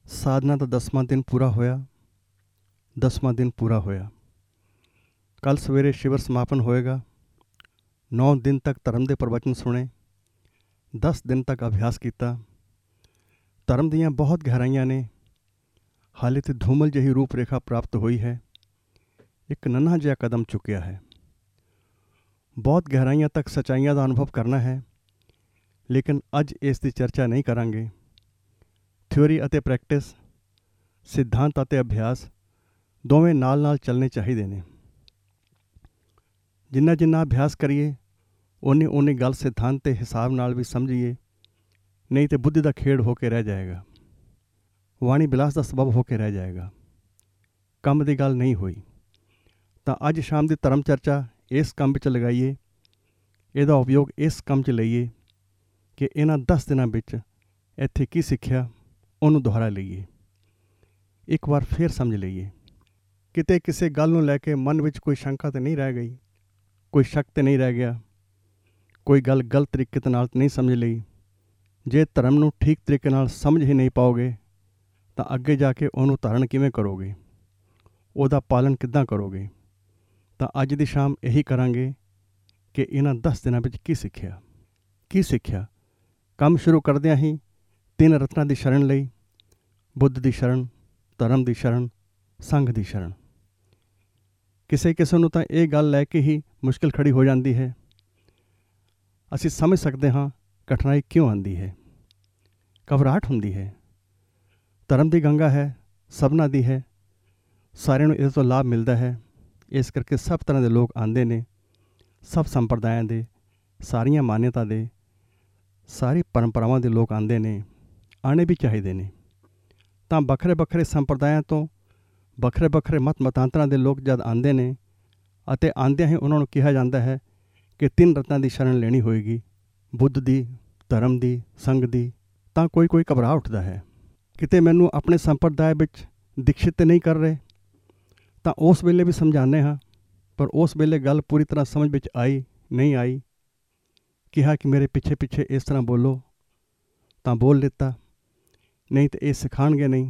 ਸਾਧਨਾ ਦਾ 10ਵਾਂ ਦਿਨ ਪੂਰਾ ਹੋਇਆ। 10ਵਾਂ ਦਿਨ ਪੂਰਾ ਹੋਇਆ। ਕੱਲ੍ਹ ਸਵੇਰੇ ਸ਼ਿਵਰ ਸਮਾਪਨ ਹੋਏਗਾ। 9 ਦਿਨ ਤੱਕ ਧਰਮ ਦੇ ਪ੍ਰਵਚਨ ਸੁਣੇ। 10 ਦਿਨ ਤੱਕ ਅਭਿਆਸ ਕੀਤਾ। ਧਰਮ ਦੀਆਂ ਬਹੁਤ ਗਹਿਰਾਈਆਂ ਨੇ। ਹਾਲੇ ਤੇ ਧੂਮਲ ਜਿਹੀ ਰੂਪ ਰੇਖਾ ਪ੍ਰਾਪਤ ਹੋਈ ਹੈ। ਇੱਕ ਨੰਨ੍ਹਾ ਜਿਹਾ ਕਦਮ ਚੁੱਕਿਆ ਹੈ। ਬਹੁਤ ਗਹਿਰਾਈਆਂ ਤੱਕ ਸੱਚਾਈਆਂ ਦਾ ਅਨੁਭਵ ਕਰਨਾ ਹੈ, ਲੇਕਿਨ ਅੱਜ ਇਸ ਦੀ ਚਰਚਾ ਨਹੀਂ ਕਰਾਂਗੇ। ਥਿਊਰੀ ਅਤੇ ਪ੍ਰੈਕਟਿਸ, ਸਿਧਾਂਤ ਅਤੇ ਅਭਿਆਸ ਦੋਵੇਂ ਨਾਲ ਨਾਲ ਚੱਲਣੇ ਚਾਹੀਦੇ ਨੇ। ਜਿੰਨਾ ਅਭਿਆਸ ਕਰੀਏ ਓਨੀ ਗੱਲ ਸਿਧਾਂਤ ਦੇ ਹਿਸਾਬ ਨਾਲ ਵੀ ਸਮਝੀਏ, ਨਹੀਂ ਤੇ ਬੁੱਧੀ ਦਾ ਖੇਡ ਹੋ ਕੇ ਰਹਿ ਜਾਏਗਾ। ਵਾਣੀ ਬਿਲਾਸ ਦਾ ਸਬਬ ਹੋ ਕੇ ਰਹਿ ਜਾਏਗਾ। ਕੰਮ ਦੀ ਗੱਲ ਨਹੀਂ ਹੋਈ। ਤਾਂ ਅੱਜ ਸ਼ਾਮ ਦੀ ਧਰਮ ਚਰਚਾ ਇਸ ਕੰਮ ਵਿੱਚ ਲਗਾਈਏ। ਇਹਦਾ ਉਪਯੋਗ ਇਸ ਕੰਮ 'ਚ ਲਈਏ ਕਿ ਇਹਨਾਂ 10 ਦਿਨਾਂ ਵਿੱਚ ਇੱਥੇ ਕੀ ਸਿੱਖਿਆ ਉਹਨੂੰ ਦੁਹਰਾ ਲਈਏ। ਇੱਕ ਵਾਰ ਫੇਰ ਸਮਝ ਲਈਏ। ਕਿਤੇ ਕਿਸੇ ਗੱਲ ਨੂੰ ਲੈ ਕੇ ਮਨ ਵਿੱਚ ਕੋਈ ਸ਼ੰਕਾ ਤਾਂ ਨਹੀਂ ਰਹਿ ਗਈ, ਕੋਈ ਸ਼ੱਕ ਤਾਂ ਨਹੀਂ ਰਹਿ ਗਿਆ, ਕੋਈ ਗੱਲ ਗਲਤ ਤਰੀਕੇ ਨਾਲ ਨਹੀਂ ਸਮਝ ਲਈ। ਜੇ ਧਰਮ ਨੂੰ ਠੀਕ ਤਰੀਕੇ ਨਾਲ ਸਮਝ ਹੀ ਨਹੀਂ ਪਾਓਗੇ ਤਾਂ ਅੱਗੇ ਜਾ ਕੇ ਉਹਨੂੰ ਧਾਰਨ ਕਿਵੇਂ ਕਰੋਗੇ, ਉਹਦਾ ਪਾਲਣ ਕਿੱਦਾਂ ਕਰੋਗੇ। ਤਾਂ ਅੱਜ ਦੀ ਸ਼ਾਮ ਇਹੀ ਕਰਾਂਗੇ ਕਿ ਇਹਨਾਂ 10 ਦਿਨਾਂ ਵਿੱਚ ਕੀ ਸਿੱਖਿਆ। ਕੰਮ ਸ਼ੁਰੂ ਕਰਦਿਆਂ ਹੀ 3 ਰਤਨਾਂ ਦੀ ਸ਼ਰਨ ਲਈ: ਬੁੱਧ ਦੀ ਸ਼ਰਨ, ਧਰਮ ਦੀ ਸ਼ਰਨ, ਸੰਘ ਦੀ ਸ਼ਰਨ। ਕਿਸੇ ਨੂੰ ਤਾਂ ਇਹ ਗੱਲ ਲੈ ਕੇ ਹੀ ਮੁਸ਼ਕਿਲ ਖੜੀ ਹੋ ਜਾਂਦੀ ਹੈ। ਅਸੀਂ ਸਮਝ ਸਕਦੇ ਹਾਂ ਕਠਿਨਾਈ ਕਿਉਂ ਆਉਂਦੀ ਹੈ। ਘਬਰਾਹਟ ਹੁੰਦੀ ਹੈ। ਧਰਮ ਦੀ ਗੰਗਾ ਹੈ, ਸਭਨਾਂ ਦੀ ਹੈ, ਸਾਰਿਆਂ ਨੂੰ ਇਹਦੇ ਤੋਂ ਲਾਭ ਮਿਲਦਾ ਹੈ। ਇਸ ਕਰਕੇ ਸਭ ਤਰ੍ਹਾਂ ਦੇ ਲੋਕ ਆਉਂਦੇ ਨੇ, ਸਭ ਸੰਪਰਦਾਇਆਂ ਦੇ, ਸਾਰੀਆਂ ਮਾਨਿਅਤਾ ਦੇ, ਸਾਰੀ ਪਰੰਪਰਾਵਾਂ ਦੇ ਲੋਕ ਆਉਂਦੇ ਨੇ, ਆਉਣੇ ਵੀ ਚਾਹੀਦੇ ਨੇ। ਤਾਂ ਵੱਖਰੇ ਸੰਪਰਦਾਇਆਂ ਤੋਂ ਵੱਖਰੇ ਮਤ ਮਤਾਂਤਰਾਂ ਦੇ ਲੋਕ ਜਦ ਆਉਂਦੇ ਨੇ ਅਤੇ ਆਉਂਦਿਆਂ ਹੀ ਉਹਨਾਂ ਨੂੰ ਕਿਹਾ ਜਾਂਦਾ ਹੈ ਕਿ 3 ਰਤਨਾਂ ਦੀ ਸ਼ਰਨ ਲੈਣੀ ਹੋਏਗੀ: ਬੁੱਧ ਦੀ, ਧਰਮ ਦੀ, ਸੰਘ ਦੀ। ਤਾਂ ਕੋਈ ਘਬਰਾ ਉੱਠਦਾ ਹੈ, ਕਿਤੇ ਮੈਨੂੰ ਆਪਣੇ ਸੰਪਰਦਾਇ ਵਿੱਚ ਦੀਕਸ਼ਿਤ ਤੇ ਨਹੀਂ ਕਰ ਰਹੇ। ਤਾਂ ਉਸ ਵੇਲੇ ਵੀ ਸਮਝਾਉਂਦੇ ਹਾਂ, ਪਰ ਉਸ ਵੇਲੇ ਗੱਲ ਪੂਰੀ ਤਰ੍ਹਾਂ ਸਮਝ ਵਿੱਚ ਆਈ ਨਹੀਂ ਆਈ। ਕਿਹਾ ਕਿ ਮੇਰੇ ਪਿੱਛੇ ਇਸ ਤਰ੍ਹਾਂ ਬੋਲੋ, ਤਾਂ ਬੋਲ ਦਿੱਤਾ, ਨਹੀਂ ਤਾਂ ਇਹ ਸਿਖਾਉਣਗੇ ਨਹੀਂ।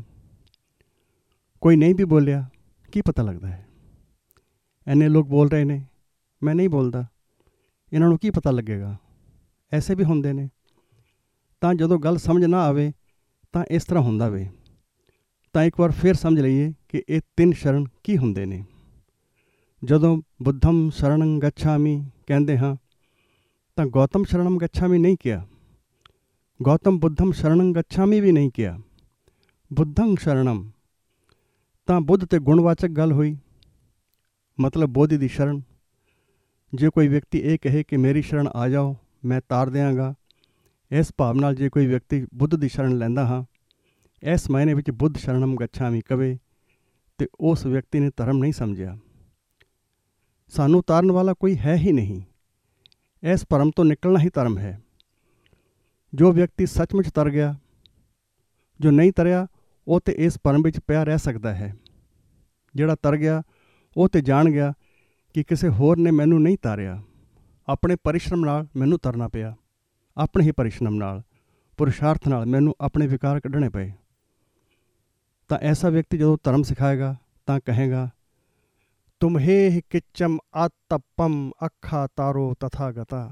ਕੋਈ ਨਹੀਂ ਵੀ ਬੋਲਿਆ, ਕੀ ਪਤਾ ਲੱਗਦਾ ਹੈ। ਇੰਨੇ ਲੋਕ ਬੋਲ ਰਹੇ ਨੇ, ਮੈਂ ਨਹੀਂ ਬੋਲਦਾ, ਇਹਨਾਂ ਨੂੰ ਕੀ ਪਤਾ ਲੱਗੇਗਾ। ਐਸੇ ਵੀ ਹੁੰਦੇ ਨੇ। ਤਾਂ ਜਦੋਂ ਗੱਲ ਸਮਝ ਨਾ ਆਵੇ ਤਾਂ ਇਸ ਤਰ੍ਹਾਂ ਹੁੰਦਾ ਵੇ। ਤਾਂ ਇੱਕ ਵਾਰ ਫਿਰ ਸਮਝ ਲਈਏ ਕਿ ਇਹ 3 ਸ਼ਰਨ ਕੀ ਹੁੰਦੇ ਨੇ। ਜਦੋਂ ਬੁੱਧਮ ਸ਼ਰਣੰ ਗੱਛਾਮੀ ਕਹਿੰਦੇ ਹਾਂ ਤਾਂ ਗੌਤਮ ਸ਼ਰਣੰ ਗੱਛਾਮੀ ਨਹੀਂ ਕਿਹਾ, ਗੌਤਮ ਬੁੱਧਮ ਸ਼ਰਣੰ ਗੱਛਾਮੀ ਵੀ ਨਹੀਂ ਕਿਹਾ। ਬੁੱਧੰ ਸ਼ਰਣਮ ਤਾਂ ਬੁੱਧ ਤੇ ਗੁਣਵਾਚਕ ਗੱਲ ਹੋਈ, ਮਤਲਬ ਬੋਧੀ ਦੀ ਸ਼ਰਨ। ਜੇ ਕੋਈ ਵਿਅਕਤੀ ਇਹ ਕਹੇ ਕਿ ਮੇਰੀ ਸ਼ਰਨ ਆ ਜਾਓ, ਮੈਂ ਤਾਰ ਦਿਆਂਗਾ, ਇਸ ਭਾਵ ਨਾਲ ਜੇ ਕੋਈ ਵਿਅਕਤੀ ਬੁੱਧ ਦੀ ਸ਼ਰਨ ਲੈਂਦਾ ਹਾਂ, ਇਸ ਮਾਇਨੇ ਵਿੱਚ ਬੁੱਧ ਸ਼ਰਣਮ ਗੱਛਾਮੀ ਕਵੇ, ਤੇ ਉਸ ਵਿਅਕਤੀ ਨੇ ਧਰਮ ਨਹੀਂ ਸਮਝਿਆ। ਸਾਨੂੰ ਤਾਰਨ ਵਾਲਾ ਕੋਈ ਹੈ ਹੀ ਨਹੀਂ। ਇਸ ਭਰਮ ਤੋਂ ਨਿਕਲਣਾ ਹੀ ਧਰਮ ਹੈ। ਜੋ ਵਿਅਕਤੀ ਸੱਚਮੁੱਚ ਤਰ ਗਿਆ, ਜੋ ਨਹੀਂ ਤਰਿਆ ਉਹ ਤੇ ਇਸ ਭਰਮ ਵਿੱਚ ਪਿਆ ਰਹਿ ਸਕਦਾ ਹੈ। ਜਿਹੜਾ ਤਰ ਗਿਆ ਉਹ ਤੇ ਜਾਣ ਗਿਆ ਕਿ ਕਿਸੇ ਹੋਰ ਨੇ ਮੈਨੂੰ ਨਹੀਂ ਤਾਰਿਆ, ਆਪਣੇ ਪਰਿਸ਼ਰਮ ਨਾਲ ਮੈਨੂੰ ਤਰਨਾ ਪਿਆ। ਆਪਣੇ ਹੀ ਪਰਿਸ਼ਰਮ ਨਾਲ, ਪੁਰਸ਼ਾਰਥ ਨਾਲ ਮੈਨੂੰ ਆਪਣੇ ਵਿਕਾਰ ਕੱਢਣੇ ਪਏ। ਤਾਂ ਐਸਾ ਵਿਅਕਤੀ ਜਦੋਂ ਧਰਮ ਸਿਖਾਏਗਾ ਤਾਂ ਕਹੇਗਾ, ਤੁਮਹੇ ਕਿਚਮ ਆਤਪਮ ਅੱਖਾ ਤਾਰੋ ਤਥਾਗਤਾ।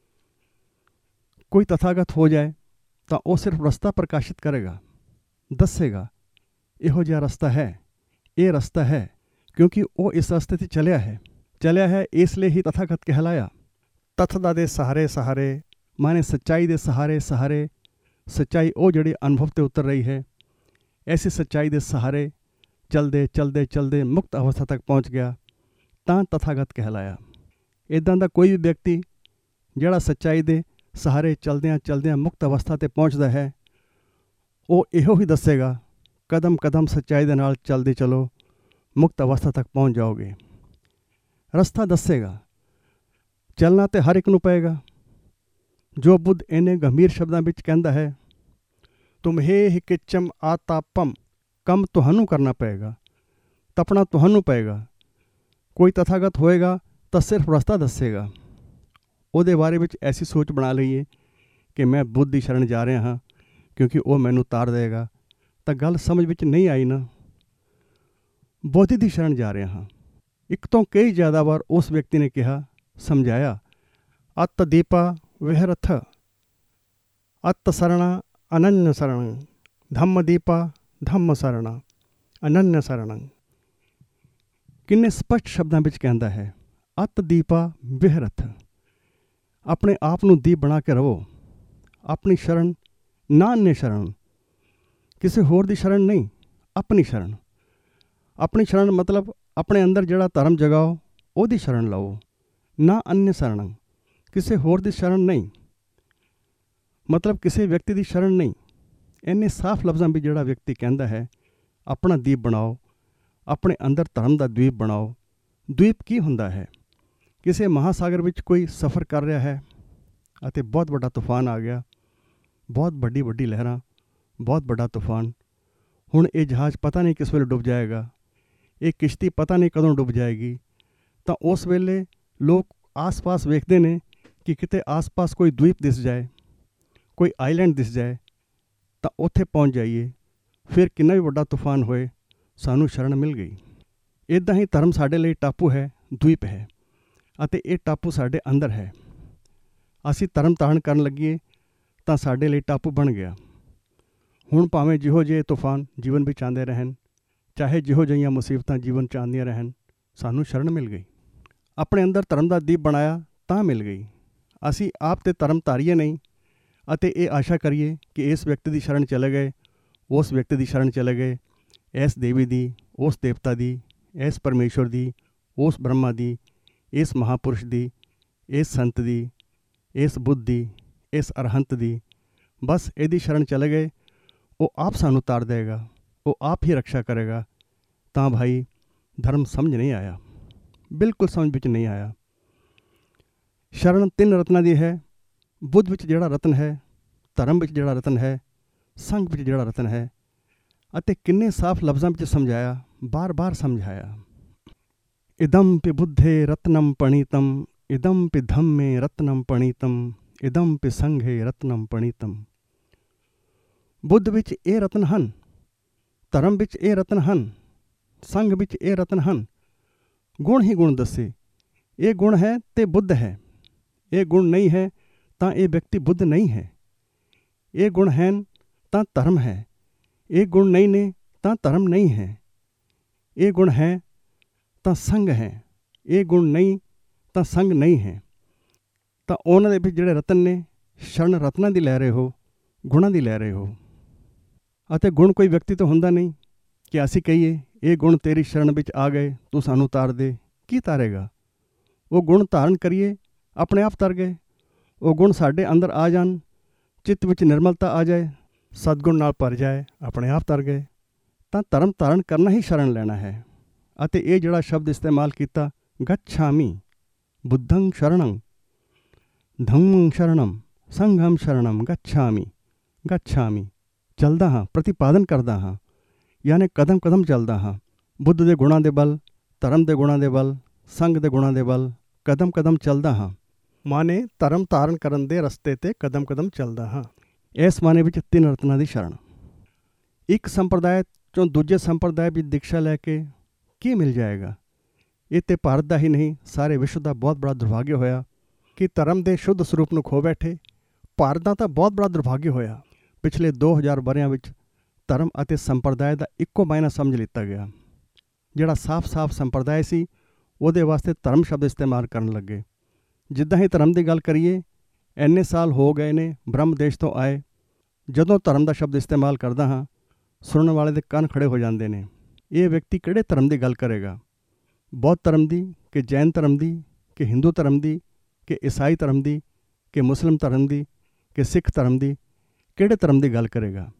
ਕੋਈ ਤਥਾਗਤ ਹੋ ਜਾਏ ਤਾਂ ਉਹ ਸਿਰਫ ਰਸਤਾ ਪ੍ਰਕਾਸ਼ਿਤ ਕਰੇਗਾ, ਦੱਸੇਗਾ ਇਹੋ ਜਿਹਾ ਰਸਤਾ ਹੈ, ਇਹ ਰਸਤਾ ਹੈ, ਕਿਉਂਕਿ ਉਹ ਇਸ ਰਸਤੇ 'ਤੇ ਚੱਲਿਆ ਹੈ, ਇਸ ਲਈ ਹੀ ਤਥਾਗਤ ਕਹਿਲਾਇਆ। ਤਥਦਾ ਦੇ ਸਹਾਰੇ ਮਾਨੇ ਸੱਚਾਈ ਦੇ ਸਹਾਰੇ। ਸੱਚਾਈ ਉਹ ਜਿਹੜੀ ਅਨੁਭਵ 'ਤੇ ਉਤਰ ਰਹੀ ਹੈ। ਐਸੀ ਸੱਚਾਈ ਦੇ ਸਹਾਰੇ ਚਲਦੇ ਮੁਕਤ ਅਵਸਥਾ ਤੱਕ ਪਹੁੰਚ ਗਿਆ ਤਾਂ ਤਥਾਗਤ ਕਹਿਲਾਇਆ। ਇੱਦਾਂ ਦਾ ਕੋਈ ਵੀ ਵਿਅਕਤੀ ਜਿਹੜਾ ਸੱਚਾਈ ਦੇ ਸਹਾਰੇ ਚਲਦਿਆਂ ਮੁਕਤ ਅਵਸਥਾ 'ਤੇ ਪਹੁੰਚਦਾ ਹੈ, ਉਹ ਇਹੋ ਹੀ ਦੱਸੇਗਾ, ਕਦਮ ਸੱਚਾਈ ਦੇ ਨਾਲ ਚਲਦੇ ਚਲੋ, ਮੁਕਤ ਅਵਸਥਾ ਤੱਕ ਪਹੁੰਚ ਜਾਓਗੇ। ਰਸਤਾ ਦੱਸੇਗਾ। ਚੱਲਣਾ ਤੇ ਹਰ ਇੱਕ ਨੂੰ ਪਏਗਾ। ਜੋ ਬੁੱਧ ਇੰਨੇ ਗੰਭੀਰ ਸ਼ਬਦਾਂ ਵਿੱਚ ਕਹਿੰਦਾ ਹੈ, ਤੁਮਹੇ ਕਿਚਮ ਆਤਾਪਮ, ਕੰਮ ਤੁਹਾਨੂੰ ਕਰਨਾ ਪਏਗਾ, ਤਪਣਾ ਤੁਹਾਨੂੰ ਪਏਗਾ। ਕੋਈ ਤਥਾਗਤ ਹੋਏਗਾ ਤਾਂ ਸਿਰਫ ਰਸਤਾ ਦੱਸੇਗਾ। ਉਹਦੇ ਬਾਰੇ ਵਿੱਚ ਐਸੀ ਸੋਚ ਬਣਾ ਲਈਏ ਕਿ ਮੈਂ ਬੁੱਧ ਦੀ ਸ਼ਰਨ ਜਾ ਰਿਹਾ ਹਾਂ, ਕਿਉਂਕਿ ਉਹ ਮੈਨੂੰ ਤਾਰ ਦੇਗਾ, ਤਾਂ ਗੱਲ ਸਮਝ ਵਿੱਚ ਨਹੀਂ ਆਈ ਨਾ। ਬੋਧੀ ਦੀ ਸ਼ਰਨ ਜਾ ਰਿਹਾ ਹਾਂ। ਇੱਕ ਤੋਂ ਕਈ ਜ਼ਿਆਦਾ ਵਾਰ ਉਸ ਵਿਅਕਤੀ ਨੇ ਕਿਹਾ, ਸਮਝਾਇਆ, ਅੱਤ ਦੀਪਾ ਵਿਹਰਥ, ਅੱਤ ਸਰਣਾ ਅਨੰਨ ਸਰਣੰ, ਧੰਮ ਦੀਪਾ ਧੰਮ ਸਰਣਾ ਅਨੰਨ ਸਰਣੰ। ਕਿੰਨੇ ਸਪਸ਼ਟ ਸ਼ਬਦਾਂ ਵਿੱਚ ਕਹਿੰਦਾ ਹੈ, ਅੱਤ ਦੀਪਾ ਵਿਹਰਥ। ਆਪਣੇ ਆਪ ਨੂੰ ਦੀਪ ਬਣਾ ਕੇ ਰਹੋ। ਆਪਣੀ ਸ਼ਰਨ ਨਾ ਅੰਨੇ ਸ਼ਰਨ, ਕਿਸੇ ਹੋਰ ਦੀ ਸ਼ਰਨ ਨਹੀਂ, ਆਪਣੀ ਸ਼ਰਨ। ਆਪਣੀ ਸ਼ਰਨ ਮਤਲਬ ਆਪਣੇ ਅੰਦਰ ਜਿਹੜਾ ਧਰਮ ਜਗਾਓ ਉਹਦੀ ਸ਼ਰਨ ਲਓ। ਨਾ ਅੰਨ ਸ਼ਰਨ, ਕਿਸੇ ਹੋਰ ਦੀ ਸ਼ਰਨ ਨਹੀਂ, ਮਤਲਬ ਕਿਸੇ ਵਿਅਕਤੀ ਦੀ ਸ਼ਰਨ ਨਹੀਂ। ਇੰਨੇ ਸਾਫ਼ ਲਫ਼ਜ਼ਾਂ ਵਿੱਚ ਜਿਹੜਾ ਵਿਅਕਤੀ ਕਹਿੰਦਾ ਹੈ ਆਪਣਾ ਦੀਪ ਬਣਾਓ, ਆਪਣੇ ਅੰਦਰ ਧਰਮ ਦਾ ਦੀਪ ਬਣਾਓ। ਦੀਪ ਕੀ ਹੁੰਦਾ ਹੈ? ਕਿਸੇ ਮਹਾਸਾਗਰ ਵਿੱਚ ਕੋਈ ਸਫ਼ਰ ਕਰ ਰਿਹਾ ਹੈ ਅਤੇ ਬਹੁਤ ਵੱਡਾ ਤੂਫਾਨ ਆ ਗਿਆ, ਬਹੁਤ ਵੱਡੀ ਵੱਡੀ ਲਹਿਰਾਂ, ਬਹੁਤ ਵੱਡਾ ਤੂਫਾਨ। ਹੁਣ ਇਹ ਜਹਾਜ਼ ਪਤਾ ਨਹੀਂ ਕਿਸ ਵੇਲੇ ਡੁੱਬ ਜਾਏਗਾ, ਇਹ ਕਿਸ਼ਤੀ ਪਤਾ ਨਹੀਂ ਕਦੋਂ ਡੁੱਬ ਜਾਏਗੀ। ਤਾਂ ਉਸ ਵੇਲੇ ਲੋਕ ਆਸ-ਪਾਸ ਵੇਖਦੇ ਨੇ ਕਿ ਕਿਤੇ ਆਸ-ਪਾਸ ਕੋਈ ਦਵੀਪ ਦਿਸ ਜਾਏ, ਕੋਈ ਆਈਲੈਂਡ ਦਿਸ ਜਾਏ ਤਾਂ ਉੱਥੇ ਪਹੁੰਚ ਜਾਈਏ। ਫਿਰ ਕਿੰਨਾ ਵੀ ਵੱਡਾ ਤੂਫਾਨ ਹੋਏ, ਸਾਨੂੰ ਸ਼ਰਨ ਮਿਲ ਗਈ। ਇੱਦਾਂ ਹੀ ਧਰਮ ਸਾਡੇ ਲਈ ਟਾਪੂ ਹੈ, ਦਵੀਪ ਹੈ, ਅਤੇ ਇਹ ਟਾਪੂ ਸਾਡੇ ਅੰਦਰ ਹੈ। ਅਸੀਂ ਧਰਮ ਧਾਰਨ ਕਰਨ ਲੱਗੀਏ ਤਾਂ ਸਾਡੇ ਲਈ ਟਾਪੂ ਬਣ ਗਿਆ। ਹੁਣ ਭਾਵੇਂ ਜਿਹੋ ਜਿਹੇ ਤੂਫਾਨ ਜੀਵਨ ਵਿੱਚ ਆਉਂਦੇ ਰਹਿਣ, ਚਾਹੇ ਜਿਹੋ ਜਿਹੀਆਂ ਮੁਸੀਬਤਾਂ ਜੀਵਨ 'ਚ ਆਉਂਦੀਆਂ ਰਹਿਣ, ਸਾਨੂੰ ਸ਼ਰਨ ਮਿਲ ਗਈ। ਆਪਣੇ ਅੰਦਰ ਧਰਮ ਦਾ ਦੀਪ ਬਣਾਇਆ ਤਾਂ ਮਿਲ ਗਈ। ਅਸੀਂ ਆਪ ਤੇ ਧਰਮ ਧਾਰੀਏ ਨਹੀਂ ਅਤੇ ਇਹ ਆਸ਼ਾ ਕਰੀਏ ਕਿ ਇਸ ਵਿਅਕਤੀ ਦੀ ਸ਼ਰਨ ਚਲੇ ਗਏ, ਉਸ ਵਿਅਕਤੀ ਦੀ ਸ਼ਰਨ ਚਲੇ ਗਏ, ਇਸ ਦੇਵੀ ਦੀ, ਉਸ ਦੇਵਤਾ ਦੀ, ਇਸ ਪਰਮੇਸ਼ਵਰ ਦੀ, ਉਸ ਬ੍ਰਹਮਾ ਦੀ, ਇਸ ਮਹਾਪੁਰਸ਼ ਦੀ, ਇਸ ਸੰਤ ਦੀ, ਇਸ ਬੁੱਧ ਦੀ, ਇਸ ਅਰਹੰਤ ਦੀ, ਬਸ ਇਹਦੀ ਸ਼ਰਨ ਚਲੇ ਗਏ, ਉਹ ਆਪ ਸਾਨੂੰ ਤਾਰ ਦੇਗਾ, ਉਹ ਆਪ ਹੀ ਰਕਸ਼ਾ ਕਰੇਗਾ। ਤਾਂ ਭਾਈ ਧਰਮ ਸਮਝ ਨਹੀਂ ਆਇਆ, ਬਿਲਕੁਲ ਸਮਝ ਵਿੱਚ ਨਹੀਂ ਆਇਆ। ਸ਼ਰਨ 3 ਰਤਨਾਂ ਦੀ ਹੈ। ਬੁੱਧ ਵਿੱਚ ਜਿਹੜਾ ਰਤਨ ਹੈ, ਧਰਮ ਵਿੱਚ ਜਿਹੜਾ ਰਤਨ ਹੈ, ਸੰਘ ਵਿੱਚ ਜਿਹੜਾ ਰਤਨ ਹੈ, ਅਤੇ ਕਿੰਨੇ ਸਾਫ਼ ਲਫ਼ਜ਼ਾਂ ਵਿੱਚ ਸਮਝਾਇਆ, ਬਾਰ-ਬਾਰ ਸਮਝਾਇਆ। ਇਦੰ ਪि ਬੁੱਧੇ ਰਤਨੰ ਪਣੀਤੰ, ਇਦੰ ਪि ਧੰਮੇ ਰਤਨੰ ਪਣੀਤੰ, ਇਦੰ ਪि ਸੰਘੇ ਰਤਨੰ ਪਣੀਤੰ। ਬੁੱਧ ਵਿੱਚ ਇਹ ਰਤਨ ਹਨ, ਧਰਮ ਵਿੱਚ ਇਹ ਰਤਨ ਹਨ, ਸੰਘ ਵਿੱਚ ਇਹ ਰਤਨ ਹਨ। ਗੁਣ ਹੀ ਗੁਣ ਦੱਸੇ। ਇਹ ਗੁਣ ਹੈ ਤੇ ਬੁੱਧ ਹੈ, ਇਹ ਗੁਣ ਨਹੀਂ ਹੈ ਤਾਂ ਇਹ ਵਿਅਕਤੀ ਬੁੱਧ ਨਹੀਂ ਹੈ। ਇਹ ਗੁਣ ਹਨ ਤਾਂ ਧਰਮ ਹੈ, ਇਹ ਗੁਣ ਨਹੀਂ ਨੇ ਤਾਂ ਧਰਮ ਨਹੀਂ ਹੈ। ਇਹ ਗੁਣ ਹੈ ਤਾਂ ਸੰਘ ਹੈ, ਇਹ ਗੁਣ ਨਹੀਂ ਤਾਂ ਸੰਘ ਨਹੀਂ ਹੈ। ਤਾਂ ਉਹਨਾਂ ਦੇ ਵਿੱਚ ਜਿਹੜੇ ਰਤਨ ਨੇ, ਸ਼ਰਨ ਰਤਨਾਂ ਦੀ ਲੈ ਰਹੇ ਹੋ, ਗੁਣਾਂ ਦੀ ਲੈ ਰਹੇ ਹੋ। ਅਤੇ ਗੁਣ ਕੋਈ ਵਿਅਕਤੀ ਤੋਂ ਹੁੰਦਾ ਨਹੀਂ ਕਿ ਅਸੀਂ ਕਹੀਏ ਇਹ ਗੁਣ ਤੇਰੀ ਸ਼ਰਨ ਵਿੱਚ ਆ ਗਏ, ਤੂੰ ਸਾਨੂੰ ਤਾਰ ਦੇ। ਕੀ ਤਾਰੇਗਾ? ਉਹ ਗੁਣ ਧਾਰਨ ਕਰੀਏ, ਆਪਣੇ ਆਪ ਤਰ ਗਏ। ਉਹ ਗੁਣ ਸਾਡੇ ਅੰਦਰ ਆ ਜਾਣ, ਚਿੱਤ ਵਿੱਚ ਨਿਰਮਲਤਾ ਆ ਜਾਏ, ਸਤਗੁਣ ਨਾਲ ਭਰ ਜਾਏ, ਆਪਣੇ ਆਪ ਤਰ ਗਏ। ਤਾਂ ਧਰਮ ਧਾਰਨ ਕਰਨਾ ਹੀ ਸ਼ਰਨ ਲੈਣਾ ਹੈ। ਅਤੇ ਇਹ ਜਿਹੜਾ ਸ਼ਬਦ ਇਸਤੇਮਾਲ ਕੀਤਾ, ਗੱਛਾਮੀ, ਬੁੱਧੰ ਸ਼ਰਣੰ, ਧੰਮੰ ਸ਼ਰਣੰ, ਸੰਘੰ ਸ਼ਰਣੰ ਗੱਛਾਮੀ। ਗੱਛਾਮੀ, ਚੱਲਦਾ ਹਾਂ, ਪ੍ਰਤੀਪਾਦਨ ਕਰਦਾ ਹਾਂ, ਯਾਨੀ ਕਦਮ ਕਦਮ ਚੱਲਦਾ ਹਾਂ। ਬੁੱਧ ਦੇ ਗੁਣਾਂ ਦੇ ਬਲ, ਧਰਮ ਦੇ ਗੁਣਾਂ ਦੇ ਬਲ, ਸੰਘ ਦੇ ਗੁਣਾਂ ਦੇ ਬਲ ਕਦਮ ਕਦਮ ਚੱਲਦਾ ਹਾਂ। ਮਾਨੇ ਧਰਮ ਧਾਰਨ ਕਰਨ ਦੇ ਰਸਤੇ 'ਤੇ ਕਦਮ ਕਦਮ ਚੱਲਦਾ ਹਾਂ। ਇਸ ਮਾਨੇ ਵਿੱਚ 3 ਰਤਨਾਂ ਦੀ ਸ਼ਰਨ। ਇੱਕ ਸੰਪਰਦਾਇ 'ਚੋਂ ਦੂਜੇ ਸੰਪਰਦਾਇ ਵਿੱਚ ਦੀਕਸ਼ਾ ਲੈ ਕੇ ਕੀ ਮਿਲ ਜਾਏਗਾ? ਇਹ ਤਾਂ ਭਾਰਤ ਦਾ ਹੀ ਨਹੀਂ, ਸਾਰੇ ਵਿਸ਼ਵ ਦਾ ਬਹੁਤ ਬੜਾ ਦੁਰਭਾਗਯ ਹੋਇਆ ਕਿ ਧਰਮ ਦੇ ਸ਼ੁੱਧ ਸਰੂਪ ਨੂੰ ਖੋ ਬੈਠੇ। ਭਾਰਤ ਦਾ ਤਾਂ ਬਹੁਤ ਬੜਾ ਦੁਰਭਾਗਯ ਹੋਇਆ। ਪਿਛਲੇ 2000 ਵਰ੍ਹਿਆਂ ਵਿੱਚ ਧਰਮ ਅਤੇ ਸੰਪਰਦਾਇ ਦਾ ਇੱਕੋ ਮਾਇਨਾ ਸਮਝ ਲਿੱਤਾ ਗਿਆ। ਜਿਹੜਾ ਸਾਫ਼-ਸਾਫ਼ ਸੰਪਰਦਾਇ ਸੀ, ਉਹਦੇ ਵਾਸਤੇ ਧਰਮ ਸ਼ਬਦ ਇਸਤੇਮਾਲ ਕਰਨ ਲੱਗੇ। ਜਿੱਦਾਂ ਹੀ ਧਰਮ ਦੀ ਗੱਲ ਕਰੀਏ, ਇੰਨੇ ਸਾਲ ਹੋ ਗਏ ਨੇ ਬ੍ਰਹਮ ਦੇਸ਼ ਤੋਂ ਆਏ, ਜਦੋਂ ਧਰਮ ਦਾ ਸ਼ਬਦ ਇਸਤੇਮਾਲ ਕਰਦਾ ਹਾਂ, ਸੁਣਨ ਵਾਲੇ ਦੇ ਕੰਨ ਖੜੇ ਹੋ ਜਾਂਦੇ ਨੇ। ਇਹ ਵਿਅਕਤੀ ਕਿਹੜੇ ਧਰਮ ਦੀ ਗੱਲ ਕਰੇਗਾ? ਬੌਧ ਧਰਮ ਦੀ, ਕਿ ਜੈਨ ਧਰਮ ਦੀ, ਕਿ ਹਿੰਦੂ ਧਰਮ ਦੀ, ਕਿ ਈਸਾਈ ਧਰਮ ਦੀ, ਕਿ ਮੁਸਲਿਮ ਧਰਮ ਦੀ, ਕਿ ਸਿੱਖ ਧਰਮ ਦੀ? ਕਿਹੜੇ ਧਰਮ ਦੀ ਗੱਲ ਕਰੇਗਾ?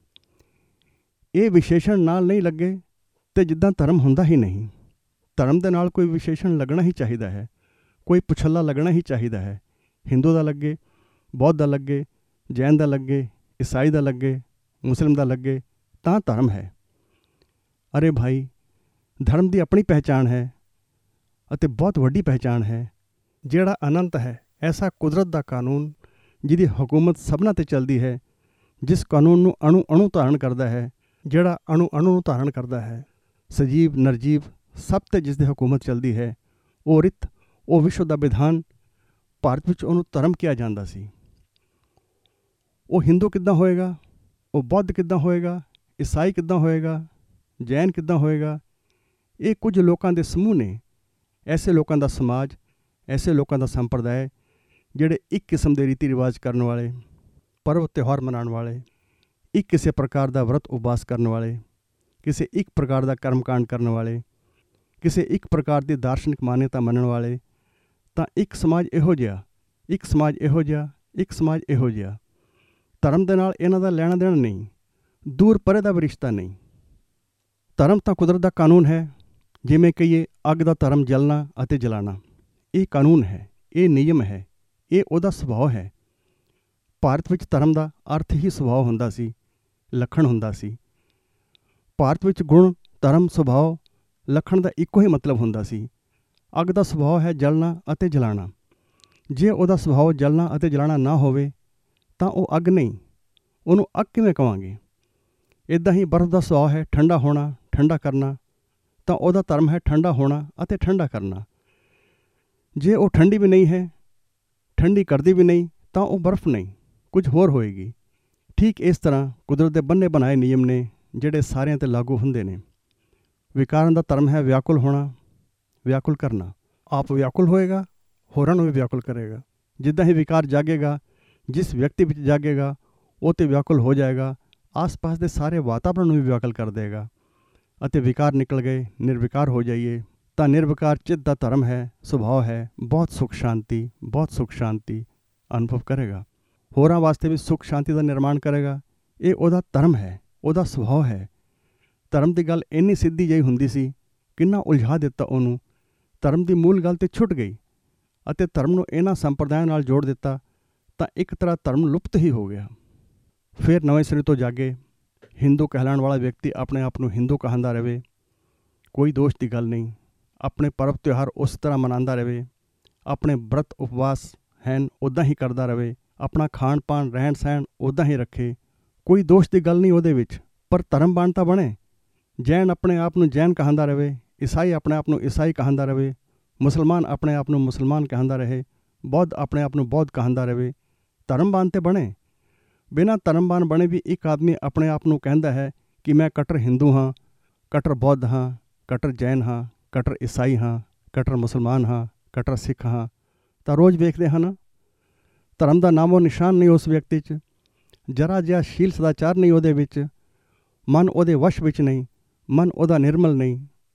ਇਹ ਵਿਸ਼ੇਸ਼ਣ ਨਾਲ ਨਹੀਂ ਲੱਗੇ ਤੇ ਜਿੱਦਾਂ ਧਰਮ ਹੁੰਦਾ ਹੀ ਨਹੀਂ। ਧਰਮ ਦੇ ਨਾਲ ਕੋਈ ਵਿਸ਼ੇਸ਼ਣ ਲੱਗਣਾ ਹੀ ਚਾਹੀਦਾ ਹੈ, ਕੋਈ ਪੁਛੱਲਾ ਲੱਗਣਾ ਹੀ ਚਾਹੀਦਾ ਹੈ। ਹਿੰਦੂ ਦਾ ਲੱਗੇ, ਬੌਧ ਦਾ ਲੱਗੇ, ਜੈਨ ਦਾ ਲੱਗੇ, ਈਸਾਈ ਦਾ ਲੱਗੇ, ਮੁਸਲਿਮ ਦਾ ਲੱਗੇ ਤਾਂ ਧਰਮ ਹੈ। ਅਰੇ ਭਾਈ, ਧਰਮ ਦੀ ਆਪਣੀ ਪਹਿਚਾਣ ਹੈ ਅਤੇ ਬਹੁਤ ਵੱਡੀ ਪਹਿਚਾਣ ਹੈ। ਜਿਹੜਾ ਅਨੰਤ ਹੈ, ਐਸਾ ਕੁਦਰਤ ਦਾ ਕਾਨੂੰਨ ਜਿਹਦੀ ਹਕੂਮਤ ਸਭਨਾਂ 'ਤੇ ਚੱਲਦੀ ਹੈ, ਜਿਸ ਕਾਨੂੰਨ ਨੂੰ ਅਣੂ ਅਣੂ ਧਾਰਨ ਕਰਦਾ ਹੈ, ਜਿਹੜਾ ਅਣੂ ਅਣੂ ਨੂੰ ਧਾਰਨ ਕਰਦਾ ਹੈ, ਸਜੀਵ ਨਿਰਜੀਵ ਸਭ 'ਤੇ ਜਿਸ ਦੀ ਹਕੂਮਤ ਚੱਲਦੀ ਹੈ, ਉਹ ਰਿਤ, ਉਹ ਵਿਸ਼ਵ ਦਾ ਵਿਧਾਨ। ਭਾਰਤ ਵਿੱਚ ਉਹਨੂੰ ਧਰਮ ਕਿਹਾ ਜਾਂਦਾ ਸੀ। ਉਹ ਹਿੰਦੂ ਕਿੱਦਾਂ ਹੋਏਗਾ, ਉਹ ਬੌੱਧ ਕਿੱਦਾਂ ਹੋਏਗਾ, ਈਸਾਈ ਕਿੱਦਾਂ ਹੋਏਗਾ, ਜੈਨ ਕਿੱਦਾਂ ਹੋਏਗਾ? ਇਹ ਕੁਝ ਲੋਕਾਂ ਦੇ ਸਮੂਹ ਨੇ, ਐਸੇ ਲੋਕਾਂ ਦਾ ਸਮਾਜ, ਐਸੇ ਲੋਕਾਂ ਦਾ ਸੰਪਰਦਾਇ ਜਿਹੜੇ ਇੱਕ ਕਿਸਮ ਦੇ ਰੀਤੀ ਰਿਵਾਜ ਕਰਨ ਵਾਲੇ, ਪਰਵ ਤਿਉਹਾਰ ਮਨਾਉਣ ਵਾਲੇ, ਇੱਕ ਕਿਸੇ ਪ੍ਰਕਾਰ ਦਾ ਵਰਤ ਉਪਵਾਸ ਕਰਨ ਵਾਲੇ, ਕਿਸੇ ਇੱਕ ਪ੍ਰਕਾਰ ਦਾ ਕਰਮਕਾਂਡ ਕਰਨ ਵਾਲੇ, ਕਿਸੇ ਇੱਕ ਪ੍ਰਕਾਰ ਦੀ ਦਾਰਸ਼ਨਿਕ ਮਾਨਤਾ ਮੰਨਣ ਵਾਲੇ। ਤਾਂ ਇੱਕ ਸਮਾਜ ਇਹੋ ਜਿਹਾ, ਇੱਕ ਸਮਾਜ ਇਹੋ ਜਿਹਾ, ਇੱਕ ਸਮਾਜ ਇਹੋ ਜਿਹਾ। ਧਰਮ ਦੇ ਨਾਲ ਇਹਨਾਂ ਦਾ ਲੈਣਾ ਦੇਣਾ ਨਹੀਂ, ਦੂਰ ਪਰੇ ਦਾ ਵੀ ਰਿਸ਼ਤਾ ਨਹੀਂ। ਧਰਮ ਤਾਂ ਕੁਦਰਤ ਦਾ ਕਾਨੂੰਨ ਹੈ। ਜਿਵੇਂ ਕਹੀਏ ਅੱਗ ਦਾ ਧਰਮ ਜਲਣਾ ਅਤੇ ਜਲਾਣਾ, ਇਹ ਕਾਨੂੰਨ ਹੈ, ਇਹ ਨਿਯਮ ਹੈ, ਇਹ ਉਹਦਾ ਸੁਭਾਅ ਹੈ। ਭਾਰਤ ਵਿੱਚ ਧਰਮ ਦਾ ਅਰਥ ਹੀ ਸੁਭਾਅ ਹੁੰਦਾ ਸੀ, ਲੱਖਣ ਹੁੰਦਾ ਸੀ। ਭਾਰਤ ਵਿੱਚ ਗੁਣ, ਧਰਮ, ਸੁਭਾਅ, ਲੱਖਣ ਦਾ ਇੱਕੋ ਹੀ ਮਤਲਬ ਹੁੰਦਾ ਸੀ। ਅੱਗ ਦਾ ਸੁਭਾਅ ਹੈ ਜਲਣਾ ਅਤੇ ਜਲਾਣਾ। ਜੇ ਉਹਦਾ ਸੁਭਾਅ ਜਲਣਾ ਅਤੇ ਜਲਾਣਾ ਨਾ ਹੋਵੇ ਤਾਂ ਉਹ ਅੱਗ ਨਹੀਂ, ਉਹਨੂੰ ਅੱਗ ਕਿਵੇਂ ਕਹਾਂਗੇ? ਇੱਦਾਂ ਹੀ ਬਰਫ਼ ਦਾ ਸੁਭਾਅ ਹੈ ਠੰਡਾ ਹੋਣਾ, ਠੰਡਾ ਕਰਨਾ, ਤਾਂ ਉਹਦਾ ਧਰਮ ਹੈ ਠੰਡਾ ਹੋਣਾ ਅਤੇ ਠੰਡਾ ਕਰਨਾ। ਜੇ ਉਹ ਠੰਡੀ ਵੀ ਨਹੀਂ ਹੈ, ਠੰਡੀ ਕਰਦੀ ਵੀ ਨਹੀਂ, ਤਾਂ ਉਹ ਬਰਫ਼ ਨਹੀਂ, ਕੁਝ ਹੋਰ ਹੋਏਗੀ। ਠੀਕ ਇਸ ਤਰ੍ਹਾਂ ਕੁਦਰਤ ਦੇ ਬੰਨੇ ਬਣਾਏ ਨਿਯਮ ਨੇ ਜਿਹੜੇ ਸਾਰਿਆਂ 'ਤੇ ਲਾਗੂ ਹੁੰਦੇ ਨੇ। ਵਿਕਾਰਾਂ ਦਾ ਧਰਮ ਹੈ ਵਿਆਕੁਲ ਹੋਣਾ, ਵਿਆਕੁਲ ਕਰਨਾ। ਆਪ ਵਿਆਕੁਲ ਹੋਏਗਾ, ਹੋਰਾਂ ਨੂੰ ਵੀ ਵਿਆਕੁਲ ਕਰੇਗਾ। ਜਿੱਦਾਂ ਹੀ ਵਿਕਾਰ ਜਾਗੇਗਾ, ਜਿਸ ਵਿਅਕਤੀ ਵਿੱਚ ਜਾਗੇਗਾ, ਉਹ 'ਤੇ ਵਿਆਕੁਲ ਹੋ ਜਾਏਗਾ, ਆਸ-ਪਾਸ ਦੇ ਸਾਰੇ ਵਾਤਾਵਰਣ ਨੂੰ ਵੀ ਵਿਆਕੁਲ ਕਰ ਦੇਗਾ। ਅਤੇ ਵਿਕਾਰ ਨਿਕਲ ਗਏ, ਨਿਰਵਿਕਾਰ ਹੋ ਜਾਈਏ ਤਾਂ ਨਿਰਵਿਕਾਰ ਚਿੱਤ ਦਾ ਧਰਮ ਹੈ, ਸੁਭਾਅ ਹੈ, ਬਹੁਤ ਸੁੱਖ ਸ਼ਾਂਤੀ, ਬਹੁਤ ਸੁੱਖ ਸ਼ਾਂਤੀ ਅਨੁਭਵ ਕਰੇਗਾ। ਹੋਰਾਂ ਵਾਸਤੇ ਵੀ ਸੁੱਖ ਸ਼ਾਂਤੀ ਦਾ ਨਿਰਮਾਣ ਕਰੇਗਾ। ਇਹ ਉਹਦਾ ਧਰਮ ਹੈ, ਉਹਦਾ ਸੁਭਾਅ ਹੈ। ਧਰਮ ਦੀ ਗੱਲ ਇੰਨੀ ਸਿੱਧੀ ਜਿਹੀ ਹੁੰਦੀ ਸੀ, ਕਿੰਨਾ ਉਲਝਾ ਦਿੱਤਾ ਉਹਨੂੰ। ਧਰਮ ਦੀ ਮੂਲ ਗੱਲ 'ਤੇ ਛੁੱਟ ਗਈ ਅਤੇ ਧਰਮ ਨੂੰ ਇਹਨਾਂ ਸੰਪਰਦਾਇਆਂ ਨਾਲ ਜੋੜ ਦਿੱਤਾ ਤਾਂ ਇੱਕ ਤਰ੍ਹਾਂ ਧਰਮ ਲੁਪਤ ਹੀ ਹੋ ਗਿਆ। ਫਿਰ ਨਵੇਂ ਸਿਰੇ ਤੋਂ ਜਾਗੇ। ਹਿੰਦੂ ਕਹਿਲਾਉਣ ਵਾਲਾ ਵਿਅਕਤੀ ਆਪਣੇ ਆਪ ਨੂੰ ਹਿੰਦੂ ਕਹਾਂਦਾ ਰਹੇ, ਕੋਈ ਦੋਸ਼ ਦੀ ਗੱਲ ਨਹੀਂ। ਆਪਣੇ ਪਰਬ ਤਿਉਹਾਰ ਉਸ ਤਰ੍ਹਾਂ ਮਨਾਉਂਦਾ ਰਹੇ, ਆਪਣੇ ਬ੍ਰਤ ਉਪਵਾਸ ਹੈਨ ਉੱਦਾਂ ਹੀ ਕਰਦਾ ਰਹੇ, ਆਪਣਾ ਖਾਣ ਪਾਣ ਰਹਿਣ ਸਹਿਣ ਉੱਦਾਂ ਹੀ ਰੱਖੇ, ਕੋਈ ਦੋਸ਼ ਦੀ ਗੱਲ ਨਹੀਂ ਉਹਦੇ ਵਿੱਚ। ਪਰ ਧਰਮ ਬਣ ਤਾਂ ਬਣੇ। ਜੈਨ ਆਪਣੇ ਆਪ ਨੂੰ ਜੈਨ ਕਹਾਂਦਾ ਰਹੇ, ਈਸਾਈ ਆਪਣੇ ਆਪ ਨੂੰ ਈਸਾਈ ਕਹਾਂਦਾ ਰਹੇ, ਮੁਸਲਮਾਨ ਆਪਣੇ ਆਪ ਨੂੰ ਮੁਸਲਮਾਨ ਕਹਾਂਦਾ ਰਹੇ, ਬੌੱਧ ਆਪਣੇ ਆਪ ਨੂੰ ਬੌੱਧ ਕਹਾਂਦਾ ਰਹੇ। ਧਰਮਬਾਨ ਤੇ ਬਣੇ। ਬਿਨਾਂ ਧਰਮਬਾਨ ਬਣੇ ਵੀ ਇੱਕ ਆਦਮੀ ਆਪਣੇ ਆਪ ਨੂੰ ਕਹਿੰਦਾ ਹੈ ਕਿ ਮੈਂ ਕੱਟਰ ਹਿੰਦੂ ਹਾਂ, ਕੱਟਰ ਬੌੱਧ ਹਾਂ, ਕੱਟਰ ਜੈਨ ਹਾਂ, ਕੱਟਰ ਈਸਾਈ ਹਾਂ, ਕੱਟਰ ਮੁਸਲਮਾਨ ਹਾਂ, ਕੱਟਰ ਸਿੱਖ ਹਾਂ, ਤਾਂ ਰੋਜ਼ ਵੇਖਦੇ ਹਨ ਧਰਮ ਦਾ ਨਾਮੋ ਨਿਸ਼ਾਨ ਨਹੀਂ ਉਸ ਵਿਅਕਤੀ 'ਚ। ਜਰਾ ਜਿਹਾ ਸ਼ੀਲ ਸਦਾਚਾਰ ਨਹੀਂ ਉਹਦੇ ਵਿੱਚ। ਮਨ ਉਹਦੇ ਵਸ਼ ਵਿੱਚ ਨਹੀਂ, ਮਨ ਉਹਦਾ ਨਿਰਮਲ ਨਹੀਂ।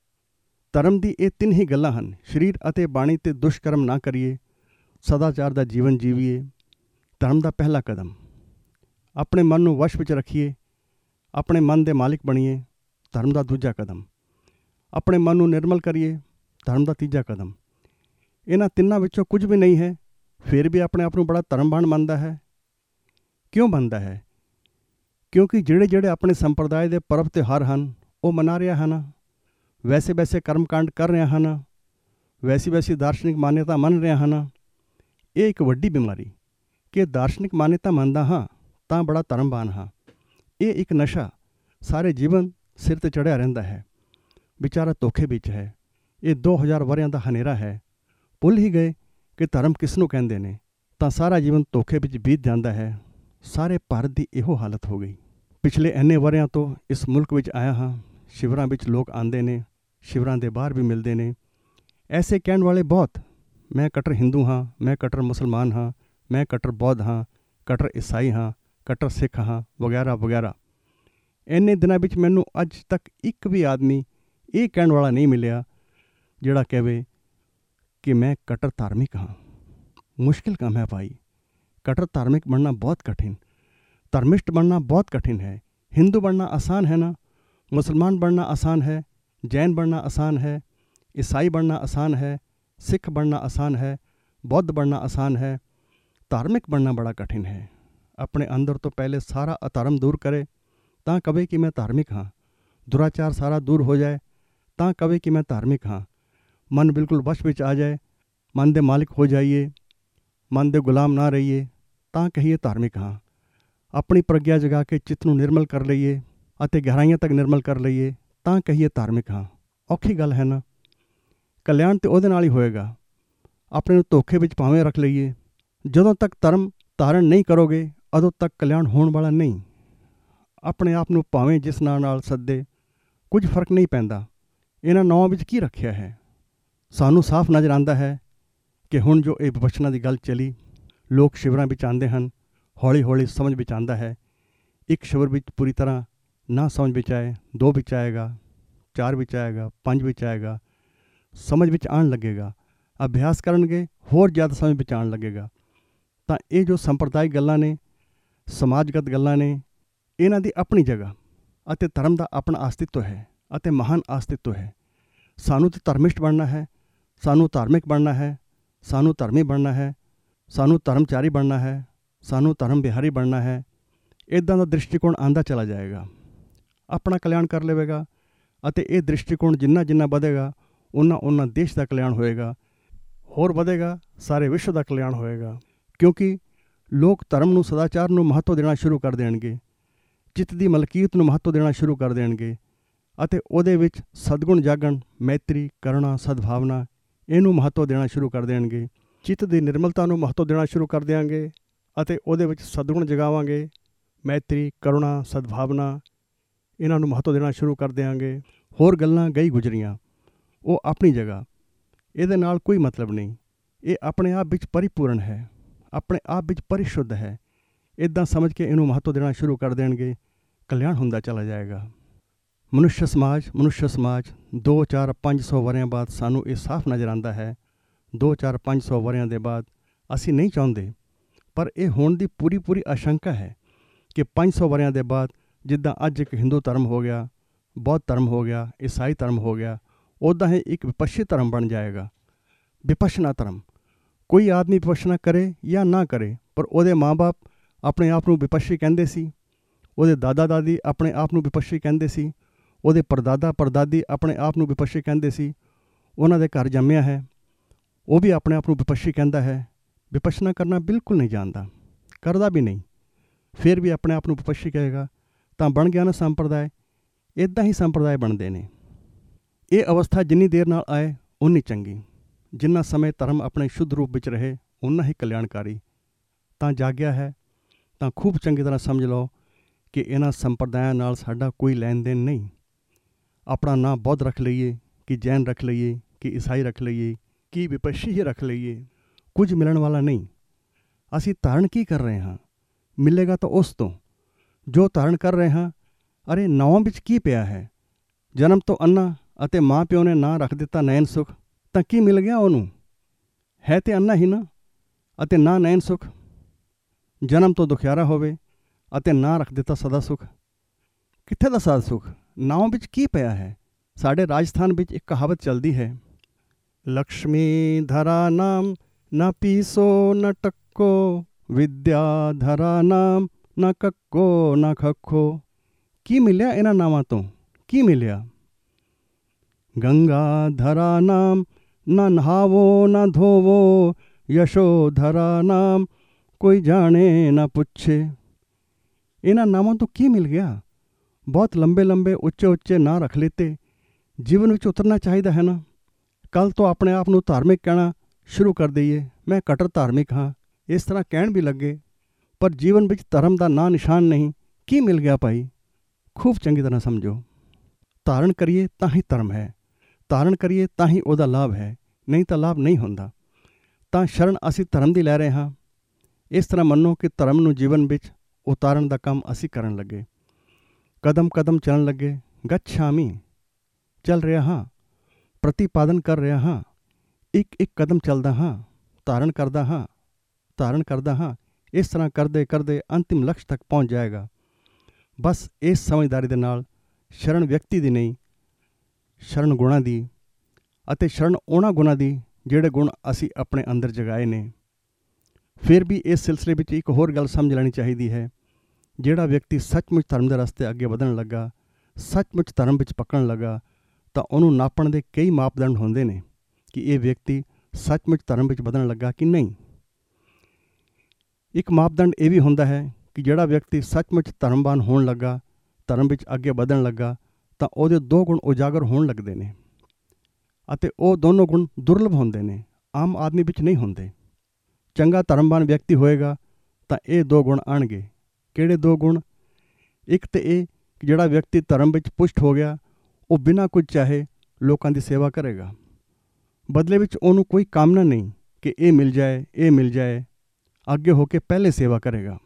ਧਰਮ ਦੀ ਇਹ ਤਿੰਨ ਹੀ ਗੱਲਾਂ ਹਨ। ਸਰੀਰ ਅਤੇ ਬਾਣੀ 'ਤੇ ਦੁਸ਼ਕਰਮ ਨਾ ਕਰੀਏ, ਸਦਾਚਾਰ ਦਾ ਜੀਵਨ ਜੀਵੀਏ। ਧਰਮ ਦਾ ਪਹਿਲਾ ਕਦਮ। ਆਪਣੇ ਮਨ ਨੂੰ ਵਸ਼ ਵਿੱਚ ਰੱਖੀਏ, ਆਪਣੇ ਮਨ ਦੇ ਮਾਲਿਕ ਬਣੀਏ। ਧਰਮ ਦਾ ਦੂਜਾ ਕਦਮ। ਆਪਣੇ ਮਨ ਨੂੰ ਨਿਰਮਲ ਕਰੀਏ। ਧਰਮ ਦਾ ਤੀਜਾ ਕਦਮ। ਇਹਨਾਂ ਤਿੰਨਾਂ ਵਿੱਚੋਂ ਕੁਝ ਵੀ ਨਹੀਂ ਹੈ, ਫਿਰ ਵੀ ਆਪਣੇ ਆਪ ਨੂੰ ਬੜਾ ਧਰਮਵਾਨ ਮੰਨਦਾ ਹੈ। ਕਿਉਂ ਮੰਨਦਾ ਹੈ? ਕਿਉਂਕਿ ਜਿਹੜੇ ਜਿਹੜੇ ਆਪਣੇ ਸੰਪਰਦਾਇ ਦੇ ਪਰਬ ਤਿਉਹਾਰ ਹਨ ਉਹ ਮਨਾ ਰਿਹਾ ਹਨ, ਵੈਸੇ ਵੈਸੇ ਕਰਮਕਾਂਡ ਕਰ ਰਹੇ ਹਨ, ਵੈਸੀ ਵੈਸੀ ਦਾਰਸ਼ਨਿਕ ਮਾਨਤਾ ਮੰਨ ਰਹੇ ਹਨ। ਇਹ ਇੱਕ ਵੱਡੀ ਬਿਮਾਰੀ ਕਿ ਦਾਰਸ਼ਨਿਕ ਮਾਨਤਾ ਮੰਨਦਾ ਹਾਂ ਤਾਂ ਬੜਾ ਧਰਮਵਾਨ ਹਾਂ। ਇਹ ਇੱਕ ਨਸ਼ਾ ਸਾਰੇ ਜੀਵਨ ਸਿਰ 'ਤੇ ਚੜ੍ਹਿਆ ਰਹਿੰਦਾ ਹੈ। ਵਿਚਾਰਾ ਧੋਖੇ ਵਿੱਚ ਹੈ। ਇਹ 2000 ਵਰ੍ਹਿਆਂ ਦਾ ਹਨੇਰਾ ਹੈ। ਭੁੱਲ ਹੀ ਗਏ ਕਿ ਧਰਮ ਕਿਸ ਨੂੰ ਕਹਿੰਦੇ ਨੇ, ਤਾਂ ਸਾਰਾ ਜੀਵਨ ਧੋਖੇ ਵਿੱਚ ਬੀਤ ਜਾਂਦਾ ਹੈ। ਸਾਰੇ ਭਾਰਤ ਦੀ ਇਹੋ ਹਾਲਤ ਹੋ ਗਈ। ਪਿਛਲੇ ਇੰਨੇ ਵਰ੍ਹਿਆਂ ਤੋਂ ਇਸ ਮੁਲਕ ਵਿੱਚ ਆਇਆ ਹਾਂ। ਸ਼ਿਵਰਾਂ ਵਿੱਚ ਲੋਕ ਆਉਂਦੇ ਨੇ, ਸ਼ਿਵਰਾਂ ਦੇ ਬਾਹਰ ਵੀ ਮਿਲਦੇ ਨੇ। ਐਸੇ ਕਹਿਣ ਵਾਲੇ ਬਹੁਤ, ਮੈਂ ਕੱਟਰ ਹਿੰਦੂ ਹਾਂ, ਮੈਂ ਕੱਟਰ ਮੁਸਲਮਾਨ ਹਾਂ, ਮੈਂ ਕੱਟਰ ਬੌੱਧ ਹਾਂ, ਕੱਟਰ ਈਸਾਈ ਹਾਂ, ਕੱਟਰ ਸਿੱਖ ਹਾਂ, ਵਗੈਰਾ ਵਗੈਰਾ। ਇੰਨੇ ਦਿਨਾਂ ਵਿੱਚ ਮੈਨੂੰ ਅੱਜ ਤੱਕ ਇੱਕ ਵੀ ਆਦਮੀ ਇਹ ਕਹਿਣ ਵਾਲਾ ਨਹੀਂ ਮਿਲਿਆ ਜਿਹੜਾ ਕਹੇ ਕਿ ਮੈਂ ਕੱਟਰ ਧਾਰਮਿਕ ਹਾਂ। ਮੁਸ਼ਕਿਲ ਕੰਮ ਹੈ ਭਾਈ। ਕੱਟਰ ਧਾਰਮਿਕ ਬਣਨਾ ਬਹੁਤ ਕਠਿਨ, ਧਰमिष्ठ बनना बहुत कठिन है। हिंदू बनना आसान है ना, मुसलमान बनना आसान है, जैन बनना आसान है, ईसाई बनना आसान है, सिख बनना आसान है, बौद्ध बनना आसान है। धार्मिक बनना बड़ा कठिन है। अपने अंदर तो पहले सारा अधर्म दूर करे ਤਾਂ ਕਵੇ ਕਿ ਮੈਂ ਧਾਰਮਿਕ ਹਾਂ। ਦੁਰਾਚਾਰ ਸਾਰਾ ਦੂਰ ਹੋ ਜਾਏ ਤਾਂ ਕਵੇ ਕਿ ਮੈਂ ਧਾਰਮਿਕ ਹਾਂ। ਮਨ ਬਿਲਕੁਲ ਵਸ਼ ਵਿੱਚ ਆ ਜਾਏ, ਮਨ ਦੇ ਮਾਲਿਕ ਹੋ ਜਾਈਏ, ਮਨ ਦੇ ਗੁਲਾਮ ਨਾ ਰਹੀਏ ਤਾਂ ਕਹੀਏ ਧਾਰਮਿਕ ਹਾਂ। ਆਪਣੀ ਪ੍ਰਗਿਆ ਜਗਾ ਕੇ ਚਿੱਤ ਨੂੰ ਨਿਰਮਲ ਕਰ ਲਈਏ ਅਤੇ ਗਹਿਰਾਈਆਂ ਤੱਕ ਨਿਰਮਲ ਕਰ ਲਈਏ ਤਾਂ ਕਹੀਏ ਧਾਰਮਿਕ ਹਾਂ। ਔਖੀ ਗੱਲ ਹੈ ਨਾ। ਕਲਿਆਣ ਤਾਂ ਉਹਦੇ ਨਾਲ ਹੀ ਹੋਏਗਾ। ਆਪਣੇ ਨੂੰ ਧੋਖੇ ਵਿੱਚ ਭਾਵੇਂ ਰੱਖ ਲਈਏ, ਜਦੋਂ ਤੱਕ ਧਰਮ ਧਾਰਨ ਨਹੀਂ ਕਰੋਗੇ ਉਦੋਂ ਤੱਕ ਕਲਿਆਣ ਹੋਣ ਵਾਲਾ ਨਹੀਂ। ਆਪਣੇ ਆਪ ਨੂੰ ਭਾਵੇਂ ਜਿਸ ਨਾਂ ਨਾਲ ਸੱਦੇ, ਕੁਝ ਫਰਕ ਨਹੀਂ ਪੈਂਦਾ। ਇਹਨਾਂ ਨਾਵਾਂ ਵਿੱਚ ਕੀ ਰੱਖਿਆ ਹੈ? ਸਾਨੂੰ ਸਾਫ਼ ਨਜ਼ਰ ਆਉਂਦਾ ਹੈ ਕਿ ਹੁਣ ਜੋ ਇਹ ਵਿਪਸ਼ਨਾ ਦੀ ਗੱਲ ਚੱਲੀ, ਲੋਕ ਸ਼ਿਵਰਾਂ ਵਿੱਚ ਆਉਂਦੇ ਹਨ। ਹੌਲੀ ਹੌਲੀ ਸਮਝ ਵਿੱਚ ਆਉਂਦਾ ਹੈ। ਇੱਕ ਸ਼ਿਵਰ ਵਿੱਚ ਪੂਰੀ ਤਰ੍ਹਾਂ ਨਾ ਸਮਝ ਵਿੱਚ ਆਏ, 2 ਵਿੱਚ ਆਏਗਾ, 4 ਵਿੱਚ ਆਏਗਾ, 5 ਵਿੱਚ ਆਏਗਾ, ਸਮਝ ਵਿੱਚ ਆਉਣ ਲੱਗੇਗਾ। ਅਭਿਆਸ ਕਰਨਗੇ, ਹੋਰ ਜ਼ਿਆਦਾ ਸਮਝ ਵਿੱਚ ਆਉਣ ਲੱਗੇਗਾ। ਤਾਂ ਇਹ ਜੋ ਸੰਪਰਦਾਇਕ ਗੱਲਾਂ ਨੇ, ਸਮਾਜਗਤ ਗੱਲਾਂ ਨੇ, ਇਹਨਾਂ ਦੀ ਆਪਣੀ ਜਗ੍ਹਾ ਅਤੇ ਧਰਮ ਦਾ ਆਪਣਾ ਅਸਤਿਤਵ ਹੈ ਅਤੇ ਮਹਾਨ ਅਸਤਿਤਵ ਹੈ। ਸਾਨੂੰ ਤਾਂ ਧਰਮਿਸ਼ਟ ਬਣਨਾ ਹੈ, ਸਾਨੂੰ ਧਾਰਮਿਕ ਬਣਨਾ ਹੈ, ਸਾਨੂੰ ਧਰਮੀ ਬਣਨਾ ਹੈ, ਸਾਨੂੰ ਧਰਮਚਾਰੀ ਬਣਨਾ ਹੈ, ਸਾਨੂੰ ਧਰਮ ਬਿਹਾਰੀ ਬਣਨਾ ਹੈ। ਇੱਦਾਂ ਦਾ ਦ੍ਰਿਸ਼ਟੀਕੋਣ ਆਉਂਦਾ ਚਲਾ ਜਾਏਗਾ, ਆਪਣਾ ਕਲਿਆਣ ਕਰ ਲਵੇਗਾ। ਅਤੇ ਇਹ ਦ੍ਰਿਸ਼ਟੀਕੋਣ ਜਿੰਨਾ ਜਿੰਨਾ ਵਧੇਗਾ ਉਨਾ ਦੇਸ਼ ਦਾ ਕਲਿਆਣ ਹੋਏਗਾ, ਹੋਰ ਵਧੇਗਾ, ਸਾਰੇ ਵਿਸ਼ਵ ਦਾ ਕਲਿਆਣ ਹੋਏਗਾ। ਕਿਉਂਕਿ ਲੋਕ ਧਰਮ ਨੂੰ, ਸਦਾਚਾਰ ਨੂੰ ਮਹੱਤਵ ਦੇਣਾ ਸ਼ੁਰੂ ਕਰ ਦੇਣਗੇ, ਚਿੱਤ ਦੀ ਮਲਕੀਅਤ ਨੂੰ ਮਹੱਤਵ ਦੇਣਾ ਸ਼ੁਰੂ ਕਰ ਦੇਣਗੇ ਅਤੇ ਉਹਦੇ ਵਿੱਚ ਸਦਗੁਣ ਜਾਗਣ, ਮੈਤਰੀ, ਕਰੁਣਾ, ਸਦਭਾਵਨਾ, ਇਹਨੂੰ ਮਹੱਤਵ ਦੇਣਾ ਸ਼ੁਰੂ ਕਰ ਦੇਣਗੇ। ਚਿੱਤ ਦੀ ਨਿਰਮਲਤਾ ਨੂੰ ਮਹੱਤਵ ਦੇਣਾ ਸ਼ੁਰੂ ਕਰ ਦਿਆਂਗੇ ਅਤੇ ਉਹਦੇ ਵਿੱਚ ਸਦਗੁਣ ਜਗਾਵਾਂਗੇ। ਮੈਤਰੀ, ਕਰੁਣਾ, ਸਦਭਾਵਨਾ, ਇਹਨਾਂ ਨੂੰ ਮਹੱਤਵ ਦੇਣਾ ਸ਼ੁਰੂ ਕਰ ਦਿਆਂਗੇ। ਹੋਰ ਗੱਲਾਂ ਗਈ ਗੁਜ਼ਰੀਆਂ, ਉਹ ਆਪਣੀ ਜਗ੍ਹਾ, ਇਹਦੇ ਨਾਲ ਕੋਈ ਮਤਲਬ ਨਹੀਂ। ਇਹ ਆਪਣੇ ਆਪ ਵਿੱਚ ਪਰਿਪੂਰਨ ਹੈ, ਆਪਣੇ ਆਪ ਵਿੱਚ ਪਰਿਸ਼ੁੱਧ ਹੈ। ਇੱਦਾਂ ਸਮਝ ਕੇ ਇਹਨੂੰ ਮਹੱਤਵ ਦੇਣਾ ਸ਼ੁਰੂ ਕਰ ਦੇਣਗੇ, ਕਲਿਆਣ ਹੁੰਦਾ ਚਲਾ ਜਾਏਗਾ। ਮਨੁੱਖ ਸਮਾਜ 2-4-500 ਵਰ੍ਹਿਆਂ ਬਾਅਦ ਸਾਨੂੰ ਇਹ ਸਾਫ਼ ਨਜ਼ਰ ਆਉਂਦਾ ਹੈ। 2-4-500 ਵਰ੍ਹਿਆਂ ਦੇ ਬਾਅਦ ਅਸੀਂ ਨਹੀਂ ਚਾਹੁੰਦੇ, ਪਰ ਇਹ ਹੋਣ ਦੀ ਪੂਰੀ ਆਸ਼ੰਕਾ ਹੈ ਕਿ 500 ਵਰ੍ਹਿਆਂ ਦੇ ਬਾਅਦ ਜਿੱਦਾਂ ਅੱਜ ਇੱਕ ਹਿੰਦੂ ਧਰਮ ਹੋ ਗਿਆ, ਬੌਧ ਧਰਮ ਹੋ ਗਿਆ, ਈਸਾਈ ਧਰਮ ਹੋ ਗਿਆ, ਉੱਦਾਂ ਹੀ ਇੱਕ ਵਿਪਸ਼ੀ ਧਰਮ ਬਣ ਜਾਏਗਾ। ਵਿਪਸ਼ਨਾ ਧਰਮ। ਕੋਈ ਆਦਮੀ ਵਿਪਸ਼ਨਾ ਕਰੇ ਜਾਂ ਨਾ ਕਰੇ, ਪਰ ਉਹਦੇ ਮਾਂ-ਬਾਪ ਆਪਣੇ ਆਪ ਨੂੰ ਵਿਪਸ਼ੀ ਕਹਿੰਦੇ ਸੀ, ਉਹਦੇ ਦਾਦਾ ਦਾਦੀ ਆਪਣੇ ਆਪ ਨੂੰ ਵਿਪਸ਼ੀ ਕਹਿੰਦੇ ਸੀ, ਉਹਦੇ ਪਰਦਾਦਾ ਪਰਦਾਦੀ ਆਪਣੇ ਆਪ ਨੂੰ ਵਿਪਸ਼ੀ ਕਹਿੰਦੇ ਸੀ। ਉਹਨਾਂ ਦੇ ਘਰ ਜੰਮਿਆ ਹੈ, ਉਹ ਵੀ ਆਪਣੇ ਆਪ ਨੂੰ ਵਿਪਸ਼ੀ ਕਹਿੰਦਾ ਹੈ। ਵਿਪਸ਼ਨਾ ਕਰਨਾ ਬਿਲਕੁਲ ਨਹੀਂ ਜਾਣਦਾ, ਕਰਦਾ ਵੀ ਨਹੀਂ, ਫਿਰ ਵੀ ਆਪਣੇ ਆਪ ਨੂੰ ਵਿਪਸ਼ੀ ਕਹੇਗਾ, ਤਾਂ ਬਣ ਗਿਆ ਨਾ ਸੰਪਰਦਾਇ। ਇੱਦਾਂ ਹੀ ਸੰਪਰਦਾਇ ਬਣਦੇ ਨੇ। ਇਹ ਅਵਸਥਾ ਜਿੰਨੀ ਦੇਰ ਨਾਲ ਆਏ ਉਨੀ ਚੰਗੀ। ਜਿੰਨਾ ਸਮੇਂ ਧਰਮ ਆਪਣੇ ਸ਼ੁੱਧ ਰੂਪ ਵਿੱਚ ਰਹੇ ਉਨਾ ਹੀ ਕਲਿਆਣਕਾਰੀ। ਤਾਂ ਜਾਗਿਆ ਹੈ ਤਾਂ ਖੂਬ ਚੰਗੀ ਤਰ੍ਹਾਂ ਸਮਝ ਲਓ ਕਿ ਇਹਨਾਂ ਸੰਪਰਦਾਇਆਂ ਨਾਲ ਸਾਡਾ ਕੋਈ ਲੈਣ ਦੇਣ ਨਹੀਂ। ਆਪਣਾ ਨਾਂ ਬੌਧ ਰੱਖ ਲਈਏ ਕਿ ਜੈਨ ਰੱਖ ਲਈਏ ਕਿ ਈਸਾਈ ਰੱਖ ਲਈਏ ਕਿ ਵਿਪਸ਼ੀ ਹੀ ਰੱਖ ਲਈਏ, ਕੁਝ ਮਿਲਣ ਵਾਲਾ ਨਹੀਂ। ਅਸੀਂ ਧਾਰਨ ਕੀ ਕਰ ਰਹੇ ਹਾਂ? ਮਿਲੇਗਾ ਤਾਂ ਉਸ ਤੋਂ ਜੋ ਧਾਰਨ ਕਰ ਰਹੇ ਹਾਂ। ਅਰੇ ਨਾਵਾਂ ਵਿੱਚ ਕੀ ਪਿਆ ਹੈ? ਜਨਮ ਤੋਂ ਅੰਨਾ ਅਤੇ ਮਾਂ ਪਿਓ ਨੇ ਨਾਂ ਰੱਖ ਦਿੱਤਾ ਨੈਣ ਸੁਖ, ਤਾਂ ਕੀ ਮਿਲ ਗਿਆ ਉਹਨੂੰ? ਹੈ ਤੇ ਅੰਨਾ ਹੀ ਨਾ, ਅਤੇ ਨਾ ਨੈਣ ਸੁਖ। ਜਨਮ ਤੋਂ ਦੁਖਿਆਰਾ ਹੋਵੇ ਅਤੇ ਨਾਂ ਰੱਖ ਦਿੱਤਾ ਸਦਾ ਸੁਖ। ਕਿੱਥੇ ਦਾ ਸਦਾ ਸੁਖ? ਨਾਵਾਂ ਵਿੱਚ ਕੀ ਪਿਆ ਹੈ? ਸਾਡੇ ਰਾਜਸਥਾਨ ਵਿੱਚ ਇੱਕ ਕਹਾਵਤ ਚੱਲਦੀ ਹੈ, ਲਕਸ਼ਮੀ ਧਰਾ ਨਾਮ ਨਾ ਪੀਸੋ ਨਾ ਟੱਕੋ, ਵਿਦਿਆ ਧਰਾ ਨਾਮ ਨਾ ਕੱਕੋ ਨਾ ਖੱਖੋ। ਕੀ ਮਿਲਿਆ ਇਹਨਾਂ ਨਾਵਾਂ ਤੋਂ? ਕੀ ਮਿਲਿਆ? ਗੰਗਾ ਧਰਾ ਨਾਮ ਨਾ ਨਹਾਵੋ ਨਾ ਧੋਵੋ, ਯਸ਼ੋ ਧਰਾ ਨਾਮ ਕੋਈ ਜਾਣੇ ਨਾ ਪੁੱਛੇ। ਇਹਨਾਂ ਨਾਵਾਂ ਤੋਂ ਕੀ ਮਿਲ ਗਿਆ? ਬਹੁਤ ਲੰਬੇ ਲੰਬੇ ਉੱਚੇ ਉੱਚੇ ਨਾਂ ਰੱਖ ਲਿੱਤੇ। ਜੀਵਨ ਵਿੱਚ ਉਤਰਨਾ ਚਾਹੀਦਾ ਹੈ ਨਾ। ਕੱਲ੍ਹ ਤੋਂ ਆਪਣੇ ਆਪ ਨੂੰ ਧਾਰਮਿਕ ਕਹਿਣਾ ਸ਼ੁਰੂ ਕਰ ਦਈਏ, ਮੈਂ ਕਟਰ ਧਾਰਮਿਕ ਹਾਂ, ਇਸ ਤਰ੍ਹਾਂ ਕਹਿਣ ਵੀ ਲੱਗੇ, ਪਰ ਜੀਵਨ ਵਿੱਚ ਧਰਮ ਦਾ ਨਾਂ ਨਿਸ਼ਾਨ ਨਹੀਂ। ਕੀ ਮਿਲ ਗਿਆ ਭਾਈ? ਖੂਬ ਚੰਗੀ ਤਰ੍ਹਾਂ ਸਮਝੋ। ਧਾਰਨ ਕਰੀਏ ਤਾਂ ਹੀ ਧਰਮ ਹੈ, ਧਾਰਨ ਕਰੀਏ ਤਾਂ ਹੀ ਉਹਦਾ ਲਾਭ ਹੈ, ਨਹੀਂ ਤਾਂ ਲਾਭ ਨਹੀਂ ਹੁੰਦਾ। ਤਾਂ ਸ਼ਰਨ ਅਸੀਂ ਧਰਮ ਦੀ ਲੈ ਰਹੇ ਹਾਂ। ਇਸ ਤਰ੍ਹਾਂ ਮੰਨੋ ਕਿ ਧਰਮ ਨੂੰ ਜੀਵਨ ਵਿੱਚ ਉਤਾਰਨ ਦਾ ਕੰਮ ਅਸੀਂ ਕਰਨ ਲੱਗੇ, ਕਦਮ ਕਦਮ ਚੱਲਣ ਲੱਗੇ। ਗੱਛਾਮੀ, ਚੱਲ ਰਿਹਾ ਹਾਂ, ਪ੍ਰਤੀਪਾਦਨ ਕਰ ਰਿਹਾ ਹਾਂ, ਇੱਕ ਇੱਕ ਕਦਮ ਚੱਲਦਾ ਹਾਂ, ਧਾਰਨ ਕਰਦਾ ਹਾਂ, ਧਾਰਨ ਕਰਦਾ ਹਾਂ। ਇਸ ਤਰ੍ਹਾਂ ਕਰਦੇ ਕਰਦੇ ਅੰਤਿਮ ਲਕਸ਼ ਤੱਕ ਪਹੁੰਚ ਜਾਏਗਾ। ਬਸ ਇਸ ਸਮਝਦਾਰੀ ਦੇ ਨਾਲ ਸ਼ਰਨ ਵਿਅਕਤੀ ਦੀ ਨਹੀਂ, ਸ਼ਰਨ ਗੁਣਾਂ ਦੀ, ਅਤੇ ਸ਼ਰਨ ਉਹਨਾਂ ਗੁਣਾਂ ਦੀ ਜਿਹੜੇ ਗੁਣ ਅਸੀਂ ਆਪਣੇ ਅੰਦਰ ਜਗਾਏ ਨੇ। ਫਿਰ ਵੀ ਇਸ ਸਿਲਸਿਲੇ ਵਿੱਚ ਇੱਕ ਹੋਰ ਗੱਲ ਸਮਝ ਲੈਣੀ ਚਾਹੀਦੀ ਹੈ। ਜਿਹੜਾ ਵਿਅਕਤੀ ਸੱਚਮੁੱਚ ਧਰਮ ਦੇ ਰਸਤੇ ਅੱਗੇ ਵਧਣ ਲੱਗਾ, ਸੱਚਮੁੱਚ ਧਰਮ ਵਿੱਚ ਪੱਕਣ ਲੱਗਾ, ਤਾਂ ਉਹਨੂੰ ਨਾਪਣ ਦੇ ਕਈ ਮਾਪਦੰਡ ਹੁੰਦੇ ਨੇ ਕਿ ਇਹ ਵਿਅਕਤੀ ਸੱਚਮੁੱਚ ਧਰਮ ਵਿੱਚ ਵਧਣ ਲੱਗਾ ਕਿ ਨਹੀਂ। ਇੱਕ ਮਾਪਦੰਡ ਇਹ ਵੀ ਹੁੰਦਾ ਹੈ ਕਿ ਜਿਹੜਾ ਵਿਅਕਤੀ ਸੱਚਮੁੱਚ ਧਰਮਵਾਨ ਹੋਣ ਲੱਗਾ ਧਰਮ ਵਿੱਚ ਅੱਗੇ ਵਧਣ ਲੱਗਾ ਤਾਂ ਉਹਦੇ 2 ਗੁਣ ਉਜਾਗਰ ਹੋਣ ਲੱਗਦੇ ਨੇ ਅਤੇ ਉਹ ਦੋਨੋਂ ਗੁਣ ਦੁਰਲਭ ਹੁੰਦੇ ਨੇ, ਆਮ ਆਦਮੀ ਵਿੱਚ ਨਹੀਂ ਹੁੰਦੇ। ਚੰਗਾ ਧਰਮਵਾਨ ਵਿਅਕਤੀ ਹੋਏਗਾ ਤਾਂ ਇਹ 2 ਗੁਣ ਆਉਣਗੇ। ਕਿਹੜੇ 2 ਗੁਣ? ਇੱਕ ਤਾਂ ਇਹ ਕਿ ਜਿਹੜਾ ਵਿਅਕਤੀ ਧਰਮ ਵਿੱਚ ਪੁਸ਼ਟ ਹੋ ਗਿਆ ਉਹ ਬਿਨਾਂ ਕੁਝ ਚਾਹੇ ਲੋਕਾਂ ਦੀ ਸੇਵਾ ਕਰੇਗਾ। ਬਦਲੇ ਵਿੱਚ ਉਹਨੂੰ ਕੋਈ ਕਾਮਨਾ ਨਹੀਂ ਕਿ ਇਹ ਮਿਲ ਜਾਏ, ਅੱਗੇ ਹੋ ਕੇ ਪਹਿਲੇ ਸੇਵਾ ਕਰੇਗਾ।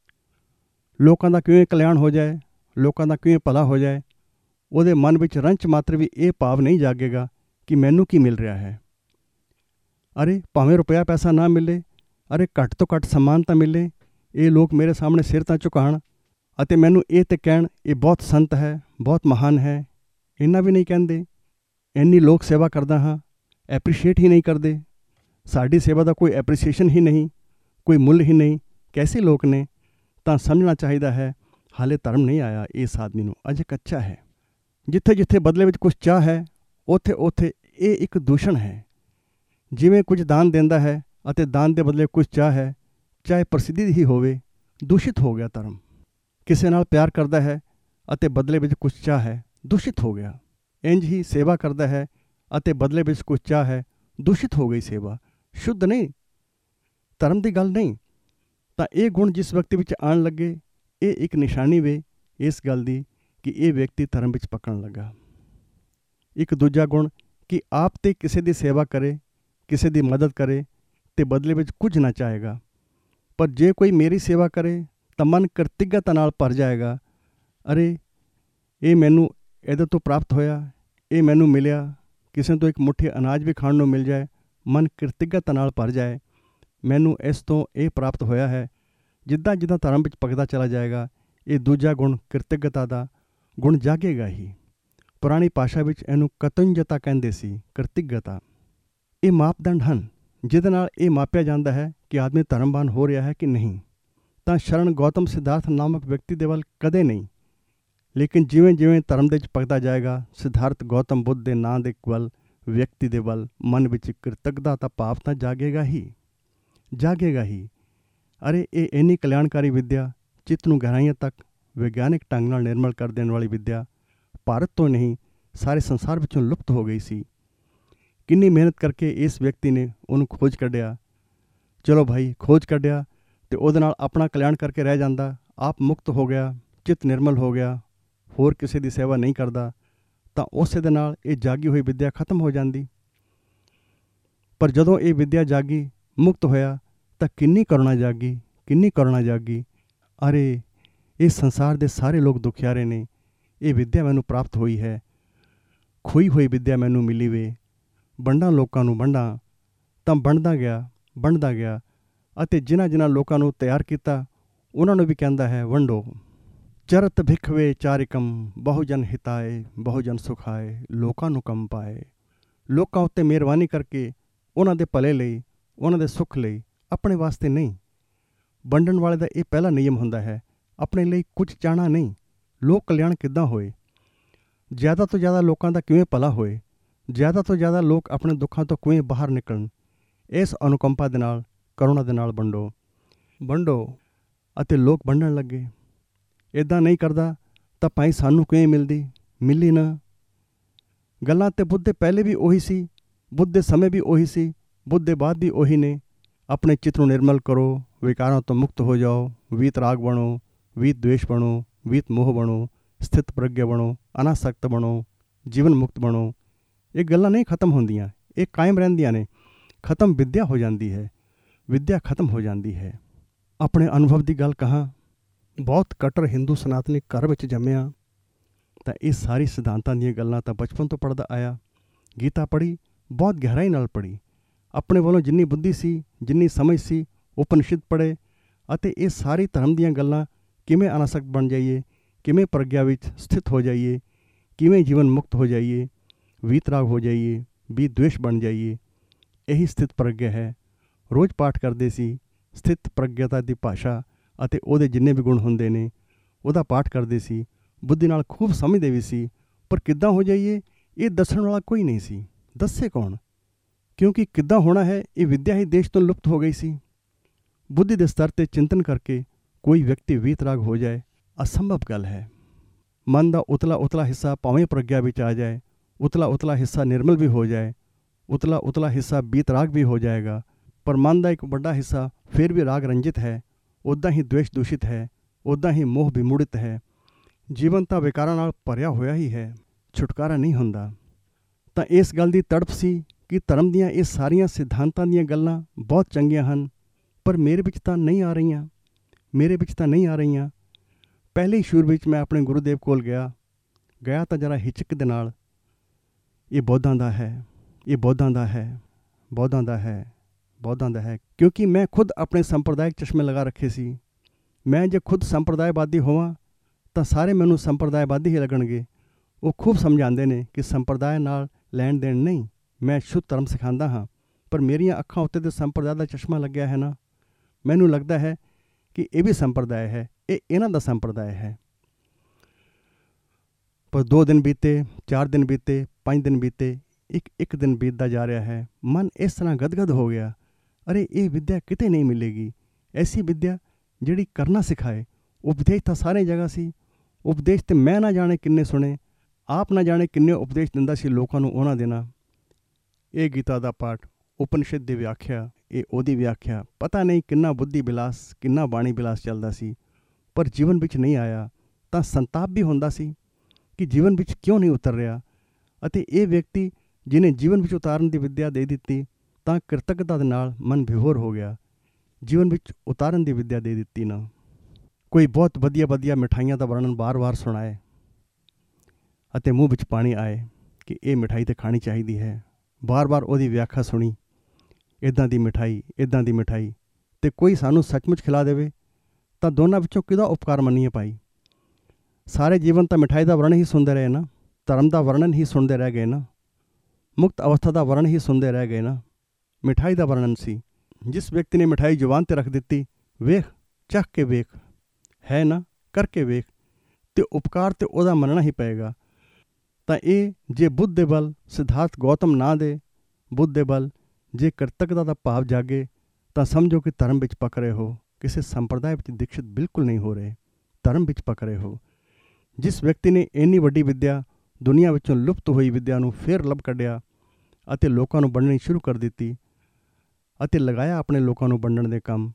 ਲੋਕਾਂ ਦਾ ਕਿਵੇਂ ਕਲਿਆਣ ਹੋ ਜਾਏ, ਲੋਕਾਂ ਦਾ ਕਿਵੇਂ ਭਲਾ ਹੋ ਜਾਏ, ਉਹਦੇ ਮਨ ਵਿੱਚ ਰੰਚ ਮਾਤਰ ਵੀ ਇਹ ਭਾਵ ਨਹੀਂ ਜਾਗੇਗਾ ਕਿ ਮੈਨੂੰ ਕੀ ਮਿਲ ਰਿਹਾ ਹੈ। ਅਰੇ ਭਾਵੇਂ ਰੁਪਇਆ ਪੈਸਾ ਨਾ ਮਿਲੇ, ਅਰੇ ਘੱਟ ਤੋਂ ਘੱਟ ਸਨਮਾਨ ਤਾਂ ਮਿਲੇ, ਇਹ ਲੋਕ ਮੇਰੇ ਸਾਹਮਣੇ ਸਿਰ ਤਾਂ ਝੁਕਾਉਣ ਅਤੇ ਮੈਨੂੰ ਇਹ ਤੇ ਕਹਿਣ ਇਹ ਬਹੁਤ ਸੰਤ ਹੈ, ਬਹੁਤ ਮਹਾਨ ਹੈ। ਇੰਨਾ ਵੀ ਨਹੀਂ ਕਹਿੰਦੇ। ਇੰਨੀ ਲੋਕ ਸੇਵਾ ਕਰਦਾ ਹਾਂ, ਐਪਰੀਸ਼ੀਏਟ ਹੀ ਨਹੀਂ ਕਰਦੇ। ਸਾਡੀ ਸੇਵਾ ਦਾ ਕੋਈ ਐਪਰੀਸੀਏਸ਼ਨ ਹੀ ਨਹੀਂ, ਕੋਈ ਮੁੱਲ ਹੀ ਨਹੀਂ। ਕੈਸੇ ਲੋਕ ਨੇ? ਤਾਂ ਸਮਝਣਾ ਚਾਹੀਦਾ ਹੈ ਹਾਲੇ ਧਰਮ ਨਹੀਂ ਆਇਆ ਇਸ ਆਦਮੀ ਨੂੰ, ਅਜੇ ਕੱਚਾ ਹੈ। ਜਿੱਥੇ ਜਿੱਥੇ ਬਦਲੇ ਵਿੱਚ ਕੁਛ ਚਾਹ ਹੈ, ਉੱਥੇ ਉੱਥੇ ਇਹ ਇੱਕ ਦੂਸ਼ਣ ਹੈ। ਜਿਵੇਂ ਕੁਝ ਦਾਨ ਦਿੰਦਾ ਹੈ ਅਤੇ ਦਾਨ ਦੇ ਬਦਲੇ ਕੁਛ ਚਾਹ ਹੈ, ਚਾਹੇ ਪ੍ਰਸਿੱਧੀ ਹੀ ਹੋਵੇ, ਦੂਸ਼ਿਤ ਹੋ ਗਿਆ ਧਰਮ। ਕਿਸੇ ਨਾਲ ਪਿਆਰ ਕਰਦਾ ਹੈ ਅਤੇ ਬਦਲੇ ਵਿੱਚ ਕੁਛ ਚਾਹ ਹੈ, ਦੂਸ਼ਿਤ ਹੋ ਗਿਆ। ਇੰਝ ਹੀ ਸੇਵਾ ਕਰਦਾ ਹੈ ਅਤੇ ਬਦਲੇ ਵਿੱਚ ਕੁਛ ਚਾਹ ਹੈ, ਦੂਸ਼ਿਤ ਹੋ ਗਈ ਸੇਵਾ, ਸ਼ੁੱਧ ਨਹੀਂ, ਧਰਮ ਦੀ ਗੱਲ ਨਹੀਂ। ਤਾਂ ਇਹ ਗੁਣ ਜਿਸ ਵਿਅਕਤੀ ਵਿੱਚ ਆਉਣ ਲੱਗੇ, ਇਹ ਇੱਕ ਨਿਸ਼ਾਨੀ ਵੇ ਇਸ ਗੱਲ ਦੀ ਕਿ ਇਹ ਵਿਅਕਤੀ ਧਰਮ ਵਿੱਚ ਪੱਕਣ ਲੱਗਾ। ਇੱਕ ਦੂਜਾ ਗੁਣ ਕਿ ਆਪ ਤੇ ਕਿਸੇ ਦੀ ਸੇਵਾ ਕਰੇ, ਕਿਸੇ ਦੀ ਮਦਦ ਕਰੇ ਅਤੇ ਬਦਲੇ ਵਿੱਚ ਕੁਝ ਨਾ ਚਾਹੇਗਾ। ਪਰ ਜੇ ਕੋਈ ਮੇਰੀ ਸੇਵਾ ਕਰੇ ਤਾਂ ਮਨ ਕ੍ਰਿਤਗਤਾ ਨਾਲ ਭਰ ਜਾਏਗਾ। ਅਰੇ ਇਹ ਮੈਨੂੰ ਇਹਦੇ ਤੋਂ ਪ੍ਰਾਪਤ ਹੋਇਆ, ਇਹ ਮੈਨੂੰ ਮਿਲਿਆ। ਕਿਸੇ ਤੋਂ ਇੱਕ ਮੁੱਠੀ ਅਨਾਜ ਵੀ ਖਾਣ ਨੂੰ ਮਿਲ ਜਾਏ, ਮਨ ਕ੍ਰਿਤਗਤਾ ਨਾਲ ਭਰ ਜਾਏ, ਮੈਨੂੰ ਇਸ ਤੋਂ ਇਹ ਪ੍ਰਾਪਤ ਹੋਇਆ ਹੈ। ਜਿੱਦਾਂ ਜਿੱਦਾਂ ਧਰਮ ਵਿੱਚ ਪੱਕਦਾ ਚਲਾ ਜਾਏਗਾ, ਇਹ ਦੂਜਾ ਗੁਣ ਕ੍ਰਿਤਗਤਾ ਦਾ ਗੁਣ ਜਾਗੇਗਾ ਹੀ। ਪੁਰਾਣੀ ਭਾਸ਼ਾ ਵਿੱਚ ਇਹਨੂੰ ਕਤੰਜਤਾ ਕਹਿੰਦੇ ਸੀ, ਕ੍ਰਿਤਗਤਾ। ਇਹ ਮਾਪਦੰਡ ਹਨ ਜਿਹਦੇ ਨਾਲ ਇਹ ਮਾਪਿਆ ਜਾਂਦਾ ਹੈ ਕਿ ਆਦਮੀ ਧਰਮਵਾਨ ਹੋ ਰਿਹਾ ਹੈ ਕਿ ਨਹੀਂ। ਤਾਂ ਸ਼ਰਨ ਗੌਤਮ ਸਿਧਾਰਥ ਨਾਮਕ ਵਿਅਕਤੀ ਦੇ ਵੱਲ ਕਦੇ ਨਹੀਂ, ਲੇਕਿਨ ਜਿਵੇਂ ਜਿਵੇਂ ਧਰਮ ਦੇ ਵਿੱਚ ਪੱਕਦਾ ਜਾਏਗਾ, ਸਿਧਾਰਥ ਗੌਤਮ ਬੁੱਧ ਦੇ ਨਾਂ ਦੇ ਵੱਲ, ਵਿਅਕਤੀ ਦੇ ਵੱਲ ਮਨ ਵਿੱਚ ਕ੍ਰਿਤਗਤਾ ਦਾ ਭਾਵ ਤਾਂ ਜਾਗੇਗਾ ਹੀ। ਅਰੇ ਇਹ ਇੰਨੀ ਕਲਿਆਣਕਾਰੀ ਵਿੱਦਿਆ, ਚਿੱਤ ਨੂੰ ਗਹਿਰਾਈਆਂ ਤੱਕ ਵਿਗਿਆਨਿਕ ਢੰਗ ਨਾਲ ਨਿਰਮਲ ਕਰ ਦੇਣ ਵਾਲੀ ਵਿੱਦਿਆ ਭਾਰਤ ਤੋਂ ਨਹੀਂ, ਸਾਰੇ ਸੰਸਾਰ ਵਿੱਚੋਂ ਲੁਪਤ ਹੋ ਗਈ ਸੀ। ਕਿੰਨੀ ਮਿਹਨਤ ਕਰਕੇ ਇਸ ਵਿਅਕਤੀ ਨੇ ਉਹਨੂੰ ਖੋਜ ਕੱਢਿਆ। ਚਲੋ ਭਾਈ, ਖੋਜ ਕੱਢਿਆ ਅਤੇ ਉਹਦੇ ਨਾਲ ਆਪਣਾ ਕਲਿਆਣ ਕਰਕੇ ਰਹਿ ਜਾਂਦਾ, ਆਪ ਮੁਕਤ ਹੋ ਗਿਆ, ਚਿੱਤ ਨਿਰਮਲ ਹੋ ਗਿਆ, ਹੋਰ ਕਿਸੇ ਦੀ ਸੇਵਾ ਨਹੀਂ ਕਰਦਾ, ਤਾਂ ਉਸੇ ਦੇ ਨਾਲ ਇਹ ਜਾਗੀ ਹੋਈ ਵਿੱਦਿਆ ਖਤਮ ਹੋ ਜਾਂਦੀ। ਪਰ ਜਦੋਂ ਇਹ ਵਿੱਦਿਆ ਜਾਗੀ, ਮੁਕਤ ਹੋਇਆ, ਤਾਂ ਕਿੰਨੀ ਕਰੁਣਾ ਜਾਗੀ। ਅਰੇ ਇਹ ਸੰਸਾਰ ਦੇ ਸਾਰੇ ਲੋਕ ਦੁਖਿਆਰੇ ਨੇ, ਇਹ ਵਿੱਦਿਆ ਮੈਨੂੰ ਪ੍ਰਾਪਤ ਹੋਈ ਹੈ, ਖੋਈ ਹੋਈ ਵਿੱਦਿਆ ਮੈਨੂੰ ਮਿਲੀ ਵੇ। ਵੰਡਾਂ ਲੋਕਾਂ ਨੂੰ ਵੰਡਾਂ, ਤਾਂ ਬਣਦਾ ਗਿਆ ਅਤੇ ਜਿਨ੍ਹਾਂ ਲੋਕਾਂ ਨੂੰ ਤਿਆਰ ਕੀਤਾ ਉਹਨਾਂ ਨੂੰ ਵੀ ਕਹਿੰਦਾ ਹੈ ਵੰਡੋ। ਚਰਤ ਭਿਖਵੇ ਚਾਰਿਕਮ, ਬਹੁਜਨ ਹਿਤਾਏ, ਬਹੁਜਨ ਸੁਖਾਏ, ਲੋਕਾਂ ਨੂੰ ਕੰਮ ਪਾਏ। ਲੋਕਾਂ ਉੱਤੇ ਮਿਹਰਬਾਨੀ ਕਰਕੇ ਉਹਨਾਂ ਦੇ ਭਲੇ ਲਈ, ਉਹਨਾਂ ਦੇ ਸੁੱਖ ਲਈ, ਆਪਣੇ ਵਾਸਤੇ ਨਹੀਂ। ਵੰਡਣ ਵਾਲੇ ਦਾ ਇਹ ਪਹਿਲਾ ਨਿਯਮ ਹੁੰਦਾ ਹੈ, ਆਪਣੇ ਲਈ ਕੁਝ ਚਾਹਣਾ ਨਹੀਂ। ਲੋਕ ਕਲਿਆਣ ਕਿੱਦਾਂ ਹੋਏ, ਜ਼ਿਆਦਾ ਤੋਂ ਜ਼ਿਆਦਾ ਲੋਕਾਂ ਦਾ ਕਿਵੇਂ ਭਲਾ ਹੋਏ, ਜ਼ਿਆਦਾ ਤੋਂ ਜ਼ਿਆਦਾ ਲੋਕ ਆਪਣੇ ਦੁੱਖਾਂ ਤੋਂ ਕਿਵੇਂ ਬਾਹਰ ਨਿਕਲਣ, ਇਸ ਅਨੁਕੰਪਾ ਦੇ ਨਾਲ, ਕਰੁਣਾ ਦੇ ਨਾਲ ਵੰਡੋ ਅਤੇ ਲੋਕ ਵੰਡਣ ਲੱਗੇ। ਇੱਦਾਂ ਨਹੀਂ ਕਰਦਾ ਤਾਂ ਭਾਈ ਸਾਨੂੰ ਕਿਵੇਂ ਮਿਲੀ ਨਾ। ਗੱਲਾਂ ਤੇ ਬੁੱਧ ਦੇ ਪਹਿਲੇ ਵੀ ਉਹੀ ਸੀ, ਬੁੱਧ ਦੇ ਸਮੇਂ ਵੀ ਉਹੀ ਸੀ, ਬੁੱਧ ਦੇ ਬਾਅਦ ਵੀ ਉਹੀ ਨੇ। ਆਪਣੇ ਚਿੱਤ ਨੂੰ ਨਿਰਮਲ ਕਰੋ, ਵਿਕਾਰਾਂ ਤੋਂ ਮੁਕਤ ਹੋ ਜਾਓ, ਵੀਤ ਰਾਗ ਬਣੋ, ਵੀਤ ਦਵੇਸ਼ ਬਣੋ, ਵੀਤ ਮੋਹ ਬਣੋ, ਸਥਿਤ ਪ੍ਰਗਿਆ ਬਣੋ, ਅਨਾਸਕਤ ਬਣੋ, ਜੀਵਨ ਮੁਕਤ ਬਣੋ। ਇਹ ਗੱਲਾਂ ਨਹੀਂ ਖਤਮ ਹੁੰਦੀਆਂ, ਇਹ ਕਾਇਮ ਰਹਿੰਦੀਆਂ ਨੇ। ਖਤਮ ਵਿੱਦਿਆ ਹੋ ਜਾਂਦੀ ਹੈ, ਵਿੱਦਿਆ ਖਤਮ ਹੋ ਜਾਂਦੀ ਹੈ। ਆਪਣੇ ਅਨੁਭਵ ਦੀ ਗੱਲ ਕਹਾਂ, ਬਹੁਤ ਕੱਟੜ ਹਿੰਦੂ ਸਨਾਤਨੀ ਘਰ ਵਿੱਚ ਜੰਮਿਆ ਤਾਂ ਇਹ ਸਾਰੀ ਸਿਧਾਂਤਾਂ ਦੀਆਂ ਗੱਲਾਂ ਤਾਂ ਬਚਪਨ ਤੋਂ ਪੜ੍ਹਦਾ ਆਇਆ। ਗੀਤਾ ਪੜ੍ਹੀ, ਬਹੁਤ ਗਹਿਰਾਈ ਨਾਲ ਪੜ੍ਹੀ, ਆਪਣੇ ਵੱਲੋਂ ਜਿੰਨੀ ਬੁੱਧੀ ਸੀ, ਜਿੰਨੀ ਸਮਝ ਸੀ, ਉਪਨਿਸ਼ਦ ਪੜ੍ਹੇ ਅਤੇ ਇਹ ਸਾਰੀ ਧਰਮ ਦੀਆਂ ਗੱਲਾਂ, ਕਿਵੇਂ ਅਨਾਸਕਤ ਬਣ ਜਾਈਏ, ਕਿਵੇਂ ਪ੍ਰਗਿਆ ਵਿੱਚ ਸਥਿਤ ਹੋ ਜਾਈਏ, ਕਿਵੇਂ ਜੀਵਨ ਮੁਕਤ ਹੋ ਜਾਈਏ, ਵੀਤਰਾਗ ਹੋ ਜਾਈਏ, ਵੀ ਦਵੇਸ਼ ਬਣ ਜਾਈਏ, ਇਹੀ ਸਥਿਤ ਪ੍ਰਗਿਆ ਹੈ। ਰੋਜ਼ ਪਾਠ ਕਰਦੇ ਸੀ, ਸਥਿਤ ਪ੍ਰਗਿਆਤਾ ਦੀ ਭਾਸ਼ਾ ਅਤੇ ਉਹਦੇ ਜਿੰਨੇ ਵੀ ਗੁਣ ਹੁੰਦੇ ਨੇ ਉਹਦਾ ਪਾਠ ਕਰਦੇ ਸੀ, ਬੁੱਧੀ ਨਾਲ ਖੂਬ ਸਮਝਦੇ ਵੀ ਸੀ। ਪਰ ਕਿੱਦਾਂ ਹੋ ਜਾਈਏ ਇਹ ਦੱਸਣ ਵਾਲਾ ਕੋਈ ਨਹੀਂ ਸੀ। ਦੱਸੇ ਕੌਣ? ਕਿਉਂਕਿ ਕਿੱਦਾਂ ਹੋਣਾ ਹੈ ਇਹ ਵਿੱਦਿਆ ਹੀ ਦੇਸ਼ ਤੋਂ ਲੁਪਤ ਹੋ ਗਈ ਸੀ। ਬੁੱਧੀ ਦੇ ਸਤਰ 'ਤੇ ਚਿੰਤਨ ਕਰਕੇ ਕੋਈ ਵਿਅਕਤੀ ਵੀਤਰਾਗ ਹੋ ਜਾਏ, ਅਸੰਭਵ ਗੱਲ ਹੈ। ਮਨ ਦਾ ਉਤਲਾ ਹਿੱਸਾ ਭਾਵੇਂ ਪ੍ਰਗਿਆ ਵਿੱਚ ਆ ਜਾਏ, ਉਤਲਾ ਹਿੱਸਾ ਨਿਰਮਲ ਵੀ ਹੋ ਜਾਏ, ਉਤਲਾ ਹਿੱਸਾ ਬੀਤਰਾਗ ਵੀ ਹੋ ਜਾਏਗਾ, ਪਰ ਮਨ ਦਾ ਇੱਕ ਵੱਡਾ ਹਿੱਸਾ ਫਿਰ ਵੀ ਰਾਗ ਰੰਜਿਤ ਹੈ, ਉੱਦਾਂ ਹੀ ਦਵੇਸ਼ ਦੂਸ਼ਿਤ ਹੈ, ਉੱਦਾਂ ਹੀ ਮੋਹ ਵਿਮੂੜਿਤ ਹੈ। ਜੀਵਨ ਤਾਂ ਵਿਕਾਰਾਂ ਨਾਲ ਭਰਿਆ ਹੋਇਆ ਹੀ ਹੈ, ਛੁਟਕਾਰਾ ਨਹੀਂ ਹੁੰਦਾ। ਤਾਂ ਇਸ ਗੱਲ ਦੀ ਤੜਪ ਸੀ ਕਿ ਧਰਮ ਦੀਆਂ ਇਹ ਸਾਰੀਆਂ ਸਿਧਾਂਤਾਂ ਦੀਆਂ ਗੱਲਾਂ ਬਹੁਤ ਚੰਗੀਆਂ ਹਨ, ਪਰ ਮੇਰੇ ਵਿੱਚ ਤਾਂ ਨਹੀਂ ਆ ਰਹੀਆਂ। ਪਹਿਲੇ ਸ਼ੁਰੂ ਵਿੱਚ ਮੈਂ ਆਪਣੇ ਗੁਰੂਦੇਵ ਕੋਲ ਗਿਆ ਤਾਂ ਜਰਾ ਹਿਚਕ ਦੇ ਨਾਲ, ਇਹ ਬੌਧਾਂ ਦਾ ਹੈ, ਕਿਉਂਕਿ ਮੈਂ ਖੁਦ ਆਪਣੇ ਸੰਪਰਦਾਇਕ ਚਸ਼ਮੇ ਲਗਾ ਰੱਖੇ ਸੀ। ਮੈਂ ਜੇ ਖੁਦ ਸੰਪਰਦਾਇਵਾਦੀ ਹੋਵਾਂ ਤਾਂ ਸਾਰੇ ਮੈਨੂੰ ਸੰਪਰਦਾਇਵਾਦੀ ਹੀ ਲੱਗਣਗੇ। ਉਹ ਖੂਬ ਸਮਝਾਉਂਦੇ ਨੇ ਕਿ ਸੰਪਰਦਾਇ ਨਾਲ ਲੈਣ ਦੇਣ ਨਹੀਂ, ਮੈਂ ਸ਼ੁੱਧ ਧਰਮ ਸਿਖਾਉਂਦਾ ਹਾਂ, ਪਰ ਮੇਰੀਆਂ ਅੱਖਾਂ ਉੱਤੇ ਤਾਂ ਸੰਪਰਦਾਇ ਦਾ ਚਸ਼ਮਾ ਲੱਗਿਆ ਹੈ ਨਾ। ਮੈਨੂੰ ਲੱਗਦਾ ਹੈ ਕਿ ਇਹ ਵੀ ਸੰਪਰਦਾਇ ਹੈ, ਇਹ ਇਹਨਾਂ ਦਾ ਸੰਪਰਦਾਇ ਹੈ। ਪਰ 2 ਦਿਨ ਬੀਤੇ, 4 ਦਿਨ ਬੀਤੇ, 5 ਦਿਨ ਬੀਤੇ, ਇੱਕ ਦਿਨ ਬੀਤਦਾ ਜਾ ਰਿਹਾ ਹੈ। ਮਨ ਇਸ ਤਰ੍ਹਾਂ ਗਦਗਦ ਹੋ ਗਿਆ, ਅਰੇ ਇਹ ਵਿੱਦਿਆ ਕਿਤੇ ਨਹੀਂ ਮਿਲੇਗੀ, ਐਸੀ ਵਿੱਦਿਆ ਜਿਹੜੀ ਕਰਨਾ ਸਿਖਾਏ। ਉਪਦੇਸ਼ ਤਾਂ ਸਾਰੇ ਜਗ੍ਹਾ ਸੀ, ਉਪਦੇਸ਼ ਤੇ ਮੈਂ ਨਾ ਜਾਣੇ ਕਿੰਨੇ ਸੁਣੇ, ਆਪ ਨਾ ਜਾਣੇ ਕਿੰਨੇ ਉਪਦੇਸ਼ ਦਿੰਦਾ ਸੀ ਲੋਕਾਂ ਨੂੰ ਉਹਨਾਂ ਦੇਣਾ। ਇਹ ਗੀਤਾ ਦਾ ਪਾਠ, ਉਪਨਿਸ਼ਦ ਦੀ ਵਿਆਖਿਆ, ਇਹ ਉਹਦੀ ਵਿਆਖਿਆ, ਪਤਾ ਨਹੀਂ ਕਿੰਨਾ ਬੁੱਧੀ ਬਿਲਾਸ, ਕਿੰਨਾ ਬਾਣੀ ਬਿਲਾਸ ਚੱਲਦਾ ਸੀ, ਪਰ ਜੀਵਨ ਵਿੱਚ ਨਹੀਂ ਆਇਆ। ਤਾਂ ਸੰਤਾਪ ਵੀ ਹੁੰਦਾ ਸੀ ਕਿ ਜੀਵਨ ਵਿੱਚ ਕਿਉਂ ਨਹੀਂ ਉਤਰ ਰਿਹਾ। ਅਤੇ ਇਹ ਵਿਅਕਤੀ ਜਿਹਨੇ ਜੀਵਨ ਵਿੱਚ ਉਤਾਰਨ ਦੀ ਵਿੱਦਿਆ ਦੇ ਦਿੱਤੀ, ਤਾਂ ਕ੍ਰਿਤਗਤਾ ਦੇ ਨਾਲ ਮਨ ਵਿਭੋਰ ਹੋ ਗਿਆ। ਜੀਵਨ ਵਿੱਚ ਉਤਾਰਨ ਦੀ ਵਿੱਦਿਆ ਦੇ ਦਿੱਤੀ ਨਾ। ਕੋਈ ਬਹੁਤ ਵਧੀਆ ਮਿਠਾਈਆਂ ਦਾ ਵਰਣਨ ਵਾਰ-ਵਾਰ ਸੁਣਾਏ ਅਤੇ ਮੂੰਹ ਵਿੱਚ ਪਾਣੀ ਆਏ ਕਿ ਇਹ ਮਿਠਾਈ ਤਾਂ ਖਾਣੀ ਚਾਹੀਦੀ ਹੈ। ਵਾਰ-ਵਾਰ ਉਹਦੀ ਵਿਆਖਿਆ ਸੁਣੀ, ਇੱਦਾਂ ਦੀ ਮਿਠਾਈ, ਅਤੇ ਕੋਈ ਸਾਨੂੰ ਸੱਚਮੁੱਚ ਖਿਲਾ ਦੇਵੇ ਤਾਂ ਦੋਨਾਂ ਵਿੱਚੋਂ ਕਿਹਦਾ ਉਪਕਾਰ ਮੰਨੀਏ ਭਾਈ। ਸਾਰੇ ਜੀਵਨ ਤਾਂ ਮਿਠਾਈ ਦਾ ਵਰਣਨ ਹੀ ਸੁਣਦੇ ਰਹੇ ਨਾ, ਧਰਮ ਦਾ ਵਰਣਨ ਹੀ ਸੁਣਦੇ ਰਹਿ ਗਏ ਨਾ, ਮੁਕਤ ਅਵਸਥਾ ਦਾ ਵਰਣਨ ਹੀ ਸੁਣਦੇ ਰਹਿ ਗਏ ਨਾ। ਮਿਠਾਈ ਦਾ ਵਰਣਨ ਸੀ। ਜਿਸ ਵਿਅਕਤੀ ਨੇ ਮਿਠਾਈ ਜ਼ੁਬਾਨ 'ਤੇ ਰੱਖ ਦਿੱਤੀ, ਵੇਖ, ਚੱਖ ਕੇ ਵੇਖ, ਹੈ ਨਾ, ਕਰਕੇ ਵੇਖ, ਅਤੇ ਉਪਕਾਰ ਤੇ ਉਹਦਾ ਮੰਨਣਾ ਹੀ ਪਏਗਾ। ਤਾਂ ਇਹ ਜੇ ਬੁੱਧ ਦੇ ਬਲ, ਸਿਧਾਰਥ ਗੌਤਮ ਨਾਂ ਦੇ ਬੁੱਧ ਦੇ ਬਲ ਜੇ ਕ੍ਰਿਤਗਤਾ ਦਾ ਭਾਵ ਜਾਗੇ, ਤਾਂ ਸਮਝੋ ਕਿ ਧਰਮ ਵਿੱਚ ਪਕ ਰਹੇ ਹੋ, ਕਿਸੇ ਸੰਪਰਦਾਇ ਵਿੱਚ ਦੀਕਸ਼ਿਤ ਬਿਲਕੁਲ ਨਹੀਂ ਹੋ ਰਹੇ, ਧਰਮ ਵਿੱਚ ਪਕ ਰਹੇ ਹੋ। ਜਿਸ ਵਿਅਕਤੀ ਨੇ ਇੰਨੀ ਵੱਡੀ ਵਿੱਦਿਆ, ਦੁਨੀਆ ਵਿੱਚੋਂ ਲੁਪਤ ਹੋਈ ਵਿੱਦਿਆ ਨੂੰ ਫਿਰ ਲੱਭ ਕੱਢਿਆ ਅਤੇ ਲੋਕਾਂ ਨੂੰ ਵੰਡਣੀ ਸ਼ੁਰੂ ਕਰ ਦਿੱਤੀ ਅਤੇ ਲਗਾਇਆ ਆਪਣੇ ਲੋਕਾਂ ਨੂੰ ਵੰਡਣ ਦੇ ਕੰਮ,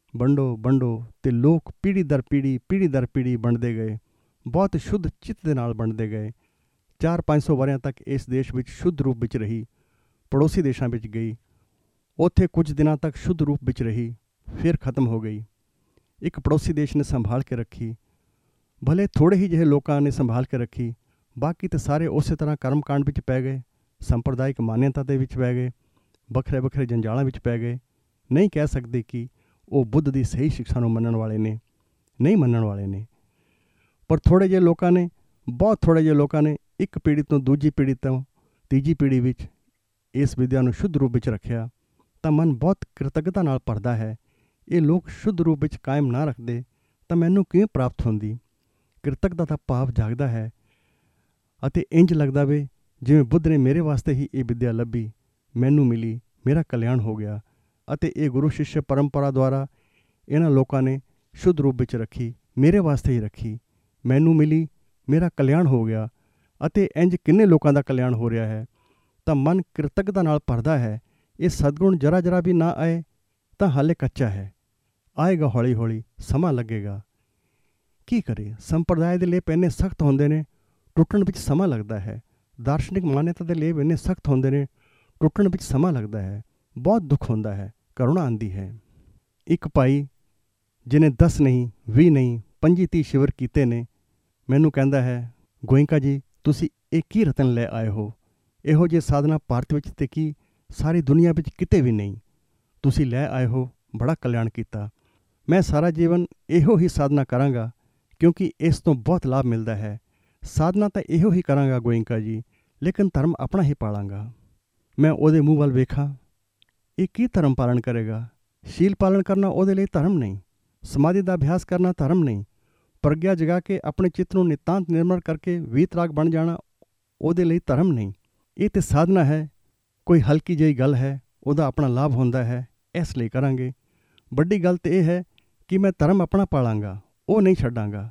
ਵੰਡੋ ਅਤੇ ਲੋਕ ਪੀੜ੍ਹੀ ਦਰ ਪੀੜ੍ਹੀ ਵੰਡਦੇ ਗਏ, ਬਹੁਤ ਸ਼ੁੱਧ ਚਿੱਤ ਦੇ ਨਾਲ ਵੰਡਦੇ ਗਏ। 400-500 ਵਰ੍ਹਿਆਂ ਤੱਕ ਇਸ ਦੇਸ਼ ਵਿੱਚ ਸ਼ੁੱਧ ਰੂਪ ਵਿੱਚ ਰਹੀ, ਪੜੋਸੀ ਦੇਸ਼ਾਂ ਵਿੱਚ ਗਈ, ਉੱਥੇ ਕੁਝ ਦਿਨਾਂ ਤੱਕ ਸ਼ੁੱਧ ਰੂਪ ਵਿੱਚ ਰਹੀ, ਫਿਰ ਖਤਮ ਹੋ ਗਈ। ਇੱਕ ਪੜੋਸੀ ਦੇਸ਼ ਨੇ ਸੰਭਾਲ ਕੇ ਰੱਖੀ, ਭਲੇ ਥੋੜ੍ਹੇ ਹੀ ਜਿਹੇ ਲੋਕਾਂ ਨੇ ਸੰਭਾਲ ਕੇ ਰੱਖੀ, ਬਾਕੀ ਤਾਂ ਸਾਰੇ ਉਸੇ ਤਰ੍ਹਾਂ ਕਰਮਕਾਂਡ ਵਿੱਚ ਪੈ ਗਏ, ਸੰਪਰਦਾਇਕ ਮਾਨਿਅਤਾ ਦੇ ਵਿੱਚ ਪੈ ਗਏ, ਵੱਖਰੇ ਜੰਜਾਲਾਂ ਵਿੱਚ ਪੈ ਗਏ। ਨਹੀਂ ਕਹਿ ਸਕਦੇ ਕਿ ਉਹ ਬੁੱਧ ਦੀ ਸਹੀ ਸਿੱਖਿਆ ਨੂੰ ਮੰਨਣ ਵਾਲੇ ਨੇ, ਨਹੀਂ ਮੰਨਣ ਵਾਲੇ ਨੇ। ਪਰ ਥੋੜ੍ਹੇ ਜਿਹੇ ਲੋਕਾਂ ਨੇ, ਬਹੁਤ ਥੋੜ੍ਹੇ ਜਿਹੇ ਲੋਕਾਂ ਨੇ ਇੱਕ ਪੀੜ੍ਹੀ ਤੋਂ ਦੂਜੀ ਪੀੜ੍ਹੀ ਤੋਂ ਤੀਜੀ ਪੀੜ੍ਹੀ ਵਿੱਚ ਇਸ ਵਿੱਦਿਆ ਨੂੰ ਸ਼ੁੱਧ ਰੂਪ ਵਿੱਚ ਰੱਖਿਆ, ਤਾਂ ਮਨ ਬਹੁਤ ਕ੍ਰਿਤਗਤਾ ਨਾਲ ਭਰਦਾ ਹੈ। ਇਹ ਲੋਕ ਸ਼ੁੱਧ ਰੂਪ ਵਿੱਚ ਕਾਇਮ ਨਾ ਰੱਖਦੇ ਤਾਂ ਮੈਨੂੰ ਕਿਵੇਂ ਪ੍ਰਾਪਤ ਹੁੰਦੀ। ਕ੍ਰਿਤਗਤਾ ਦਾ ਭਾਵ ਜਾਗਦਾ ਹੈ ਅਤੇ ਇੰਜ ਲੱਗਦਾ ਵੇ ਜਿਵੇਂ ਬੁੱਧ ਨੇ ਮੇਰੇ ਵਾਸਤੇ ਹੀ ਇਹ ਵਿੱਦਿਆ ਲੱਭੀ, ਮੈਨੂੰ ਮਿਲੀ, ਮੇਰਾ ਕਲਿਆਣ ਹੋ ਗਿਆ। ਅਤੇ ਇਹ ਗੁਰੂ ਸ਼ਿਸ਼ਯ ਪਰੰਪਰਾ ਦੁਆਰਾ ਇਹਨਾਂ ਲੋਕਾਂ ਨੇ ਸ਼ੁੱਧ ਰੂਪ ਵਿੱਚ ਰੱਖੀ, ਮੇਰੇ ਵਾਸਤੇ ਹੀ ਰੱਖੀ, ਮੈਨੂੰ ਮਿਲੀ, ਮੇਰਾ ਕਲਿਆਣ ਹੋ ਗਿਆ। ਅਤੇ ਇੰਜ ਕਿੰਨੇ ਲੋਕਾਂ ਦਾ ਕਲਿਆਣ ਹੋ ਰਿਹਾ ਹੈ। ਤਾਂ ਮਨ ਕ੍ਰਿਤਗਤਾ ਨਾਲ ਭਰਦਾ ਹੈ। ਇਹ ਸਦਗੁਣ ਜਰਾ ਵੀ ਨਾ ਆਏ ਤਾਂ ਹਾਲੇ ਕੱਚਾ ਹੈ, ਆਏਗਾ ਹੌਲੀ, ਸਮਾਂ ਲੱਗੇਗਾ। ਕੀ ਕਰੇ, ਸੰਪਰਦਾਇ ਦੇ ਲੇਪ ਇੰਨੇ ਸਖਤ ਹੁੰਦੇ ਨੇ, ਟੁੱਟਣ ਵਿੱਚ ਸਮਾਂ ਲੱਗਦਾ ਹੈ। ਦਾਰਸ਼ਨਿਕ ਮਾਨਿਅਤਾ ਦੇ ਲੇਪ ਇੰਨੇ ਸਖਤ ਹੁੰਦੇ ਨੇ, ਟੁੱਟਣ ਵਿੱਚ ਸਮਾਂ ਲੱਗਦਾ ਹੈ। ਬਹੁਤ ਦੁੱਖ ਹੁੰਦਾ ਹੈ, ਕਰੁਣਾ ਆਉਂਦੀ ਹੈ। ਇੱਕ ਭਾਈ ਜਿਹਨੇ 10 ਨਹੀਂ, 20 ਨਹੀਂ, 25-30 ਸ਼ਿਵਰ ਕੀਤੇ ਨੇ, ਮੈਨੂੰ ਕਹਿੰਦਾ ਹੈ, ਗੋਇੰਕਾ ਜੀ ਤੁਸੀਂ ਇਹ ਕੀ ਰਤਨ ਲੈ ਆਏ ਹੋ, ਇਹੋ ਜਿਹੇ ਸਾਧਨਾ ਭਾਰਤ ਵਿੱਚ ਤੇ ਕੀ ਸਾਰੀ ਦੁਨੀਆ ਵਿੱਚ ਕਿਤੇ ਵੀ ਨਹੀਂ, ਤੁਸੀਂ ਲੈ ਆਏ ਹੋ, ਬੜਾ ਕਲਿਆਣ ਕੀਤਾ। ਮੈਂ ਸਾਰਾ ਜੀਵਨ ਇਹੋ ਹੀ ਸਾਧਨਾ ਕਰਾਂਗਾ ਕਿਉਂਕਿ ਇਸ ਤੋਂ ਬਹੁਤ ਲਾਭ ਮਿਲਦਾ ਹੈ। ਸਾਧਨਾ ਤਾਂ ਇਹੋ ਹੀ ਕਰਾਂਗਾ ਗੋਇੰਕਾ ਜੀ, ਲੇਕਿਨ ਧਰਮ ਆਪਣਾ ਹੀ ਪਾਲਾਂਗਾ। ਮੈਂ ਉਹਦੇ ਮੂੰਹ ਵੱਲ ਵੇਖਾਂ, ਇਹ ਕੀ ਧਰਮ ਪਾਲਣ ਕਰੇਗਾ। ਸ਼ੀਲ ਪਾਲਣ ਕਰਨਾ ਉਹਦੇ ਲਈ ਧਰਮ ਨਹੀਂ, ਸਮਾਧੀ ਦਾ ਅਭਿਆਸ ਕਰਨਾ ਧਰਮ ਨਹੀਂ, ਪ੍ਰਗਿਆ ਜਗਾ ਕੇ ਆਪਣੇ ਚਿੱਤ ਨੂੰ ਨਿਤਾਂਤ ਨਿਰਮਲ ਕਰਕੇ ਵੀਤਰਾਗ ਬਣ ਜਾਣਾ ਉਹਦੇ ਲਈ ਧਰਮ ਨਹੀਂ। ਇਹ ਤਾਂ ਸਾਧਨਾ ਹੈ, ਕੋਈ ਹਲਕੀ ਜਿਹੀ ਗੱਲ ਹੈ, ਉਹਦਾ ਆਪਣਾ ਲਾਭ ਹੁੰਦਾ ਹੈ, ਇਸ ਲਈ ਕਰਾਂਗੇ। ਵੱਡੀ ਗੱਲ ਤਾਂ ਇਹ ਹੈ ਕਿ ਮੈਂ ਧਰਮ ਆਪਣਾ ਪਾਲਾਂਗਾ, ਉਹ ਨਹੀਂ ਛੱਡਾਂਗਾ।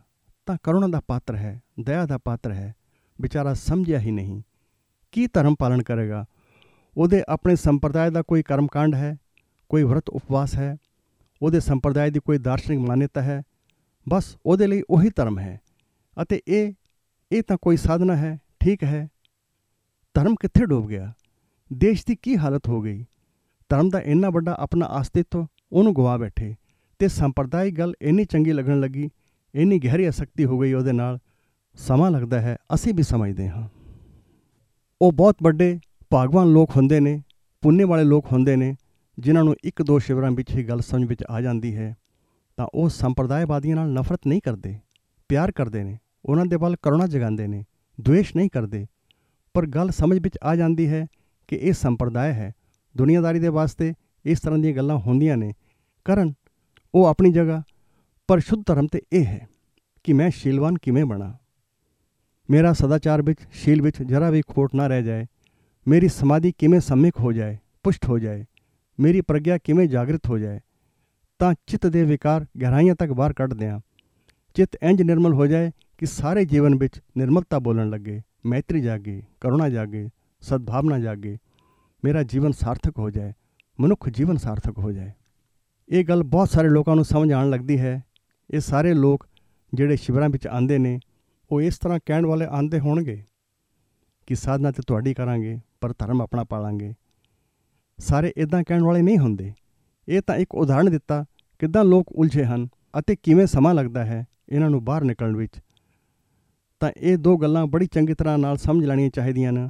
ਤਾਂ ਕਰੁਣਾ ਦਾ ਪਾਤਰ ਹੈ, ਦਇਆ ਦਾ ਪਾਤਰ ਹੈ, ਵਿਚਾਰਾ ਸਮਝਿਆ ਹੀ ਨਹੀਂ। ਕੀ ਧਰਮ ਪਾਲਣ ਕਰੇਗਾ? ਉਹਦੇ ਆਪਣੇ ਸੰਪਰਦਾਇ ਦਾ ਕੋਈ ਕਰਮਕਾਂਡ ਹੈ, ਕੋਈ ਵਰਤ ਉਪਵਾਸ ਹੈ, ਉਹਦੇ ਸੰਪਰਦਾਇ ਦੀ ਕੋਈ ਦਾਰਸ਼ਨਿਕ ਮਾਨਿਅਤਾ ਹੈ, ਬਸ ਉਹਦੇ ਲਈ ਉਹੀ ਧਰਮ ਹੈ। ਅਤੇ ਇਹ ਤਾਂ ਕੋਈ ਸਾਧਨਾ ਹੈ, ਠੀਕ ਹੈ। ਧਰਮ ਕਿੱਥੇ ਡੁੱਬ ਗਿਆ? ਦੇਸ਼ ਦੀ ਕੀ ਹਾਲਤ ਹੋ ਗਈ? ਧਰਮ ਦਾ ਇੰਨਾ ਵੱਡਾ ਆਪਣਾ ਅਸਤਿਤਵ ਉਹਨੂੰ ਗਵਾ ਬੈਠੇ, ਅਤੇ ਸੰਪਰਦਾਇ ਗੱਲ ਇੰਨੀ ਚੰਗੀ ਲੱਗਣ ਲੱਗੀ, ਇੰਨੀ ਗਹਿਰੀ ਆਸਕਤੀ ਹੋ ਗਈ ਉਹਦੇ ਨਾਲ। ਸਮਾਂ ਲੱਗਦਾ ਹੈ ਅਸੀਂ ਵੀ ਸਮਝਦੇ ਹਾਂ। ਉਹ ਬਹੁਤ ਵੱਡੇ ਭਾਗਵਾਨ ਲੋਕ ਹੁੰਦੇ ਨੇ, ਪੁੰਨੇ ਵਾਲੇ ਲੋਕ ਹੁੰਦੇ ਨੇ, ਜਿਨ੍ਹਾਂ ਨੂੰ ਇੱਕ ਦੋ ਸ਼ਿਵਰਾਂ ਵਿੱਚ ਹੀ ਗੱਲ ਸਮਝ ਵਿੱਚ ਆ ਜਾਂਦੀ ਹੈ। ਤਾਂ ਉਹ ਸੰਪਰਦਾਇਵਾਦੀਆਂ ਨਾਲ ਨਫ਼ਰਤ ਨਹੀਂ ਕਰਦੇ, ਪਿਆਰ ਕਰਦੇ ਨੇ, ਉਹਨਾਂ ਦੇ ਵੱਲ ਕਰੁਣਾ ਜਗਾਉਂਦੇ ਨੇ, ਦੁਵੇਸ਼ ਨਹੀਂ ਕਰਦੇ। ਪਰ ਗੱਲ ਸਮਝ ਵਿੱਚ ਆ ਜਾਂਦੀ ਹੈ ਕਿ ਇਹ ਸੰਪਰਦਾਇ ਹੈ, ਦੁਨੀਆਦਾਰੀ ਦੇ ਵਾਸਤੇ ਇਸ ਤਰ੍ਹਾਂ ਦੀਆਂ ਗੱਲਾਂ ਹੁੰਦੀਆਂ ਨੇ। ਕਰਨ ਉਹ ਆਪਣੀ ਜਗ੍ਹਾ, ਪਰ ਸ਼ੁੱਧ ਧਰਮ ਤੇ ਇਹ ਹੈ ਕਿ ਮੈਂ ਸ਼ੀਲਵਾਨ ਕਿਵੇਂ ਬਣਾ, ਮੇਰਾ ਸਦਾਚਾਰ ਵਿੱਚ, ਸ਼ੀਲ ਵਿੱਚ ਜਰਾ ਵੀ ਖੋਟ ਨਾ ਰਹਿ ਜਾਏ, ਮੇਰੀ ਸਮਾਧੀ ਕਿਵੇਂ ਸੰਮਿਕ ਹੋ ਜਾਏ, ਪੁਸ਼ਟ ਹੋ ਜਾਏ, ਮੇਰੀ ਪ੍ਰਗਿਆ ਕਿਵੇਂ ਜਾਗਰਿਤ ਹੋ ਜਾਏ, ਤਾਂ ਚਿੱਤ ਦੇ ਵਿਕਾਰ ਗਹਿਰਾਈਆਂ ਤੱਕ ਬਾਹਰ ਕੱਢ ਦਿਆਂ। ਚਿੱਤ ਇੰਜ ਨਿਰਮਲ ਹੋ ਜਾਏ ਕਿ ਸਾਰੇ ਜੀਵਨ ਵਿੱਚ ਨਿਰਮਲਤਾ ਬੋਲਣ ਲੱਗੇ, ਮੈਤਰੀ ਜਾਗੇ, ਕਰੁਣਾ ਜਾਗੇ, ਸਦਭਾਵਨਾ ਜਾਗੇ, ਮੇਰਾ ਜੀਵਨ ਸਾਰਥਕ ਹੋ ਜਾਏ, ਮਨੁੱਖ ਜੀਵਨ ਸਾਰਥਕ ਹੋ ਜਾਏ। ਇਹ ਗੱਲ ਬਹੁਤ ਸਾਰੇ ਲੋਕਾਂ ਨੂੰ ਸਮਝ ਆਉਣ ਲੱਗਦੀ ਹੈ। ਇਹ ਸਾਰੇ ਲੋਕ ਜਿਹੜੇ ਸ਼ਿਵਰਾਂ ਵਿੱਚ ਆਉਂਦੇ ਨੇ, ਉਹ ਇਸ ਤਰ੍ਹਾਂ ਕਹਿਣ ਵਾਲੇ ਆਉਂਦੇ ਹੋਣਗੇ ਕਿ ਸਾਧਨਾ ਤੇ ਤੁਹਾਡੀ ਕਰਾਂਗੇ, ਪਰ ਧਰਮ ਆਪਣਾ ਪਾਲਾਂਗੇ। ਸਾਰੇ ਇੱਦਾਂ ਕਹਿਣ ਵਾਲੇ ਨਹੀਂ ਹੁੰਦੇ। ਇਹ ਤਾਂ ਇੱਕ ਉਦਾਹਰਣ ਦਿੱਤਾ ਕਿੱਦਾਂ ਲੋਕ ਉਲਝੇ ਹਨ ਅਤੇ ਕਿਵੇਂ ਸਮਾਂ ਲੱਗਦਾ ਹੈ ਇਹਨਾਂ ਨੂੰ ਬਾਹਰ ਨਿਕਲਣ ਵਿੱਚ। ਤਾਂ ਇਹ ਦੋ ਗੱਲਾਂ ਬੜੀ ਚੰਗੀ ਤਰ੍ਹਾਂ ਨਾਲ ਸਮਝ ਲੈਣੀਆਂ ਚਾਹੀਦੀਆਂ ਨੇ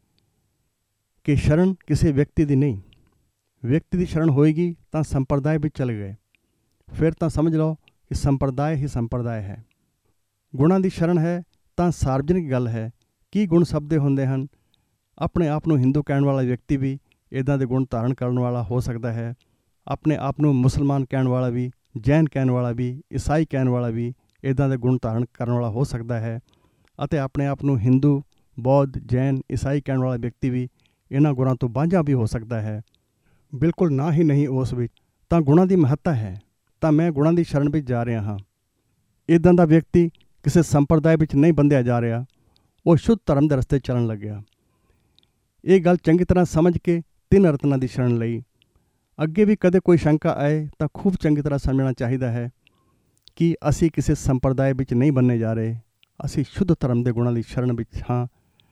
ਕਿ ਸ਼ਰਨ ਕਿਸੇ ਵਿਅਕਤੀ ਦੀ ਨਹੀਂ, ਵਿਅਕਤੀ ਦੀ ਸ਼ਰਨ ਹੋਏਗੀ ਤਾਂ ਸੰਪਰਦਾਇ ਵਿੱਚ ਚਲੇ ਗਏ, ਫਿਰ ਤਾਂ ਸਮਝ ਲਓ ਕਿ ਸੰਪਰਦਾਇ ਹੀ ਸੰਪਰਦਾਇ ਹੈ। ਗੁਣਾਂ ਦੀ ਸ਼ਰਨ ਹੈ ਤਾਂ ਸਾਰਵਜਨਿਕ ਗੱਲ ਹੈ। ਕੀ ਗੁਣ ਸਭ ਦੇ ਹੁੰਦੇ ਹਨ? ਆਪਣੇ ਆਪ ਨੂੰ ਹਿੰਦੂ ਕਹਿਣ ਵਾਲਾ ਵਿਅਕਤੀ ਵੀ ਇੱਦਾਂ ਦੇ ਗੁਣ ਧਾਰਨ ਕਰਨ ਵਾਲਾ ਹੋ ਸਕਦਾ ਹੈ। ਆਪਣੇ ਆਪ ਨੂੰ ਮੁਸਲਮਾਨ ਕਹਿਣ ਵਾਲਾ ਵੀ, ਜੈਨ ਕਹਿਣ ਵਾਲਾ ਵੀ, ਈਸਾਈ ਕਹਿਣ ਵਾਲਾ ਵੀ ਇੱਦਾਂ ਦੇ ਗੁਣ ਧਾਰਨ ਕਰਨ ਵਾਲਾ ਹੋ ਸਕਦਾ ਹੈ। ਅਤੇ ਆਪਣੇ ਆਪ ਨੂੰ ਹਿੰਦੂ, ਬੌਧ, ਜੈਨ, ਈਸਾਈ ਕਹਿਣ ਵਾਲਾ ਵਿਅਕਤੀ ਵੀ ਇਹਨਾਂ ਗੁਣਾਂ ਤੋਂ ਵਾਂਝਾ ਵੀ ਹੋ ਸਕਦਾ ਹੈ। ਬਿਲਕੁਲ ਨਾ ਹੀ ਨਹੀਂ ਉਸ ਵਿੱਚ। ਤਾਂ ਗੁਣਾਂ ਦੀ ਮਹੱਤਤਾ ਹੈ। ਤਾਂ ਮੈਂ ਗੁਣਾਂ ਦੀ ਸ਼ਰਨ ਵਿੱਚ ਜਾ ਰਿਹਾ ਹਾਂ। ਇੱਦਾਂ ਦਾ ਵਿਅਕਤੀ ਕਿਸੇ ਸੰਪਰਦਾਇ ਵਿੱਚ ਨਹੀਂ ਬੰਧਿਆ ਜਾ ਰਿਹਾ, ਉਹ ਸ਼ੁੱਧ ਧਰਮ ਦੇ ਰਸਤੇ ਚੱਲਣ ਲੱਗਿਆ। ਇਹ ਗੱਲ ਚੰਗੀ ਤਰ੍ਹਾਂ ਸਮਝ ਕੇ ਤਿੰਨ ਰਤਨਾਂ ਦੀ ਸ਼ਰਨ ਲਈ। ਅੱਗੇ ਵੀ ਕਦੇ ਕੋਈ ਸ਼ੰਕਾ ਆਏ ਤਾਂ ਖੂਬ ਚੰਗੀ ਤਰ੍ਹਾਂ ਸਮਝਣਾ ਚਾਹੀਦਾ ਹੈ ਕਿ ਅਸੀਂ ਕਿਸੇ ਸੰਪਰਦਾਇ ਵਿੱਚ ਨਹੀਂ ਬੰਨੇ ਜਾ ਰਹੇ, ਅਸੀਂ ਸ਼ੁੱਧ ਧਰਮ ਦੇ ਗੁਣਾਂ ਦੀ ਸ਼ਰਨ ਵਿੱਚ ਹਾਂ।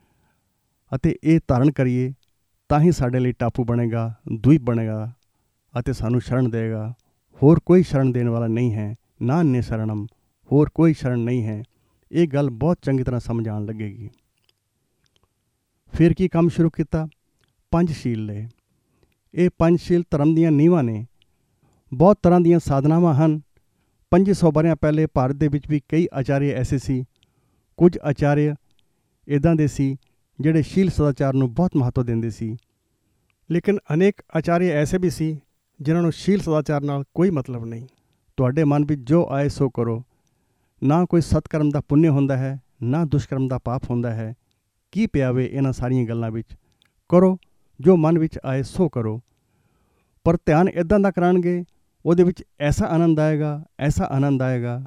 ਅਤੇ ਇਹ ਧਾਰਨ ਕਰੀਏ ਤਾਂ ਹੀ ਸਾਡੇ ਲਈ ਟਾਪੂ ਬਣੇਗਾ, ਦਵੀਪ ਬਣੇਗਾ ਅਤੇ ਸਾਨੂੰ ਸ਼ਰਨ ਦੇਗਾ। ਹੋਰ ਕੋਈ ਸ਼ਰਨ ਦੇਣ ਵਾਲਾ ਨਹੀਂ ਹੈ। ਨਾਨਯ ਸ਼ਰਣਮ, ਹੋਰ ਕੋਈ ਸ਼ਰਨ ਨਹੀਂ ਹੈ। ਇਹ ਗੱਲ ਬਹੁਤ ਚੰਗੀ ਤਰ੍ਹਾਂ ਸਮਝ ਆਉਣ ਲੱਗੇਗੀ। ਫਿਰ ਕੀ ਕੰਮ ਸ਼ੁਰੂ ਕੀਤਾ? ਪੰਜਸ਼ੀਲ ਲਏ। ਇਹ ਪੰਜਸ਼ੀਲ ਧਰਮ ਦੀਆਂ ਨੀਂਹਾਂ ਨੇ। ਬਹੁਤ ਤਰ੍ਹਾਂ ਦੀਆਂ ਸਾਧਨਾਵਾਂ ਹਨ। 500 ਵਰ੍ਹਿਆਂ ਪਹਿਲੇ ਭਾਰਤ ਦੇ ਵਿੱਚ ਵੀ ਕਈ ਆਚਾਰੀਆ ਐਸੇ ਸੀ। ਕੁਝ ਆਚਾਰੀਆ ਇੱਦਾਂ ਦੇ ਸੀ ਜਿਹੜੇ ਸ਼ੀਲ ਸਦਾਚਾਰ ਨੂੰ ਬਹੁਤ ਮਹੱਤਵ ਦਿੰਦੇ ਸੀ। ਲੇਕਿਨ ਅਨੇਕ ਆਚਾਰੀਆ ਐਸੇ ਵੀ ਸੀ ਜਿਨ੍ਹਾਂ ਨੂੰ ਸ਼ੀਲ ਸਦਾਚਾਰ ਨਾਲ ਕੋਈ ਮਤਲਬ ਨਹੀਂ। ਤੁਹਾਡੇ ਮਨ ਵਿੱਚ ਜੋ ਆਏ ਸੋ ਕਰੋ। ਨਾ ਕੋਈ ਸਤਕਰਮ ਦਾ ਪੁੰਨ ਹੁੰਦਾ ਹੈ, ਨਾ ਦੁਸ਼ਕਰਮ ਦਾ ਪਾਪ ਹੁੰਦਾ ਹੈ। ਕੀ ਪਿਆਵੇ ਇਹਨਾਂ ਸਾਰੀਆਂ ਗੱਲਾਂ ਵਿੱਚ? ਕਰੋ ਜੋ ਮਨ ਵਿੱਚ ਆਏ ਸੋ ਕਰੋ। ਪਰ ਧਿਆਨ ਇੱਦਾਂ ਦਾ ਕਰਾਂਗੇ, ਉਹਦੇ ਵਿੱਚ ਐਸਾ ਆਨੰਦ ਆਏਗਾ, ਐਸਾ ਆਨੰਦ ਆਏਗਾ।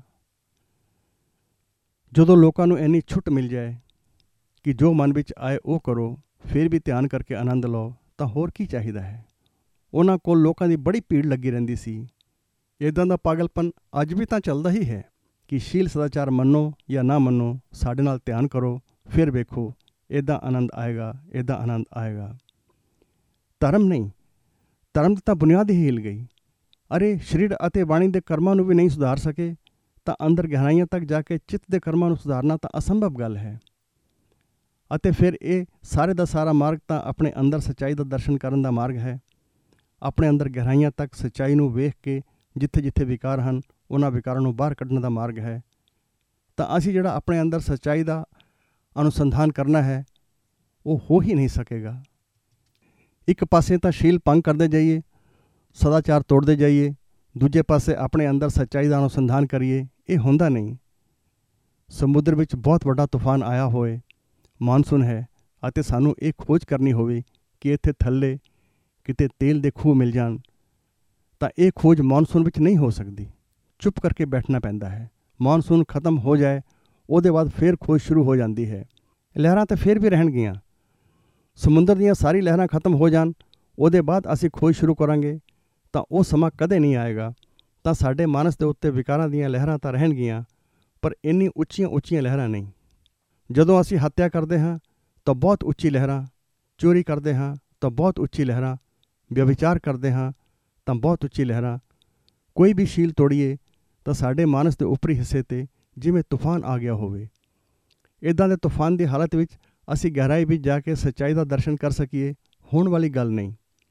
ਜਦੋਂ ਲੋਕਾਂ ਨੂੰ ਇੰਨੀ ਛੁੱਟ ਮਿਲ ਜਾਏ ਕਿ ਜੋ ਮਨ ਵਿੱਚ ਆਏ ਉਹ ਕਰੋ, ਫਿਰ ਵੀ ਧਿਆਨ ਕਰਕੇ ਆਨੰਦ ਲਓ, ਤਾਂ ਹੋਰ ਕੀ ਚਾਹੀਦਾ ਹੈ। ਉਹਨਾਂ ਕੋਲ ਲੋਕਾਂ ਦੀ ਬੜੀ ਭੀੜ ਲੱਗੀ ਰਹਿੰਦੀ ਸੀ। ਇੱਦਾਂ ਦਾ ਪਾਗਲਪਨ ਅੱਜ ਵੀ ਤਾਂ ਚੱਲਦਾ ਹੀ ਹੈ ਕਿ ਸ਼ੀਲ ਸਦਾਚਾਰ ਮੰਨੋ ਜਾਂ ਨਾ ਮੰਨੋ, ਸਾਡੇ ਨਾਲ ਧਿਆਨ ਕਰੋ, ਫਿਰ ਵੇਖੋ ਇੱਦਾਂ ਆਨੰਦ ਆਏਗਾ, ਇੱਦਾਂ ਆਨੰਦ ਆਏਗਾ। ਧਰਮ ਨਹੀਂ, ਧਰਮ ਦੀ ਤਾਂ ਬੁਨਿਆਦ ਹੀ ਹਿੱਲ ਗਈ। ਅਰੇ ਸਰੀਰ ਅਤੇ ਬਾਣੀ ਦੇ ਕਰਮਾਂ ਨੂੰ ਵੀ ਨਹੀਂ ਸੁਧਾਰ ਸਕੇ ਤਾਂ ਅੰਦਰ ਗਹਿਰਾਈਆਂ ਤੱਕ ਜਾ ਕੇ ਚਿੱਤ ਦੇ ਕਰਮਾਂ ਨੂੰ ਸੁਧਾਰਨਾ ਤਾਂ ਅਸੰਭਵ ਗੱਲ ਹੈ। ਅਤੇ ਫਿਰ ਇਹ ਸਾਰੇ ਦਾ ਸਾਰਾ ਮਾਰਗ ਤਾਂ ਆਪਣੇ ਅੰਦਰ ਸੱਚਾਈ ਦਾ ਦਰਸ਼ਨ ਕਰਨ ਦਾ ਮਾਰਗ ਹੈ। ਆਪਣੇ ਅੰਦਰ ਗਹਿਰਾਈਆਂ ਤੱਕ ਸੱਚਾਈ ਨੂੰ ਵੇਖ ਕੇ ਜਿੱਥੇ ਜਿੱਥੇ ਵਿਕਾਰ ਹਨ ਉਹਨਾਂ ਵਿਕਾਰਾਂ ਨੂੰ ਬਾਹਰ ਕੱਢਣ ਦਾ ਮਾਰਗ ਹੈ। ਤਾਂ ਅਸੀਂ ਜਿਹੜਾ ਆਪਣੇ ਅੰਦਰ ਸੱਚਾਈ ਦਾ ਅਨੁਸੰਧਾਨ ਕਰਨਾ ਹੈ ਉਹ ਹੋ ਹੀ ਨਹੀਂ ਸਕੇਗਾ। ਇੱਕ ਪਾਸੇ ਤਾਂ ਸ਼ੀਲ ਭੰਗ ਕਰਦੇ ਜਾਈਏ, ਸਦਾਚਾਰ ਤੋੜਦੇ ਜਾਈਏ, ਦੂਜੇ ਪਾਸੇ ਆਪਣੇ ਅੰਦਰ ਸੱਚਾਈ ਦਾ ਅਨੁਸੰਧਾਨ ਕਰੀਏ, ਇਹ ਹੁੰਦਾ ਨਹੀਂ। ਸਮੁੰਦਰ ਵਿੱਚ ਬਹੁਤ ਵੱਡਾ ਤੂਫਾਨ ਆਇਆ ਹੋਏ, ਮਾਨਸੂਨ ਹੈ ਅਤੇ ਸਾਨੂੰ ਇਹ ਖੋਜ ਕਰਨੀ ਹੋਵੇ ਕਿ ਇੱਥੇ ਥੱਲੇ ਕਿਤੇ ਤੇਲ ਦੇ ਖੂਹ ਮਿਲ ਜਾਣ, ਤਾਂ ਇਹ ਖੋਜ ਮਾਨਸੂਨ ਵਿੱਚ ਨਹੀਂ ਹੋ ਸਕਦੀ। ਚੁੱਪ ਕਰਕੇ ਬੈਠਣਾ ਪੈਂਦਾ ਹੈ। ਮੌਨਸੂਨ ਖਤਮ ਹੋ ਜਾਏ, ਉਹਦੇ ਬਾਅਦ ਫਿਰ ਖੋਜ ਸ਼ੁਰੂ ਹੋ ਜਾਂਦੀ ਹੈ। ਲਹਿਰਾਂ ਤਾਂ ਫਿਰ ਵੀ ਰਹਿਣਗੀਆਂ। ਸਮੁੰਦਰ ਦੀਆਂ ਸਾਰੀ ਲਹਿਰਾਂ ਖਤਮ ਹੋ ਜਾਣ, ਉਹਦੇ ਬਾਅਦ ਅਸੀਂ ਖੋਜ ਸ਼ੁਰੂ ਕਰਾਂਗੇ ਤਾਂ ਉਹ ਸਮਾਂ ਕਦੇ ਨਹੀਂ ਆਏਗਾ। ਤਾਂ ਸਾਡੇ ਮਾਨਸ ਦੇ ਉੱਤੇ ਵਿਕਾਰਾਂ ਦੀਆਂ ਲਹਿਰਾਂ ਤਾਂ ਰਹਿਣਗੀਆਂ, ਪਰ ਇੰਨੀ ਉੱਚੀਆਂ ਉੱਚੀਆਂ ਲਹਿਰਾਂ ਨਹੀਂ। ਜਦੋਂ ਅਸੀਂ ਹੱਤਿਆ ਕਰਦੇ ਹਾਂ ਤਾਂ ਬਹੁਤ ਉੱਚੀ ਲਹਿਰਾਂ, ਚੋਰੀ ਕਰਦੇ ਹਾਂ ਤਾਂ ਬਹੁਤ ਉੱਚੀ ਲਹਿਰਾਂ, ਵਿਅਭਿਚਾਰ ਕਰਦੇ ਹਾਂ ਤਾਂ ਬਹੁਤ ਉੱਚੀ ਲਹਿਰਾਂ। ਕੋਈ ਵੀ ਸ਼ੀਲ ਤੋੜੀਏ ਤਾਂ ਸਾਡੇ ਮਾਨਸ ਦੇ ਉੱਪਰੀ ਹਿੱਸੇ 'ਤੇ ਜਿਵੇਂ ਤੂਫਾਨ ਆ ਗਿਆ ਹੋਵੇ। ਇੱਦਾਂ ਦੇ ਤੂਫਾਨ ਦੀ ਹਾਲਤ ਵਿੱਚ ਅਸੀਂ ਗਹਿਰਾਈ ਵਿੱਚ ਜਾ ਕੇ ਸੱਚਾਈ ਦਾ ਦਰਸ਼ਨ ਕਰ ਸਕੀਏ, ਹੋਣ ਵਾਲੀ ਗੱਲ ਨਹੀਂ।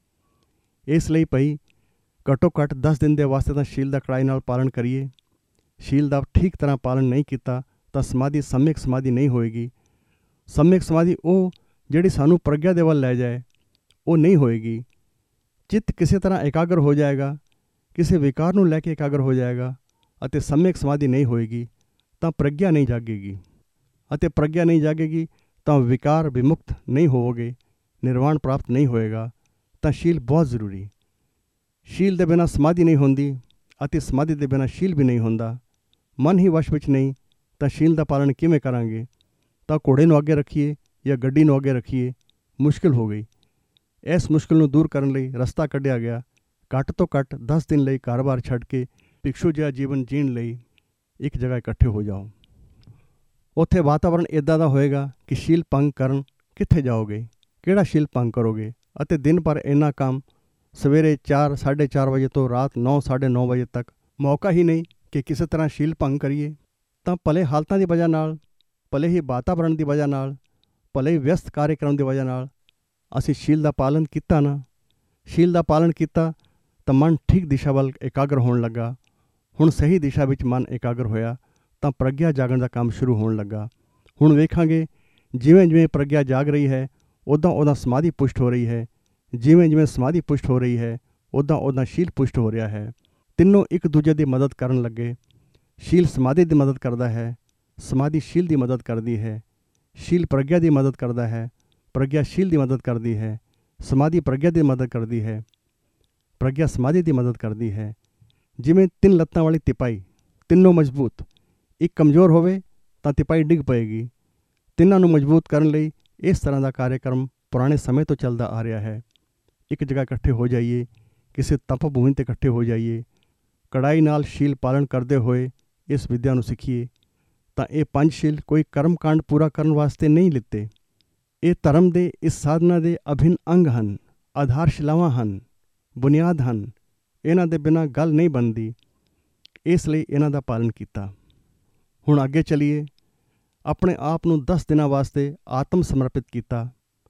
ਇਸ ਲਈ ਭਈ ਘੱਟੋ ਘੱਟ 10 ਦਿਨ ਦੇ ਵਾਸਤੇ ਤਾਂ ਸ਼ੀਲ ਦਾ ਕੜਾਈ ਨਾਲ ਪਾਲਣ ਕਰੀਏ। ਸ਼ੀਲ ਦਾ ਠੀਕ ਤਰ੍ਹਾਂ ਪਾਲਣ ਨਹੀਂ ਕੀਤਾ ਤਾਂ ਸਮਾਧੀ ਸਮਿਕ ਸਮਾਧੀ ਨਹੀਂ ਹੋਏਗੀ। ਸਮਿਕ ਸਮਾਧੀ ਉਹ ਜਿਹੜੀ ਸਾਨੂੰ ਪ੍ਰਗਿਆ ਦੇ ਵੱਲ ਲੈ ਜਾਏ, ਉਹ ਨਹੀਂ ਹੋਏਗੀ। ਚਿੱਤ ਕਿਸੇ ਤਰ੍ਹਾਂ ਇਕਾਗਰ ਹੋ ਜਾਏਗਾ, ਕਿਸੇ ਵਿਕਾਰ ਨੂੰ ਲੈ ਕੇ ਇਕਾਗਰ ਹੋ ਜਾਏਗਾ ਅਤੇ ਸਮਿਕ ਸਮਾਧੀ ਨਹੀਂ ਹੋਏਗੀ ਤਾਂ ਪ੍ਰਗਿਆ ਨਹੀਂ ਜਾਗੇਗੀ, ਅਤੇ ਪ੍ਰਗਿਆ ਨਹੀਂ ਜਾਗੇਗੀ ਤਾਂ ਵਿਕਾਰ ਵਿਮੁਕਤ ਨਹੀਂ ਹੋਵੋਗੇ, ਨਿਰਵਾਣ ਪ੍ਰਾਪਤ ਨਹੀਂ ਹੋਏਗਾ। ਤਾਂ ਸ਼ੀਲ ਬਹੁਤ ਜ਼ਰੂਰੀ। ਸ਼ੀਲ ਦੇ ਬਿਨਾਂ ਸਮਾਧੀ ਨਹੀਂ ਹੁੰਦੀ ਅਤੇ ਸਮਾਧੀ ਦੇ ਬਿਨਾਂ ਸ਼ੀਲ ਵੀ ਨਹੀਂ ਹੁੰਦਾ। ਮਨ ਹੀ ਵਸ਼ ਵਿੱਚ ਨਹੀਂ ਤਾਂ ਸ਼ੀਲ ਦਾ ਪਾਲਣ ਕਿਵੇਂ ਕਰਾਂਗੇ? ਤਾਂ ਘੋੜੇ ਨੂੰ ਅੱਗੇ ਰੱਖੀਏ ਜਾਂ ਗੱਡੀ ਨੂੰ ਅੱਗੇ ਰੱਖੀਏ, ਮੁਸ਼ਕਿਲ ਹੋ ਗਈ। ਇਸ ਮੁਸ਼ਕਿਲ ਨੂੰ ਦੂਰ ਕਰਨ ਲਈ ਰਸਤਾ ਕੱਢਿਆ ਗਿਆ। ਘੱਟ ਤੋਂ ਘੱਟ 10 ਦਿਨ ਲਈ ਕਾਰੋਬਾਰ ਛੱਡ ਕੇ ਭਿਕਸ਼ੂ ਜਿਹਾ ਜੀਵਨ ਜੀਣ ਲਈ ਇੱਕ ਜਗ੍ਹਾ ਇਕੱਠੇ ਹੋ ਜਾਓ। ਉੱਥੇ ਵਾਤਾਵਰਣ ਇੱਦਾਂ ਦਾ ਹੋਏਗਾ ਕਿ ਸ਼ੀਲ ਭੰਗ ਕਰਨ ਕਿੱਥੇ ਜਾਓਗੇ, ਕਿਹੜਾ ਸ਼ੀਲ ਭੰਗ ਕਰੋਗੇ? ਅਤੇ ਦਿਨ ਭਰ ਇੰਨਾ ਕੰਮ, ਸਵੇਰੇ 4 ਸਾਢੇ 4 ਵਜੇ ਤੋਂ ਰਾਤ 9 ਸਾਢੇ 9 ਵਜੇ ਤੱਕ ਮੌਕਾ ਹੀ ਨਹੀਂ ਕਿ ਕਿਸੇ ਤਰ੍ਹਾਂ ਸ਼ੀਲ ਭੰਗ ਕਰੀਏ। ਤਾਂ ਭਲੇ ਹਾਲਤਾਂ ਦੀ ਵਜ੍ਹਾ ਨਾਲ, ਭਲੇ ਹੀ ਵਾਤਾਵਰਣ ਦੀ ਵਜ੍ਹਾ ਨਾਲ, ਭਲੇ ਹੀ ਵਿਅਸਤ ਕਾਰਜਕ੍ਰਮ ਦੀ ਵਜ੍ਹਾ ਨਾਲ ਅਸੀਂ ਸ਼ੀਲ ਦਾ ਪਾਲਣ ਕੀਤਾ ਨਾ। ਸ਼ੀਲ ਦਾ ਪਾਲਣ ਕੀਤਾ ਤਾਂ ਮਨ ਠੀਕ ਦਿਸ਼ਾ ਵੱਲ ਇਕਾਗਰ ਹੋਣ ਲੱਗਾ। ਹੁਣ ਸਹੀ ਦਿਸ਼ਾ ਵਿੱਚ ਮਨ ਇਕਾਗਰ ਹੋਇਆ ਤਾਂ ਪ੍ਰਗਿਆ ਜਾਗਣ ਦਾ ਕੰਮ ਸ਼ੁਰੂ ਹੋਣ ਲੱਗਾ। ਹੁਣ ਵੇਖਾਂਗੇ ਜਿਵੇਂ ਜਿਵੇਂ ਪ੍ਰਗਿਆ ਜਾਗ ਰਹੀ ਹੈ, ਉੱਦਾਂ ਸਮਾਧੀ ਪੁਸ਼ਟ ਹੋ ਰਹੀ ਹੈ। ਜਿਵੇਂ ਜਿਵੇਂ ਸਮਾਧੀ ਪੁਸ਼ਟ ਹੋ ਰਹੀ ਹੈ, ਉੱਦਾਂ ਸ਼ੀਲ ਪੁਸ਼ਟ ਹੋ ਰਿਹਾ ਹੈ। ਤਿੰਨੋਂ ਇੱਕ ਦੂਜੇ ਦੀ ਮਦਦ ਕਰਨ ਲੱਗੇ। ਸ਼ੀਲ ਸਮਾਧੀ ਦੀ ਮਦਦ ਕਰਦਾ ਹੈ, ਸਮਾਧੀ ਸ਼ੀਲ ਦੀ ਮਦਦ ਕਰਦੀ ਹੈ। ਸ਼ੀਲ ਪ੍ਰਗਿਆ ਦੀ ਮਦਦ ਕਰਦਾ ਹੈ, ਪ੍ਰਗਿਆ ਸ਼ੀਲ ਦੀ ਮਦਦ ਕਰਦੀ ਹੈ। ਸਮਾਧੀ ਪ੍ਰਗਿਆ ਦੀ ਮਦਦ ਕਰਦੀ ਹੈ, ਪ੍ਰਗਿਆ ਸਮਾਧੀ ਦੀ ਮਦਦ ਕਰਦੀ ਹੈ। ਜਿਵੇਂ 3 ਲੱਤਾਂ ਵਾਲੀ ਤਿਪਾਈ, ਤਿੰਨੋਂ ਮਜ਼ਬੂਤ। ਇੱਕ ਕਮਜ਼ੋਰ ਹੋਵੇ ਤਾਂ ਤਿਪਾਈ ਡਿੱਗ ਪਏਗੀ। ਤਿੰਨਾਂ ਨੂੰ ਮਜ਼ਬੂਤ ਕਰਨ ਲਈ ਇਸ ਤਰ੍ਹਾਂ ਦਾ ਕਾਰਜਕ੍ਰਮ ਪੁਰਾਣੇ ਸਮੇਂ ਤੋਂ ਚੱਲਦਾ ਆ ਰਿਹਾ ਹੈ। ਇੱਕ ਜਗ੍ਹਾ ਇਕੱਠੇ ਹੋ ਜਾਈਏ, ਕਿਸੇ ਤਪ ਭੂਮੀ 'ਤੇ ਇਕੱਠੇ ਹੋ ਜਾਈਏ, ਕੜਾਈ ਨਾਲ ਸ਼ੀਲ ਪਾਲਣ ਕਰਦੇ ਹੋਏ ਇਸ ਵਿਦਿਆ ਨੂੰ ਸਿੱਖੀਏ। ਤਾਂ ਇਹ 5 ਸ਼ੀਲ ਕੋਈ ਕਰਮ ਕਾਂਡ ਪੂਰਾ ਕਰਨ ਵਾਸਤੇ ਨਹੀਂ ਲਿੱਤੇ। ਇਹ ਧਰਮ ਦੇ ਇਸ ਸਾਧਨਾ ਦੇ ਅਭਿੰਨ ਅੰਗ ਹਨ, ਆਧਾਰਸ਼ਿਲਾਵਾਂ ਹਨ, ਬੁਨਿਆਦ ਹਨ। ਇਹਨਾਂ ਦੇ ਬਿਨਾਂ ਗੱਲ ਨਹੀਂ ਬਣਦੀ। ਇਸ ਲਈ ਇਹਨਾਂ ਦਾ ਪਾਲਣ ਕੀਤਾ। ਹੁਣ ਅੱਗੇ ਚਲੀਏ। ਆਪਣੇ ਆਪ ਨੂੰ 10 ਦਿਨਾਂ ਵਾਸਤੇ ਆਤਮ ਸਮਰਪਿਤ ਕੀਤਾ।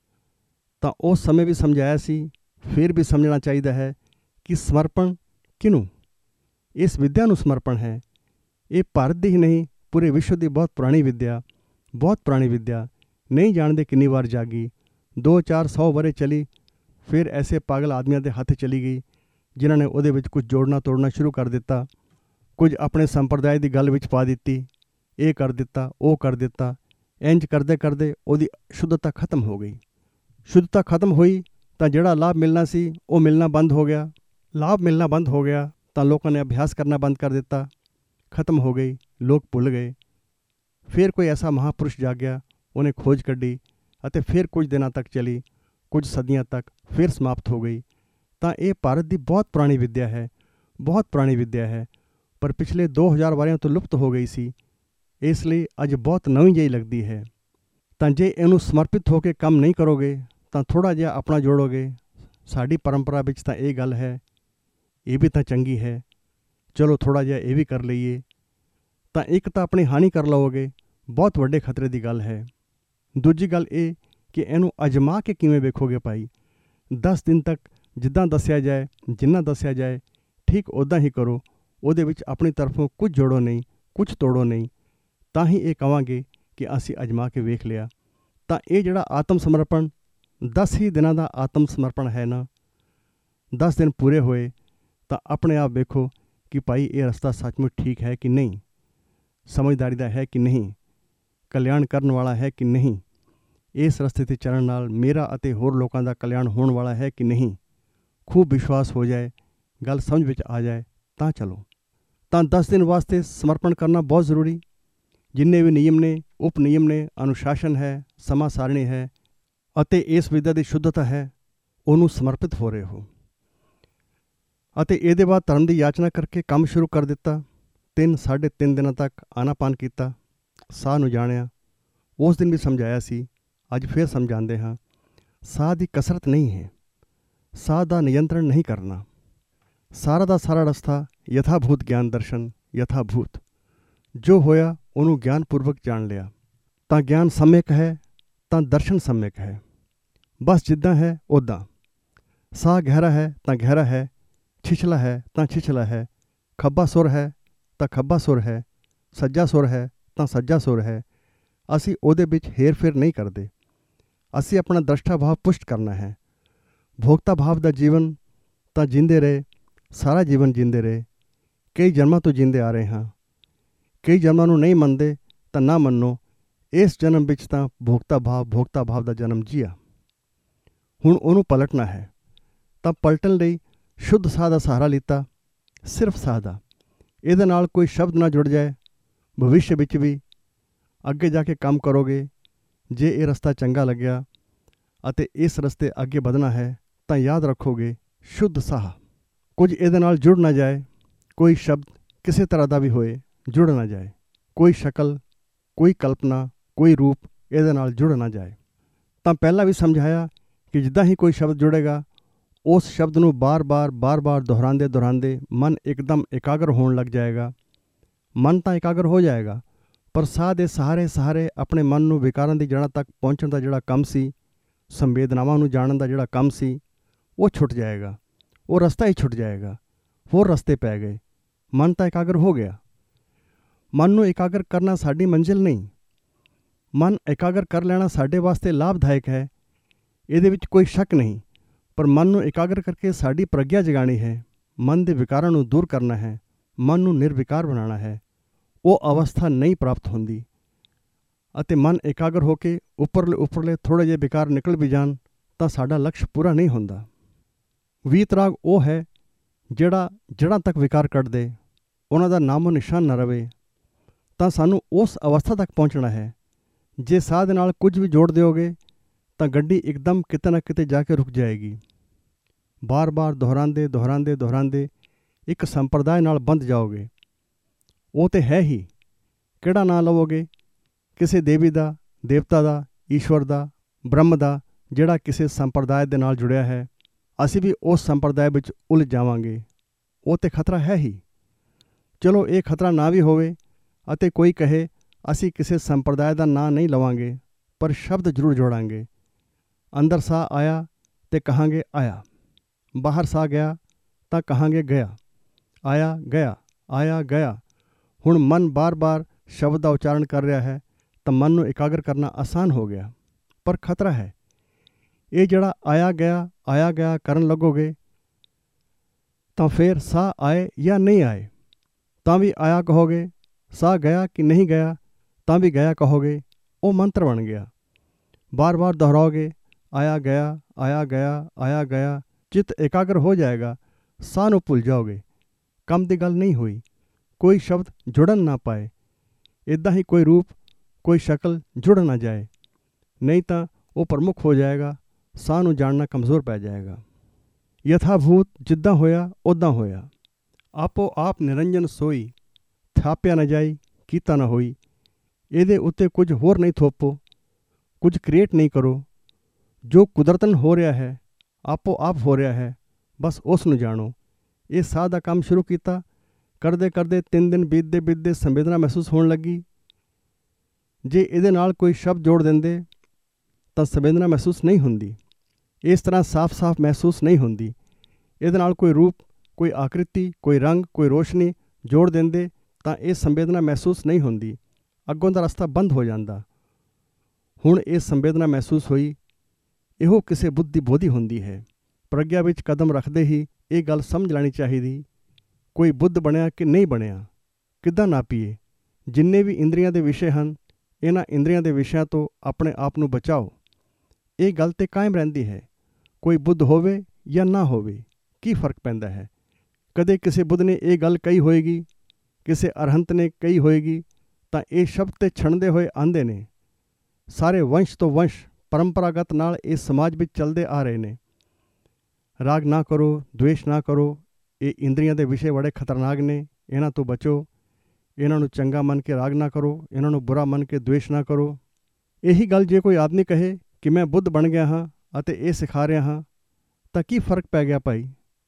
ਤਾਂ ਉਸ ਸਮੇਂ ਵੀ ਸਮਝਾਇਆ ਸੀ, ਫਿਰ ਵੀ ਸਮਝਣਾ ਚਾਹੀਦਾ ਹੈ ਕਿ ਸਮਰਪਣ ਕਿਹਨੂੰ? ਇਸ ਵਿਦਿਆ ਨੂੰ ਸਮਰਪਣ ਹੈ। ਇਹ ਭਾਰਤ ਦੀ ਹੀ ਨਹੀਂ, ਪੂਰੇ ਵਿਸ਼ਵ ਦੀ ਬਹੁਤ ਪੁਰਾਣੀ ਵਿਦਿਆ, ਬਹੁਤ ਪੁਰਾਣੀ ਵਿਦਿਆ। ਨਹੀਂ ਜਾਣਦੇ ਕਿੰਨੀ ਵਾਰ ਜਾਗੀ, 2 4 100 ਵਰੇ ਚਲੀ, ਫਿਰ ਐਸੇ ਪਾਗਲ ਆਦਮੀਆਂ ਦੇ ਹੱਥ ਚਲੀ ਗਈ ਜਿਨ੍ਹਾਂ ਨੇ ਉਹਦੇ ਵਿੱਚ ਕੁਝ ਜੋੜਨਾ ਤੋੜਨਾ ਸ਼ੁਰੂ ਕਰ ਦਿੱਤਾ। ਕੁਝ ਆਪਣੇ ਸੰਪਰਦਾਇ ਦੀ ਗੱਲ ਵਿੱਚ ਪਾ ਦਿੱਤੀ, ਇਹ ਕਰ ਦਿੱਤਾ, ਉਹ ਕਰ ਦਿੱਤਾ। ਇੰਜ ਕਰਦੇ ਕਰਦੇ ਉਹਦੀ ਸ਼ੁੱਧਤਾ ਖਤਮ ਹੋ ਗਈ। ਸ਼ੁੱਧਤਾ ਖਤਮ ਹੋਈ ਤਾਂ ਜਿਹੜਾ ਲਾਭ ਮਿਲਣਾ ਸੀ ਉਹ ਮਿਲਣਾ ਬੰਦ ਹੋ ਗਿਆ। ਲਾਭ ਮਿਲਣਾ ਬੰਦ ਹੋ ਗਿਆ ਤਾਂ ਲੋਕਾਂ ਨੇ ਅਭਿਆਸ ਕਰਨਾ ਬੰਦ ਕਰ ਦਿੱਤਾ। ਖਤਮ ਹੋ ਗਈ, ਲੋਕ ਭੁੱਲ ਗਏ। ਫਿਰ ਕੋਈ ਐਸਾ ਮਹਾਂਪੁਰਸ਼ ਜਾਗਿਆ, ਉਹਨੇ ਖੋਜ ਕੱਢੀ ਅਤੇ ਫਿਰ ਕੁਝ ਦਿਨਾਂ ਤੱਕ ਚਲੀ, ਕੁਝ ਸਦੀਆਂ ਤੱਕ, ਫਿਰ ਸਮਾਪਤ ਹੋ ਗਈ। ਤਾਂ ਇਹ ਭਾਰਤ ਦੀ ਬਹੁਤ ਪੁਰਾਣੀ ਵਿਦਿਆ ਹੈ, ਬਹੁਤ ਪੁਰਾਣੀ ਵਿਦਿਆ ਹੈ, ਪਰ ਪਿਛਲੇ 2000 ਵਰ੍ਹਿਆਂ ਤੋਂ ਲੁਪਤ ਹੋ ਗਈ ਸੀ। ਇਸ ਲਈ ਅੱਜ ਬਹੁਤ ਨਵੀਂ ਜਿਹੀ ਲੱਗਦੀ ਹੈ। ਤਾਂ ਜੇ ਇਹਨੂੰ ਸਮਰਪਿਤ ਹੋ ਕੇ ਕੰਮ ਨਹੀਂ ਕਰੋਗੇ ਤਾਂ ਥੋੜ੍ਹਾ ਜਿਹਾ ਆਪਣਾ ਜੋੜੋਗੇ। ਸਾਡੀ ਪਰੰਪਰਾ ਵਿੱਚ ਤਾਂ ਇਹ ਗੱਲ ਹੈ, ਇਹ ਵੀ ਤਾਂ ਚੰਗੀ ਹੈ, ਚਲੋ ਥੋੜ੍ਹਾ ਜਿਹਾ ਇਹ ਵੀ ਕਰ ਲਈਏ। ਤਾਂ ਇੱਕ ਤਾਂ ਆਪਣੀ ਹਾਨੀ ਕਰ ਲਵੋਗੇ, ਬਹੁਤ ਵੱਡੇ ਖਤਰੇ ਦੀ ਗੱਲ ਹੈ। ਦੂਜੀ ਗੱਲ ਇਹ ਕਿ ਇਹਨੂੰ ਅਜਮਾ ਕੇ ਕਿਵੇਂ ਵੇਖੋਗੇ ਭਾਈ। 10 ਦਿਨ ਤੱਕ ਜਿੱਦਾਂ ਦੱਸਿਆ ਜਾਏ, ਜਿੰਨਾ ਦੱਸਿਆ ਜਾਏ, ਠੀਕ ਉੱਦਾਂ ਹੀ ਕਰੋ। ਉਹਦੇ ਵਿੱਚ ਆਪਣੀ ਤਰਫੋਂ ਕੁਝ ਜੋੜੋ ਨਹੀਂ, ਕੁਝ ਤੋੜੋ ਨਹੀਂ। ਤਾਂ ਹੀ ਇਹ ਕਹਾਂਗੇ ਕਿ ਅਸੀਂ ਅਜਮਾ ਕੇ ਵੇਖ ਲਿਆ। ਤਾਂ ਇਹ ਜਿਹੜਾ ਆਤਮ ਸਮਰਪਣ 10 ਹੀ ਦਿਨਾਂ ਦਾ ਆਤਮ ਸਮਰਪਣ ਹੈ ਨਾ, 10 ਦਿਨ ਪੂਰੇ ਹੋਏ ਤਾਂ ਆਪਣੇ ਆਪ ਵੇਖੋ ਕਿ ਭਾਈ ਇਹ ਰਸਤਾ ਸੱਚਮੁੱਚ ਠੀਕ ਹੈ ਕਿ ਨਹੀਂ, ਸਮਝਦਾਰੀ ਦਾ ਹੈ ਕਿ ਨਹੀਂ, ਕਲਿਆਣ ਕਰਨ ਵਾਲਾ ਹੈ ਕਿ ਨਹੀਂ, ਇਸ ਰਸਤੇ 'ਤੇ ਚੱਲਣ ਨਾਲ ਮੇਰਾ ਅਤੇ ਹੋਰ ਲੋਕਾਂ ਦਾ ਕਲਿਆਣ ਹੋਣ ਵਾਲਾ ਹੈ ਕਿ ਨਹੀਂ। ਖੂਬ ਵਿਸ਼ਵਾਸ ਹੋ ਜਾਏ, ਗੱਲ ਸਮਝ ਵਿੱਚ ਆ ਜਾਏ ਤਾਂ ਚਲੋ। ਤਾਂ 10 ਦਿਨ ਵਾਸਤੇ ਸਮਰਪਣ ਕਰਨਾ ਬਹੁਤ ਜ਼ਰੂਰੀ। ਜਿੰਨੇ ਵੀ ਨਿਯਮ ਨੇ, ਉਪ ਨਿਯਮ ਨੇ, ਅਨੁਸ਼ਾਸਨ ਹੈ, ਸਮਾਂ ਸਾਰਣੀ ਹੈ ਅਤੇ ਇਸ ਵਿਦਿਆ ਦੀ ਸ਼ੁੱਧਤਾ ਹੈ, ਉਹਨੂੰ ਸਮਰਪਿਤ ਹੋ ਰਹੇ ਹੋ। ਅਤੇ ਇਹਦੇ ਬਾਅਦ ਧਰਮ ਦੀ ਯਾਚਨਾ ਕਰਕੇ ਕੰਮ ਸ਼ੁਰੂ ਕਰ ਦਿੱਤਾ। 3-3.5 ਦਿਨਾਂ ਤੱਕ ਆਨਾਪਾਨ ਕੀਤਾ, ਸਾਹ ਨੂੰ ਜਾਣਿਆ। ਉਸ ਦਿਨ ਵੀ ਸਮਝਾਇਆ ਸੀ, ਅੱਜ ਫਿਰ ਸਮਝਾਉਂਦੇ ਹਾਂ। ਸਾਹ ਦੀ ਕਸਰਤ ਨਹੀਂ ਹੈ, ਸਾਹ ਦਾ ਨਿਯੰਤਰਣ ਨਹੀਂ ਕਰਨਾ। ਸਾਰਾ ਦਾ ਸਾਰਾ ਰਸਤਾ ਯਥਾਭੂਤ ਗਿਆਨ ਦਰਸ਼ਨ, ਯਥਾਭੂਤ ਜੋ ਹੋਇਆ ਉਹਨੂੰ ਗਿਆਨਪੂਰਵਕ ਜਾਣ ਲਿਆ। ਤਾਂ ਗਿਆਨ ਸਮਿਕ ਹੈ ਤਾਂ ਦਰਸ਼ਨ ਸਮਿਕ ਹੈ। ਬਸ ਜਿੱਦਾਂ ਹੈ ਉੱਦਾਂ। ਸਾਹ ਗਹਿਰਾ ਹੈ ਤਾਂ ਗਹਿਰਾ ਹੈ, ਛਿਛਲਾ ਹੈ ਤਾਂ ਛਿਛਲਾ ਹੈ, ਖੱਬਾ ਸੁਰ ਹੈ ਤਾਂ ਖੱਬਾ ਸੁਰ ਹੈ, ਸੱਜਾ ਸੁਰ ਹੈ ਤਾਂ ਸੱਜਾ ਸੁਰ ਹੈ। ਅਸੀਂ ਉਹਦੇ ਵਿੱਚ ਹੇਰ ਫੇਰ ਨਹੀਂ ਕਰਦੇ। ਅਸੀਂ ਆਪਣਾ ਦ੍ਰਸ਼ਟਾ ਭਾਵ ਪੁਸ਼ਟ ਕਰਨਾ ਹੈ। ਭੋਗਤਾ ਭਾਵ ਦਾ ਜੀਵਨ ਤਾਂ ਜੀਂਦੇ ਰਹੇ, ਸਾਰਾ ਜੀਵਨ ਜੀਂਦੇ ਰਹੇ। ਕਈ ਜਨਮਾਂ ਤੋਂ ਜੀਂਦੇ ਆ ਰਹੇ ਹਾਂ। ਕਈ ਜਨਮਾਂ ਨੂੰ ਨਹੀਂ ਮੰਨਦੇ ਤਾਂ ਨਾ ਮੰਨੋ। ਇਸ ਜਨਮ ਵਿੱਚ ਤਾਂ ਭੋਗਤਾ ਭਾਵ ਦਾ ਜਨਮ ਜੀਆ। ਹੁਣ ਉਹਨੂੰ ਪਲਟਣਾ ਹੈ। ਤਾਂ ਪਲਟਣ ਲਈ ਸ਼ੁੱਧ ਸਾਹ ਦਾ ਸਹਾਰਾ ਲਿੱਤਾ, ਸਿਰਫ ਸਾਹ ਦਾ। ਇਹਦੇ ਨਾਲ ਕੋਈ ਸ਼ਬਦ ਨਾ ਜੁੜ ਜਾਏ। ਭਵਿੱਖ ਵਿੱਚ ਵੀ ਅੱਗੇ ਜਾ ਕੇ ਕੰਮ ਕਰੋਗੇ, ਜੇ ਇਹ ਰਸਤਾ ਚੰਗਾ ਲੱਗਿਆ ਅਤੇ ਇਸ ਰਸਤੇ ਅੱਗੇ ਵਧਣਾ ਹੈ ਤਾਂ ਯਾਦ ਰੱਖੋਗੇ ਸ਼ੁੱਧ ਸਾਹ। ਕੁਝ ਇਹਦੇ ਨਾਲ ਜੁੜ ਨਾ ਜਾਏ। ਕੋਈ ਸ਼ਬਦ ਕਿਸੇ ਤਰ੍ਹਾਂ ਦਾ ਵੀ ਹੋਏ, ਜੁੜ ਨਾ ਜਾਏ। ਕੋਈ ਸ਼ਕਲ, ਕੋਈ ਕਲਪਨਾ, ਕੋਈ ਰੂਪ ਇਹਦੇ ਨਾਲ ਜੁੜ ਨਾ ਜਾਏ। ਤਾਂ ਪਹਿਲਾਂ ਵੀ ਸਮਝਾਇਆ ਕਿ ਜਿੱਦਾਂ ਹੀ ਕੋਈ ਸ਼ਬਦ ਜੁੜੇਗਾ, ਉਸ ਸ਼ਬਦ ਨੂੰ ਬਾਰ-ਬਾਰ ਦੁਹਰਾਉਂਦੇ ਮਨ ਇੱਕਦਮ ਇਕਾਗਰ ਹੋਣ ਲੱਗ ਜਾਏਗਾ। ਮਨ ਤਾਂ ਇਕਾਗਰ ਹੋ ਜਾਏਗਾ, ਪਰ ਸਾਹ ਦੇ ਸਹਾਰੇ ਆਪਣੇ ਮਨ ਨੂੰ ਵਿਕਾਰਾਂ ਦੀ ਜੜ੍ਹਾਂ ਤੱਕ ਪਹੁੰਚਣ ਦਾ ਜਿਹੜਾ ਕੰਮ ਸੀ, ਸੰਵੇਦਨਾਵਾਂ ਨੂੰ ਜਾਣਨ ਦਾ ਜਿਹੜਾ ਕੰਮ ਸੀ, ਉਹ ਛੁੱਟ ਜਾਏਗਾ। ਉਹ ਰਸਤਾ ਹੀ ਛੁੱਟ ਜਾਏਗਾ। ਹੋਰ ਰਸਤੇ ਪੈ ਗਏ। ਮਨ ਤਾਂ ਇਕਾਗਰ ਹੋ ਗਿਆ। ਮਨ ਨੂੰ ਇਕਾਗਰ ਕਰਨਾ ਸਾਡੀ ਮੰਜ਼ਿਲ ਨਹੀਂ। ਮਨ ਇਕਾਗਰ ਕਰ ਲੈਣਾ ਸਾਡੇ ਵਾਸਤੇ ਲਾਭਦਾਇਕ ਹੈ, ਇਹਦੇ ਵਿੱਚ ਕੋਈ ਸ਼ੱਕ ਨਹੀਂ। ਪਰ ਮਨ ਨੂੰ ਇਕਾਗਰ ਕਰਕੇ ਸਾਡੀ ਪ੍ਰਗਿਆ ਜਗਾਣੀ ਹੈ, ਮਨ ਦੇ ਵਿਕਾਰਾਂ ਨੂੰ ਦੂਰ ਕਰਨਾ ਹੈ, ਮਨ ਨੂੰ ਨਿਰਵਿਕਾਰ ਬਣਾਉਣਾ ਹੈ। ਉਹ ਅਵਸਥਾ ਨਹੀਂ ਪ੍ਰਾਪਤ ਹੁੰਦੀ। ਅਤੇ ਮਨ ਇਕਾਗਰ ਹੋ ਕੇ ਉੱਪਰਲੇ ਥੋੜ੍ਹੇ ਜਿਹੇ ਵਿਕਾਰ ਨਿਕਲ ਵੀ ਜਾਣ ਤਾਂ ਸਾਡਾ ਲਕਸ਼ ਪੂਰਾ ਨਹੀਂ ਹੁੰਦਾ। ਵੀਤਰਾਗ ਉਹ ਹੈ ਜਿਹੜਾ ਜੜ੍ਹਾਂ ਤੱਕ ਵਿਕਾਰ ਕੱਢ ਦੇ, ਉਹਨਾਂ ਦਾ ਨਾਮੋ ਨਿਸ਼ਾਨ ਨਾ ਰਵੇ। ਤਾਂ ਸਾਨੂੰ ਉਸ ਅਵਸਥਾ ਤੱਕ ਪਹੁੰਚਣਾ ਹੈ। ਜੇ ਸਾਹ ਦੇ ਨਾਲ ਕੁਝ ਵੀ ਜੋੜ ਦਿਓਗੇ ਤਾਂ ਗੱਡੀ ਇੱਕਦਮ ਕਿਤੇ ਨਾ ਕਿਤੇ ਜਾ ਕੇ ਰੁਕ ਜਾਏਗੀ। ਬਾਰ-ਬਾਰ ਦੁਹਰਾਉਂਦੇ ਇੱਕ ਸੰਪਰਦਾਇ ਨਾਲ ਬੰਧ ਜਾਓਗੇ। ਉਹ ਤੇ ਹੈ ਹੀ। ਕਿਹੜਾ ਨਾਂ ਲਵੋਗੇ? ਕਿਸੇ ਦੇਵੀ ਦਾ, ਦੇਵਤਾ ਦਾ, ਈਸ਼ਵਰ ਦਾ, ਬ੍ਰਹਮ ਦਾ, ਜਿਹੜਾ ਕਿਸੇ ਸੰਪਰਦਾਇ ਦੇ ਨਾਲ ਜੁੜਿਆ ਹੈ। ਅਸੀਂ ਵੀ ਉਸ ਸੰਪਰਦਾਇ ਵਿੱਚ ਉਲਝ ਜਾਵਾਂਗੇ। ਉਹ ਤੇ ਖਤਰਾ ਹੈ ਹੀ। ਚਲੋ ਇਹ ਖਤਰਾ ਨਾ ਵੀ ਹੋਵੇ ਅਤੇ ਕੋਈ ਕਹੇ ਅਸੀਂ ਕਿਸੇ ਸੰਪਰਦਾਇ ਦਾ ਨਾਂ ਨਹੀਂ ਲਵਾਂਗੇ, ਪਰ ਸ਼ਬਦ ਜ਼ਰੂਰ ਜੋੜਾਂਗੇ। ਅੰਦਰ ਸਾਹ ਆਇਆ ਤੇ ਕਹਾਂਗੇ ਆਇਆ, ਬਾਹਰ ਸਾਹ ਗਿਆ ਤਾਂ ਕਹਾਂਗੇ ਗਿਆ, ਆਇਆ ਗਿਆ, ਆਇਆ ਗਿਆ। ਹੁਣ ਮਨ ਬਾਰ-ਬਾਰ ਸ਼ਬਦ ਦਾ ਉਚਾਰਨ ਕਰ ਰਿਹਾ ਹੈ ਤਾਂ ਮਨ ਨੂੰ ਇਕਾਗਰ ਕਰਨਾ ਆਸਾਨ ਹੋ ਗਿਆ। ਪਰ ਖਤਰਾ ਹੈ। ਇਹ ਜਿਹੜਾ ਆਇਆ ਗਿਆ ਕਰਨ ਲੱਗੋਗੇ ਤਾਂ ਫਿਰ ਸਾਹ ਆਏ ਜਾਂ ਨਹੀਂ ਆਏ ਤਾਂ ਵੀ ਆਇਆ ਕਹੋਗੇ, ਸਾਹ ਗਿਆ ਕਿ ਨਹੀਂ ਗਿਆ ਤਾਂ ਵੀ ਗਿਆ ਕਹੋਗੇ। ਉਹ ਮੰਤਰ ਬਣ ਗਿਆ। ਬਾਰ-ਬਾਰ ਦੁਹਰਾਓਗੇ, ਆਇਆ ਗਿਆ, ਆਇਆ ਗਿਆ, ਆਇਆ ਗਿਆ। ਚਿੱਤ ਇਕਾਗਰ ਹੋ ਜਾਏਗਾ। ਸਾਹ ਨੂੰ ਭੁੱਲ ਜਾਓਗੇ। ਕੰਮ ਦੀ ਗੱਲ ਨਹੀਂ ਹੋਈ। ਕੋਈ ਸ਼ਬਦ ਜੁੜਨ ਨਾ ਪਾਏ। ਇੱਦਾਂ ਹੀ ਕੋਈ ਰੂਪ, ਕੋਈ ਸ਼ਕਲ ਜੁੜ ਨਾ ਜਾਏ, ਨਹੀਂ ਤਾਂ ਉਹ ਪ੍ਰਮੁੱਖ ਹੋ ਜਾਏਗਾ। ਸਾਹ ਨੂੰ ਜਾਣਨਾ ਕਮਜ਼ੋਰ ਪੈ ਜਾਏਗਾ। ਯਥਾਭੂਤ ਜਿੱਦਾਂ ਹੋਇਆ ਉੱਦਾਂ ਹੋਇਆ। ਆਪੋ ਆਪ ਨਿਰੰਜਨ ਸੋਈ, ਥਾਪਿਆ ਨਾ ਜਾਈ, ਕੀਤਾ ਨਾ ਹੋਈ। ਇਹਦੇ ਉੱਤੇ ਕੁਝ ਹੋਰ ਨਹੀਂ ਥੋਪੋ, ਕੁਝ ਕ੍ਰੀਏਟ ਨਹੀਂ ਕਰੋ। ਜੋ ਕੁਦਰਤਨ ਹੋ ਰਿਹਾ ਹੈ, ਆਪੋ ਆਪ ਹੋ ਰਿਹਾ ਹੈ, ਬਸ ਉਸ ਨੂੰ ਜਾਣੋ। ਇਹ ਸਾਹ ਦਾ ਕੰਮ ਸ਼ੁਰੂ ਕੀਤਾ, ਕਰਦੇ 3 ਦਿਨ ਬੀਤਦੇ ਸੰਵੇਦਨਾ ਮਹਿਸੂਸ ਹੋਣ ਲੱਗੀ। ਜੇ ਇਹਦੇ ਨਾਲ ਕੋਈ ਸ਼ਬਦ ਜੋੜ ਦਿੰਦੇ ਤਾਂ ਸੰਵੇਦਨਾ ਮਹਿਸੂਸ ਨਹੀਂ ਹੁੰਦੀ। ਇਸ ਤਰ੍ਹਾਂ ਸਾਫ਼ ਮਹਿਸੂਸ ਨਹੀਂ ਹੁੰਦੀ। ਇਹਦੇ ਨਾਲ ਕੋਈ ਰੂਪ, ਕੋਈ ਆਕ੍ਰਿਤੀ, ਕੋਈ ਰੰਗ, ਕੋਈ ਰੋਸ਼ਨੀ ਜੋੜ ਦਿੰਦੇ ਤਾਂ ਇਹ ਸੰਵੇਦਨਾ ਮਹਿਸੂਸ ਨਹੀਂ ਹੁੰਦੀ। ਅੱਗੋਂ ਦਾ ਰਸਤਾ ਬੰਦ ਹੋ ਜਾਂਦਾ। ਹੁਣ ਇਹ ਸੰਵੇਦਨਾ ਮਹਿਸੂਸ ਹੋਈ। ਇਹੋ ਕਿਸੇ ਬੁੱਧ ਦੀ ਬੋਧੀ ਹੁੰਦੀ ਹੈ। ਪ੍ਰਗਿਆ ਵਿੱਚ ਕਦਮ ਰੱਖਦੇ ਹੀ ਇਹ ਗੱਲ ਸਮਝ ਲੈਣੀ ਚਾਹੀਦੀ, ਕੋਈ ਬੁੱਧ ਬਣਿਆ ਕਿ ਨਹੀਂ ਬਣਿਆ। ਕਿੱਦਾਂ ਨਾਪੀਏ? ਜਿੰਨੇ ਵੀ ਇੰਦਰੀਆਂ ਦੇ ਵਿਸ਼ੇ ਹਨ, ਇਹਨਾਂ ਇੰਦਰੀਆਂ ਦੇ ਵਿਸ਼ਿਆਂ ਤੋਂ ਆਪਣੇ ਆਪ ਨੂੰ ਬਚਾਓ। ਇਹ ਗੱਲ ਤੇ ਕਾਇਮ ਰਹਿੰਦੀ ਹੈ। ਕੋਈ ਬੁੱਧ ਹੋਵੇ ਜਾਂ ਨਾ ਹੋਵੇ, ਕੀ ਫਰਕ ਪੈਂਦਾ ਹੈ? ਕਦੇ ਕਿਸੇ ਬੁੱਧ ਨੇ ਇਹ ਗੱਲ ਕਹੀ ਹੋਏਗੀ ਕਿਸੇ ਅਰਹੰਤ ਨੇ ਕਹੀ ਹੋਏਗੀ ਤਾਂ ਇਹ ਸ਼ਬਦ ਤੇ ਛਣਦੇ ਹੋਏ ਆਂਦੇ ਨੇ। ਸਾਰੇ ਵੰਸ਼ ਤੋਂ ਵੰਸ਼ ਪਰੰਪਰਾਗਤ ਨਾਲ ਇਹ ਸਮਾਜ ਵਿੱਚ ਚੱਲਦੇ ਆ ਰਹੇ ਨੇ। ਰਾਗ ਨਾ ਕਰੋ, ਦਵੇਸ਼ ਨਾ ਕਰੋ, ਇਹ ਇੰਦਰੀਆਂ ਦੇ ਵਿਸ਼ੇ ਬੜੇ ਖਤਰਨਾਕ ਨੇ, ਇਹਨਾਂ ਤੋਂ ਬਚੋ। ਇਹਨਾਂ ਨੂੰ ਚੰਗਾ ਮੰਨ ਕੇ ਰਾਗ ਨਾ ਕਰੋ, ਇਹਨਾਂ ਨੂੰ ਬੁਰਾ ਮੰਨ ਕੇ ਦਵੇਸ਼ ਨਾ ਕਰੋ। ਇਹੀ ਗੱਲ ਜੇ ਕੋਈ ਆਦਮੀ ਕਹੇ ਕਿ ਮੈਂ ਬੁੱਧ ਬਣ ਗਿਆ ਹਾਂ ਅਤੇ ਇਹ ਸਿਖਾ ਰਿਹਾ ਹਾਂ, ਤਾਂ ਕੀ ਫਰਕ ਪੈ ਗਿਆ ਭਾਈ?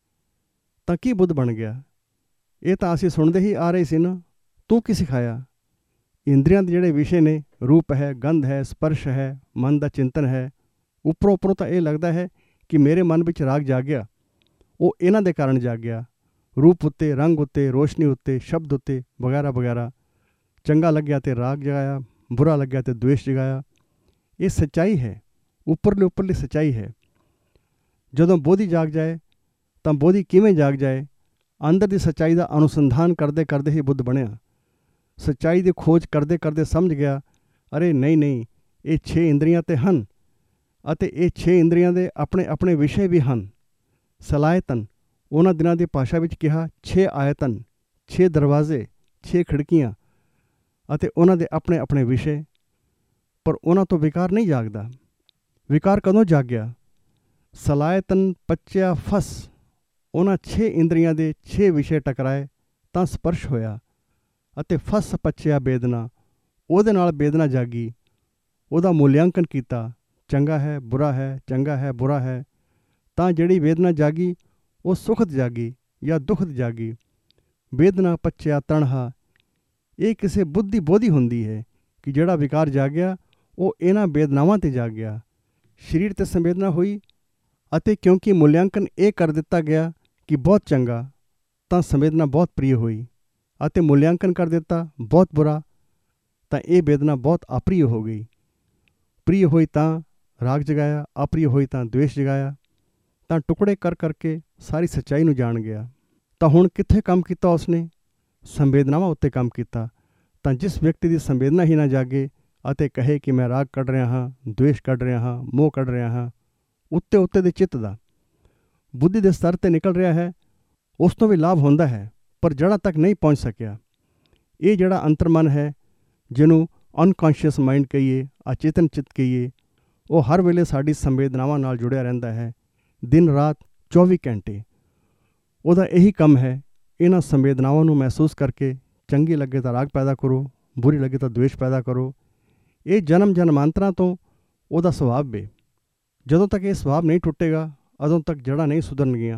ਤਾਂ ਕੀ ਬੁੱਧ ਬਣ ਗਿਆ? ਇਹ ਤਾਂ ਅਸੀਂ ਸੁਣਦੇ ਹੀ ਆ ਰਹੇ ਸੀ ਨਾ। ਤੂੰ ਕੀ ਸਿਖਾਇਆ? ਇੰਦਰੀਆਂ ਦੇ ਜਿਹੜੇ ਵਿਸ਼ੇ ਨੇ, ਰੂਪ ਹੈ, ਗੰਧ ਹੈ, ਸਪਰਸ਼ ਹੈ, ਮਨ ਦਾ ਚਿੰਤਨ ਹੈ, ਉੱਪਰੋਂ ਤਾਂ ਇਹ ਲੱਗਦਾ ਹੈ ਕਿ ਮੇਰੇ ਮਨ ਵਿੱਚ ਰਾਗ ਜਾਗਿਆ। ਉਹ ਇਹਨਾਂ ਦੇ ਕਾਰਨ ਜਾਗਿਆ, ਰੂਪ ਉੱਤੇ, ਰੰਗ ਉੱਤੇ, ਰੋਸ਼ਨੀ ਉੱਤੇ, ਸ਼ਬਦ ਉੱਤੇ ਵਗੈਰਾ ਵਗੈਰਾ। ਚੰਗਾ ਲੱਗਿਆ ਤੇ ਰਾਗ ਜਗਾਇਆ, ਬੁਰਾ ਲੱਗਿਆ ਤੇ ਦਵੇਸ਼ ਜਗਾਇਆ। ਇਹ ਸੱਚਾਈ ਹੈ, ਉੱਪਰਲੀ ਸੱਚਾਈ ਹੈ। ਜਦੋਂ ਬੋਧੀ ਜਾਗ ਜਾਏ ਤਾਂ ਬੋਧੀ ਕਿਵੇਂ ਜਾਗ ਜਾਏ? ਅੰਦਰ ਦੀ ਸੱਚਾਈ ਦਾ ਅਨੁਸੰਧਾਨ ਕਰਦੇ ਕਰਦੇ ਹੀ ਬੁੱਧ ਬਣਿਆ। ਸੱਚਾਈ ਦੀ ਖੋਜ ਕਰਦੇ ਕਰਦੇ ਸਮਝ ਗਿਆ, ਅਰੇ ਨਹੀਂ, ਇਹ 6 ਇੰਦਰੀਆਂ ਤੇ ਹਨ ਅਤੇ ਇਹ 6 ਇੰਦਰੀਆਂ ਦੇ ਆਪਣੇ ਆਪਣੇ ਵਿਸ਼ੇ ਵੀ ਹਨ। ਸਲਾਇਤਨ ਉਹਨਾਂ ਦਿਨਾਂ ਦੀ ਭਾਸ਼ਾ ਵਿੱਚ ਕਿਹਾ 6 ਆਇਤਨ, 6 ਦਰਵਾਜ਼ੇ, 6 ਖਿੜਕੀਆਂ ਅਤੇ ਉਹਨਾਂ ਦੇ ਆਪਣੇ ਆਪਣੇ ਵਿਸ਼ੇ। ਪਰ ਉਹਨਾਂ ਤੋਂ ਵਿਕਾਰ ਨਹੀਂ ਜਾਗਦਾ। ਵਿਕਾਰ ਕਦੋਂ ਜਾਗਿਆ? ਸਲਾਇਤਨ ਪੱਚਿਆ ਫਸ, ਉਹਨਾਂ 6 ਇੰਦਰੀਆਂ ਦੇ 6 ਵਿਸ਼ੇ ਟਕਰਾਏ ਤਾਂ ਸਪਰਸ਼ ਹੋਇਆ ਅਤੇ ਫਸ ਪੱਚਿਆ ਵੇਦਨਾ, ਉਹਦੇ ਨਾਲ ਵੇਦਨਾ ਜਾਗੀ। ਉਹਦਾ ਮੁੱਲਿਆਂਕਨ ਕੀਤਾ, ਚੰਗਾ ਹੈ, ਬੁਰਾ ਹੈ, ਚੰਗਾ ਹੈ, ਬੁਰਾ ਹੈ। ਤਾਂ ਜਿਹੜੀ ਵੇਦਨਾ ਜਾਗੀ ਉਹ ਸੁਖਦ ਜਾਗੀ ਜਾਂ ਦੁਖਦ ਜਾਗੀ। ਵੇਦਨਾ ਪੱਚਿਆ ਤਣਹਾ, ਇਹ ਕਿਸੇ ਬੁੱਧ ਦੀ ਬੋਧੀ ਹੁੰਦੀ ਹੈ ਕਿ ਜਿਹੜਾ ਵਿਕਾਰ ਜਾਗਿਆ ਉਹ ਇਹਨਾਂ ਵੇਦਨਾਵਾਂ 'ਤੇ ਜਾਗਿਆ। ਸਰੀਰ 'ਤੇ ਸੰਵੇਦਨਾ ਹੋਈ ਅਤੇ ਕਿਉਂਕਿ ਮੁੱਲਿਆਂਕਨ ਇਹ ਕਰ ਦਿੱਤਾ ਗਿਆ ਕਿ ਬਹੁਤ ਚੰਗਾ, ਤਾਂ ਸੰਵੇਦਨਾ ਬਹੁਤ ਪ੍ਰਿਯ ਹੋਈ ਅਤੇ ਮੁੱਲਿਆਂਕਨ ਕਰ ਦਿੱਤਾ ਬਹੁਤ ਬੁਰਾ, ਤਾਂ ਇਹ ਵੇਦਨਾ ਬਹੁਤ ਅਪ੍ਰਿਯ ਹੋ ਗਈ। ਪ੍ਰਿਯ ਹੋਈ ਤਾਂ ਰਾਗ ਜਗਾਇਆ, ਅਪ੍ਰਿਯ ਹੋਈ ਤਾਂ ਦਵੇਸ਼ ਜਗਾਇਆ। ਤਾਂ ਟੁਕੜੇ ਕਰ ਕਰਕੇ ਸਾਰੀ ਸੱਚਾਈ ਨੂੰ ਜਾਣ ਗਿਆ। ਤਾਂ ਹੁਣ ਕਿੱਥੇ ਕੰਮ ਕੀਤਾ ਉਸਨੇ? ਸੰਵੇਦਨਾਵਾਂ ਉੱਤੇ ਕੰਮ ਕੀਤਾ। ਤਾਂ ਜਿਸ ਵਿਅਕਤੀ ਦੀ ਸੰਵੇਦਨਾ ਹੀ ਨਾ ਜਾਗੇ ਅਤੇ ਕਹੇ ਕਿ ਮੈਂ ਰਾਗ ਕੱਢ ਰਿਹਾ ਹਾਂ, ਦਵੇਸ਼ ਕੱਢ ਰਿਹਾ ਹਾਂ, ਮੋਹ ਕੱਢ ਰਿਹਾ ਹਾਂ, ਉੱਤੇ ਦੇ ਚਿੱਤ ਦਾ, ਬੁੱਧੀ ਦੇ ਸਤਰ 'ਤੇ ਨਿਕਲ ਰਿਹਾ ਹੈ, ਉਸ ਤੋਂ ਵੀ ਲਾਭ ਹੁੰਦਾ ਹੈ, ਪਰ ਜੜ੍ਹਾਂ ਤੱਕ ਨਹੀਂ ਪਹੁੰਚ ਸਕਿਆ। ਇਹ ਜਿਹੜਾ ਅੰਤਰਮਨ ਹੈ, ਜਿਹਨੂੰ ਅਨਕੌਂਸ਼ੀਅਸ ਮਾਈਂਡ ਕਹੀਏ, ਅਚੇਤਨ ਚਿੱਤ ਕਹੀਏ, ਉਹ ਹਰ ਵੇਲੇ ਸਾਡੀ ਸੰਵੇਦਨਾਵਾਂ ਨਾਲ ਜੁੜਿਆ ਰਹਿੰਦਾ ਹੈ, ਦਿਨ ਰਾਤ 24 ਘੰਟੇ। ਉਹਦਾ ਇਹੀ ਕੰਮ ਹੈ, ਇਹਨਾਂ ਸੰਵੇਦਨਾਵਾਂ ਨੂੰ ਮਹਿਸੂਸ ਕਰਕੇ ਚੰਗੀ ਲੱਗੇ ਤਾਂ ਰਾਗ ਪੈਦਾ ਕਰੋ, ਬੁਰੀ ਲੱਗੇ ਤਾਂ ਦਵੇਸ਼ ਪੈਦਾ ਕਰੋ। ਇਹ ਜਨਮ ਜਨਮਾਂਤਰਾਂ ਤੋਂ ਉਹਦਾ ਸੁਭਾਵ ਹੈ। ਜਦੋਂ ਤੱਕ ਇਹ ਸੁਭਾਵ ਨਹੀਂ ਟੁੱਟੇਗਾ, ਉਦੋਂ ਤੱਕ ਜੜ੍ਹਾਂ ਨਹੀਂ ਸੁਧਰਨਗੀਆਂ।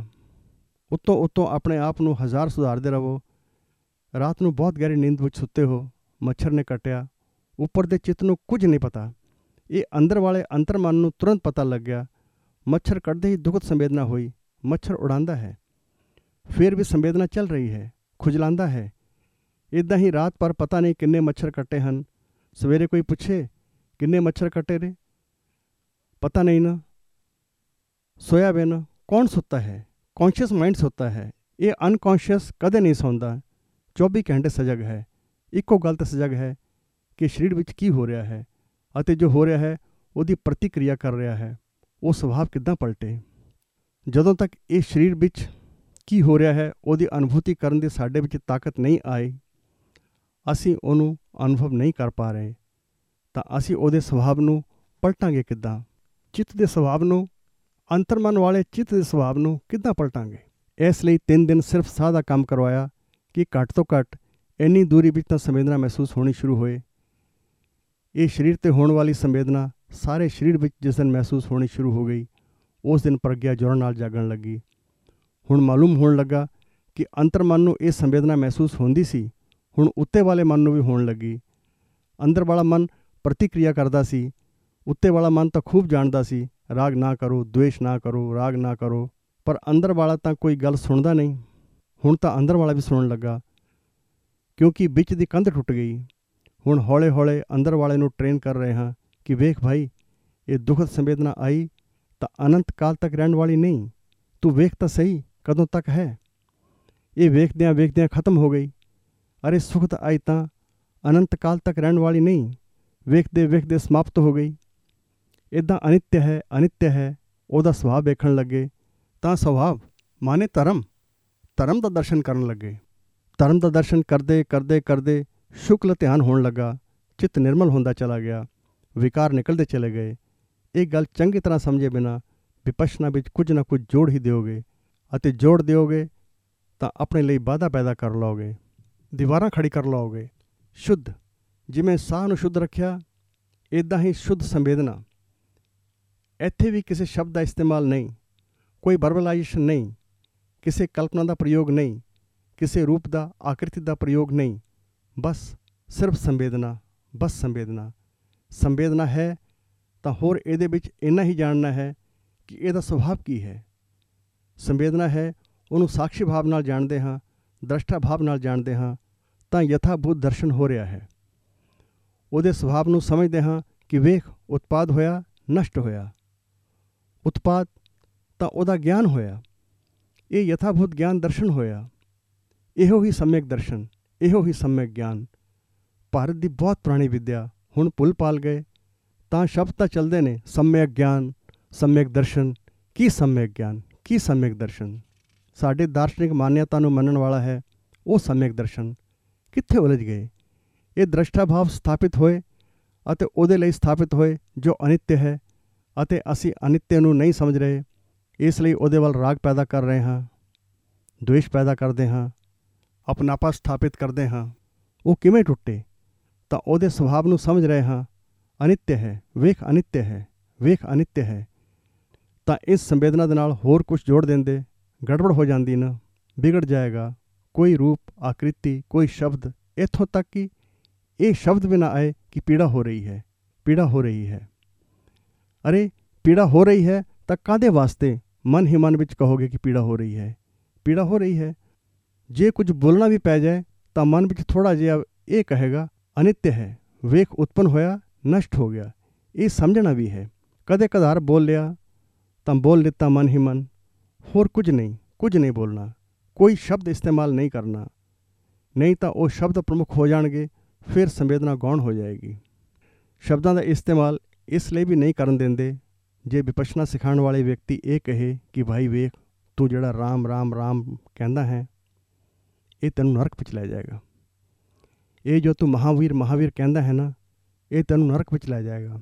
ਉੱਤੋਂ ਆਪਣੇ ਆਪ ਨੂੰ ਹਜ਼ਾਰ ਸੁਧਾਰਦੇ ਰਹੋ। ਰਾਤ ਨੂੰ ਬਹੁਤ ਗਹਿਰੀ ਨੀਂਦ ਵਿੱਚ ਸੁੱਤੇ ਹੋ, ਮੱਛਰ ਨੇ ਕੱਟਿਆ, ਉੱਪਰ ਦੇ ਚਿੱਤ ਨੂੰ ਕੁਝ ਨਹੀਂ ਪਤਾ। ਇਹ ਅੰਦਰ ਵਾਲੇ ਅੰਤਰਮਨ ਨੂੰ ਤੁਰੰਤ ਪਤਾ ਲੱਗਿਆ। ਮੱਛਰ ਕੱਟਦੇ ਹੀ ਦੁਖਦ ਸੰਵੇਦਨਾ ਹੋਈ, ਮੱਛਰ ਉਡਾਉਂਦਾ ਹੈ, ਫਿਰ ਵੀ ਸੰਵੇਦਨਾ ਚੱਲ ਰਹੀ ਹੈ, ਖੁਜਲਾਉਂਦਾ ਹੈ। ਇੱਦਾਂ ਹੀ ਰਾਤ ਭਰ ਪਤਾ ਨਹੀਂ ਕਿੰਨੇ ਮੱਛਰ ਕੱਟੇ ਹਨ। ਸਵੇਰੇ ਕੋਈ ਪੁੱਛੇ ਕਿੰਨੇ ਮੱਛਰ ਕੱਟੇ ਨੇ, ਪਤਾ ਨਹੀਂ ਨਾ। ਸੋਇਆ ਬਿਨ ਕੌਣ ਸੁੱਤਾ ਹੈ? ਕੌਂਸ਼ੀਅਸ ਮਾਈਂਡ ਸੁੱਤਾ ਹੈ। ਇਹ ਅਨਕੌਂਸ਼ੀਅਸ ਕਦੇ ਨਹੀਂ ਸੌਂਦਾ, 24 ਘੰਟੇ ਸਜਗ ਹੈ। ਇੱਕੋ ਗੱਲ 'ਤੇ ਸਜਗ ਹੈ ਕਿ ਸਰੀਰ ਵਿੱਚ ਕੀ ਹੋ ਰਿਹਾ ਹੈ ਅਤੇ ਜੋ ਹੋ ਰਿਹਾ ਹੈ ਉਹਦੀ ਪ੍ਰਤੀਕਿਰਿਆ ਕਰ ਰਿਹਾ ਹੈ। ਉਹ ਸੁਭਾਵ ਕਿੱਦਾਂ ਪਲਟੇ? ਜਦੋਂ ਤੱਕ ਇਹ ਸਰੀਰ ਵਿੱਚ ਕੀ ਹੋ ਰਿਹਾ ਹੈ ਉਹਦੀ ਅਨੁਭੂਤੀ ਕਰਨ ਦੀ ਸਾਡੇ ਵਿੱਚ ਤਾਕਤ ਨਹੀਂ ਆਈ, ਅਸੀਂ ਉਹਨੂੰ ਅਨੁਭਵ ਨਹੀਂ ਕਰ ਪਾ ਰਹੇ, ਤਾਂ ਅਸੀਂ ਉਹਦੇ ਸੁਭਾਵ ਨੂੰ ਪਲਟਾਂਗੇ ਕਿੱਦਾਂ? ਚਿੱਤ ਦੇ ਸੁਭਾਵ ਨੂੰ, ਅੰਤਰਮਨ ਵਾਲੇ ਚਿੱਤ ਦੇ ਸੁਭਾਵ ਨੂੰ ਕਿੱਦਾਂ ਪਲਟਾਂਗੇ? ਇਸ ਲਈ 3 ਦਿਨ ਸਿਰਫ ਸਾਹ ਦਾ ਕੰਮ ਕਰਵਾਇਆ ਕਿ ਘੱਟ ਤੋਂ ਘੱਟ ਇੰਨੀ ਦੂਰੀ ਵਿੱਚ ਤਾਂ ਸੰਵੇਦਨਾ ਮਹਿਸੂਸ ਹੋਣੀ ਸ਼ੁਰੂ ਹੋਏ। ਇਹ ਸਰੀਰ 'ਤੇ ਹੋਣ ਵਾਲੀ ਸੰਵੇਦਨਾ ਸਾਰੇ ਸਰੀਰ ਵਿੱਚ ਜਿਸ ਦਿਨ ਮਹਿਸੂਸ ਹੋਣੀ ਸ਼ੁਰੂ ਹੋ ਗਈ, ਉਸ ਦਿਨ ਪ੍ਰਗਿਆ ਜੁੜਨ ਨਾਲ ਜਾਗਣ ਲੱਗੀ। ਹੁਣ ਮਾਲੂਮ ਹੋਣ ਲੱਗਾ ਕਿ ਅੰਤਰਮਨ ਨੂੰ ਇਹ ਸੰਵੇਦਨਾ ਮਹਿਸੂਸ ਹੁੰਦੀ ਸੀ, ਹੁਣ ਉੱਤੇ ਵਾਲੇ ਮਨ ਨੂੰ ਵੀ ਹੋਣ ਲੱਗੀ। ਅੰਦਰ ਵਾਲਾ ਮਨ ਪ੍ਰਤੀਕਿਰਿਆ ਕਰਦਾ ਸੀ, ਉੱਤੇ ਵਾਲਾ ਮਨ ਤਾਂ ਖੂਬ ਜਾਣਦਾ ਸੀ, ਰਾਗ ਨਾ ਕਰੋ, ਦਵੇਸ਼ ਨਾ ਕਰੋ, ਰਾਗ ਨਾ ਕਰੋ, ਪਰ ਅੰਦਰ ਵਾਲਾ ਤਾਂ ਕੋਈ ਗੱਲ ਸੁਣਦਾ ਨਹੀਂ। ਹੁਣ ਤਾਂ ਅੰਦਰ ਵਾਲਾ ਵੀ ਸੁਣਨ ਲੱਗਾ, ਕਿਉਂਕਿ ਵਿੱਚ ਦੀ ਕੰਧ ਟੁੱਟ ਗਈ। ਹੁਣ ਹੌਲੇ ਹੌਲੇ ਅੰਦਰ ਵਾਲੇ ਨੂੰ ਟ੍ਰੇਨ ਕਰ ਰਹੇ ਹਾਂ ਕਿ ਵੇਖ ਭਾਈ, ਇਹ ਦੁਖਦ ਸੰਵੇਦਨਾ ਆਈ ਤਾਂ ਅਨੰਤ ਕਾਲ ਤੱਕ ਰਹਿਣ ਵਾਲੀ ਨਹੀਂ। ਤੂੰ ਵੇਖ ਤਾਂ ਸਹੀ ਕਦੋਂ ਤੱਕ ਹੈ। ਇਹ ਵੇਖਦਿਆਂ ਵੇਖਦਿਆਂ ਖਤਮ ਹੋ ਗਈ। ਅਰੇ ਸੁਖਦ ਆਈ ਤਾਂ ਅਨੰਤ ਕਾਲ ਤੱਕ ਰਹਿਣ ਵਾਲੀ ਨਹੀਂ, ਵੇਖਦੇ ਵੇਖਦੇ ਸਮਾਪਤ ਹੋ ਗਈ। ਇੱਦਾਂ ਅਨਿੱਤ ਹੈ ਉਹਦਾ ਸੁਭਾਅ ਵੇਖਣ ਲੱਗੇ ਤਾਂ ਸੁਭਾਵ ਮਾਨੇ ਧਰਮ ਦਾ ਦਰਸ਼ਨ ਕਰਨ ਲੱਗੇ। ਧਰਮ ਦਾ ਦਰਸ਼ਨ ਕਰਦੇ ਕਰਦੇ ਕਰਦੇ ਸ਼ੁਕਲ ਧਿਆਨ ਹੋਣ ਲੱਗਾ, ਚਿੱਤ ਨਿਰਮਲ ਹੁੰਦਾ ਚਲਾ ਗਿਆ, ਵਿਕਾਰ ਨਿਕਲਦੇ ਚਲੇ ਗਏ। ਇਹ ਗੱਲ ਚੰਗੀ ਤਰ੍ਹਾਂ ਸਮਝੇ ਬਿਨਾਂ ਵਿਪਸ਼ਨਾ ਵਿੱਚ ਕੁਝ ਨਾ ਕੁਝ ਜੋੜ ਹੀ ਦਿਓਗੇ, ਅਤੇ ਜੋੜ ਦਿਓਗੇ ਤਾਂ ਆਪਣੇ ਲਈ ਵਾਧਾ ਪੈਦਾ ਕਰ ਲਓਗੇ, ਦੀਵਾਰਾਂ ਖੜੀ ਕਰ ਲਓਗੇ। ਸ਼ੁੱਧ, ਜਿਵੇਂ ਸਾਹ ਨੂੰ ਸ਼ੁੱਧ ਰੱਖਿਆ, ਇੱਦਾਂ ਹੀ ਸ਼ੁੱਧ ਸੰਵੇਦਨਾ। ਇੱਥੇ ਵੀ ਕਿਸੇ ਸ਼ਬਦ ਦਾ ਇਸਤੇਮਾਲ ਨਹੀਂ, ਕੋਈ ਵਰਬਲਾਈਜੇਸ਼ਨ ਨਹੀਂ, ਕਿਸੇ ਕਲਪਨਾ ਦਾ ਪ੍ਰਯੋਗ ਨਹੀਂ, ਕਿਸੇ ਰੂਪ ਦਾ ਆਕ੍ਰਿਤੀ ਦਾ ਪ੍ਰਯੋਗ ਨਹੀਂ, ਬਸ ਸਿਰਫ ਸੰਵੇਦਨਾ, ਬਸ ਸੰਵੇਦਨਾ। ਸੰਵੇਦਨਾ ਹੈ ਤਾਂ ਹੋਰ ਇਹਦੇ ਵਿੱਚ ਇੰਨਾ ਹੀ ਜਾਣਨਾ ਹੈ ਕਿ ਇਹਦਾ ਸੁਭਾਵ ਕੀ ਹੈ। ਸੰਵੇਦਨਾ ਹੈ, ਉਹਨੂੰ ਸਾਖੀ ਭਾਵ ਨਾਲ ਜਾਣਦੇ ਹਾਂ, ਦ੍ਰਸ਼ਟਾ ਭਾਵ ਨਾਲ ਜਾਣਦੇ ਹਾਂ ਤਾਂ ਯਥਾਭੂਤ ਦਰਸ਼ਨ ਹੋ ਰਿਹਾ ਹੈ। ਉਹਦੇ ਸੁਭਾਵ ਨੂੰ ਸਮਝਦੇ ਹਾਂ ਕਿ ਵੇਖ, ਉਤਪਾਦ ਹੋਇਆ, ਨਸ਼ਟ ਹੋਇਆ। ਉਤਪਾਦ ਤਾਂ ਉਹਦਾ ਗਿਆਨ ਹੋਇਆ, ਇਹ ਯਥਾਭੂਤ ਗਿਆਨ ਦਰਸ਼ਨ ਹੋਇਆ। ਇਹੋ ਹੀ ਸਮਿਅਕ ਦਰਸ਼ਨ, ਇਹੋ ਹੀ ਸਮਿਅਕ ਗਿਆਨ। ਭਾਰਤ ਦੀ ਬਹੁਤ ਪੁਰਾਣੀ ਵਿੱਦਿਆ ਹੁਣ ਭੁੱਲ ਪਾਲ ਗਏ ਤਾਂ ਸ਼ਬਦ ਤਾਂ ਚੱਲਦੇ ਨੇ, ਸਮਿਅਕ ਗਿਆਨ, ਸਮਿਅਕ ਦਰਸ਼ਨ। ਕੀ ਸਮਿਅਕ ਗਿਆਨ, ਕੀ ਸਮਿਅਕ ਦਰਸ਼ਨ? ਸਾਡੇ ਦਾਰਸ਼ਨਿਕ ਮਾਨਿਅਤਾ ਨੂੰ ਮੰਨਣ ਵਾਲਾ ਹੈ ਉਹ ਸਮਿਅਕ ਦਰਸ਼ਨ। ਕਿੱਥੇ ਉਲਝ ਗਏ? ਇਹ ਦ੍ਰਸ਼ਟਾ ਭਾਵ ਸਥਾਪਿਤ ਹੋਏ ਅਤੇ ਉਹਦੇ ਲਈ ਸਥਾਪਿਤ ਹੋਏ ਜੋ ਅਨਿੱਤ ਹੈ, ਅਤੇ ਅਸੀਂ ਅਨਿੱਤ ਨੂੰ ਨਹੀਂ ਸਮਝ ਰਹੇ, ਇਸ ਲਈ ਉਹਦੇ ਵੱਲ ਰਾਗ ਪੈਦਾ ਕਰ ਰਹੇ ਹਾਂ, ਦੁਵੇਸ਼ ਪੈਦਾ ਕਰਦੇ ਹਾਂ, ਆਪਣਾਪਾ ਸਥਾਪਿਤ ਕਰਦੇ ਹਾਂ। ਉਹ ਕਿਵੇਂ ਟੁੱਟੇ? ਤਾਂ ਉਹਦੇ ਸੁਭਾਵ ਨੂੰ ਸਮਝ ਰਹੇ ਹਾਂ, ਅਨਿੱਤ ਹੈ, ਵੇਖ ਅਨਿੱਤ ਹੈ, ਵੇਖ ਅਨਿੱਤ ਹੈ। ਤਾਂ ਇਸ ਸੰਵੇਦਨਾ ਦੇ ਨਾਲ ਹੋਰ ਕੁਝ ਜੋੜ ਦਿੰਦੇ, ਗੜਬੜ ਹੋ ਜਾਂਦੀ ਨਾ, ਵਿਗੜ ਜਾਏਗਾ। ਕੋਈ ਰੂਪ, ਆਕ੍ਰਿਤੀ, ਕੋਈ ਸ਼ਬਦ, ਇੱਥੋਂ ਤੱਕ ਕਿ ਇਹ ਸ਼ਬਦ ਵੀ ਨਾ ਆਏ ਕਿ ਪੀੜਾ ਹੋ ਰਹੀ ਹੈ, ਪੀੜਾ ਹੋ ਰਹੀ ਹੈ। ਅਰੇ ਪੀੜਾ ਹੋ ਰਹੀ ਹੈ ਤਾਂ ਕਾਹਦੇ ਵਾਸਤੇ ਮਨ ਹੀ ਮਨ ਵਿੱਚ ਕਹੋਗੇ ਕਿ ਪੀੜਾ ਹੋ ਰਹੀ ਹੈ? ਪੀੜਾ ਹੋ ਰਹੀ ਹੈ। ਜੇ ਕੁਝ ਬੋਲਣਾ ਵੀ ਪੈ ਜਾਏ ਤਾਂ ਮਨ ਵਿੱਚ ਥੋੜ੍ਹਾ ਜਿਹਾ ਇਹ ਕਹੇਗਾ ਅਨਿੱਤ ਹੈ, ਵੇਖ ਉਤਪੰਨ ਹੋਇਆ, ਨਸ਼ਟ ਹੋ ਗਿਆ। ਇਹ ਸਮਝਣਾ ਵੀ ਹੈ। ਕਦੇ ਕਦਾਰ ਬੋਲ ਲਿਆ ਤਾਂ ਬੋਲ ਲਿੱਤਾ ਮਨ ਹੀ ਮਨ, ਹੋਰ ਕੁਝ ਨਹੀਂ, ਕੁਝ ਨਹੀਂ ਬੋਲਣਾ, ਕੋਈ ਸ਼ਬਦ ਇਸਤੇਮਾਲ ਨਹੀਂ ਕਰਨਾ, ਨਹੀਂ ਤਾਂ ਉਹ ਸ਼ਬਦ ਪ੍ਰਮੁੱਖ ਹੋ ਜਾਣਗੇ, ਫਿਰ ਸੰਵੇਦਨਾ ਗੌਣ ਹੋ ਜਾਏਗੀ। ਸ਼ਬਦਾਂ ਦਾ ਇਸਤੇਮਾਲ ਇਸ ਲਈ ਵੀ ਨਹੀਂ ਕਰਨ ਦਿੰਦੇ ਜੇ ਵਿਪਸ਼ਨਾ ਸਿਖਾਉਣ ਵਾਲੇ ਵਿਅਕਤੀ ਇਹ ਕਹੇ ਕਿ ਭਾਈ ਵੇਖ, ਤੂੰ ਜਿਹੜਾ ਰਾਮ ਰਾਮ ਰਾਮ ਕਹਿੰਦਾ ਹੈ ਇਹ ਤੈਨੂੰ ਨਰਕ ਵਿੱਚ ਲੈ ਜਾਏਗਾ। ਇਹ ਜੋ ਤੂੰ ਮਹਾਵੀਰ ਮਹਾਵੀਰ ਕਹਿੰਦਾ ਹੈ ਨਾ, ਇਹ ਤੈਨੂੰ ਨਰਕ ਵਿੱਚ ਲੈ ਜਾਏਗਾ।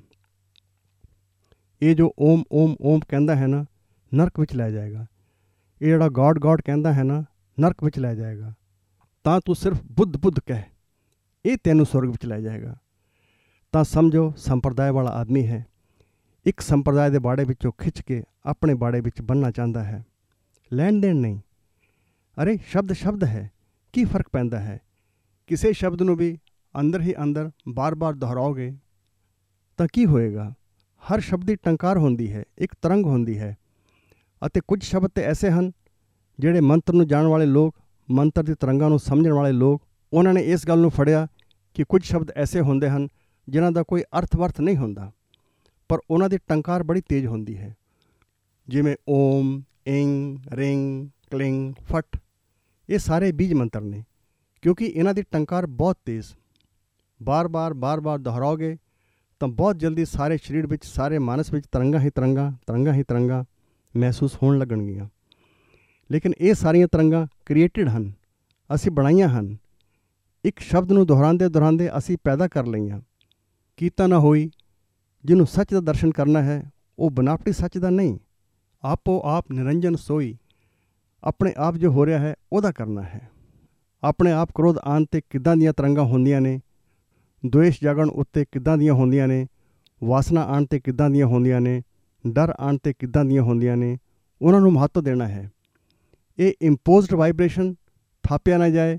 ਇਹ ਜੋ ਓਮ ਓਮ ਓਮ ਕਹਿੰਦਾ ਹੈ ਨਾ, ਨਰਕ ਵਿੱਚ ਲੈ ਜਾਏਗਾ। ਇਹ ਜਿਹੜਾ ਗੋਡ ਗੋਡ ਕਹਿੰਦਾ ਹੈ ਨਾ, ਨਰਕ ਵਿੱਚ ਲੈ ਜਾਏਗਾ। ਤਾਂ ਤੂੰ ਸਿਰਫ ਬੁੱਧ ਬੁੱਧ ਕਹਿ, ਇਹ ਤੈਨੂੰ ਸਵਰਗ ਵਿੱਚ ਲੈ ਜਾਏਗਾ। ਤਾਂ ਸਮਝੋ ਸੰਪਰਦਾਇ ਵਾਲਾ ਆਦਮੀ ਹੈ, ਇੱਕ ਸੰਪਰਦਾਇ ਦੇ ਬਾੜੇ ਵਿੱਚੋਂ ਖਿੱਚ ਕੇ ਆਪਣੇ ਬਾੜੇ ਵਿੱਚ ਬੰਨ੍ਹਣਾ ਚਾਹੁੰਦਾ ਹੈ, ਲੈਣ ਦੇਣ ਨਹੀਂ। ਅਰੇ ਸ਼ਬਦ ਸ਼ਬਦ ਹੈ, ਕੀ ਫਰਕ ਪੈਂਦਾ ਹੈ? ਕਿਸੇ ਸ਼ਬਦ ਨੂੰ ਵੀ ਅੰਦਰ ਹੀ ਅੰਦਰ ਬਾਰ-ਬਾਰ ਦੁਹਰਾਓਗੇ ਤਾਂ ਕੀ ਹੋਏਗਾ? ਹਰ ਸ਼ਬਦ ਦੀ ਟੰਕਾਰ ਹੁੰਦੀ ਹੈ, ਇੱਕ ਤਰੰਗ ਹੁੰਦੀ ਹੈ। ਅਤੇ ਕੁਝ ਸ਼ਬਦ ਤੇ ਐਸੇ ਹਨ ਜਿਹੜੇ ਮੰਤਰ ਨੂੰ ਜਾਣਨ ਵਾਲੇ ਲੋਕ, ਮੰਤਰ ਦੀ ਤਰੰਗਾਂ ਨੂੰ ਸਮਝਣ ਵਾਲੇ ਲੋਕ, ਉਹਨਾਂ ਨੇ ਇਸ ਗੱਲ ਨੂੰ ਫੜਿਆ ਕਿ ਕੁਝ ਸ਼ਬਦ ਐਸੇ ਹੁੰਦੇ ਹਨ ਜਿਨ੍ਹਾਂ ਦਾ ਕੋਈ ਅਰਥ ਵਰਥ ਨਹੀਂ ਹੁੰਦਾ, ਪਰ ਉਹਨਾਂ ਦੀ ਟੰਕਾਰ ਬੜੀ ਤੇਜ਼ ਹੁੰਦੀ ਹੈ। ਜਿਵੇਂ ਓਮ, ਇੰਗ, ਰਿੰਗ, ਕਲਿੰਗ, ਫਟ, ਇਹ ਸਾਰੇ ਬੀਜ ਮੰਤਰ ਨੇ, ਕਿਉਂਕਿ ਇਹਨਾਂ ਦੀ ਟੰਕਾਰ ਬਹੁਤ ਤੇਜ਼। ਬਾਰ-ਬਾਰ ਬਾਰ-ਬਾਰ ਦੁਹਰਾਓਗੇ ਤਾਂ ਬਹੁਤ ਜਲਦੀ ਸਾਰੇ ਸਰੀਰ ਵਿੱਚ, ਸਾਰੇ ਮਾਨਸ ਵਿੱਚ ਤਰੰਗਾਂ ਹੀ ਤਰੰਗਾਂ, ਤਰੰਗਾਂ ਹੀ ਤਰੰਗਾਂ ਮਹਿਸੂਸ ਹੋਣ ਲੱਗਣਗੀਆਂ। ਲੇਕਿਨ ਇਹ ਸਾਰੀਆਂ ਤਰੰਗਾਂ ਕ੍ਰੀਏਟਿਡ ਹਨ, ਅਸੀਂ ਬਣਾਈਆਂ ਹਨ। ਇੱਕ ਸ਼ਬਦ ਨੂੰ ਦੁਹਰਾਉਂਦੇ ਦੁਹਰਾਉਂਦੇ ਅਸੀਂ ਪੈਦਾ ਕਰ ਲਈਆਂ। ਕੀਤਾ ਨਾ ਹੋਈ। ਜਿਹਨੂੰ ਸੱਚ ਦਾ ਦਰਸ਼ਨ ਕਰਨਾ ਹੈ ਉਹ ਬਨਾਵਟੀ ਸੱਚ ਦਾ ਨਹੀਂ, ਆਪੋ ਆਪ ਨਿਰੰਜਨ ਸੋਈ, ਆਪਣੇ ਆਪ ਜੋ ਹੋ ਰਿਹਾ ਹੈ ਉਹਦਾ ਕਰਨਾ ਹੈ। ਆਪਣੇ ਆਪ ਕ੍ਰੋਧ ਆਉਣ 'ਤੇ ਕਿੱਦਾਂ ਦੀਆਂ ਤਰੰਗਾਂ ਹੁੰਦੀਆਂ ਨੇ, ਦੁਵੇਸ਼ ਜਾਗਣ ਉੱਤੇ ਕਿੱਦਾਂ ਦੀਆਂ ਹੁੰਦੀਆਂ ਨੇ, ਵਾਸਨਾ ਆਉਣ 'ਤੇ ਕਿੱਦਾਂ ਦੀਆਂ ਹੁੰਦੀਆਂ ਨੇ, ਡਰ ਆਉਣ 'ਤੇ ਕਿੱਦਾਂ ਦੀਆਂ ਹੁੰਦੀਆਂ ਨੇ, ਉਹਨਾਂ ਨੂੰ ਮਹੱਤਵ ਦੇਣਾ ਹੈ। ਇਹ ਇੰਪੋਜ਼ਡ ਵਾਈਬ੍ਰੇਸ਼ਨ ਥਾਪਿਆ ਨਾ ਜਾਏ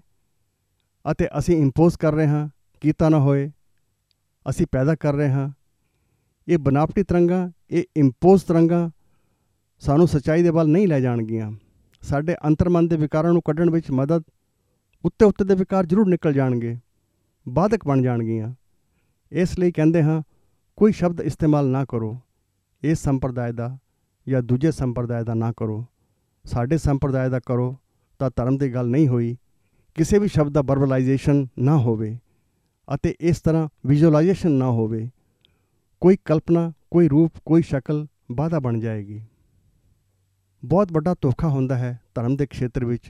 ਅਤੇ ਅਸੀਂ ਇੰਪੋਜ਼ ਕਰ ਰਹੇ ਹਾਂ, ਕੀਤਾ ਨਾ ਹੋਏ, ਅਸੀਂ ਪੈਦਾ ਕਰ ਰਹੇ ਹਾਂ। ਇਹ ਬਨਾਵਟੀ ਤਰੰਗਾਂ, ਇਹ ਇੰਪੋਜ਼ ਤਰੰਗਾਂ ਸਾਨੂੰ ਸੱਚਾਈ ਦੇ ਵੱਲ ਨਹੀਂ ਲੈ ਜਾਣਗੀਆਂ। ਸਾਡੇ ਅੰਤਰਮਨ ਦੇ ਵਿਕਾਰਾਂ ਨੂੰ ਕੱਢਣ ਵਿੱਚ ਮਦਦ, ਉੱਤੇ ਦੇ ਵਿਕਾਰ ਜ਼ਰੂਰ ਨਿਕਲ ਜਾਣਗੇ, ਬਾਧਕ ਬਣ ਜਾਣਗੀਆਂ। ਇਸ ਲਈ ਕਹਿੰਦੇ ਹਾਂ ਕੋਈ ਸ਼ਬਦ ਇਸਤੇਮਾਲ ਨਾ ਕਰੋ, ਇਸ ਸੰਪਰਦਾਇ ਦਾ ਜਾਂ ਦੂਜੇ ਸੰਪਰਦਾਇ ਦਾ ਨਾ ਕਰੋ। ਸਾਡੇ ਸੰਪਰਦਾਇ ਦਾ ਕਰੋ ਤਾਂ ਧਰਮ ਦੀ ਗੱਲ ਨਹੀਂ ਹੋਈ। ਕਿਸੇ ਵੀ ਸ਼ਬਦ ਦਾ ਵਰਬਲਾਈਜੇਸ਼ਨ ਨਾ ਹੋਵੇ ਅਤੇ ਇਸ ਤਰ੍ਹਾਂ ਵਿਜ਼ੂਅਲਾਈਜੇਸ਼ਨ ਨਾ ਹੋਵੇ। ਕੋਈ ਕਲਪਨਾ, ਕੋਈ ਰੂਪ, ਕੋਈ ਸ਼ਕਲ ਬਾਧਾ ਬਣ ਜਾਏਗੀ। ਬਹੁਤ ਵੱਡਾ ਧੋਖਾ ਹੁੰਦਾ ਹੈ ਧਰਮ ਦੇ ਖੇਤਰ ਵਿੱਚ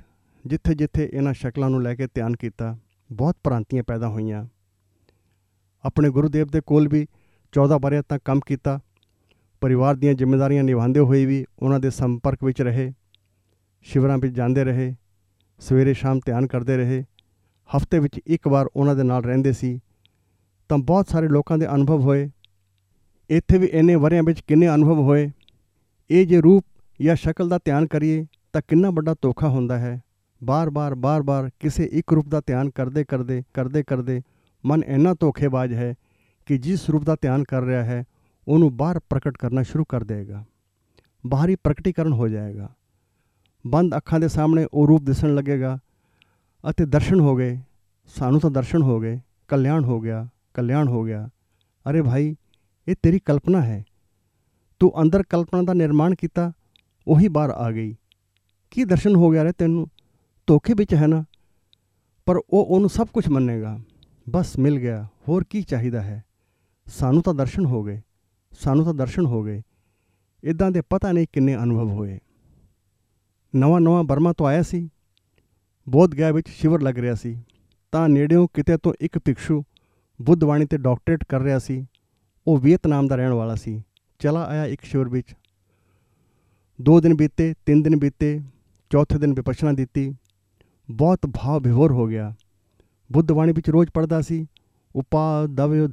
ਜਿੱਥੇ ਜਿੱਥੇ ਇਹਨਾਂ ਸ਼ਕਲਾਂ ਨੂੰ ਲੈ ਕੇ ਧਿਆਨ ਕੀਤਾ, ਬਹੁਤ ਭ੍ਰਾਂਤੀਆਂ ਪੈਦਾ ਹੋਈਆਂ। ਆਪਣੇ ਗੁਰੂਦੇਵ ਦੇ ਕੋਲ ਵੀ 14 ਵਰ੍ਹਿਆਂ ਤੱਕ ਕੰਮ ਕੀਤਾ। ਪਰਿਵਾਰ ਦੀਆਂ ਜ਼ਿੰਮੇਵਾਰੀਆਂ ਨਿਭਾਉਂਦੇ ਹੋਏ ਵੀ ਉਹਨਾਂ ਦੇ ਸੰਪਰਕ ਵਿੱਚ ਰਹੇ, ਸ਼ਿਵਰਾਂ ਵਿੱਚ ਜਾਂਦੇ ਰਹੇ, ਸਵੇਰੇ ਸ਼ਾਮ ਧਿਆਨ ਕਰਦੇ ਰਹੇ, ਹਫ਼ਤੇ ਵਿੱਚ ਇੱਕ ਵਾਰ ਉਹਨਾਂ ਦੇ ਨਾਲ ਰਹਿੰਦੇ ਸੀ। ਤਾਂ ਬਹੁਤ ਸਾਰੇ ਲੋਕਾਂ ਦੇ ਅਨੁਭਵ ਹੋਏ। ਇੱਥੇ ਵੀ ਇੰਨੇ ਵਰ੍ਹਿਆਂ ਵਿੱਚ ਕਿੰਨੇ ਅਨੁਭਵ ਹੋਏ। ਇਹ ਜੇ ਰੂਪ ਜਾਂ ਸ਼ਕਲ ਦਾ ਧਿਆਨ ਕਰੀਏ ਤਾਂ ਕਿੰਨਾ ਵੱਡਾ ਧੋਖਾ ਹੁੰਦਾ ਹੈ। ਬਾਰ-ਬਾਰ ਕਿਸੇ ਇੱਕ ਰੂਪ ਦਾ ਧਿਆਨ ਕਰਦੇ ਮਨ ਇੰਨਾ ਧੋਖੇਬਾਜ਼ ਹੈ ਕਿ ਜਿਸ ਰੂਪ ਦਾ ਧਿਆਨ ਕਰ ਰਿਹਾ ਹੈ ਉਹਨੂੰ ਬਾਹਰ ਪ੍ਰਗਟ ਕਰਨਾ ਸ਼ੁਰੂ ਕਰ ਦੇਗਾ। ਬਾਹਰੀ ਪ੍ਰਗਟੀਕਰਨ ਹੋ ਜਾਏਗਾ। ਬੰਦ ਅੱਖਾਂ ਦੇ ਸਾਹਮਣੇ ਉਹ ਰੂਪ ਦਿਸਣ ਲੱਗੇਗਾ ਅਤੇ ਦਰਸ਼ਨ ਹੋ ਗਏ। ਸਾਨੂੰ ਤਾਂ ਦਰਸ਼ਨ ਹੋ ਗਏ, ਕਲਿਆਣ ਹੋ ਗਿਆ। ਅਰੇ ਭਾਈ, ਇਹ ਤੇਰੀ ਕਲਪਨਾ ਹੈ। ਤੂੰ ਅੰਦਰ ਕਲਪਨਾ ਦਾ ਨਿਰਮਾਣ ਕੀਤਾ, ਉਹੀ ਬਾਹਰ ਆ ਗਈ। ਕੀ ਦਰਸ਼ਨ ਹੋ ਗਿਆ ਰੇ ਤੈਨੂੰ? ਧੋਖੇ ਵਿੱਚ ਹੈ ਨਾ। ਪਰ ਉਹਨੂੰ ਸਭ ਕੁਝ ਮੰਨੇਗਾ। ਬਸ ਮਿਲ ਗਿਆ, ਹੋਰ ਕੀ ਚਾਹੀਦਾ ਹੈ। ਸਾਨੂੰ ਤਾਂ ਦਰਸ਼ਨ ਹੋ ਗਏ। ਇੱਦਾਂ ਦੇ ਪਤਾ ਨਹੀਂ ਕਿੰਨੇ ਅਨੁਭਵ ਹੋਏ। ਨਵਾਂ ਬਰਮਾ ਤੋਂ ਆਇਆ ਸੀ। ਬੋਧ ਗਿਆ ਵਿੱਚ ਸ਼ਿਵਰ ਲੱਗ ਰਿਹਾ ਸੀ। ਤਾਂ ਨੇੜਿਓਂ ਕਿਤੇ ਤੋਂ ਇੱਕ ਭਿਕਸ਼ੂ ਬੁੱਧ ਬਾਣੀ 'ਤੇ ਡਾਕਟਰੇਟ ਕਰ ਰਿਹਾ ਸੀ। ਉਹ ਵੀਅਤਨਾਮ ਦਾ ਰਹਿਣ ਵਾਲਾ ਸੀ। ਚਲਾ ਆਇਆ ਇੱਕ ਸ਼ਿਵਰ ਵਿੱਚ। 2 ਦਿਨ ਬੀਤੇ, 3 ਦਿਨ ਬੀਤੇ, ਚੌਥੇ ਦਿਨ ਵਿਪਸ਼ਨਾ ਦਿੱਤੀ। ਬਹੁਤ ਭਾਵ ਵਿਭੋਰ ਹੋ ਗਿਆ। ਬੁੱਧ ਬਾਣੀ ਵਿੱਚ ਰੋਜ਼ ਪੜ੍ਹਦਾ ਸੀ, ਉਪਾਦਵਯੋ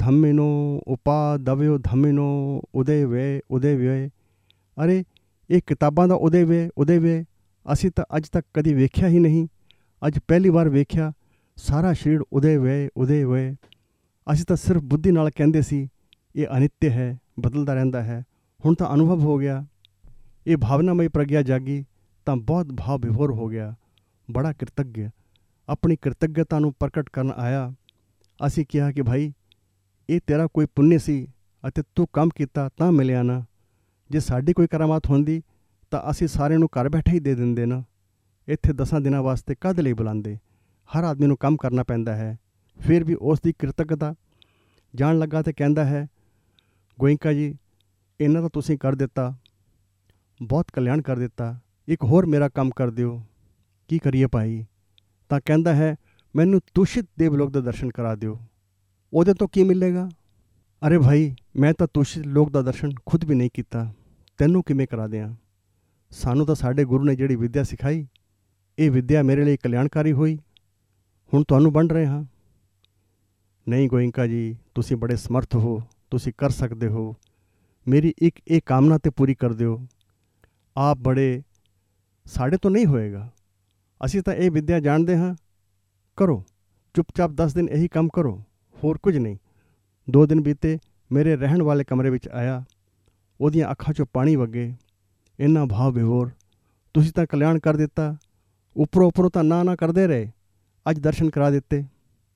ਧੰਮਿਨੋ ਉਦੇ ਵੇ। ਅਰੇ, ਇਹ ਕਿਤਾਬਾਂ ਦਾ ਉਦੇ ਵੇ ਅਸੀਂ ਤਾਂ ਅੱਜ ਤੱਕ ਕਦੀ ਵੇਖਿਆ ਹੀ ਨਹੀਂ। ਅੱਜ ਪਹਿਲੀ ਵਾਰ ਵੇਖਿਆ। ਸਾਰਾ ਸਰੀਰ ਉਦੇ ਵੇ। ਅਸੀਂ ਤਾਂ ਸਿਰਫ ਬੁੱਧੀ ਨਾਲ ਕਹਿੰਦੇ ਸੀ ਇਹ ਅਨਿੱਤਯ ਹੈ, ਬਦਲਦਾ ਰਹਿੰਦਾ ਹੈ। ਹੁਣ ਤਾਂ ਅਨੁਭਵ ਹੋ ਗਿਆ। ਇਹ ਭਾਵਨਾਮਈ ਪ੍ਰਗਿਆ ਜਾਗੀ ਤਾਂ ਬਹੁਤ ਭਾਵ ਵਿਭੋਰ ਹੋ ਗਿਆ। ਬੜਾ ਕ੍ਰਿਤੱਗ, ਆਪਣੀ ਕ੍ਰਿਤੱਗਤਾ ਨੂੰ ਪ੍ਰਗਟ ਕਰਨ ਆਇਆ। ਅਸੀਂ ਕਿਹਾ ਕਿ ਭਾਈ, ਇਹ ਤੇਰਾ ਕੋਈ ਪੁੰਨ ਸੀ ਅਤੇ ਤੂੰ ਕੰਮ ਕੀਤਾ ਤਾਂ ਮਿਲਿਆ ਨਾ। ਜੇ ਸਾਡੀ ਕੋਈ ਕਰਾਮਾਤ ਹੁੰਦੀ ਤਾਂ ਅਸੀਂ ਸਾਰਿਆਂ ਨੂੰ ਘਰ ਬੈਠੇ ਹੀ ਦੇ ਦਿੰਦੇ ਨਾ। ਇੱਥੇ 10 ਦਿਨਾਂ ਵਾਸਤੇ ਕਦ ਲਈ ਬੁਲਾਉਂਦੇ? ਹਰ ਆਦਮੀ ਨੂੰ ਕੰਮ ਕਰਨਾ ਪੈਂਦਾ ਹੈ। ਫਿਰ ਵੀ ਉਸ ਦੀ ਕ੍ਰਿਤੱਗਤਾ ਜਾਣ ਲੱਗਾ ਤੇ ਕਹਿੰਦਾ ਹੈ, ਗੋਇੰਕਾ ਜੀ, ਇਹਨਾਂ ਦਾ ਤੁਸੀਂ ਕਰ ਦਿੱਤਾ, ਬਹੁਤ ਕਲਿਆਣ ਕਰ ਦਿੱਤਾ। ਇੱਕ ਹੋਰ ਮੇਰਾ ਕੰਮ ਕਰ ਦਿਓ। ਕੀ ਕਰੀਏ ਭਾਈ? ਤਾਂ ਕਹਿੰਦਾ ਹੈ, ਮੈਨੂੰ ਤੁਸ਼ਿਤ ਦੇਵਲੋਕ ਦਾ ਦਰਸ਼ਨ ਕਰਾ ਦਿਓ। ਉਹਦੇ ਤੋਂ ਕੀ ਮਿਲੇਗਾ? ਅਰੇ ਭਾਈ, ਮੈਂ ਤਾਂ ਤੁਸ਼ਿਤ ਲੋਕ ਦਾ ਦਰਸ਼ਨ ਖੁਦ ਵੀ ਨਹੀਂ ਕੀਤਾ, ਤੈਨੂੰ ਕਿਵੇਂ ਕਰਾ ਦਿਆਂ? ਸਾਨੂੰ ਤਾਂ ਸਾਡੇ ਗੁਰੂ ਨੇ ਜਿਹੜੀ ਵਿੱਦਿਆ ਸਿਖਾਈ, ਇਹ ਵਿੱਦਿਆ ਮੇਰੇ ਲਈ ਕਲਿਆਣਕਾਰੀ ਹੋਈ। ਹੁਣ ਤੁਹਾਨੂੰ ਵੰਡ ਰਹੇ ਹਾਂ। ਨਹੀਂ ਗੋਇੰਕਾ ਜੀ, ਤੁਸੀਂ ਬੜੇ ਸਮਰਥ ਹੋ, ਤੁਸੀਂ ਕਰ ਸਕਦੇ ਹੋ। ਮੇਰੀ ਇੱਕ ਇਹ ਕਾਮਨਾ ਤੇ ਪੂਰੀ ਕਰ ਦਿਓ। ਆਪ ਬੜੇ, ਸਾਡੇ ਤੋਂ ਨਹੀਂ ਹੋਏਗਾ। ਅਸੀਂ ਤਾਂ ਇਹ ਵਿੱਦਿਆ ਜਾਣਦੇ ਹਾਂ। ਕਰੋ, ਚੁੱਪਚਾਪ 10 ਦਿਨ ਇਹੀ ਕੰਮ ਕਰੋ, ਹੋਰ ਕੁਝ ਨਹੀਂ। 2 ਦਿਨ ਬੀਤੇ, ਮੇਰੇ ਰਹਿਣ ਵਾਲੇ ਕਮਰੇ ਵਿੱਚ ਆਇਆ। ਉਹਦੀਆਂ ਅੱਖਾਂ 'ਚੋਂ ਪਾਣੀ ਵਗੇ। ਇੰਨਾ ਭਾਵ ਵਿਭੋਰ। ਤੁਸੀਂ ਤਾਂ ਕਲਿਆਣ ਕਰ ਦਿੱਤਾ। ਉੱਪਰੋਂ ਤਾਂ ਨਾ ਕਰਦੇ ਰਹੇ। ਅੱਜ ਦਰਸ਼ਨ ਕਰਾ ਦਿੱਤੇ।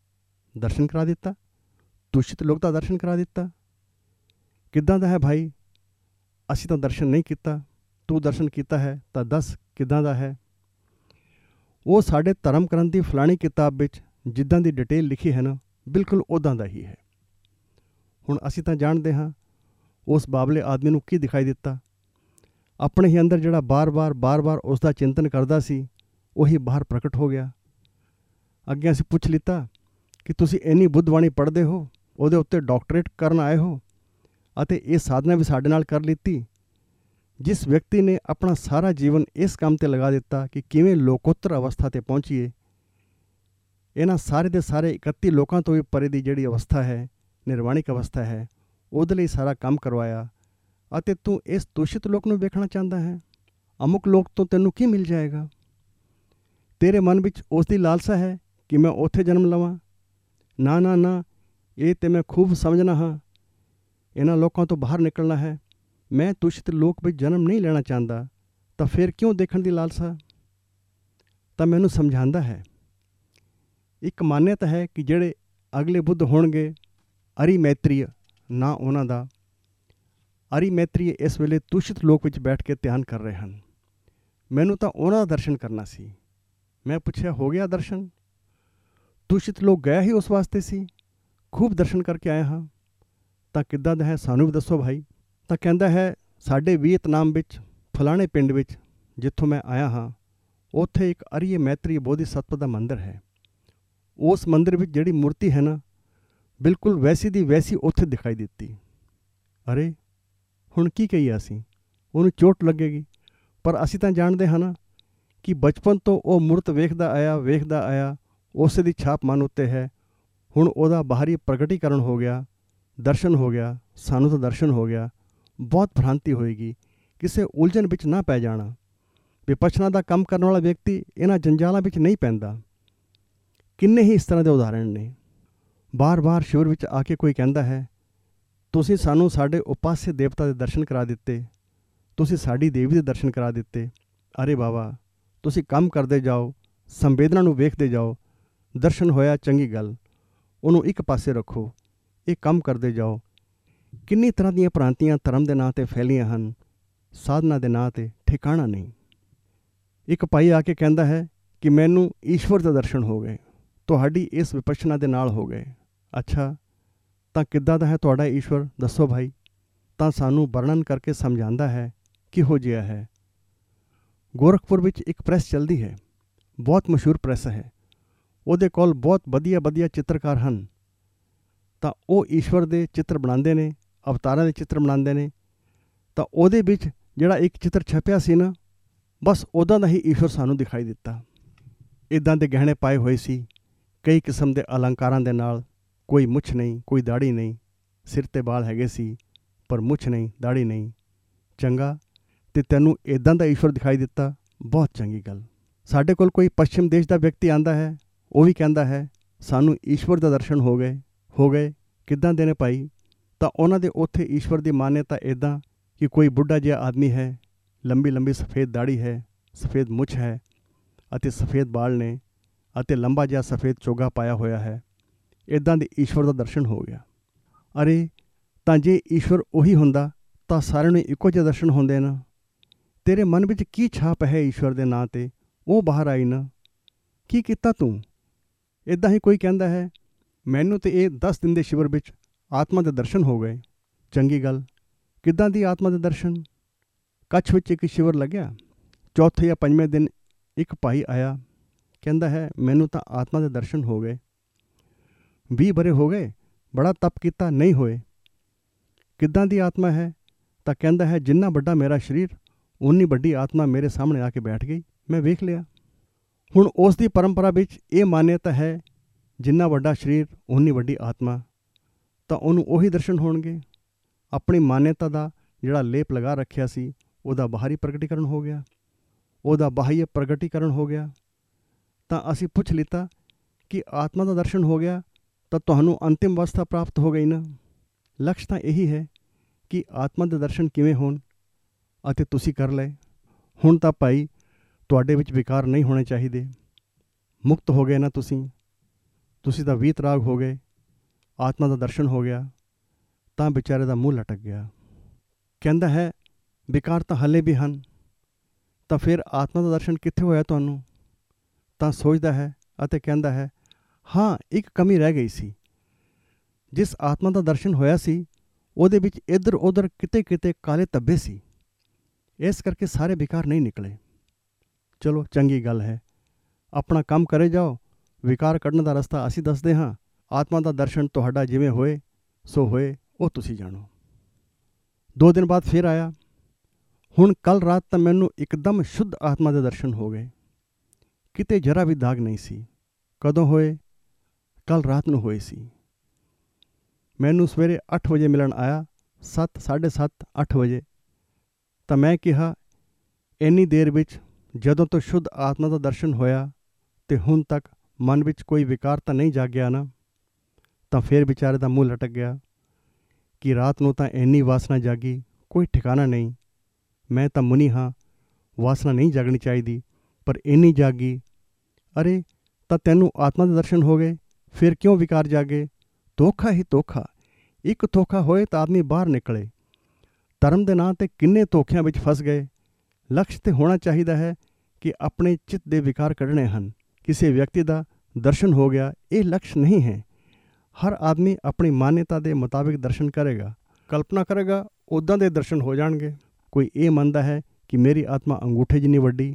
ਤੁਸ਼ਿਤ ਲੋਕ ਦਾ ਦਰਸ਼ਨ ਕਰਾ ਦਿੱਤਾ। ਕਿੱਦਾਂ ਦਾ ਹੈ ਭਾਈ? ਅਸੀਂ ਤਾਂ ਦਰਸ਼ਨ ਨਹੀਂ ਕੀਤਾ। ਤੂੰ ਦਰਸ਼ਨ ਕੀਤਾ ਹੈ ਤਾਂ ਦੱਸ ਕਿੱਦਾਂ ਦਾ ਹੈ? ਉਹ ਸਾਡੇ ਧਰਮ ਗ੍ਰੰਥ ਦੀ ਫਲਾਣੀ ਕਿਤਾਬ ਵਿੱਚ ਜਿੱਦਾਂ ਦੀ ਡਿਟੇਲ ਲਿਖੀ ਹੈ ਨਾ, ਬਿਲਕੁਲ ਉੱਦਾਂ ਦਾ ਹੀ ਹੈ। ਹੁਣ ਅਸੀਂ ਤਾਂ ਜਾਣਦੇ ਹਾਂ ਉਸ ਬਾਬਲੇ ਆਦਮੀ ਨੂੰ ਕੀ ਦਿਖਾਈ ਦਿੱਤਾ। ਆਪਣੇ ਹੀ ਅੰਦਰ ਜਿਹੜਾ ਬਾਰ-ਬਾਰ ਉਸ ਦਾ ਚਿੰਤਨ ਕਰਦਾ ਸੀ, ਉਹੀ ਬਾਹਰ ਪ੍ਰਗਟ ਹੋ ਗਿਆ। ਅੱਗੇ ਅਸੀਂ ਪੁੱਛ ਲਿੱਤਾ ਕਿ ਤੁਸੀਂ ਇੰਨੀ ਬੁੱਧ ਬਾਣੀ ਪੜ੍ਹਦੇ ਹੋ, ਉਹਦੇ ਉੱਤੇ ਡਾਕਟਰੇਟ ਕਰਨ ਆਏ ਹੋ ਅਤੇ ਇਹ ਸਾਧਨਾ ਵੀ ਸਾਡੇ ਨਾਲ ਕਰ ਲਿੱਤੀ। ਜਿਸ ਵਿਅਕਤੀ ਨੇ ਆਪਣਾ ਸਾਰਾ ਜੀਵਨ ਇਸ ਕੰਮ 'ਤੇ ਲਗਾ ਦਿੱਤਾ ਕਿ ਕਿਵੇਂ ਲੋਕੋਤਰ ਅਵਸਥਾ 'ਤੇ ਪਹੁੰਚੀਏ, ਇਹਨਾਂ ਸਾਰੇ ਦੇ ਸਾਰੇ 31 ਲੋਕਾਂ ਤੋਂ ਵੀ ਪਰੇ ਦੀ ਜਿਹੜੀ ਅਵਸਥਾ ਹੈ, ਨਿਰਵਾਣਿਕ ਅਵਸਥਾ ਹੈ, ਉਹਦੇ ਲਈ ਸਾਰਾ ਕੰਮ ਕਰਵਾਇਆ। ਅਤੇ ਤੂੰ ਇਸ ਤੁਸ਼ਿਤ ਲੋਕ ਨੂੰ ਵੇਖਣਾ ਚਾਹੁੰਦਾ ਹੈ। ਅਮੁਕ ਲੋਕ ਤੋਂ ਤੈਨੂੰ ਕੀ ਮਿਲ ਜਾਏਗਾ? ਤੇਰੇ ਮਨ ਵਿੱਚ ਉਸ ਦੀ ਲਾਲਸਾ ਹੈ ਕਿ ਮੈਂ ਉੱਥੇ ਜਨਮ ਲਵਾਂ। ਨਾ, ਇਹ ਤੇ ਮੈਂ ਖੂਬ ਸਮਝਣਾ ਹਾਂ। ਇਹਨਾਂ ਲੋਕਾਂ ਤੋਂ ਬਾਹਰ ਨਿਕਲਣਾ ਹੈ। ਮੈਂ ਤੁਸ਼ਿਤ ਲੋਕ ਵਿੱਚ ਜਨਮ ਨਹੀਂ ਲੈਣਾ ਚਾਹੁੰਦਾ। ਤਾਂ ਫਿਰ ਕਿਉਂ ਦੇਖਣ ਦੀ ਲਾਲਸਾ? ਤਾਂ ਮੈਨੂੰ ਸਮਝਾਉਂਦਾ ਹੈ, ਇੱਕ ਮਾਨਿਅਤਾ ਹੈ ਕਿ ਜਿਹੜੇ ਅਗਲੇ ਬੁੱਧ ਹੋਣਗੇ, ਅਰੀਮੈਤਰੀय ਨਾਂ ਉਹਨਾਂ ਦਾ, ਅਰੀਮੈਤਰੀय ਇਸ ਵੇਲੇ ਤੁਸ਼ਿਤ ਲੋਕ ਵਿੱਚ ਬੈਠ ਕੇ ਧਿਆਨ ਕਰ ਰਹੇ ਹਨ। ਮੈਨੂੰ ਤਾਂ ਉਹਨਾਂ ਦਾ ਦਰਸ਼ਨ ਕਰਨਾ ਸੀ। ਮੈਂ ਪੁੱਛਿਆ, ਹੋ ਗਿਆ ਦਰਸ਼ਨ? ਤੁਸ਼ਿਤ ਲੋਕ ਗਿਆ ਹੀ ਉਸ ਵਾਸਤੇ ਸੀ। ਖੂਬ ਦਰਸ਼ਨ ਕਰਕੇ ਆਏ ਹਾਂ। ਤਾਂ ਕਿੱਦਾਂ ਦਾ ਹੈ, ਸਾਨੂੰ ਵੀ ਦੱਸੋ ਭਾਈ। ਤਾਂ ਕਹਿੰਦਾ ਹੈ, ਸਾਡੇ ਵੀਅਤਨਾਮ ਵਿੱਚ ਫਲਾਣੇ ਪਿੰਡ ਵਿੱਚ ਜਿੱਥੋਂ ਮੈਂ ਆਇਆ ਹਾਂ, ਉੱਥੇ ਇੱਕ ਅਰੀਏ ਮੈਤਰੀ ਬੋਧੀਸੱਤਵ ਦਾ ਮੰਦਰ ਹੈ। ਉਸ ਮੰਦਰ ਵਿੱਚ ਜਿਹੜੀ ਮੂਰਤੀ ਹੈ ਨਾ, ਬਿਲਕੁਲ ਵੈਸੀ ਦੀ ਵੈਸੀ ਉੱਥੇ ਦਿਖਾਈ ਦਿੱਤੀ। ਅਰੇ ਹੁਣ ਕੀ ਕਹੀਏ ਅਸੀਂ, ਉਹਨੂੰ ਚੋਟ ਲੱਗੇਗੀ। ਪਰ ਅਸੀਂ ਤਾਂ ਜਾਣਦੇ ਹਾਂ ਨਾ ਕਿ ਬਚਪਨ ਤੋਂ ਉਹ ਮੂਰਤ ਵੇਖਦਾ ਆਇਆ, ਉਸੇ ਦੀ ਛਾਪ ਮਨ ਉੱਤੇ ਹੈ। ਹੁਣ ਉਹਦਾ ਬਾਹਰੀ ਪ੍ਰਗਟੀਕਰਨ ਹੋ ਗਿਆ, ਦਰਸ਼ਨ ਹੋ ਗਿਆ, ਸਾਨੂੰ ਤਾਂ ਦਰਸ਼ਨ ਹੋ ਗਿਆ। ਬਹੁਤ ਭ੍ਰਾਂਤੀ ਹੋਏਗੀ। ਕਿਸੇ ਉਲਝਣ ਵਿੱਚ ਨਾ ਪੈ ਜਾਣਾ। ਵਿਪਸ਼ਨਾ ਦਾ ਕੰਮ ਕਰਨ ਵਾਲਾ ਵਿਅਕਤੀ ਇਹਨਾਂ ਜੰਜਾਲਾਂ ਵਿੱਚ ਨਹੀਂ ਪੈਂਦਾ। ਕਿੰਨੇ ਹੀ ਇਸ ਤਰ੍ਹਾਂ ਦੇ ਉਦਾਹਰਣ ਨੇ। ਬਾਰ-ਬਾਰ ਸ਼ਿਵਰ ਵਿੱਚ ਆ ਕੇ ਕੋਈ ਕਹਿੰਦਾ ਹੈ, ਤੁਸੀਂ ਸਾਨੂੰ ਸਾਡੇ ਉਪਾਸਿਆ ਦੇਵਤਾ ਦੇ ਦਰਸ਼ਨ ਕਰਾ ਦਿੱਤੇ, ਤੁਸੀਂ ਸਾਡੀ ਦੇਵੀ ਦੇ ਦਰਸ਼ਨ ਕਰਾ ਦਿੱਤੇ। ਅਰੇ ਬਾਬਾ, ਤੁਸੀਂ ਕੰਮ ਕਰਦੇ ਜਾਓ, ਸੰਵੇਦਨਾ ਨੂੰ ਵੇਖਦੇ ਜਾਓ। ਦਰਸ਼ਨ ਹੋਇਆ ਚੰਗੀ ਗੱਲ, ਉਹਨੂੰ ਇੱਕ ਪਾਸੇ ਰੱਖੋ। ਇਹ ਕੰਮ ਕਰਦੇ ਜਾਓ। ਕਿੰਨੀ ਤਰ੍ਹਾਂ ਦੀਆਂ ਭ੍ਰਾਂਤੀਆਂ ਧਰਮ ਦੇ ਨਾਂ 'ਤੇ ਫੈਲੀਆਂ ਹਨ, ਸਾਧਨਾ ਦੇ ਨਾਂ 'ਤੇ ਠਿਕਾਣਾ ਨਹੀਂ। ਇੱਕ ਭਾਈ ਆ ਕੇ ਕਹਿੰਦਾ ਹੈ ਕਿ ਮੈਨੂੰ ਈਸ਼ਵਰ ਦੇ ਦਰਸ਼ਨ ਹੋ ਗਏ, ਤੁਹਾਡੀ ਇਸ ਵਿਪਸ਼ਨਾ ਦੇ ਨਾਲ ਹੋ ਗਏ। ਅੱਛਾ, ਤਾਂ ਕਿੱਦਾਂ ਦਾ ਹੈ ਤੁਹਾਡਾ ਈਸ਼ਵਰ, ਦੱਸੋ ਭਾਈ। ਤਾਂ ਸਾਨੂੰ ਵਰਣਨ ਕਰਕੇ ਸਮਝਾਉਂਦਾ ਹੈ ਕਿਹੋ ਜਿਹਾ ਹੈ। ਗੋਰਖਪੁਰ ਵਿੱਚ ਇੱਕ ਪ੍ਰੈਸ ਚੱਲਦੀ ਹੈ, ਬਹੁਤ ਮਸ਼ਹੂਰ ਪ੍ਰੈਸ ਹੈ। ਉਹਦੇ ਕੋਲ ਬਹੁਤ ਵਧੀਆ ਚਿੱਤਰਕਾਰ ਹਨ। ਤਾਂ ਉਹ ਈਸ਼ਵਰ ਦੇ ਚਿੱਤਰ ਬਣਾਉਂਦੇ ਨੇ, ਅਵਤਾਰਾਂ ਦੇ ਚਿੱਤਰ ਬਣਾਉਂਦੇ ਨੇ। ਤਾਂ ਉਹਦੇ ਵਿੱਚ ਜਿਹੜਾ ਇੱਕ ਚਿੱਤਰ ਛਪਿਆ ਸੀ ਨਾ, ਬਸ ਉੱਦਾਂ ਦਾ ਹੀ ਈਸ਼ਵਰ ਸਾਨੂੰ ਦਿਖਾਈ ਦਿੱਤਾ। ਇੱਦਾਂ ਦੇ ਗਹਿਣੇ ਪਾਏ ਹੋਏ ਸੀ, ਕਈ ਕਿਸਮ ਦੇ ਅਲੰਕਾਰਾਂ ਦੇ ਨਾਲ। ਕੋਈ ਮੁੱਛ ਨਹੀਂ, ਕੋਈ ਦਾੜੀ ਨਹੀਂ, ਸਿਰ 'ਤੇ ਵਾਲ ਹੈਗੇ ਸੀ ਪਰ ਮੁੱਛ ਨਹੀਂ, ਦਾੜੀ ਨਹੀਂ। ਚੰਗਾ, ਤੇ ਤੈਨੂੰ ਇੱਦਾਂ ਦਾ ਈਸ਼ਵਰ ਦਿਖਾਈ ਦਿੱਤਾ, ਬਹੁਤ ਚੰਗੀ ਗੱਲ। ਸਾਡੇ ਕੋਲ ਕੋਈ ਪੱਛਮ ਦੇਸ਼ ਦਾ ਵਿਅਕਤੀ ਆਉਂਦਾ ਹੈ, ਉਹ ਵੀ ਕਹਿੰਦਾ ਹੈ ਸਾਨੂੰ ਈਸ਼ਵਰ ਦਾ ਦਰਸ਼ਨ ਹੋ ਗਏ। ਕਿੱਦਾਂ ਦੇ ਨੇ ਭਾਈ? ਤਾਂ ਉਹਨਾਂ ਦੇ ਉੱਥੇ ਈਸ਼ਵਰ ਦੀ ਮਾਨਿਅਤਾ ਇੱਦਾਂ ਕਿ ਕੋਈ ਬੁੱਢਾ ਜਿਹਾ ਆਦਮੀ ਹੈ, ਲੰਬੀ ਸਫੇਦ ਦਾੜੀ ਹੈ, ਸਫੇਦ ਮੁੱਛ ਹੈ ਅਤੇ ਸਫੇਦ ਵਾਲ ਨੇ ਅਤੇ ਲੰਬਾ ਜਿਹਾ ਸਫੇਦ ਚੋਗਾ ਪਾਇਆ ਹੋਇਆ ਹੈ। ਇੱਦਾਂ ਦੇ ਈਸ਼ਵਰ ਦਾ ਦਰਸ਼ਨ ਹੋ ਗਿਆ। ਅਰੇ, ਤਾਂ ਜੇ ਈਸ਼ਵਰ ਉਹੀ ਹੁੰਦਾ ਤਾਂ ਸਾਰਿਆਂ ਨੂੰ ਇੱਕੋ ਜਿਹੇ ਦਰਸ਼ਨ ਹੁੰਦੇ ਨਾ। ਤੇਰੇ ਮਨ ਵਿੱਚ ਕੀ ਛਾਪ ਹੈ ਈਸ਼ਵਰ ਦੇ ਨਾਂ 'ਤੇ, ਉਹ ਬਾਹਰ ਆਈ ਨਾ। ਕੀ ਕੀਤਾ ਤੂੰ? ਇੱਦਾਂ ਹੀ ਕੋਈ ਕਹਿੰਦਾ ਹੈ ਮੈਨੂੰ ਤੇ ਇਹ 10 ਦਿਨ ਦੇ ਸ਼ਿਵਰ ਵਿੱਚ ਆਤਮਾ ਦੇ ਦਰਸ਼ਨ ਹੋ ਗਏ। ਚੰਗੀ ਗੱਲ। ਕਿੱਦਾਂ ਦੀ ਆਤਮਾ ਦੇ ਦਰਸ਼ਨ? ਕੱਛ ਵਿੱਚ ਇੱਕ ਸ਼ਿਵਰ ਲੱਗਿਆ, ਚੌਥੇ ਜਾਂ ਪੰਜਵੇਂ ਦਿਨ ਇੱਕ ਭਾਈ ਆਇਆ, ਕਹਿੰਦਾ ਹੈ ਮੈਨੂੰ ਤਾਂ ਆਤਮਾ ਦੇ ਦਰਸ਼ਨ ਹੋ ਗਏ। 20 ਵਰ੍ਹੇ ਹੋ ਗਏ, ਬੜਾ ਤਪ ਕੀਤਾ, ਨਹੀਂ ਹੋਏ। ਕਿੱਦਾਂ ਦੀ ਆਤਮਾ ਹੈ? ਤਾਂ ਕਹਿੰਦਾ ਹੈ ਜਿੰਨਾ ਵੱਡਾ ਮੇਰਾ ਸਰੀਰ, ਉਨੀ ਵੱਡੀ ਆਤਮਾ ਮੇਰੇ ਸਾਹਮਣੇ ਆ ਕੇ ਬੈਠ ਗਈ, ਮੈਂ ਵੇਖ ਲਿਆ। ਹੁਣ ਉਸ ਦੀ ਪਰੰਪਰਾ ਵਿੱਚ ਇਹ ਮਾਨਿਅਤਾ ਹੈ ਜਿੰਨਾ ਵੱਡਾ ਸਰੀਰ ਉਨੀ ਵੱਡੀ ਆਤਮਾ, ਤਾਂ ਉਹਨੂੰ ਉਹੀ ਦਰਸ਼ਨ ਹੋਣਗੇ। ਆਪਣੀ ਮਾਨਿਅਤਾ ਦਾ ਜਿਹੜਾ ਲੇਪ ਲਗਾ ਰੱਖਿਆ ਸੀ, ਉਹਦਾ ਬਾਹਰੀ ਪ੍ਰਗਟੀਕਰਨ ਹੋ ਗਿਆ, ਉਹਦਾ ਬਾਹਰੀ ਪ੍ਰਗਟੀਕਰਨ ਹੋ ਗਿਆ। ਤਾਂ ਅਸੀਂ ਪੁੱਛ ਲਿੱਤਾ ਕਿ ਆਤਮਾ ਦਾ ਦਰਸ਼ਨ ਹੋ ਗਿਆ ਤਾਂ ਤੁਹਾਨੂੰ ਅੰਤਿਮ ਅਵਸਥਾ ਪ੍ਰਾਪਤ ਹੋ ਗਈ ਨਾ। ਲਕਸ਼ ਤਾਂ ਇਹੀ ਹੈ ਕਿ ਆਤਮਾ ਦੇ ਦਰਸ਼ਨ ਕਿਵੇਂ ਹੋਣ, ਅਤੇ ਤੁਸੀਂ ਕਰ ਲਏ। ਹੁਣ ਤਾਂ ਭਾਈ ਤੁਹਾਡੇ ਵਿੱਚ ਵਿਕਾਰ ਨਹੀਂ ਹੋਣੇ ਚਾਹੀਦੇ। ਮੁਕਤ ਹੋ ਗਏ ਨਾ ਤੁਸੀਂ ਤਾਂ ਵੀਤਰਾਗ ਹੋ ਗਏ। ਆਤਮਾ ਦਾ ਦਰਸ਼ਨ ਹੋ ਗਿਆ। ਤਾਂ ਵਿਚਾਰੇ ਦਾ ਮੂੰਹ ਲਟਕ ਗਿਆ। ਕਹਿੰਦਾ ਹੈ ਵਿਕਾਰ ਤਾਂ ਹਲੇ ਵੀ ਹਨ, ਤਾਂ ਫਿਰ ਆਤਮਾ ਦਾ ਦਰਸ਼ਨ ਕਿੱਥੇ ਹੋਇਆ ਤੁਹਾਨੂੰ? ਤਾਂ ਸੋਚਦਾ ਹੈ ਅਤੇ ਕਹਿੰਦਾ ਹੈ ਹਾਂ, ਇੱਕ ਕਮੀ ਰਹਿ ਗਈ ਸੀ। ਜਿਸ ਆਤਮਾ ਦਾ ਦਰਸ਼ਨ ਹੋਇਆ ਸੀ ਉਹਦੇ ਵਿੱਚ ਇੱਧਰ ਉੱਧਰ ਕਿਤੇ ਕਾਲੇ ਧੱਬੇ ਸੀ, ਇਸ ਕਰਕੇ ਸਾਰੇ ਵਿਕਾਰ ਨਹੀਂ ਨਿਕਲੇ। ਚਲੋ ਚੰਗੀ ਗੱਲ ਹੈ, ਆਪਣਾ ਕੰਮ ਕਰੇ ਜਾਓ। ਵਿਕਾਰ ਕੱਢਣ ਦਾ ਰਸਤਾ ਅਸੀਂ ਦੱਸਦੇ ਹਾਂ। ਆਤਮਾ ਦਾ ਦਰਸ਼ਨ ਤੁਹਾਡਾ ਜਿਵੇਂ ਹੋਏ ਸੋ ਹੋਏ, ਉਹ ਤੁਸੀਂ ਜਾਣੋ। 2 ਦਿਨ ਬਾਅਦ ਫਿਰ ਆਇਆ। ਹੁਣ ਕੱਲ੍ਹ ਰਾਤ ਤਾਂ ਮੈਨੂੰ ਇੱਕਦਮ ਸ਼ੁੱਧ ਆਤਮਾ ਦੇ ਦਰਸ਼ਨ ਹੋ ਗਏ, ਕਿਤੇ ਜਰਾ ਵੀ ਦਾਗ ਨਹੀਂ ਸੀ। ਕਦੋਂ ਹੋਏ? ਕੱਲ੍ਹ ਰਾਤ ਨੂੰ ਹੋਏ ਸੀ। ਮੈਨੂੰ ਸਵੇਰੇ 8 ਵਜੇ ਮਿਲਣ ਆਇਆ, 7, 7:30, 8 ਵਜੇ। ਤਾਂ ਮੈਂ ਕਿਹਾ ਇੰਨੀ ਦੇਰ ਵਿੱਚ ਜਦੋਂ ਤੋਂ ਸ਼ੁੱਧ ਆਤਮਾ ਦਾ ਦਰਸ਼ਨ ਹੋਇਆ ਤੇ ਹੁਣ ਤੱਕ ਮਨ ਵਿੱਚ ਕੋਈ ਵਿਕਾਰ ਤਾਂ ਨਹੀਂ ਜਾਗਿਆ ਨਾ। ਤਾਂ ਫਿਰ ਵਿਚਾਰੇ ਦਾ ਮੂੰਹ ਲਟਕ ਗਿਆ ਕਿ ਰਾਤ ਨੂੰ ਤਾਂ ਇੰਨੀ ਵਾਸਨਾ ਜਾਗੀ, ਕੋਈ ਠਿਕਾਣਾ ਨਹੀਂ। ਮੈਂ ਤਾਂ ਮੁਨੀ ਹਾਂ, ਵਾਸਨਾ ਨਹੀਂ ਜਾਗਣੀ ਚਾਹੀਦੀ, ਪਰ ਇੰਨੀ ਜਾਗੀ। ਅਰੇ, ਤਾਂ ਤੈਨੂੰ ਆਤਮਾ ਦੇ ਦਰਸ਼ਨ ਹੋ ਗਏ, ਫਿਰ ਕਿਉਂ ਵਿਕਾਰ ਜਾਗੇ? ਧੋਖਾ ਹੀ ਧੋਖਾ। ਇੱਕ ਧੋਖਾ ਹੋਏ ਤਾਂ ਆਦਮੀ ਬਾਹਰ ਨਿਕਲੇ। ਧਰਮ ਦੇ ਨਾਂ 'ਤੇ ਕਿੰਨੇ ਧੋਖਿਆਂ ਵਿੱਚ ਫਸ ਗਏ। ਲਕਸ਼ ਤੇ ਹੋਣਾ ਚਾਹੀਦਾ ਹੈ ਕਿ ਆਪਣੇ ਚਿੱਤ ਦੇ ਵਿਕਾਰ ਕੱਢਣੇ ਹਨ। ਕਿਸੇ ਵਿਅਕਤੀ ਦਾ ਦਰਸ਼ਨ ਹੋ ਗਿਆ, ਇਹ ਲਕਸ਼ ਨਹੀਂ ਹੈ। ਹਰ ਆਦਮੀ ਆਪਣੀ ਮਾਨਿਅਤਾ ਦੇ ਮੁਤਾਬਿਕ ਦਰਸ਼ਨ ਕਰੇਗਾ, ਕਲਪਨਾ ਕਰੇਗਾ, ਉੱਦਾਂ ਦੇ ਦਰਸ਼ਨ ਹੋ ਜਾਣਗੇ। ਕੋਈ ਇਹ ਮੰਨਦਾ ਹੈ ਕਿ ਮੇਰੀ ਆਤਮਾ ਅੰਗੂਠੇ ਜਿੰਨੀ ਵੱਡੀ,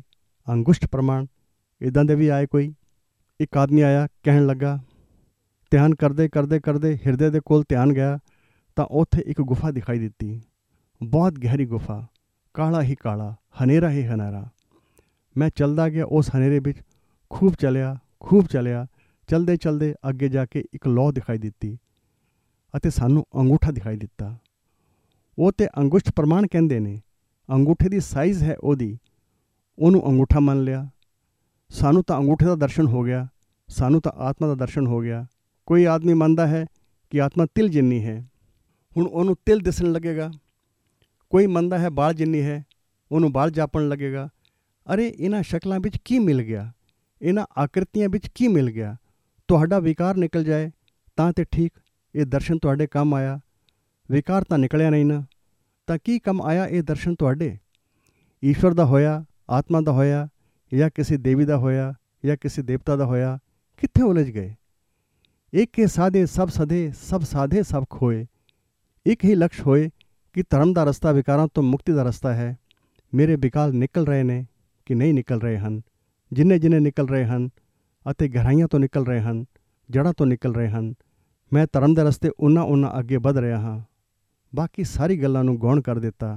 ਅੰਗੁਸ਼ਟ ਪ੍ਰਮਾਣ ਇੱਦਾਂ ਦੇ ਵੀ ਆਏ। ਕੋਈ ਇੱਕ ਆਦਮੀ ਆਇਆ, ਕਹਿਣ ਲੱਗਾ, ਧਿਆਨ ਕਰਦੇ ਕਰਦੇ ਕਰਦੇ ਹਿਰਦੇ ਦੇ ਕੋਲ ਧਿਆਨ ਗਿਆ ਤਾਂ ਉੱਥੇ ਇੱਕ ਗੁਫਾ ਦਿਖਾਈ ਦਿੱਤੀ, ਬਹੁਤ ਗਹਿਰੀ ਗੁਫਾ, ਕਾਲਾ ਹੀ ਕਾਲਾ, ਹਨੇਰਾ ਹੀ ਹਨੇਰਾ। ਮੈਂ ਚੱਲਦਾ ਗਿਆ ਉਸ ਹਨੇਰੇ ਵਿੱਚ, ਖੂਬ ਚੱਲਿਆ। ਚਲਦੇ ਚਲਦੇ ਅੱਗੇ ਜਾ ਕੇ ਇੱਕ ਲੌ ਦਿਖਾਈ ਦਿੱਤੀ ਅਤੇ ਸਾਨੂੰ ਅੰਗੂਠਾ ਦਿਖਾਈ ਦਿੱਤਾ। ਉਹ ਤੇ ਅੰਗੁਸ਼ਟ ਪ੍ਰਮਾਣ ਕਹਿੰਦੇ ਨੇ, ਅੰਗੂਠੇ ਦੀ ਸਾਈਜ਼ ਹੈ ਉਹਨੂੰ ਅੰਗੂਠਾ ਮੰਨ ਲਿਆ। ਸਾਨੂੰ ਤਾਂ ਅੰਗੂਠੇ ਦਾ ਦਰਸ਼ਨ ਹੋ ਗਿਆ, ਸਾਨੂੰ ਤਾਂ ਆਤਮਾ ਦਾ ਦਰਸ਼ਨ ਹੋ ਗਿਆ। ਕੋਈ ਆਦਮੀ ਮੰਨਦਾ ਹੈ ਕਿ ਆਤਮਾ ਤਿਲ ਜਿੰਨੀ ਹੈ, ਹੁਣ ਉਹਨੂੰ ਤਿਲ ਦਿਸਣ ਲੱਗੇਗਾ। ਕੋਈ ਮੰਨਦਾ ਹੈ ਬਾਲ ਜਿੰਨੀ ਹੈ, ਉਹਨੂੰ ਬਾਲ ਜਾਪਣ ਲੱਗੇਗਾ। ਅਰੇ ਇਹਨਾਂ ਸ਼ਕਲਾਂ ਵਿੱਚ ਕੀ ਮਿਲ ਗਿਆ, ਇਹਨਾਂ ਆਕ੍ਰਿਤੀਆਂ ਵਿੱਚ ਕੀ ਮਿਲ ਗਿਆ? ਤੁਹਾਡਾ ਵਿਕਾਰ ਨਿਕਲ ਜਾਏ ਤਾਂ ਤੇ ਠੀਕ, ਇਹ ਦਰਸ਼ਨ ਤੁਹਾਡੇ ਕੰਮ ਆਇਆ। ਵਿਕਾਰ ਤਾਂ ਨਿਕਲਿਆ ਨਹੀਂ ਨਾ, ਤਾਂ ਕੀ ਕੰਮ ਆਇਆ ਇਹ ਦਰਸ਼ਨ ਤੁਹਾਡੇ? ਈਸ਼ਵਰ ਦਾ ਹੋਇਆ, ਆਤਮਾ ਦਾ ਹੋਇਆ, ਜਾਂ ਕਿਸੇ ਦੇਵੀ ਦਾ ਹੋਇਆ, ਜਾਂ ਕਿਸੇ ਦੇਵਤਾ ਦਾ ਹੋਇਆ, ਕਿੱਥੇ ਉਲਝ ਗਏ? ਇੱਕ ਹੀ ਸਾਧੇ ਸਭ ਸਧੇ, ਸਭ ਸਾਧੇ ਸਭ ਖੋਏ। ਇੱਕ ਹੀ ਲਕਸ਼ ਹੋਏ ਕਿ ਧਰਮ ਦਾ ਰਸਤਾ ਵਿਕਾਰਾਂ ਤੋਂ ਮੁਕਤੀ ਦਾ ਰਸਤਾ ਹੈ। ਮੇਰੇ ਵਿਕਾਰ ਨਿਕਲ ਰਹੇ ਨੇ ਕਿ ਨਹੀਂ ਨਿਕਲ ਰਹੇ ਹਨ? ਜਿੰਨੇ ਨਿਕਲ ਰਹੇ ਹਨ ਅਤੇ ਗਹਿਰਾਈਆਂ ਤੋਂ ਨਿਕਲ ਰਹੇ ਹਨ, ਜੜ੍ਹਾਂ ਤੋਂ ਨਿਕਲ ਰਹੇ ਹਨ, ਮੈਂ ਧਰਮ ਦੇ ਰਸਤੇ ਉਨਾ ਅੱਗੇ ਵਧ ਰਿਹਾ ਹਾਂ। ਬਾਕੀ ਸਾਰੀ ਗੱਲਾਂ ਨੂੰ ਗੌਣ ਕਰ ਦਿੱਤਾ।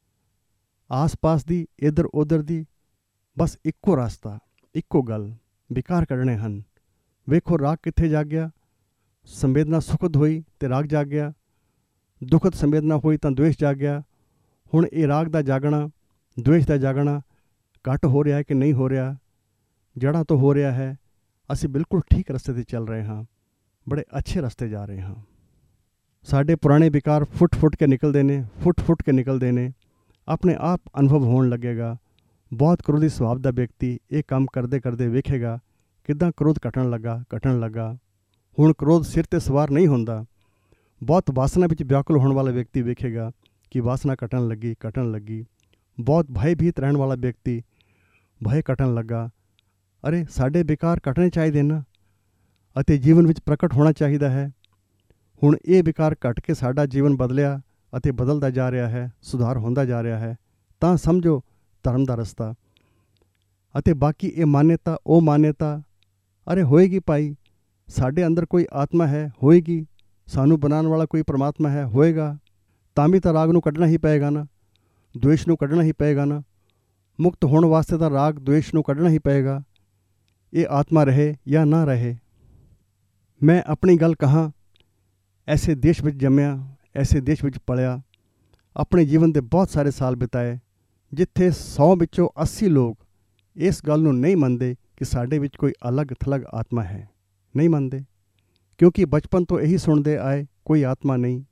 ਆਸ-ਪਾਸ ਦੀ, ਇੱਧਰ ਉੱਧਰ ਦੀ, ਬਸ ਇੱਕੋ ਰਸਤਾ, ਇੱਕੋ ਗੱਲ, ਵਿਕਾਰ ਕੱਢਣੇ ਹਨ। ਵੇਖੋ ਰਾਗ ਕਿੱਥੇ ਜਾਗਿਆ? ਸੰਵੇਦਨਾ ਸੁਖਦ ਹੋਈ ਤੇ ਰਾਗ ਜਾਗਿਆ, ਦੁਖਦ ਸੰਵੇਦਨਾ ਹੋਈ ਤਾਂ ਦਵੇਸ਼ ਜਾਗਿਆ। ਹੁਣ ਇਹ ਰਾਗ ਦਾ ਜਾਗਣਾ, ਦਵੇਸ਼ ਦਾ ਜਾਗਣਾ ਘੱਟ ਹੋ ਰਿਹਾ ਹੈ ਕਿ ਨਹੀਂ ਹੋ ਰਿਹਾ? ਜੜ੍ਹਾਂ ਤੋਂ ਹੋ ਰਿਹਾ ਹੈ। ਅਸੀਂ ਬਿਲਕੁਲ ਠੀਕ ਰਸਤੇ 'ਤੇ ਚੱਲ ਰਹੇ ਹਾਂ, ਬੜੇ ਅੱਛੇ ਰਸਤੇ ਜਾ ਰਹੇ ਹਾਂ। ਸਾਡੇ ਪੁਰਾਣੇ ਵਿਕਾਰ ਫੁੱਟ ਕੇ ਨਿਕਲਦੇ ਨੇ, ਆਪਣੇ ਆਪ ਅਨੁਭਵ ਹੋਣ ਲੱਗੇਗਾ। ਬਹੁਤ ਕ੍ਰੋਧੀ ਸੁਭਾਅ ਦਾ ਵਿਅਕਤੀ ਇਹ ਕੰਮ ਕਰਦੇ ਕਰਦੇ ਵੇਖੇਗਾ ਕਿੱਦਾਂ ਕ੍ਰੋਧ ਘਟਣ ਲੱਗਾ। ਹੁਣ ਕ੍ਰੋਧ ਸਿਰ 'ਤੇ ਸਵਾਰ ਨਹੀਂ ਹੁੰਦਾ। ਬਹੁਤ ਵਾਸਨਾ ਵਿੱਚ ਵਿਆਕੁਲ ਹੋਣ ਵਾਲਾ ਵਿਅਕਤੀ ਵੇਖੇਗਾ ਕਿ ਵਾਸਨਾ ਘਟਣ ਲੱਗੀ। ਬਹੁਤ ਭੈਭੀਤ ਰਹਿਣ ਵਾਲਾ ਵਿਅਕਤੀ, ਭੈ ਘਟਣ ਲੱਗਾ। ਅਰੇ ਸਾਡੇ ਵਿਕਾਰ ਘਟਣੇ ਚਾਹੀਦੇ ਨਾ, ਅਤੇ ਜੀਵਨ ਵਿੱਚ ਪ੍ਰਗਟ ਹੋਣਾ ਚਾਹੀਦਾ ਹੈ। ਹੁਣ ਇਹ ਵਿਕਾਰ ਘਟ ਕੇ ਸਾਡਾ ਜੀਵਨ ਬਦਲਿਆ ਅਤੇ ਬਦਲਦਾ ਜਾ ਰਿਹਾ ਹੈ, ਸੁਧਾਰ ਹੁੰਦਾ ਜਾ ਰਿਹਾ ਹੈ, ਤਾਂ ਸਮਝੋ ਧਰਮ ਦਾ ਰਸਤਾ। ਅਤੇ ਬਾਕੀ ਇਹ ਮਾਨਿਅਤਾ, ਉਹ ਮਾਨਿਅਤਾ, ਅਰੇ ਹੋਏਗੀ ਭਾਈ, ਸਾਡੇ ਅੰਦਰ ਕੋਈ ਆਤਮਾ ਹੈ, ਹੋਏਗੀ। ਸਾਨੂੰ ਬਣਾਉਣ ਵਾਲਾ ਕੋਈ ਪਰਮਾਤਮਾ ਹੈ, ਹੋਏਗਾ। ਤਾਂ ਵੀ ਤਾਂ ਰਾਗ ਨੂੰ ਕੱਢਣਾ ਹੀ ਪਏਗਾ ਨਾ, ਦਵੇਸ਼ ਨੂੰ ਕੱਢਣਾ ਹੀ ਪਏਗਾ ਨਾ। ਮੁਕਤ ਹੋਣ ਵਾਸਤੇ ਤਾਂ ਰਾਗ ਦਵੇਸ਼ ਨੂੰ ਕੱਢਣਾ ਹੀ ਪਏਗਾ। ਇਹ ਆਤਮਾ ਰਹੇ ਜਾਂ ਨਾ ਰਹੇ। ਮੈਂ ਆਪਣੀ ਗੱਲ ਕਹਾਂ, ਐਸੇ ਦੇਸ਼ ਵਿੱਚ ਜੰਮਿਆ, ਐਸੇ ਦੇਸ਼ ਵਿੱਚ ਪਲਿਆ, ਆਪਣੇ ਜੀਵਨ ਦੇ ਬਹੁਤ ਸਾਰੇ ਸਾਲ ਬਿਤਾਏ, ਜਿੱਥੇ 100 ਵਿੱਚੋਂ 80 ਲੋਕ ਇਸ ਗੱਲ ਨੂੰ ਨਹੀਂ ਮੰਨਦੇ ਕਿ ਸਾਡੇ ਵਿੱਚ ਕੋਈ ਅਲੱਗ ਥਲੱਗ ਆਤਮਾ ਹੈ। ਨਹੀਂ ਮੰਨਦੇ, ਕਿਉਂਕਿ ਬਚਪਨ ਤੋਂ ਇਹੀ ਸੁਣਦੇ ਆਏ, ਕੋਈ ਆਤਮਾ ਨਹੀਂ।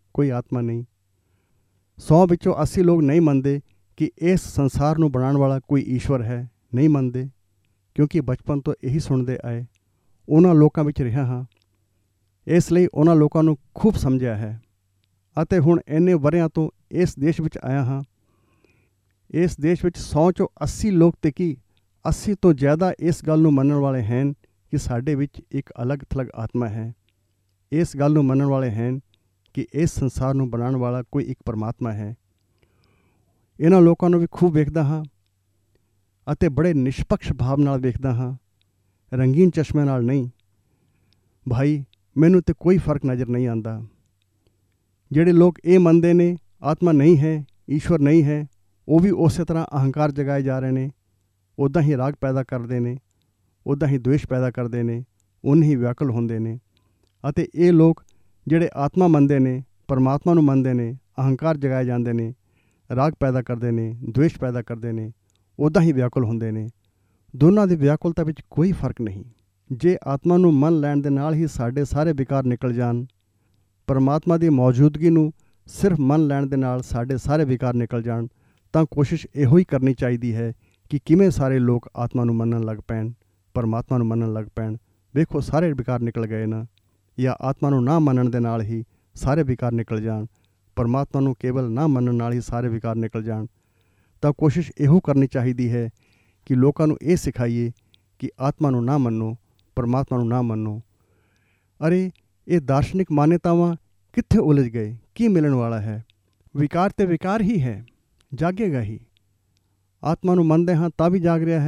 100 ਵਿੱਚੋਂ 80 ਲੋਕ ਨਹੀਂ ਮੰਨਦੇ ਕਿ ਇਸ ਸੰਸਾਰ ਨੂੰ ਬਣਾਉਣ ਵਾਲਾ ਕੋਈ ਈਸ਼ਵਰ ਹੈ। ਨਹੀਂ ਮੰਨਦੇ, ਕਿਉਂਕਿ ਬਚਪਨ ਤੋਂ ਇਹੀ ਸੁਣਦੇ ਆਏ। ਉਹਨਾਂ ਲੋਕਾਂ ਵਿੱਚ ਰਿਹਾ ਹਾਂ, ਇਸ ਲਈ ਉਹਨਾਂ ਲੋਕਾਂ ਨੂੰ ਖੂਬ ਸਮਝਿਆ ਹੈ। ਅਤੇ ਹੁਣ ਇੰਨੇ ਵਰ੍ਹਿਆਂ ਤੋਂ ਇਸ ਦੇਸ਼ ਵਿੱਚ ਆਇਆ ਹਾਂ। ਇਸ ਦੇਸ਼ ਵਿੱਚ 100 ਚੋਂ 80 ਲੋਕ ਤੇ ਕੀ 80 ਤੋਂ ਜ਼ਿਆਦਾ ਇਸ ਗੱਲ ਨੂੰ ਮੰਨਣ ਵਾਲੇ ਹਨ ਕਿ ਸਾਡੇ ਵਿੱਚ ਇੱਕ ਅਲੱਗ ਥਲੱਗ ਆਤਮਾ ਹੈ। ਇਸ ਗੱਲ ਨੂੰ ਮੰਨਣ ਵਾਲੇ ਹਨ ਕਿ ਇਸ ਸੰਸਾਰ ਨੂੰ ਬਣਾਉਣ ਵਾਲਾ ਕੋਈ ਇੱਕ ਪਰਮਾਤਮਾ ਹੈ। ਇਹਨਾਂ ਲੋਕਾਂ ਨੂੰ ਵੀ ਖੂਬ ਵੇਖਦਾ ਹਾਂ ਅਤੇ ਬੜੇ ਨਿਸ਼ਪਕਸ਼ ਭਾਵ ਨਾਲ ਵੇਖਦਾ ਹਾਂ, ਰੰਗੀਨ ਚਸ਼ਮੇ ਨਾਲ ਨਹੀਂ। ਭਾਈ ਮੈਨੂੰ ਤੇ ਕੋਈ ਫਰਕ ਨਜ਼ਰ ਨਹੀਂ ਆਉਂਦਾ। ਜਿਹੜੇ ਲੋਕ ਇਹ ਮੰਨਦੇ ਨੇ ਆਤਮਾ ਨਹੀਂ ਹੈ, ਈਸ਼ਵਰ ਨਹੀਂ ਹੈ, ਉਹ ਵੀ ਉਸੇ ਤਰ੍ਹਾਂ ਅਹੰਕਾਰ ਜਗਾਏ ਜਾ ਰਹੇ ਨੇ। ਉੱਦਾਂ ਹੀ ਰਾਗ ਪੈਦਾ ਕਰਦੇ ਨੇ, ਉੱਦਾਂ ਹੀ ਦਵੇਸ਼ ਪੈਦਾ ਕਰਦੇ ਨੇ, ਉਨੇ ਹੀ ਵਿਆਕੁਲ ਹੁੰਦੇ ਨੇ। ਅਤੇ ਇਹ ਲੋਕ ਜਿਹੜੇ ਆਤਮਾ ਮੰਨਦੇ ਨੇ, ਪਰਮਾਤਮਾ ਨੂੰ ਮੰਨਦੇ ਨੇ, ਅਹੰਕਾਰ ਜਗਾਏ ਜਾਂਦੇ ਨੇ, ਰਾਗ ਪੈਦਾ ਕਰਦੇ ਨੇ, ਦਵੇਸ਼ ਪੈਦਾ ਕਰਦੇ ਨੇ, ਉੱਦਾਂ ਹੀ ਵਿਆਕੁਲ ਹੁੰਦੇ ਨੇ। ਦੋਨਾਂ ਦੀ ਵਿਆਕੁਲਤਾ ਵਿੱਚ ਕੋਈ ਫਰਕ ਨਹੀਂ। ਜੇ ਆਤਮਾ ਨੂੰ ਮੰਨ ਲੈਣ ਦੇ ਨਾਲ ਹੀ ਸਾਡੇ ਸਾਰੇ ਵਿਕਾਰ ਨਿਕਲ ਜਾਣ, ਪਰਮਾਤਮਾ ਦੀ ਮੌਜੂਦਗੀ ਨੂੰ ਸਿਰਫ ਮੰਨ ਲੈਣ ਦੇ ਨਾਲ ਸਾਡੇ ਸਾਰੇ ਵਿਕਾਰ ਨਿਕਲ ਜਾਣ, ਤਾਂ ਕੋਸ਼ਿਸ਼ ਇਹੋ ਹੀ ਕਰਨੀ ਚਾਹੀਦੀ ਹੈ ਕਿ ਕਿਵੇਂ ਸਾਰੇ ਲੋਕ ਆਤਮਾ ਨੂੰ ਮੰਨਣ ਲੱਗ ਪੈਣ, ਪਰਮਾਤਮਾ ਨੂੰ ਮੰਨਣ ਲੱਗ ਪੈਣ। ਵੇਖੋ ਸਾਰੇ ਵਿਕਾਰ ਨਿਕਲ ਗਏ ਨਾ। ਜਾਂ ਆਤਮਾ ਨੂੰ ਨਾ ਮੰਨਣ ਦੇ ਨਾਲ ਹੀ ਸਾਰੇ ਵਿਕਾਰ ਨਿਕਲ ਜਾਣ, ਪਰਮਾਤਮਾ ਨੂੰ ਕੇਵਲ ਨਾ ਮੰਨਣ ਨਾਲ ਹੀ ਸਾਰੇ ਵਿਕਾਰ ਨਿਕਲ ਜਾਣ। ਤਾਂ ਕੋਸ਼ਿਸ਼ ਇਹੋ ਕਰਨੀ ਚਾਹੀਦੀ ਹੈ ਕਿ ਲੋਕਾਂ ਨੂੰ ਇਹ ਸਿਖਾਈਏ ਕਿ ਆਤਮਾ ਨੂੰ ਨਾ ਮੰਨੋ, ਪਰਮਾਤਮਾ ਨੂੰ ਨਾ ਮੰਨੋ। ਅਰੇ ਇਹ ਦਾਰਸ਼ਨਿਕ ਮਾਨਿਅਤਾਵਾਂ ਕਿੱਥੇ ਉਲਝ ਗਏ? ਕੀ ਮਿਲਣ ਵਾਲਾ ਹੈ? ਵਿਕਾਰ ਤੇ ਵਿਕਾਰ ਹੀ ਹੈ, ਜਾਗੇਗਾ ਹੀ। ਆਤਮਾ ਨੂੰ ਮੰਨਦੇ ਹਾਂ ਤਾਂ ਵੀ ਜਾਗ ਰਿਹਾ ਹੈ,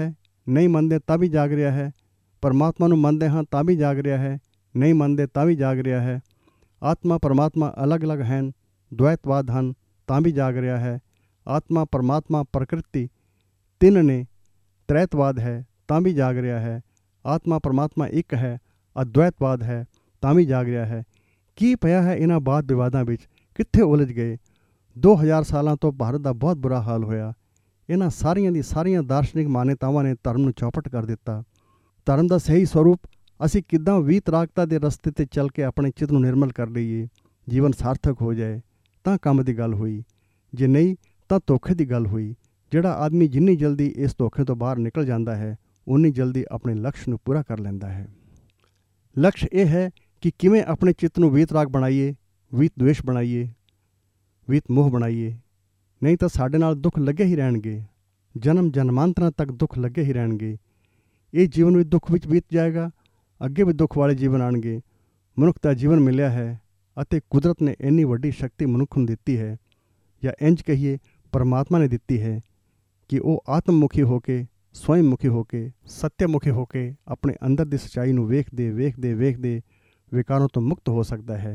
ਨਹੀਂ ਮੰਨਦੇ ਤਾਂ ਵੀ ਜਾਗ ਰਿਹਾ ਹੈ। ਪਰਮਾਤਮਾ ਨੂੰ ਮੰਨਦੇ ਹਾਂ ਤਾਂ ਵੀ ਜਾਗ ਰਿਹਾ ਹੈ, ਨਹੀਂ ਮੰਨਦੇ ਤਾਂ ਵੀ ਜਾਗ ਰਿਹਾ ਹੈ। ਆਤਮਾ ਪਰਮਾਤਮਾ ਅਲੱਗ-ਅਲੱਗ ਹਨ, ਦੁਆਇਤਵਾਦ ਹਨ ਤਾਂ ਵੀ ਜਾਗ ਰਿਹਾ ਹੈ। ਆਤਮਾ ਪਰਮਾਤਮਾ ਪ੍ਰਕਿਰਤੀ ਤਿੰਨ ਨੇ, ਤ੍ਰੈਤਵਾਦ ਹੈ ਤਾਂ ਵੀ ਜਾਗ ਰਿਹਾ ਹੈ। ਆਤਮਾ ਪਰਮਾਤਮਾ ਇੱਕ ਹੈ, ਅਦਵੈਤਵਾਦ ਹੈ ਤਾਂ ਵੀ ਜਾਗ ਰਿਹਾ ਹੈ। ਕੀ ਪਿਆ ਹੈ ਇਹਨਾਂ ਵਾਦ ਵਿਵਾਦਾਂ ਵਿੱਚ? ਕਿੱਥੇ ਉਲਝ ਗਏ? 2000 ਸਾਲਾਂ ਤੋਂ ਭਾਰਤ ਦਾ ਬਹੁਤ ਬੁਰਾ ਹਾਲ ਹੋਇਆ। ਇਹਨਾਂ ਸਾਰੀਆਂ ਦੀ ਸਾਰੀਆਂ ਦਾਰਸ਼ਨਿਕ ਮਾਨਿਅਤਾਵਾਂ ਨੇ ਧਰਮ ਨੂੰ ਚੌਪਟ ਕਰ ਦਿੱਤਾ। ਧਰਮ ਦਾ ਸਹੀ ਸਰੂਪ ਅਸੀਂ ਕਿੱਦਾਂ ਵੀਤਰਾਗਤਾ ਦੇ ਰਸਤੇ 'ਤੇ ਚੱਲ ਕੇ ਆਪਣੇ ਚਿੱਤ ਨੂੰ ਨਿਰਮਲ ਕਰ ਲਈਏ, ਜੀਵਨ ਸਾਰਥਕ ਹੋ ਜਾਏ, ਤਾਂ ਕੰਮ ਦੀ ਗੱਲ ਹੋਈ। ਜੇ ਨਹੀਂ ਤਾਂ ਧੋਖੇ ਦੀ ਗੱਲ ਹੋਈ। ਜਿਹੜਾ ਆਦਮੀ ਜਿੰਨੀ ਜਲਦੀ ਇਸ ਧੋਖੇ ਤੋਂ ਬਾਹਰ ਨਿਕਲ ਜਾਂਦਾ ਹੈ, ਉਨੀ ਜਲਦੀ ਆਪਣੇ ਲਕਸ਼ ਨੂੰ ਪੂਰਾ ਕਰ ਲੈਂਦਾ ਹੈ। ਲਕਸ਼ ਇਹ ਹੈ ਕਿ ਕਿਵੇਂ ਆਪਣੇ ਚਿੱਤ ਨੂੰ ਵੀਤਰਾਗ ਬਣਾਈਏ, ਵੀਤ ਦਵੇਸ਼ ਬਣਾਈਏ, ਵੀਤ ਮੋਹ ਬਣਾਈਏ। ਨਹੀਂ ਤਾਂ ਸਾਡੇ ਨਾਲ ਦੁੱਖ ਲੱਗੇ ਹੀ ਰਹਿਣਗੇ, ਜਨਮ ਜਨਮਾਂਤਰਾਂ ਤੱਕ ਦੁੱਖ ਲੱਗੇ ਹੀ ਰਹਿਣਗੇ। ਇਹ ਜੀਵਨ ਵੀ ਦੁੱਖ ਵਿੱਚ ਬੀਤ ਜਾਏਗਾ, ਅੱਗੇ ਵੀ ਦੁੱਖ ਵਾਲੇ ਜੀਵਨ ਆਉਣਗੇ। ਮਨੁੱਖ ਦਾ ਜੀਵਨ ਮਿਲਿਆ ਹੈ ਅਤੇ ਕੁਦਰਤ ਨੇ ਇੰਨੀ ਵੱਡੀ ਸ਼ਕਤੀ ਮਨੁੱਖ ਨੂੰ ਦਿੱਤੀ ਹੈ, ਜਾਂ ਇੰਜ ਕਹੀਏ ਪਰਮਾਤਮਾ ਨੇ ਦਿੱਤੀ ਹੈ ਕਿ ਉਹ ਆਤਮਮੁਖੀ ਹੋ ਕੇ, ਸਵੈਮੁਖੀ ਹੋ ਕੇ, ਸੱਤਿਆਮੁਖੀ ਹੋ ਕੇ ਆਪਣੇ ਅੰਦਰ ਦੀ ਸੱਚਾਈ ਨੂੰ ਵੇਖਦੇ ਵੇਖਦੇ ਵੇਖਦੇ ਵਿਕਾਰਾਂ ਤੋਂ ਮੁਕਤ ਹੋ ਸਕਦਾ ਹੈ।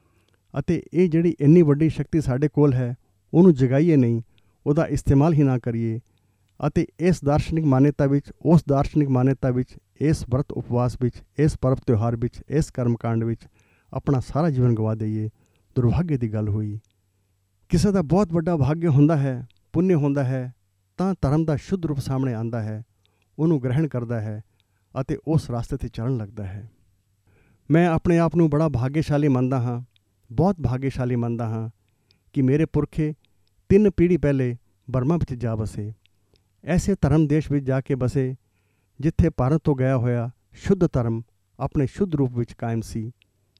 ਅਤੇ ਇਹ ਜਿਹੜੀ ਇੰਨੀ ਵੱਡੀ ਸ਼ਕਤੀ ਸਾਡੇ ਕੋਲ ਹੈ, ਉਹਨੂੰ ਜਗਾਈਏ ਨਹੀਂ, ਉਹਦਾ ਇਸਤੇਮਾਲ ਹੀ ਨਾ ਕਰੀਏ। ਅਤੇ ਇਸ ਦਾਰਸ਼ਨਿਕ ਮਾਨਿਅਤਾ ਵਿੱਚ, ਉਸ ਦਾਰਸ਼ਨਿਕ ਮਾਨਿਅਤਾ ਵਿੱਚ, ਇਸ ਵਰਤ ਉਪਵਾਸ ਵਿੱਚ, ਇਸ ਪਰਬ ਤਿਉਹਾਰ ਵਿੱਚ, ਇਸ ਕਰਮਕਾਂਡ ਵਿੱਚ ਆਪਣਾ ਸਾਰਾ ਜੀਵਨ ਗਵਾ ਦਈਏ। ਦੁਰਭਾਗੇ ਦੀ ਗੱਲ ਹੋਈ। ਕਿਸੇ ਦਾ ਬਹੁਤ ਵੱਡਾ ਭਾਗਯ ਹੁੰਦਾ ਹੈ, ਪੁੰਨ ਹੁੰਦਾ ਹੈ, ਤਾਂ ਧਰਮ ਦਾ ਸ਼ੁੱਧ ਰੂਪ ਸਾਹਮਣੇ ਆਉਂਦਾ ਹੈ, ਉਹਨੂੰ ਗ੍ਰਹਿਣ ਕਰਦਾ ਹੈ ਅਤੇ ਉਸ ਰਸਤੇ 'ਤੇ ਚੱਲਣ ਲੱਗਦਾ ਹੈ। ਮੈਂ ਆਪਣੇ ਆਪ ਨੂੰ ਬੜਾ ਭਾਗਯਸ਼ਾਲੀ ਮੰਨਦਾ ਹਾਂ, ਬਹੁਤ ਭਾਗਯਸ਼ਾਲੀ ਮੰਨਦਾ ਹਾਂ ਕਿ ਮੇਰੇ ਪੁਰਖੇ 3 ਪੀੜ੍ਹੀ ਪਹਿਲੇ ਬਰਮਾ ਵਿੱਚ ਜਾ ਬਸੇ। ਐਸੇ ਧਰਮ ਦੇਸ਼ ਵਿੱਚ ਜਾ ਕੇ ਬਸੇ ਜਿੱਥੇ ਭਾਰਤ ਤੋਂ ਗਿਆ ਹੋਇਆ ਸ਼ੁੱਧ ਧਰਮ ਆਪਣੇ ਸ਼ੁੱਧ ਰੂਪ ਵਿੱਚ ਕਾਇਮ ਸੀ।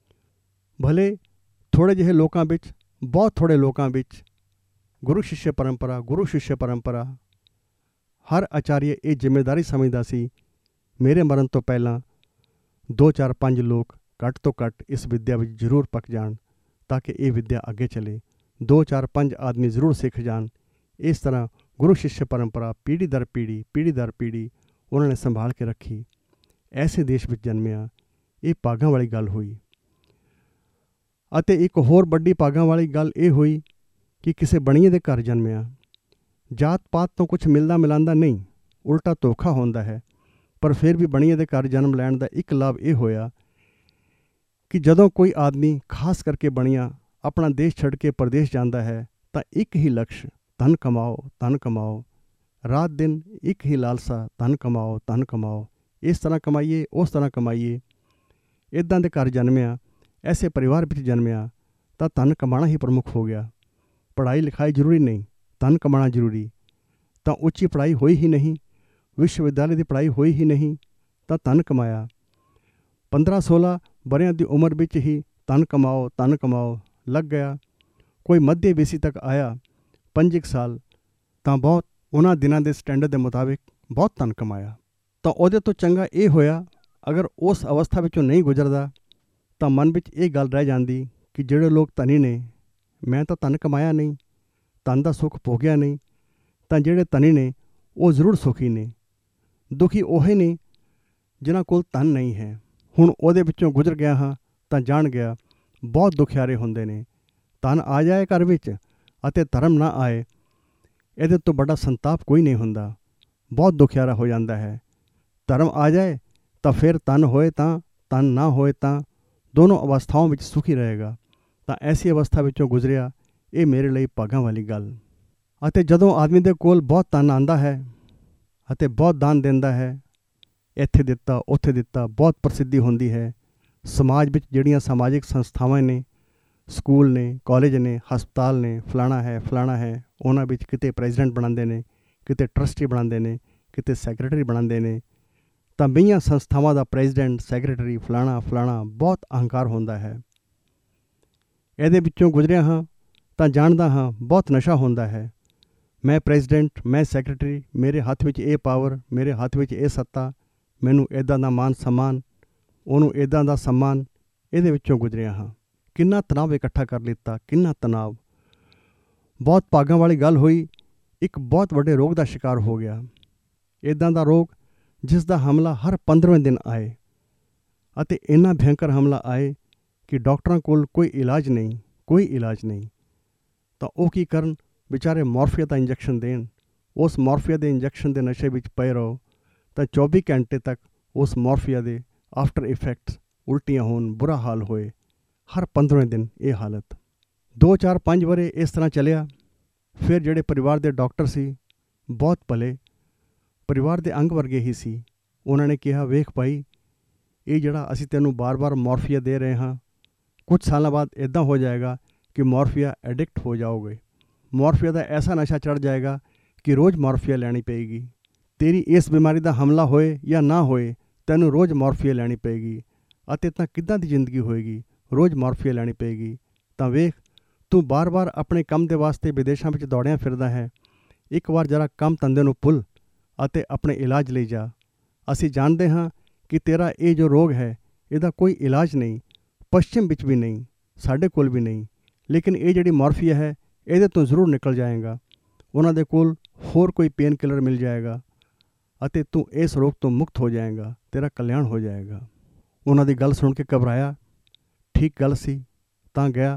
ਭਲੇ ਥੋੜ੍ਹੇ ਜਿਹੇ ਲੋਕਾਂ ਵਿੱਚ, ਬਹੁਤ ਥੋੜ੍ਹੇ ਲੋਕਾਂ ਵਿੱਚ ਗੁਰੂ ਸ਼ਿਸ਼ਯ ਪਰੰਪਰਾ, ਗੁਰੂ ਸ਼ਿਸ਼ਯ ਪਰੰਪਰਾ, ਹਰ ਆਚਾਰੀਆ ਇਹ ਜ਼ਿੰਮੇਵਾਰੀ ਸਮਝਦਾ ਸੀ ਮੇਰੇ ਮਰਨ ਤੋਂ ਪਹਿਲਾਂ 2, 4, 5 ਲੋਕ ਘੱਟ ਤੋਂ ਘੱਟ ਇਸ ਵਿੱਦਿਆ ਵਿੱਚ ਜ਼ਰੂਰ ਪੱਕ ਜਾਣ, ਤਾਂ ਕਿ ਇਹ ਵਿੱਦਿਆ ਅੱਗੇ ਚੱਲੇ। 2, 4, 5 ਆਦਮੀ ਜ਼ਰੂਰ ਸਿੱਖ ਜਾਣ। ਇਸ ਤਰ੍ਹਾਂ ਗੁਰੂ ਸ਼ਿਸ਼ਯ ਪਰੰਪਰਾ ਪੀੜ੍ਹੀ ਦਰ ਪੀੜ੍ਹੀ, ਪੀੜ੍ਹੀ ਦਰ ਪੀੜ੍ਹੀ ਉਹਨਾਂ ਨੇ ਸੰਭਾਲ ਕੇ ਰੱਖੀ। ਐਸੇ ਦੇਸ਼ ਵਿੱਚ ਜਨਮਿਆ, ਇਹ ਭਾਗਾਂ ਵਾਲੀ ਗੱਲ ਹੋਈ। ਅਤੇ ਇੱਕ ਹੋਰ ਵੱਡੀ ਭਾਗਾਂ ਵਾਲੀ ਗੱਲ ਇਹ ਹੋਈ ਕਿ ਕਿਸੇ ਬਣੀਏ ਦੇ ਘਰ ਜਨਮਿਆ। ਜਾਤ ਪਾਤ ਤੋਂ ਕੁਛ ਮਿਲਦਾ ਮਿਲਾਂਦਾ ਨਹੀਂ, ਉਲਟਾ ਧੋਖਾ ਹੁੰਦਾ ਹੈ। ਪਰ ਫਿਰ ਵੀ ਬਣੀਏ ਦੇ ਘਰ ਜਨਮ ਲੈਣ ਦਾ ਇੱਕ ਲਾਭ ਇਹ ਹੋਇਆ ਕਿ ਜਦੋਂ ਕੋਈ ਆਦਮੀ, ਖਾਸ ਕਰਕੇ ਬਣੀਆ, ਆਪਣਾ ਦੇਸ਼ ਛੱਡ ਕੇ ਪ੍ਰਦੇਸ਼ ਜਾਂਦਾ ਹੈ ਤਾਂ ਇੱਕ ਹੀ ਲਕਸ਼, ਧਨ ਕਮਾਓ, ਧਨ ਕਮਾਓ। ਰਾਤ ਦਿਨ ਇੱਕ ਹੀ ਲਾਲਸਾ, ਧਨ ਕਮਾਓ, ਧਨ ਕਮਾਓ। ਇਸ ਤਰ੍ਹਾਂ ਕਮਾਈਏ, ਉਸ ਤਰ੍ਹਾਂ ਕਮਾਈਏ। ਇੱਦਾਂ ਦੇ ਘਰ ਜਨਮਿਆ, ਐਸੇ ਪਰਿਵਾਰ ਵਿੱਚ ਜਨਮਿਆ ਤਾਂ ਧਨ ਕਮਾਉਣਾ ਹੀ ਪ੍ਰਮੁੱਖ ਹੋ ਗਿਆ। ਪੜ੍ਹਾਈ ਲਿਖਾਈ ਜ਼ਰੂਰੀ ਨਹੀਂ, ਧਨ ਕਮਾਉਣਾ ਜ਼ਰੂਰੀ। ਤਾਂ ਉੱਚੀ ਪੜ੍ਹਾਈ ਹੋਈ ਹੀ ਨਹੀਂ, ਵਿਸ਼ਵ ਵਿਦਿਆਲੇ ਦੀ ਪੜ੍ਹਾਈ ਹੋਈ ਹੀ ਨਹੀਂ, ਤਾਂ ਧਨ ਕਮਾਇਆ। 15-16 ਵਰ੍ਹਿਆਂ ਦੀ ਉਮਰ ਵਿੱਚ ਹੀ ਧਨ ਕਮਾਓ, ਧਨ ਕਮਾਓ ਲੱਗ ਗਿਆ। ਕੋਈ ਮੱਧੇ ਬੇਸੀ ਤੱਕ ਆਇਆ 5 ਸਾਲ, ਤਾਂ ਬਹੁਤ ਉਹਨਾਂ ਦਿਨਾਂ ਦੇ ਸਟੈਂਡਰਡ ਦੇ ਮੁਤਾਬਿਕ ਬਹੁਤ ਧਨ ਕਮਾਇਆ। ਤਾਂ ਉਹਦੇ ਤੋਂ ਚੰਗਾ ਇਹ ਹੋਇਆ, ਅਗਰ ਉਸ ਅਵਸਥਾ ਵਿੱਚੋਂ ਨਹੀਂ ਗੁਜ਼ਰਦਾ ਤਾਂ ਮਨ ਵਿੱਚ ਇਹ ਗੱਲ ਰਹਿ ਜਾਂਦੀ ਕਿ ਜਿਹੜੇ ਲੋਕ ਧਨੀ ਨੇ, ਮੈਂ ਤਾਂ ਧਨ ਕਮਾਇਆ ਨਹੀਂ, ਧਨ ਦਾ ਸੁੱਖ ਭੋਗਿਆ ਨਹੀਂ, ਤਾਂ ਜਿਹੜੇ ਧਨੀ ਨੇ ਉਹ ਜ਼ਰੂਰ ਸੁਖੀ ਨੇ। ਦੁਖੀ ਉਹੀ ਨੇ ਜਿਨ੍ਹਾਂ ਕੋਲ ਧਨ ਨਹੀਂ ਹੈ। ਹੁਣ ਉਹਦੇ ਵਿੱਚੋਂ ਗੁਜ਼ਰ ਗਿਆ ਹਾਂ ਤਾਂ ਜਾਣ ਗਿਆ, ਬਹੁਤ ਦੁਖਿਆਰੇ ਹੁੰਦੇ ਨੇ। ਧਨ ਆ ਜਾਏ ਘਰ ਵਿੱਚ ਅਤੇ ਧਰਮ ਨਾ ਆਏ, ਇਹਦੇ ਤੋਂ ਵੱਡਾ ਸੰਤਾਪ ਕੋਈ ਨਹੀਂ ਹੁੰਦਾ। ਬਹੁਤ ਦੁਖਿਆਰਾ ਹੋ ਜਾਂਦਾ ਹੈ। ਧਰਮ ਆ ਜਾਏ ਤਾਂ ਫਿਰ ਧਨ ਹੋਏ ਤਾਂ, ਧਨ ਨਾ ਹੋਏ ਤਾਂ, ਦੋਨੋਂ ਅਵਸਥਾਵਾਂ ਵਿੱਚ ਸੁਖੀ ਰਹੇਗਾ। ਤਾਂ ਐਸੀ ਅਵਸਥਾ ਵਿੱਚੋਂ ਗੁਜ਼ਰਿਆ, ਇਹ ਮੇਰੇ ਲਈ ਭਾਗਾਂ ਵਾਲੀ ਗੱਲ। ਅਤੇ ਜਦੋਂ ਆਦਮੀ ਦੇ ਕੋਲ ਬਹੁਤ ਧਨ ਆਉਂਦਾ ਹੈ ਅਤੇ ਬਹੁਤ ਦਾਨ ਦਿੰਦਾ ਹੈ, ਇੱਥੇ ਦਿੱਤਾ, ਉੱਥੇ ਦਿੱਤਾ, ਬਹੁਤ ਪ੍ਰਸਿੱਧੀ ਹੁੰਦੀ ਹੈ। ਸਮਾਜ ਵਿੱਚ ਜਿਹੜੀਆਂ ਸਮਾਜਿਕ ਸੰਸਥਾਵਾਂ ਨੇ, ਸਕੂਲ ਨੇ, ਕਾਲਜ ਨੇ, ਹਸਪਤਾਲ ਨੇ, ਫਲਾਣਾ ਹੈ, ਫਲਾਣਾ ਹੈ, ਉਹਨਾਂ ਵਿੱਚ ਕਿਤੇ ਪ੍ਰੈਜ਼ੀਡੈਂਟ ਬਣਾਉਂਦੇ ਨੇ, ਕਿਤੇ ਟਰਸਟੀ ਬਣਾਉਂਦੇ ਨੇ, ਕਿਤੇ ਸੈਕਰਟਰੀ ਬਣਾਉਂਦੇ ਨੇ। ਤਾਂ ਬਈਆਂ ਸੰਸਥਾਵਾਂ ਦਾ ਪ੍ਰੈਜ਼ੀਡੈਂਟ, ਸੈਕਰਟਰੀ, ਫਲਾਣਾ ਫਲਾਣਾ ਬਹੁਤ ਅਹੰਕਾਰ ਹੁੰਦਾ ਹੈ। ਇਹਦੇ ਵਿੱਚੋਂ ਗੁਜ਼ਰਿਆ ਹਾਂ ਤਾਂ ਜਾਣਦਾ ਹਾਂ ਬਹੁਤ ਨਸ਼ਾ ਹੁੰਦਾ ਹੈ। ਮੈਂ ਪ੍ਰੈਜ਼ੀਡੈਂਟ, ਮੈਂ ਸੈਕਰਟਰੀ, ਮੇਰੇ ਹੱਥ ਵਿੱਚ ਇਹ ਪਾਵਰ, ਮੇਰੇ ਹੱਥ ਵਿੱਚ ਇਹ ਸੱਤਾ, ਮੈਨੂੰ ਇੱਦਾਂ ਦਾ ਮਾਨ ਸਨਮਾਨ, ਉਹਨੂੰ ਇੱਦਾਂ ਦਾ ਸਨਮਾਨ। ਇਹਦੇ ਵਿੱਚੋਂ ਗੁਜ਼ਰਿਆ ਹਾਂ। ਕਿੰਨਾ ਤਣਾਅ ਇਕੱਠਾ ਕਰ ਲਿੱਤਾ, ਕਿੰਨਾ ਤਣਾਅ। ਬਹੁਤ ਭਾਗਾਂ ਵਾਲੀ ਗੱਲ ਹੋਈ, ਇੱਕ ਬਹੁਤ ਵੱਡੇ ਰੋਗ ਦਾ ਸ਼ਿਕਾਰ ਹੋ ਗਿਆ। ਇੱਦਾਂ ਦਾ ਰੋਗ ਜਿਸ ਦਾ ਹਮਲਾ ਹਰ 15ਵੇਂ ਦਿਨ ਆਏ ਅਤੇ ਇੰਨਾ ਭਿਅੰਕਰ ਹਮਲਾ ਆਏ ਕਿ ਡਾਕਟਰਾਂ ਕੋਲ ਕੋਈ ਇਲਾਜ ਨਹੀਂ, ਤਾਂ ਉਹ ਕੀ ਕਰਨ? ਵਿਚਾਰੇ ਮੋਰਫੀਆ ਦਾ ਇੰਜੈਕਸ਼ਨ ਦੇਣ। ਉਸ ਮੋਰਫੀਆ ਦੇ ਇੰਜੈਕਸ਼ਨ ਦੇ ਨਸ਼ੇ ਵਿੱਚ ਪਏ ਰਹੋ ਤਾਂ 24 ਘੰਟੇ ਤੱਕ ਉਸ ਮੋਰਫੀਆ ਦੇ ਆਫਟਰ ਇਫੈਕਟਸ, ਉਲਟੀਆਂ ਹੋਣ, ਬੁਰਾ ਹਾਲ ਹੋਏ। ਹਰ 15ਵੇਂ ਦਿਨ ਇਹ ਹਾਲਤ 2, 4, 5 ਵਰੇ ਇਸ ਤਰ੍ਹਾਂ ਚੱਲਿਆ। ਫਿਰ ਜਿਹੜੇ ਪਰਿਵਾਰ ਦੇ ਡਾਕਟਰ ਸੀ, ਬਹੁਤ ਭਲੇ, ਪਰਿਵਾਰ ਦੇ ਅੰਗ ਵਰਗੇ ਹੀ ਸੀ, ਉਹਨਾਂ ਨੇ ਕਿਹਾ, ਵੇਖ ਭਾਈ, ਇਹ ਜਿਹੜਾ ਅਸੀਂ ਤੈਨੂੰ ਬਾਰ-ਬਾਰ ਮੋਰਫੀਆ ਦੇ ਰਹੇ ਹਾਂ, ਕੁਝ ਸਾਲਾਂ ਬਾਅਦ ਇੱਦਾਂ ਹੋ ਜਾਏਗਾ ਕਿ ਮੋਰਫੀਆ ਐਡਿਕਟ ਹੋ ਜਾਓਗੇ। ਮੋਰਫੀਆ ਦਾ ਐਸਾ ਨਸ਼ਾ ਚੜ੍ਹ ਜਾਏਗਾ ਕਿ ਰੋਜ਼ ਮੋਰਫੀਆ ਲੈਣੀ ਪਏਗੀ। ਤੇਰੀ ਇਸ ਬਿਮਾਰੀ ਦਾ ਹਮਲਾ ਹੋਏ ਜਾਂ ਨਾ ਹੋਏ, ਤੈਨੂੰ ਰੋਜ਼ ਮੋਰਫੀਆ ਲੈਣੀ ਪਏਗੀ। ਅਤੇ ਤਾਂ ਕਿੱਦਾਂ ਦੀ ਜ਼ਿੰਦਗੀ ਹੋਏਗੀ? ਰੋਜ਼ ਮੋਰਫੀਆ ਲੈਣੀ ਪਏਗੀ। ਤਾਂ ਵੇਖ, ਤੂੰ ਬਾਰ-ਬਾਰ ਆਪਣੇ ਕੰਮ ਦੇ ਵਾਸਤੇ ਵਿਦੇਸ਼ਾਂ ਵਿੱਚ ਦੌੜਿਆ ਫਿਰਦਾ ਹੈ। ਇੱਕ ਵਾਰ ਜਰਾ ਕੰਮ ਧੰਦੇ ਨੂੰ ਭੁੱਲ ਅਤੇ ਆਪਣੇ ਇਲਾਜ ਲਈ ਜਾ। ਅਸੀਂ ਜਾਣਦੇ ਹਾਂ ਕਿ ਤੇਰਾ ਇਹ ਜੋ ਰੋਗ ਹੈ, ਇਹਦਾ ਕੋਈ ਇਲਾਜ ਨਹੀਂ, ਪੱਛਮ ਵਿੱਚ ਵੀ ਨਹੀਂ, ਸਾਡੇ ਕੋਲ ਵੀ ਨਹੀਂ। ਲੇਕਿਨ ਇਹ ਜਿਹੜੀ ਮੋਰਫੀਆ ਹੈ, ਇਹਦੇ ਤੋਂ ਜ਼ਰੂਰ ਨਿਕਲ ਜਾਏਗਾ। ਉਹਨਾਂ ਦੇ ਕੋਲ ਹੋਰ ਕੋਈ ਪੇਨ ਕਿਲਰ ਮਿਲ ਜਾਏਗਾ ਅਤੇ ਤੂੰ ਇਸ ਰੋਗ ਤੋਂ ਮੁਕਤ ਹੋ ਜਾਏਗਾ, ਤੇਰਾ ਕਲਿਆਣ ਹੋ ਜਾਏਗਾ। ਉਹਨਾਂ ਦੀ ਗੱਲ ਸੁਣ ਕੇ ਘਬਰਾਇਆ। ਠੀਕ ਗੱਲ ਸੀ ਤਾਂ ਗਿਆ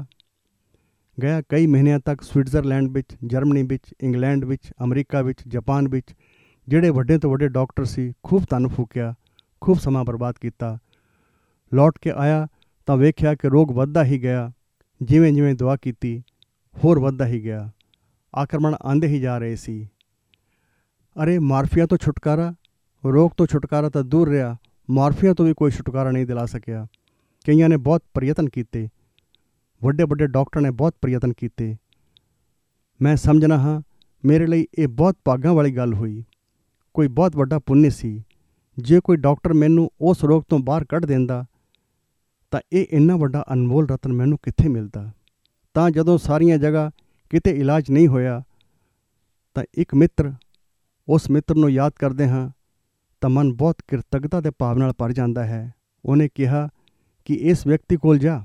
ਕਈ ਮਹੀਨਿਆਂ ਤੱਕ ਸਵਿਟਜ਼ਰਲੈਂਡ ਵਿੱਚ, ਜਰਮਨੀ ਵਿੱਚ, ਇੰਗਲੈਂਡ ਵਿੱਚ, ਅਮਰੀਕਾ ਵਿੱਚ, ਜਾਪਾਨ ਵਿੱਚ ਜਿਹੜੇ ਵੱਡੇ ਤੋਂ ਵੱਡੇ ਡਾਕਟਰ ਸੀ, ਖੂਬ ਧਨ ਫੂਕਿਆ, ਖੂਬ ਸਮਾਂ ਬਰਬਾਦ ਕੀਤਾ। ਲੌਟ ਕੇ ਆਇਆ ਤਾਂ ਵੇਖਿਆ ਕਿ ਰੋਗ ਵੱਧਦਾ ਹੀ ਗਿਆ। ਜਿਵੇਂ ਜਿਵੇਂ ਦੁਆ ਕੀਤੀ, ਹੋਰ ਵੱਧਦਾ ਹੀ ਗਿਆ। ਆਕਰਮਣ ਆਉਂਦੇ ਹੀ ਜਾ ਰਹੇ ਸੀ। ਅਰੇ ਮੋਰਫੀਆ ਤੋਂ ਛੁਟਕਾਰਾ, ਰੋਗ ਤੋਂ ਛੁਟਕਾਰਾ ਤਾਂ ਦੂਰ ਰਿਹਾ, ਮੋਰਫੀਆ ਤੋਂ ਵੀ ਕੋਈ ਛੁਟਕਾਰਾ ਨਹੀਂ ਦਿਲਾ ਸਕਿਆ। ਕਈਆਂ ਨੇ ਬਹੁਤ ਪ੍ਰਯਤਨ ਕੀਤੇ, ਵੱਡੇ ਵੱਡੇ ਡਾਕਟਰਾਂ ਨੇ ਬਹੁਤ ਪ੍ਰਯਤਨ ਕੀਤੇ। ਮੈਂ ਸਮਝਣਾ ਹਾਂ ਮੇਰੇ ਲਈ ਇਹ ਬਹੁਤ ਭਾਗਾਂ ਵਾਲੀ ਗੱਲ ਹੋਈ, ਕੋਈ ਬਹੁਤ ਵੱਡਾ ਪੁੰਨ ਸੀ। ਜੇ ਕੋਈ ਡਾਕਟਰ ਮੈਨੂੰ ਉਸ ਰੋਗ ਤੋਂ ਬਾਹਰ ਕੱਢ ਦਿੰਦਾ ਤਾਂ ਇਹ ਇੰਨਾ ਵੱਡਾ ਅਨਮੋਲ ਰਤਨ ਮੈਨੂੰ ਕਿੱਥੇ ਮਿਲਦਾ। ਤਾਂ ਜਦੋਂ ਸਾਰੀਆਂ ਜਗ੍ਹਾ ਕਿਤੇ ਇਲਾਜ ਨਹੀਂ ਹੋਇਆ ਤਾਂ ਇੱਕ ਮਿੱਤਰ, ਉਸ ਮਿੱਤਰ ਨੂੰ ਯਾਦ ਕਰਦੇ ਹਾਂ ਤਾਂ ਮਨ ਬਹੁਤ ਕਿਰਤੱਗਤਾ ਦੇ ਭਾਵ ਨਾਲ ਭਰ ਜਾਂਦਾ ਹੈ। ਉਹਨੇ ਕਿਹਾ ਕਿ ਇਸ ਵਿਅਕਤੀ ਕੋਲ ਜਾ,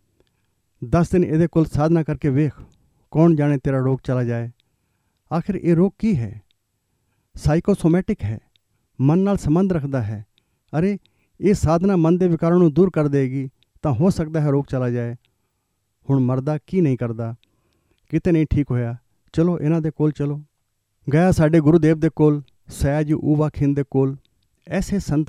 10 ਦਿਨ ਇਹਦੇ ਕੋਲ ਸਾਧਨਾ ਕਰਕੇ ਵੇਖ, ਕੌਣ ਜਾਣੇ ਤੇਰਾ ਰੋਗ ਚਲਾ ਜਾਏ। ਆਖਿਰ ਇਹ ਰੋਗ ਕੀ ਹੈ? ਸਾਈਕੋਸੋਮੈਟਿਕ ਹੈ, ਮਨ ਨਾਲ ਸੰਬੰਧ ਰੱਖਦਾ ਹੈ। ਅਰੇ ਇਹ ਸਾਧਨਾ ਮਨ ਦੇ ਵਿਕਾਰਾਂ ਨੂੰ ਦੂਰ ਕਰ ਦੇਗੀ ਤਾਂ ਹੋ ਸਕਦਾ ਹੈ ਰੋਗ ਚਲਾ ਜਾਏ। ਹੁਣ ਮਰਦਾ ਕੀ ਨਹੀਂ ਕਰਦਾ। ਕਿਤੇ ਨਹੀਂ ਠੀਕ ਹੋਇਆ, ਚਲੋ ਇਹਨਾਂ ਦੇ ਕੋਲ ਚਲੋ। ਗਿਆ ਸਾਡੇ ਗੁਰੂਦੇਵ ਦੇ ਕੋਲ, ਸਯਾਜੀ ਊਵਾ ਖਿੰਦ ਦੇ ਕੋਲ। ਐਸੇ ਸੰਤ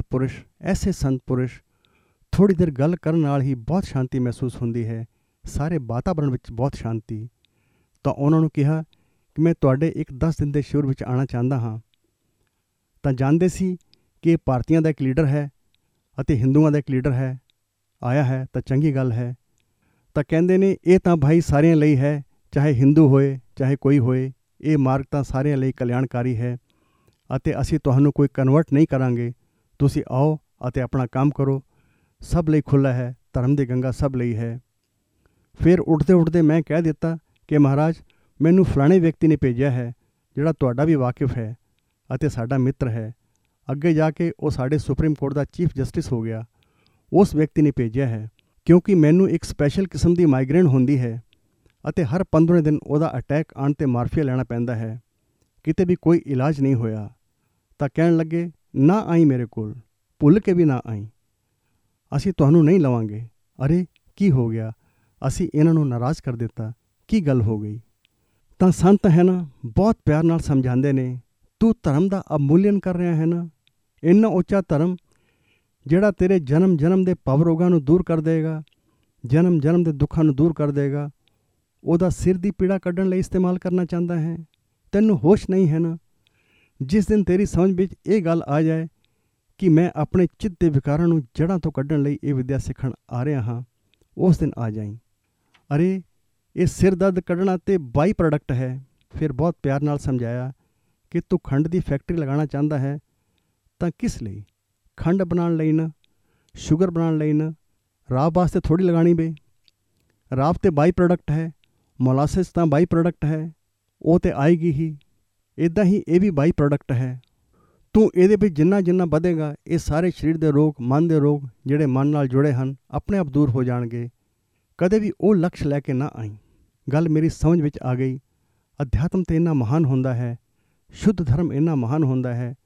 ਪੁਰਸ਼, ਥੋੜ੍ਹੀ ਦੇਰ ਗੱਲ ਕਰਨ ਨਾਲ ਹੀ ਬਹੁਤ ਸ਼ਾਂਤੀ ਮਹਿਸੂਸ ਹੁੰਦੀ ਹੈ, ਸਾਰੇ ਵਾਤਾਵਰਣ ਵਿੱਚ ਬਹੁਤ ਸ਼ਾਂਤੀ। ਤਾਂ ਉਹਨਾਂ ਨੂੰ ਕਿਹਾ ਕਿ ਮੈਂ ਤੁਹਾਡੇ ਇੱਕ 10 ਦਿਨ ਦੇ ਸ਼ਿਵਰ ਵਿੱਚ ਆਉਣਾ ਚਾਹੁੰਦਾ ਹਾਂ। ਤਾਂ ਜਾਣਦੇ ਸੀ ਕਿ ਇਹ ਭਾਰਤੀਆਂ ਦਾ ਇੱਕ ਲੀਡਰ ਹੈ ਅਤੇ ਹਿੰਦੂਆਂ ਦਾ ਇੱਕ ਲੀਡਰ ਹੈ, ਆਇਆ ਹੈ ਤਾਂ ਚੰਗੀ ਗੱਲ ਹੈ। ਤਾਂ ਕਹਿੰਦੇ ਨੇ ਇਹ ਤਾਂ ਭਾਈ ਸਾਰਿਆਂ ਲਈ ਹੈ, ਚਾਹੇ ਹਿੰਦੂ ਹੋਏ ਚਾਹੇ ਕੋਈ ਹੋਏ, ਇਹ ਮਾਰਗ ਤਾਂ ਸਾਰਿਆਂ ਲਈ ਕਲਿਆਣਕਾਰੀ ਹੈ ਅਤੇ ਅਸੀਂ ਤੁਹਾਨੂੰ ਕੋਈ ਕਨਵਰਟ ਨਹੀਂ ਕਰਾਂਗੇ। ਤੁਸੀਂ ਆਓ ਅਤੇ ਆਪਣਾ ਕੰਮ ਕਰੋ, ਸਭ ਲਈ ਖੁੱਲ੍ਹਾ ਹੈ, ਧਰਮ ਦੀ ਗੰਗਾ ਸਭ ਲਈ ਹੈ। ਫਿਰ ਉੱਠਦੇ ਮੈਂ ਕਹਿ ਦਿੱਤਾ ਕਿ ਮਹਾਰਾਜ, ਮੈਨੂੰ ਫਲਾਣੇ ਵਿਅਕਤੀ ਨੇ ਭੇਜਿਆ ਹੈ ਜਿਹੜਾ ਤੁਹਾਡਾ ਵੀ ਵਾਕਿਫ ਹੈ ਅਤੇ ਸਾਡਾ ਮਿੱਤਰ ਹੈ। ਅੱਗੇ ਜਾ ਕੇ ਉਹ ਸਾਡੇ ਸੁਪਰੀਮ ਕੋਰਟ ਦਾ ਚੀਫ ਜਸਟਿਸ ਹੋ ਗਿਆ। ਉਸ ਵਿਅਕਤੀ ਨੇ ਭੇਜਿਆ ਹੈ ਕਿਉਂਕਿ ਮੈਨੂੰ ਇੱਕ ਸਪੈਸ਼ਲ ਕਿਸਮ ਦੀ ਮਾਈਗ੍ਰੇਨ ਹੁੰਦੀ ਹੈ ਅਤੇ ਹਰ 15ਵੇਂ ਦਿਨ ਉਹਦਾ ਅਟੈਕ ਆਉਣ 'ਤੇ ਮਾਰਫੀਆ ਲੈਣਾ ਪੈਂਦਾ ਹੈ। ਕਿਤੇ ਵੀ ਕੋਈ ਇਲਾਜ ਨਹੀਂ ਹੋਇਆ। ਤਾਂ ਕਹਿਣ ਲੱਗੇ, ਨਾ ਆਈ ਮੇਰੇ ਕੋਲ, ਭੁੱਲ ਕੇ ਵੀ ਨਾ ਆਈ, ਅਸੀਂ ਤੁਹਾਨੂੰ ਨਹੀਂ ਲਵਾਂਗੇ। ਅਰੇ ਕੀ ਹੋ ਗਿਆ? ਅਸੀਂ ਇਹਨਾਂ ਨੂੰ ਨਾਰਾਜ਼ ਕਰ ਦਿੱਤਾ, ਕੀ ਗੱਲ ਹੋ ਗਈ? ਤਾਂ ਸੰਤ ਹੈ ਨਾ, ਬਹੁਤ ਪਿਆਰ ਨਾਲ ਸਮਝਾਉਂਦੇ ਨੇ, ਤੂੰ ਧਰਮ ਦਾ ਅਵਮੂਲਿਅਨ ਕਰ ਰਿਹਾ ਹੈ ਨਾ। ਇੰਨਾ ਉੱਚਾ ਧਰਮ ਜਿਹੜਾ ਤੇਰੇ ਜਨਮ ਦੇ ਭਵ ਰੋਗਾਂ ਨੂੰ ਦੂਰ ਕਰ ਦੇਗਾ, ਜਨਮ ਦੇ ਦੁੱਖਾਂ ਨੂੰ ਦੂਰ ਕਰ ਦੇਗਾ, ਉਹਦਾ ਸਿਰ ਦੀ ਪੀੜਾ ਕੱਢਣ ਲਈ ਇਸਤੇਮਾਲ ਕਰਨਾ ਚਾਹੁੰਦਾ ਹੈ। ਤੈਨੂੰ ਹੋਸ਼ ਨਹੀਂ ਹੈ ਨਾ। ਜਿਸ ਦਿਨ ਤੇਰੀ ਸਮਝ ਵਿੱਚ ਇਹ ਗੱਲ ਆ ਜਾਏ ਕਿ ਮੈਂ ਆਪਣੇ ਚਿੱਤ ਦੇ ਵਿਕਾਰਾਂ ਨੂੰ ਜੜ੍ਹਾਂ ਤੋਂ ਕੱਢਣ ਲਈ ਇਹ ਵਿੱਦਿਆ ਸਿੱਖਣ ਆ ਰਿਹਾ ਹਾਂ, ਉਸ ਦਿਨ ਆ ਜਾਈਂ। ਅਰੇ ਇਹ ਸਿਰ ਦਰਦ ਕੱਢਣਾ ਤੇ ਬਾਈ ਪ੍ਰੋਡਕਟ ਹੈ। ਫਿਰ ਬਹੁਤ ਪਿਆਰ ਨਾਲ ਸਮਝਾਇਆ ਕਿ ਤੂੰ ਖੰਡ ਦੀ ਫੈਕਟਰੀ ਲਗਾਉਣਾ ਚਾਹੁੰਦਾ ਹੈ ਤਾਂ ਕਿਸ ਲਈ? ਖੰਡ ਬਣਾਉਣ ਲਈ ਨਾ, ਸ਼ੂਗਰ ਬਣਾਉਣ ਲਈ ਨਾ, ਰਾਬ ਵਾਸਤੇ ਥੋੜ੍ਹੀ ਲਗਾਉਣੀ ਬਈ। ਰਾਬ ਤੇ ਬਾਈ ਪ੍ਰੋਡਕਟ ਹੈ, ਮੋਲਾਸਿਸ ਤਾਂ ਬਾਈ ਪ੍ਰੋਡਕਟ ਹੈ, ਉਹ ਤੇ ਆਏਗੀ ਹੀ। ਇੱਦਾਂ ਹੀ ਇਹ ਵੀ ਬਾਈ ਪ੍ਰੋਡਕਟ ਹੈ। ਤੂੰ ਇਹਦੇ ਵਿੱਚ ਜਿੰਨਾ ਵਧੇਗਾ, ਇਹ ਸਾਰੇ ਸਰੀਰ ਦੇ ਰੋਗ, ਮਨ ਦੇ ਰੋਗ ਜਿਹੜੇ ਮਨ ਨਾਲ ਜੁੜੇ ਹਨ, ਆਪਣੇ ਆਪ ਦੂਰ ਹੋ ਜਾਣਗੇ। ਕਦੇ ਵੀ ਉਹ ਲਕਸ਼ ਲੈ ਕੇ ਨਾ ਆਈ। ਗੱਲ ਮੇਰੀ ਸਮਝ ਵਿੱਚ ਆ ਗਈ। ਅਧਿਆਤਮ ਤੇ ਇੰਨਾ ਮਹਾਨ ਹੁੰਦਾ ਹੈ, ਸ਼ੁੱਧ ਧਰਮ ਇੰਨਾ ਮਹਾਨ ਹੁੰਦਾ ਹੈ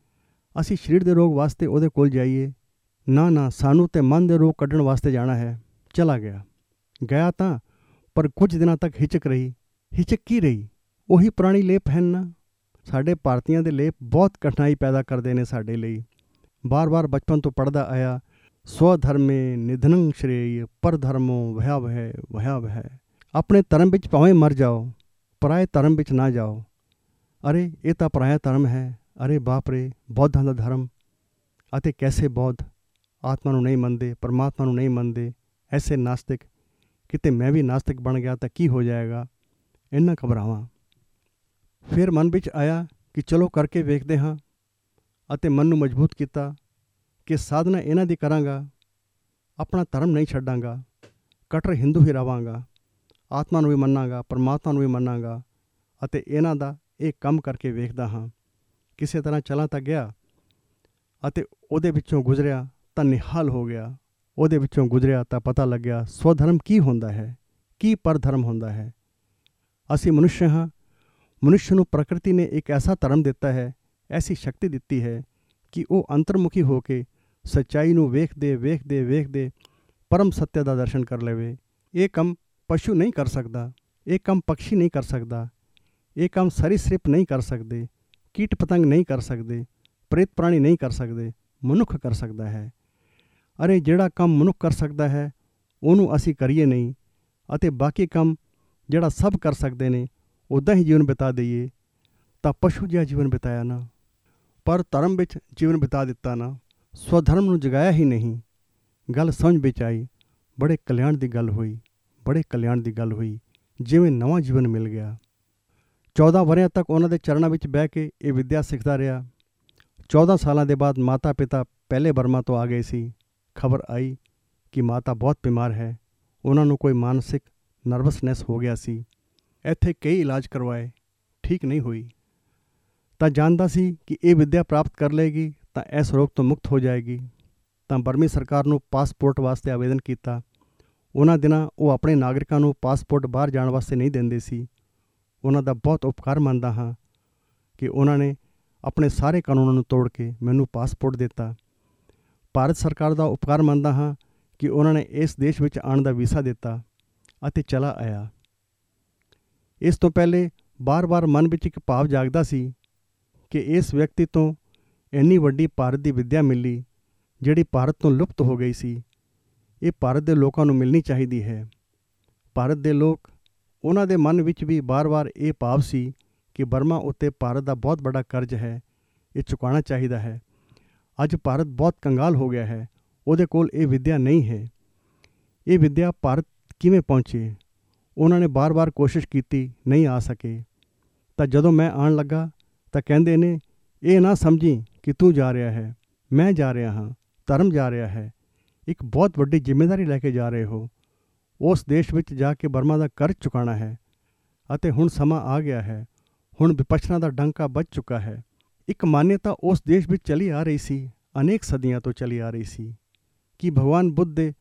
ਅਸੀਂ ਸਰੀਰ ਦੇ ਰੋਗ ਵਾਸਤੇ ਉਹਦੇ ਕੋਲ ਜਾਈਏ? ਨਾ, ਸਾਨੂੰ ਤੇ ਮਨ ਦੇ ਰੋਗ ਕੱਢਣ ਵਾਸਤੇ ਜਾਣਾ ਹੈ। ਚਲਾ ਗਿਆ ਤਾਂ, ਪਰ ਕੁਝ ਦਿਨਾਂ ਤੱਕ ਹਿਚਕ ਰਹੀ। ਹਿਚਕ ਕੀ ਰਹੀ? ਉਹੀ ਪੁਰਾਣੀ ਲੇਪ ਹਨ ਨਾ। ਸਾਡੇ ਭਾਰਤੀਆਂ ਦੇ ਲੇਪ ਬਹੁਤ ਕਠਿਨਾਈ ਪੈਦਾ ਕਰਦੇ ਨੇ ਸਾਡੇ ਲਈ। ਬਾਰ-ਬਾਰ ਬਚਪਨ ਤੋਂ ਪੜ੍ਹਦਾ ਆਇਆ, ਸਵਧਰਮੇ ਨਿਧਨੰ ਸ਼੍ਰੇਯ ਪਰ ਧਰਮੋ ਭਯਾਵਹ। ਆਪਣੇ ਧਰਮ ਵਿੱਚ ਭਾਵੇਂ ਮਰ ਜਾਓ, ਪਰਾਏ ਧਰਮ ਵਿੱਚ ਨਾ ਜਾਓ। ਅਰੇ ਇਹ ਤਾਂ ਪਰਾਇਆ ਧਰਮ ਹੈ। ਅਰੇ ਬਾਪ ਰੇ, ਬੌਧਾਂ ਦਾ ਧਰਮ। ਅਤੇ ਕੈਸੇ ਬੌਧ ਆਤਮਾ ਨੂੰ ਨਹੀਂ ਮੰਨਦੇ, ਪਰਮਾਤਮਾ ਨੂੰ ਨਹੀਂ ਮੰਨਦੇ। ਐਸੇ ਨਾਸਤਿਕ। ਕਿਤੇ ਮੈਂ ਵੀ ਨਾਸਤਿਕ ਬਣ ਗਿਆ ਤਾਂ ਕੀ ਹੋ ਜਾਏਗਾ? ਇੰਨਾ ਘਬਰਾਵਾਂ। ਫਿਰ ਮਨ ਵਿੱਚ ਆਇਆ ਕਿ ਚਲੋ ਕਰਕੇ ਵੇਖਦੇ ਹਾਂ, ਅਤੇ ਮਨ ਨੂੰ ਮਜ਼ਬੂਤ ਕੀਤਾ ਕਿ ਸਾਧਨਾ ਇਹਨਾਂ ਦੀ ਕਰਾਂਗਾ, ਆਪਣਾ ਧਰਮ ਨਹੀਂ ਛੱਡਾਂਗਾ, ਕਟਰ ਹਿੰਦੂ ਹੀ ਰਹਾਂਗਾ, ਆਤਮਾ ਨੂੰ ਵੀ ਮੰਨਾਂਗਾ, ਪਰਮਾਤਮਾ ਨੂੰ ਵੀ ਮੰਨਾਂਗਾ, ਅਤੇ ਇਹਨਾਂ ਦਾ ਇਹ ਕੰਮ ਕਰਕੇ ਵੇਖਦਾ ਹਾਂ। ਕਿਸੇ ਤਰ੍ਹਾਂ ਚਲਾ ਤਾਂ ਗਿਆ, ਅਤੇ ਉਹਦੇ ਵਿੱਚੋਂ ਗੁਜ਼ਰਿਆ ਤਾਂ ਨਿਹਾਲ ਹੋ ਗਿਆ। ਉਹਦੇ ਵਿੱਚੋਂ ਗੁਜ਼ਰਿਆ ਤਾਂ ਪਤਾ ਲੱਗਿਆ ਸਵਧਰਮ ਕੀ ਹੁੰਦਾ ਹੈ, ਕੀ ਪਰਧਰਮ ਹੁੰਦਾ ਹੈ। ਅਸੀਂ ਮਨੁੱਖ ਹਾਂ। ਮਨੁੱਖ ਨੂੰ ਪ੍ਰਕਿਰਤੀ ਨੇ ਇੱਕ ਐਸਾ ਧਰਮ ਦਿੱਤਾ ਹੈ, ਐਸੀ ਸ਼ਕਤੀ ਦਿੱਤੀ ਹੈ ਕਿ ਉਹ ਅੰਤਰਮੁਖੀ ਹੋ ਕੇ ਸੱਚਾਈ ਨੂੰ ਵੇਖਦੇ ਪਰਮ ਸੱਤਿਆ ਦਾ ਦਰਸ਼ਨ ਕਰ ਲਵੇ। ਇਹ ਕੰਮ ਪਸ਼ੂ ਨਹੀਂ ਕਰ ਸਕਦਾ, ਇਹ ਕੰਮ ਪਕਸ਼ੀ ਨਹੀਂ ਕਰ ਸਕਦਾ, ਇਹ ਕੰਮ ਸਰੀਸ੍ਰਿਪ ਨਹੀਂ ਕਰ ਸਕਦੇ, ਕੀਟ ਪਤੰਗ ਨਹੀਂ ਕਰ ਸਕਦੇ, ਪ੍ਰੇਤ ਪ੍ਰਾਣੀ ਨਹੀਂ ਕਰ ਸਕਦੇ, ਮਨੁੱਖ ਕਰ ਸਕਦਾ ਹੈ। ਅਰੇ ਜਿਹੜਾ ਕੰਮ ਮਨੁੱਖ ਕਰ ਸਕਦਾ ਹੈ ਉਹਨੂੰ ਅਸੀਂ ਕਰੀਏ ਨਹੀਂ, ਅਤੇ ਬਾਕੀ ਕੰਮ ਜਿਹੜਾ ਸਭ ਕਰ ਸਕਦੇ ਨੇ ਉੱਦਾਂ ਹੀ ਜੀਵਨ ਬਿਤਾ ਦਈਏ ਤਾਂ ਪਸ਼ੂ ਜਿਹਾ ਜੀਵਨ ਬਿਤਾਇਆ ਨਾ। ਪਰ ਧਰਮ ਵਿੱਚ ਜੀਵਨ ਬਿਤਾ ਦਿੱਤਾ ਨਾ, ਸਵਧਰਮ ਨੂੰ ਜਗਾਇਆ ਹੀ ਨਹੀਂ। ਗੱਲ ਸਮਝ ਵਿੱਚ ਆਈ। ਬੜੇ ਕਲਿਆਣ ਦੀ ਗੱਲ ਹੋਈ, ਜਿਵੇਂ ਨਵਾਂ ਜੀਵਨ ਮਿਲ ਗਿਆ। 14 ਵਰ੍ਹਿਆਂ ਤੱਕ ਉਹਨਾਂ ਦੇ ਚਰਨਾਂ ਵਿੱਚ ਬਹਿ ਕੇ ਇਹ ਵਿੱਦਿਆ ਸਿੱਖਦਾ ਰਿਹਾ। 14 ਸਾਲਾਂ ਦੇ ਬਾਅਦ ਮਾਤਾ ਪਿਤਾ ਪਹਿਲੇ ਬਰਮਾ ਤੋਂ ਆ ਗਏ ਸੀ। ਖਬਰ ਆਈ ਕਿ ਮਾਤਾ ਬਹੁਤ ਬਿਮਾਰ ਹੈ। ਉਹਨਾਂ ਨੂੰ ਕੋਈ ਮਾਨਸਿਕ ਨਰਵਸਨੈਸ ਹੋ ਗਿਆ ਸੀ। ਇੱਥੇ ਕਈ ਇਲਾਜ ਕਰਵਾਏ, ਠੀਕ ਨਹੀਂ ਹੋਈ। ਤਾਂ ਜਾਣਦਾ ਸੀ ਕਿ ਇਹ ਵਿੱਦਿਆ ਪ੍ਰਾਪਤ ਕਰ ਲਏਗੀ ਤਾਂ ਇਸ ਰੋਗ ਤੋਂ ਮੁਕਤ ਹੋ ਜਾਏਗੀ। ਤਾਂ ਬਰਮੀ ਸਰਕਾਰ ਨੂੰ ਪਾਸਪੋਰਟ ਵਾਸਤੇ ਆਵੇਦਨ ਕੀਤਾ। ਉਹਨਾਂ ਦਿਨਾਂ ਉਹ ਆਪਣੇ ਨਾਗਰਿਕਾਂ ਨੂੰ ਪਾਸਪੋਰਟ ਬਾਹਰ ਜਾਣ ਵਾਸਤੇ ਨਹੀਂ ਦਿੰਦੇ ਸੀ। ਉਹਨਾਂ ਦਾ ਬਹੁਤ ਉਪਕਾਰ ਮੰਨਦਾ ਹਾਂ ਕਿ ਉਹਨਾਂ ਨੇ ਆਪਣੇ ਸਾਰੇ ਕਾਨੂੰਨਾਂ ਨੂੰ ਤੋੜ ਕੇ ਮੈਨੂੰ ਪਾਸਪੋਰਟ ਦਿੱਤਾ। ਭਾਰਤ ਸਰਕਾਰ ਦਾ ਉਪਕਾਰ ਮੰਨਦਾ ਹਾਂ ਕਿ ਉਹਨਾਂ ਨੇ ਇਸ ਦੇਸ਼ ਵਿੱਚ ਆਉਣ ਦਾ ਵੀਜ਼ਾ ਦਿੱਤਾ ਅਤੇ ਚਲਾ ਆਇਆ। ਇਸ ਤੋਂ ਪਹਿਲੇ ਬਾਰ-ਬਾਰ ਮਨ ਵਿੱਚ ਇੱਕ ਭਾਵ ਜਾਗਦਾ ਸੀ ਕਿ ਇਸ ਵਿਅਕਤੀ ਤੋਂ ਇੰਨੀ ਵੱਡੀ ਭਾਰਤ ਦੀ ਵਿੱਦਿਆ ਮਿਲੀ, ਜਿਹੜੀ ਭਾਰਤ ਤੋਂ ਲੁਪਤ ਹੋ ਗਈ ਸੀ। ਇਹ ਭਾਰਤ ਦੇ ਲੋਕਾਂ ਨੂੰ ਮਿਲਣੀ ਚਾਹੀਦੀ ਹੈ। ਭਾਰਤ ਦੇ ਲੋਕ, ਉਹਨਾਂ ਦੇ ਮਨ ਵਿੱਚ ਵੀ ਬਾਰ-ਬਾਰ ਇਹ ਭਾਵ ਸੀ ਕਿ ਬਰਮਾ ਉੱਤੇ ਭਾਰਤ ਦਾ ਬਹੁਤ ਵੱਡਾ ਕਰਜ਼ ਹੈ, ਇਹ ਚੁਕਾਉਣਾ ਚਾਹੀਦਾ ਹੈ। ਅੱਜ ਭਾਰਤ ਬਹੁਤ ਕੰਗਾਲ ਹੋ ਗਿਆ ਹੈ, ਉਹਦੇ ਕੋਲ ਇਹ ਵਿੱਦਿਆ ਨਹੀਂ ਹੈ। ਇਹ ਵਿੱਦਿਆ ਭਾਰਤ ਕਿਵੇਂ ਪਹੁੰਚੇ? ਉਹਨਾਂ ਨੇ ਬਾਰ-ਬਾਰ ਕੋਸ਼ਿਸ਼ ਕੀਤੀ, ਨਹੀਂ ਆ ਸਕੇ। ਤਾਂ ਜਦੋਂ ਮੈਂ ਆਉਣ ਲੱਗਾ ਤਾਂ ਕਹਿੰਦੇ ਨੇ, ਇਹ ਨਾ ਸਮਝੀ ਕਿ ਤੂੰ ਜਾ ਰਿਹਾ ਹੈ, ਮੈਂ ਜਾ ਰਿਹਾ ਹਾਂ, ਧਰਮ ਜਾ ਰਿਹਾ ਹੈ। ਇੱਕ ਬਹੁਤ ਵੱਡੀ ਜ਼ਿੰਮੇਵਾਰੀ ਲੈ ਕੇ ਜਾ ਰਹੇ ਹੋ। ਉਸ ਦੇਸ਼ ਵਿੱਚ ਜਾ ਕੇ ਬਰਮਾ ਦਾ ਕਰਜ਼ ਚੁਕਾਉਣਾ ਹੈ, ਅਤੇ ਹੁਣ ਸਮਾਂ ਆ ਗਿਆ ਹੈ। ਹੁਣ ਵਿਪਸ਼ਨਾ ਦਾ ਡੰਕਾ ਵੱਜ ਚੁੱਕਾ ਹੈ। ਇੱਕ ਮਾਨਯਤਾ ਉਸ ਦੇਸ਼ ਵਿੱਚ ਚਲੀ ਆ ਰਹੀ ਸੀ, ਅਨੇਕ ਸਦੀਆਂ ਤੋਂ ਚਲੀ ਆ ਰਹੀ ਸੀ, ਕਿ ਭਗਵਾਨ ਬੁੱਧ ਦੇ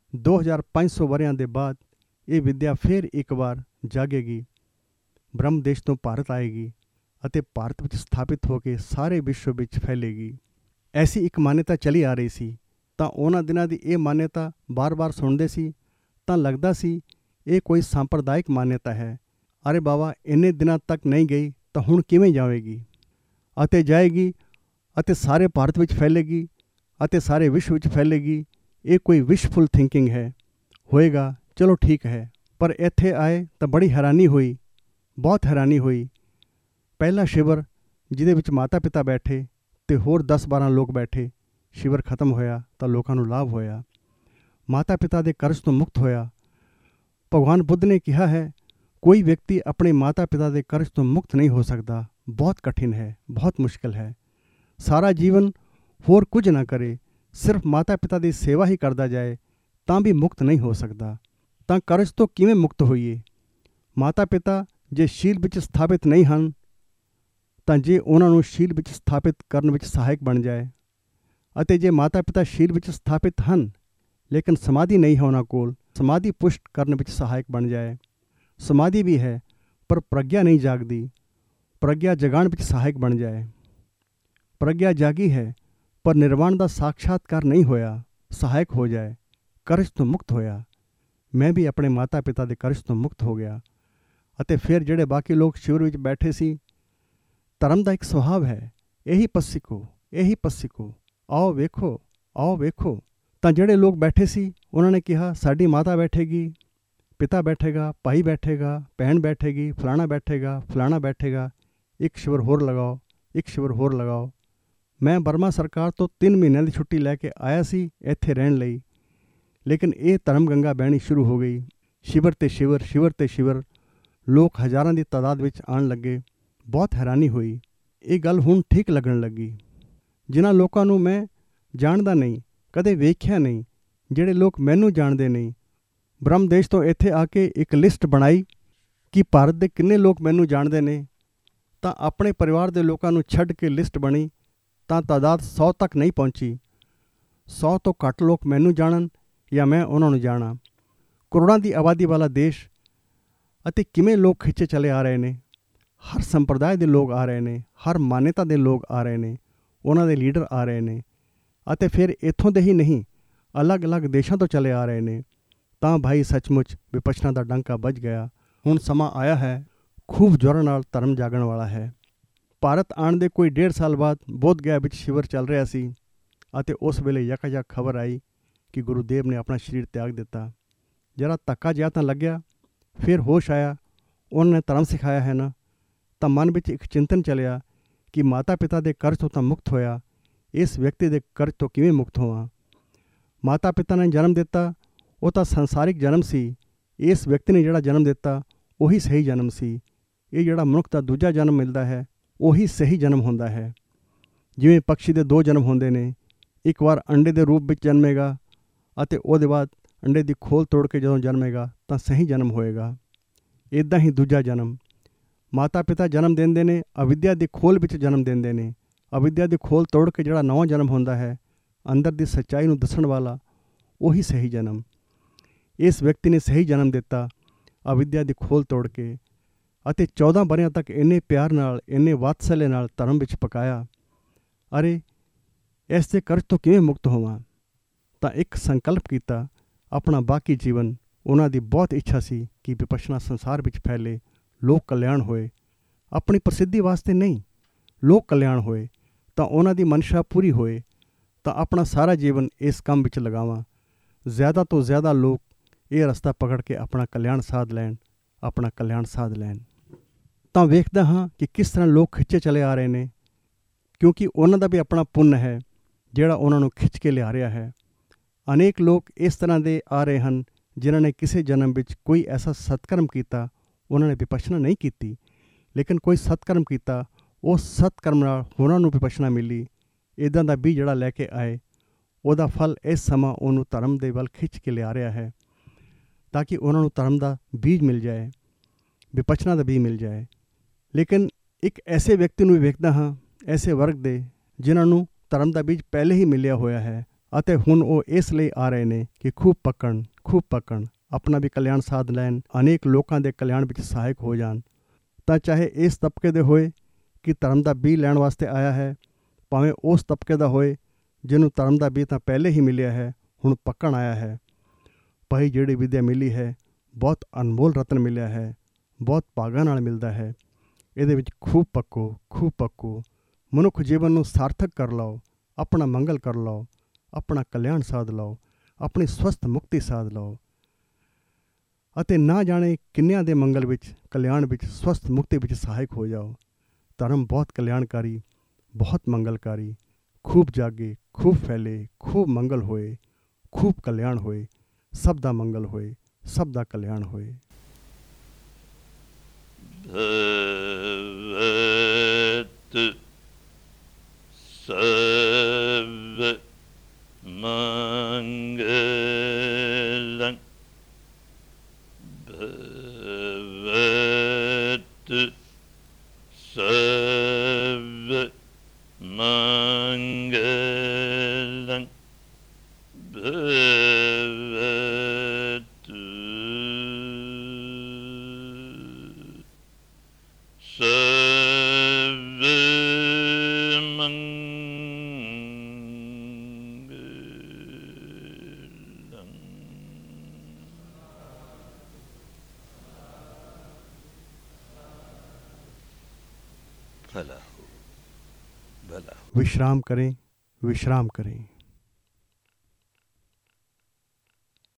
2500 ਵਰ੍ਹਿਆਂ ਦੇ ਬਾਅਦ ਇਹ ਵਿੱਦਿਆ ਫਿਰ ਇੱਕ ਵਾਰ ਜਾਗੇਗੀ। ਬ੍ਰਹਮ ਦੇਸ਼ ਤੋਂ ਭਾਰਤ ਆਏਗੀ ਅਤੇ ਭਾਰਤ ਵਿੱਚ ਸਥਾਪਿਤ ਹੋ ਕੇ ਸਾਰੇ ਵਿਸ਼ਵ ਵਿੱਚ ਫੈਲੇਗੀ। ਐਸੀ ਇੱਕ ਮਾਨਯਤਾ ਚਲੀ ਆ ਰਹੀ ਸੀ। ਤਾਂ ਉਹਨਾਂ ਦਿਨਾਂ ਦੀ ਇਹ ਮਾਨਯਤਾ ਬਾਰ-ਬਾਰ ਸੁਣਦੇ ਸੀ ਤਾਂ ਲੱਗਦਾ ਸੀ ਇਹ ਕੋਈ ਸੰਪਰਦਾਇਕ ਮਾਨਯਤਾ ਹੈ। ਅਰੇ ਬਾਬਾ, ਇੰਨੇ ਦਿਨਾਂ ਤੱਕ ਨਹੀਂ ਗਈ ਤਾਂ ਹੁਣ ਕਿਵੇਂ ਜਾਵੇਗੀ? ਅਤੇ ਜਾਏਗੀ ਅਤੇ ਸਾਰੇ ਭਾਰਤ ਵਿੱਚ ਫੈਲੇਗੀ ਅਤੇ ਸਾਰੇ ਵਿਸ਼ਵ ਵਿੱਚ ਫੈਲੇਗੀ। ਇਹ ਕੋਈ ਵਿਸ਼ਫੁਲ ਥਿੰਕਿੰਗ ਹੈ। ਹੋਏਗਾ, ਚਲੋ ਠੀਕ ਹੈ। ਪਰ ਇੱਥੇ ਆਏ ਤਾਂ ਬੜੀ ਹੈਰਾਨੀ ਹੋਈ, ਬਹੁਤ ਹੈਰਾਨੀ ਹੋਈ। ਪਹਿਲਾ ਸ਼ਿਵਰ ਜਿਹਦੇ ਵਿੱਚ ਮਾਤਾ ਪਿਤਾ ਬੈਠੇ ਅਤੇ ਹੋਰ 10-12 ਲੋਕ ਬੈਠੇ, ਸ਼ਿਵਰ ਖਤਮ ਹੋਇਆ ਤਾਂ ਲੋਕਾਂ ਨੂੰ ਲਾਭ ਹੋਇਆ। ਮਾਤਾ ਪਿਤਾ ਦੇ ਕਰਜ਼ ਤੋਂ ਮੁਕਤ ਹੋਇਆ। ਭਗਵਾਨ ਬੁੱਧ ਨੇ ਕਿਹਾ ਹੈ, ਕੋਈ ਵਿਅਕਤੀ ਆਪਣੇ ਮਾਤਾ ਪਿਤਾ ਦੇ ਕਰਜ਼ ਤੋਂ ਮੁਕਤ ਨਹੀਂ ਹੋ ਸਕਦਾ। ਬਹੁਤ ਕਠਿਨ ਹੈ, ਬਹੁਤ ਮੁਸ਼ਕਿਲ ਹੈ। ਸਾਰਾ ਜੀਵਨ ਹੋਰ ਕੁਝ ਨਾ ਕਰੇ, ਸਿਰਫ ਮਾਤਾ ਪਿਤਾ ਦੀ ਸੇਵਾ ਹੀ ਕਰਦਾ ਜਾਏ ਤਾਂ ਵੀ ਮੁਕਤ ਨਹੀਂ ਹੋ ਸਕਦਾ। ਤਾਂ ਕਰਜ਼ ਤੋਂ ਕਿਵੇਂ ਮੁਕਤ ਹੋਈਏ? ਮਾਤਾ ਪਿਤਾ ਜੇ ਸ਼ੀਲ ਵਿੱਚ ਸਥਾਪਿਤ ਨਹੀਂ ਹਨ ਤਾਂ ਜੇ ਉਹਨਾਂ ਨੂੰ ਸ਼ੀਲ ਵਿੱਚ ਸਥਾਪਿਤ ਕਰਨ ਵਿੱਚ ਸਹਾਇਕ ਬਣ ਜਾਏ, ਅਤੇ ਜੇ ਮਾਤਾ ਪਿਤਾ ਸ਼ੀਲ ਵਿੱਚ ਸਥਾਪਿਤ ਹਨ ਲੇਕਿਨ ਸਮਾਧੀ ਨਹੀਂ ਹੈ ਉਹਨਾਂ ਕੋਲ, ਸਮਾਧੀ ਪੁਸ਼ਟ ਕਰਨ ਵਿੱਚ ਸਹਾਇਕ ਬਣ ਜਾਏ। ਸਮਾਧੀ ਵੀ ਹੈ ਪਰ ਪ੍ਰਗਿਆ ਨਹੀਂ ਜਾਗਦੀ, ਪ੍ਰਗਿਆ ਜਗਾਉਣ ਵਿੱਚ ਸਹਾਇਕ ਬਣ ਜਾਏ। ਪ੍ਰਗਿਆ ਜਾਗੀ ਹੈ ਪਰ ਨਿਰਵਾਣ ਦਾ ਸਾਖਸ਼ਾਤਕਾਰ ਨਹੀਂ ਹੋਇਆ, ਸਹਾਇਕ ਹੋ ਜਾਏ। ਕਰਜ਼ ਤੋਂ ਮੁਕਤ ਹੋਇਆ। ਮੈਂ ਵੀ ਆਪਣੇ ਮਾਤਾ ਪਿਤਾ ਦੇ ਕਰਜ਼ ਤੋਂ ਮੁਕਤ ਹੋ ਗਿਆ। ਅਤੇ ਫਿਰ ਜਿਹੜੇ ਬਾਕੀ ਲੋਕ ਸ਼ਿਵਰ ਵਿੱਚ ਬੈਠੇ ਸੀ, ਧਰਮ ਦਾ ਇੱਕ ਸੁਭਾਵ ਹੈ, ਇਹੀ ਪੱਸਿਕੋ, ਇਹੀ ਪੱਸਿਕੋ, ਆਓ ਵੇਖੋ, ਆਓ ਵੇਖੋ। ਤਾਂ ਜਿਹੜੇ ਲੋਕ ਬੈਠੇ ਸੀ ਉਹਨਾਂ ਨੇ ਕਿਹਾ, ਸਾਡੀ ਮਾਤਾ ਬੈਠੇਗੀ, ਪਿਤਾ ਬੈਠੇਗਾ, ਭਾਈ ਬੈਠੇਗਾ, ਭੈਣ ਬੈਠੇਗੀ, ਫਲਾਣਾ ਬੈਠੇਗਾ, ਫਲਾਣਾ ਬੈਠੇਗਾ, ਇੱਕ ਸ਼ਿਵਰ ਹੋਰ ਲਗਾਓ, ਇੱਕ ਸ਼ਿਵਰ ਹੋਰ ਲਗਾਓ। ਮੈਂ ਬਰਮਾ ਸਰਕਾਰ ਤੋਂ 3 ਮਹੀਨਿਆਂ ਦੀ ਛੁੱਟੀ ਲੈ ਕੇ ਆਇਆ ਸੀ ਇੱਥੇ ਰਹਿਣ ਲਈ, ਲੇਕਿਨ ਇਹ ਧਰਮ ਗੰਗਾ ਬਹਿਣੀ ਸ਼ੁਰੂ ਹੋ ਗਈ। ਸ਼ਿਵਰ ਤੇ ਸ਼ਿਵਰ, ਸ਼ਿਵਰ ਤੇ ਸ਼ਿਵਰ, ਲੋਕ ਹਜ਼ਾਰਾਂ ਦੀ ਤਾਦਾਦ ਵਿੱਚ ਆਉਣ ਲੱਗੇ। ਬਹੁਤ ਹੈਰਾਨੀ ਹੋਈ। ਇਹ ਗੱਲ ਹੁਣ ਠੀਕ ਲੱਗਣ ਲੱਗੀ। ਜਿਨ੍ਹਾਂ ਲੋਕਾਂ ਨੂੰ ਮੈਂ ਜਾਣਦਾ ਨਹੀਂ, ਕਦੇ ਵੇਖਿਆ ਨਹੀਂ, ਜਿਹੜੇ ਲੋਕ ਮੈਨੂੰ ਜਾਣਦੇ ਨਹੀਂ, ਬ੍ਰਹਮ ਦੇਸ਼ ਤੋਂ ਇੱਥੇ ਆ ਕੇ ਇੱਕ ਲਿਸਟ ਬਣਾਈ ਕਿ ਭਾਰਤ ਦੇ ਕਿੰਨੇ ਲੋਕ ਮੈਨੂੰ ਜਾਣਦੇ ਨੇ। ਤਾਂ ਆਪਣੇ ਪਰਿਵਾਰ ਦੇ ਲੋਕਾਂ ਨੂੰ ਛੱਡ ਕੇ ਲਿਸਟ ਬਣੀ ਤਾਂ ਤਾਦਾਦ 100 ਤੱਕ ਨਹੀਂ ਪਹੁੰਚੀ। 100 ਤੋਂ ਘੱਟ ਲੋਕ ਮੈਨੂੰ ਜਾਣਨ ਜਾਂ ਮੈਂ ਉਹਨਾਂ ਨੂੰ ਜਾਣਾ। ਕਰੋੜਾਂ ਦੀ ਆਬਾਦੀ ਵਾਲਾ ਦੇਸ਼ ਅਤੇ ਕਿਵੇਂ ਲੋਕ ਖਿੱਚੇ ਚਲੇ ਆ ਰਹੇ ਨੇ। ਹਰ ਸੰਪਰਦਾਇ ਦੇ ਲੋਕ ਆ ਰਹੇ ਨੇ, ਹਰ ਮਾਨਯਤਾ ਦੇ ਲੋਕ ਆ ਰਹੇ ਨੇ, ਉਹਨਾਂ ਦੇ ਲੀਡਰ ਆ ਰਹੇ ਨੇ। ਅਤੇ ਫਿਰ ਇੱਥੋਂ ਦੇ ਹੀ ਨਹੀਂ, ਅਲੱਗ-ਅਲੱਗ ਦੇਸ਼ਾਂ ਤੋਂ ਚਲੇ ਆ ਰਹੇ ਨੇ। ਤਾਂ ਭਾਈ ਸੱਚਮੁੱਚ ਵਿਪਸ਼ਨਾ ਦਾ ਡੰਕਾ ਵੱਜ ਗਿਆ। ਹੁਣ ਸਮਾਂ ਆਇਆ ਹੈ, ਖੂਬ ਜ਼ੋਰਾਂ ਨਾਲ ਧਰਮ ਜਾਗਣ ਵਾਲਾ ਹੈ। ਭਾਰਤ ਆਉਣ ਦੇ ਕੋਈ 1.5 ਸਾਲ ਬਾਅਦ ਬੋਧ ਗਿਆ ਵਿੱਚ ਸ਼ਿਵਰ ਚੱਲ ਰਿਹਾ ਸੀ ਅਤੇ ਉਸ ਵੇਲੇ ਯਕਾਯਕ ਖਬਰ ਆਈ ਕਿ ਗੁਰੂਦੇਵ ਨੇ ਆਪਣਾ ਸਰੀਰ ਤਿਆਗ ਦਿੱਤਾ। ਜਰਾ ਧੱਕਾ ਜਿਹਾ ਤਾਂ ਲੱਗਿਆ, ਫਿਰ ਹੋਸ਼ ਆਇਆ, ਉਹਨਾਂ ਨੇ ਧਰਮ ਸਿਖਾਇਆ ਹੈ ਨਾ। ਤਾਂ ਮਨ ਵਿੱਚ ਇੱਕ ਚਿੰਤਨ ਚੱਲਿਆ ਕਿ ਮਾਤਾ ਪਿਤਾ ਦੇ ਕਰਜ਼ ਤੋਂ ਤਾਂ ਮੁਕਤ ਹੋਇਆ, ਇਸ ਵਿਅਕਤੀ ਦੇ ਕਰਜ਼ ਤੋਂ ਕਿਵੇਂ ਮੁਕਤ ਹੋਵਾਂ। ਮਾਤਾ ਪਿਤਾ ਨੇ ਜਨਮ ਦਿੱਤਾ, ਉਹ ਤਾਂ ਸੰਸਾਰਿਕ ਜਨਮ ਸੀ। ਇਸ ਵਿਅਕਤੀ ਨੇ ਜਿਹੜਾ ਜਨਮ ਦਿੱਤਾ ਉਹੀ ਸਹੀ ਜਨਮ ਸੀ। ਇਹ ਜਿਹੜਾ ਮਨੁੱਖ ਦਾ ਦੂਜਾ ਜਨਮ ਮਿਲਦਾ ਹੈ ਉਹੀ ਸਹੀ ਜਨਮ ਹੁੰਦਾ ਹੈ। ਜਿਵੇਂ ਪੰਛੀ ਦੇ 2 ਜਨਮ ਹੁੰਦੇ ਨੇ, ਇੱਕ ਵਾਰ ਅੰਡੇ ਦੇ ਰੂਪ ਵਿੱਚ ਜਨਮੇਗਾ ਅਤੇ ਉਹਦੇ ਬਾਅਦ ਅੰਡੇ ਦੀ ਖੋਲ ਤੋੜ ਕੇ ਜਦੋਂ ਜਨਮੇਗਾ ਤਾਂ ਸਹੀ ਜਨਮ ਹੋਏਗਾ। ਇੱਦਾਂ ਹੀ ਦੂਜਾ ਜਨਮ, ਮਾਤਾ ਪਿਤਾ ਜਨਮ ਦਿੰਦੇ ਨੇ, ਅਵਿਦਿਆ ਦੀ ਖੋਲ ਵਿੱਚ ਜਨਮ ਦਿੰਦੇ ਨੇ। ਅਵਿਦਿਆ ਦੀ ਖੋਲ ਤੋੜ ਕੇ ਜਿਹੜਾ ਨਵਾਂ ਜਨਮ ਹੁੰਦਾ ਹੈ, ਅੰਦਰ ਦੀ ਸੱਚਾਈ ਨੂੰ ਦੱਸਣ ਵਾਲਾ, ਉਹੀ ਸਹੀ ਜਨਮ। ਇਸ ਵਿਅਕਤੀ ਨੇ ਸਹੀ ਜਨਮ ਦਿੱਤਾ ਅਵਿਦਿਆ ਦੀ ਖੋਲ ਤੋੜ ਕੇ ਅਤੇ 14 ਵਰ੍ਹਿਆਂ ਤੱਕ ਇੰਨੇ ਪਿਆਰ ਨਾਲ, ਇੰਨੇ ਵਾਤਸલ્ਯ ਨਾਲ ਧਰਮ ਵਿੱਚ ਪਕਾਇਆ। ਅਰੇ ਇਸ ਦੇ ਕਰਜ਼ ਤੋਂ ਕਿਵੇਂ ਮੁਕਤ ਹੋਵਾਂ। ਤਾਂ ਇੱਕ ਸੰਕਲਪ ਕੀਤਾ, ਆਪਣਾ ਬਾਕੀ ਜੀਵਨ, ਉਹਨਾਂ ਦੀ ਬਹੁਤ ਇੱਛਾ ਸੀ ਕਿ ਵਿਪਸ਼ਨਾ ਸੰਸਾਰ ਵਿੱਚ ਫੈਲੇ, ਲੋਕ ਕਲਿਆਣ ਹੋਏ। ਆਪਣੀ ਪ੍ਰਸਿੱਧੀ ਵਾਸਤੇ ਨਹੀਂ, ਲੋਕ ਕਲਿਆਣ ਹੋਏ। ਤਾਂ ਉਹਨਾਂ ਦੀ ਮਨਸ਼ਾ ਪੂਰੀ ਹੋਏ। ਤਾਂ ਆਪਣਾ ਸਾਰਾ ਜੀਵਨ ਇਸ ਕੰਮ ਵਿੱਚ ਲਗਾਵਾਂ। ਜ਼ਿਆਦਾ ਤੋਂ ਜ਼ਿਆਦਾ ਲੋਕ ਇਹ ਰਸਤਾ ਪਕੜ ਕੇ ਆਪਣਾ ਕਲਿਆਣ ਸਾਧ ਲੈਣ, ਆਪਣਾ ਕਲਿਆਣ ਸਾਧ ਲੈਣ। ਤਾਂ ਵੇਖਦਾ ਹਾਂ ਕਿ ਕਿਸ ਤਰ੍ਹਾਂ ਲੋਕ ਖਿੱਚੇ ਚਲੇ ਆ ਰਹੇ ਨੇ, ਕਿਉਂਕਿ ਉਹਨਾਂ ਦਾ ਵੀ ਆਪਣਾ ਪੁੰਨ ਹੈ ਜਿਹੜਾ ਉਹਨਾਂ ਨੂੰ ਖਿੱਚ ਕੇ ਲਿਆ ਰਿਹਾ ਹੈ। ਅਨੇਕ ਲੋਕ ਇਸ ਤਰ੍ਹਾਂ ਦੇ ਆ ਰਹੇ ਹਨ ਜਿਨ੍ਹਾਂ ਨੇ ਕਿਸੇ ਜਨਮ ਵਿੱਚ ਕੋਈ ਐਸਾ ਸਤਕਰਮ ਕੀਤਾ, ਉਹਨਾਂ ਨੇ ਵਿਪਸ਼ਨਾ ਨਹੀਂ ਕੀਤੀ, ਲੇਕਿਨ ਕੋਈ ਸਤਕਰਮ ਕੀਤਾ, ਉਸ ਸਤਕਰਮ ਨਾਲ ਉਹਨਾਂ ਨੂੰ ਵਿਪਸ਼ਨਾ ਮਿਲੀ। ਇੱਦਾਂ ਦਾ ਵੀ ਜਿਹੜਾ ਲੈ ਕੇ ਆਏ, ਉਹਦਾ ਫਲ ਇਸ ਸਮਾਂ ਉਹਨੂੰ ਧਰਮ ਦੇ ਵੱਲ ਖਿੱਚ ਕੇ ਲਿਆ ਰਿਹਾ ਹੈ, ਤਾਂ ਕਿ ਉਹਨਾਂ ਨੂੰ ਧਰਮ ਦਾ ਬੀਜ ਮਿਲ ਜਾਏ, ਵਿਪਸ਼ਨਾ ਦਾ ਬੀਜ ਮਿਲ ਜਾਏ। ਲੇਕਿਨ ਇੱਕ ਐਸੇ ਵਿਅਕਤੀ ਨੂੰ ਵੀ ਵੇਖਦਾ ਹਾਂ, ਐਸੇ ਵਰਗ ਦੇ ਜਿਨ੍ਹਾਂ ਨੂੰ ਧਰਮ ਦਾ ਬੀਜ ਪਹਿਲੇ ਹੀ ਮਿਲਿਆ ਹੋਇਆ ਹੈ ਅਤੇ ਹੁਣ ਉਹ ਇਸ ਲਈ ਆ ਰਹੇ ਨੇ ਕਿ ਖੂਬ ਪੱਕਣ, ਆਪਣਾ ਵੀ ਕਲਿਆਣ ਸਾਧ ਲੈਣ, ਅਨੇਕ ਲੋਕਾਂ ਦੇ ਕਲਿਆਣ ਵਿੱਚ ਸਹਾਇਕ ਹੋ ਜਾਣ। ਤਾਂ ਚਾਹੇ ਇਸ ਤਬਕੇ ਦੇ ਹੋਏ ਕਿ ਧਰਮ ਦਾ ਬੀਜ ਲੈਣ ਵਾਸਤੇ ਆਇਆ ਹੈ, ਭਾਵੇਂ ਉਸ ਤਬਕੇ ਦਾ ਹੋਏ ਜਿਹਨੂੰ ਧਰਮ ਦਾ ਬੀਜ ਤਾਂ ਪਹਿਲੇ ਹੀ ਮਿਲਿਆ ਹੈ, ਹੁਣ ਪੱਕਣ ਆਇਆ ਹੈ। ਭਾਈ ਜਿਹੜੀ ਵਿਦਿਆ ਮਿਲੀ ਹੈ, ਬਹੁਤ ਅਨਮੋਲ ਰਤਨ ਮਿਲਿਆ ਹੈ, ਬਹੁਤ ਭਾਗਾਂ ਨਾਲ ਮਿਲਦਾ ਹੈ। ਇਹਦੇ ਵਿੱਚ ਖੂਬ ਪੱਕੋ। ਮਨੁੱਖ ਜੀਵਨ ਨੂੰ ਸਾਰਥਕ ਕਰ ਲਓ, ਆਪਣਾ ਮੰਗਲ ਕਰ ਲਓ, ਆਪਣਾ ਕਲਿਆਣ ਸਾਧ ਲਓ, ਆਪਣੀ ਸਵਸਥ ਮੁਕਤੀ ਸਾਧ ਲਓ ਅਤੇ ਨਾ ਜਾਣੇ ਕਿੰਨਿਆਂ ਦੇ ਮੰਗਲ ਵਿੱਚ, ਕਲਿਆਣ ਵਿੱਚ, ਸਵਸਥ ਮੁਕਤੀ ਵਿੱਚ ਸਹਾਇਕ ਹੋ ਜਾਓ। ਧਰਮ ਬਹੁਤ ਕਲਿਆਣਕਾਰੀ, ਬਹੁਤ ਮੰਗਲਕਾਰੀ। ਖੂਬ ਜਾਗੇ, ਖੂਬ ਫੈਲੇ, ਖੂਬ ਮੰਗਲ ਹੋਏ, ਖੂਬ ਕਲਿਆਣ ਹੋਏ, ਸਭ ਦਾ ਮੰਗਲ ਹੋਏ, ਸਭ ਦਾ ਕਲਿਆਣ ਹੋਏ। ਭਵਤ ਸਭ ਮੰਗਲੰ, ਭਵਤ ਸਭ ਮੰਗਲੰ, ਭਵਤ ਸਭ ਮੰਗਲੰ। भला हो, भला हो। विश्राम करें, विश्राम करें।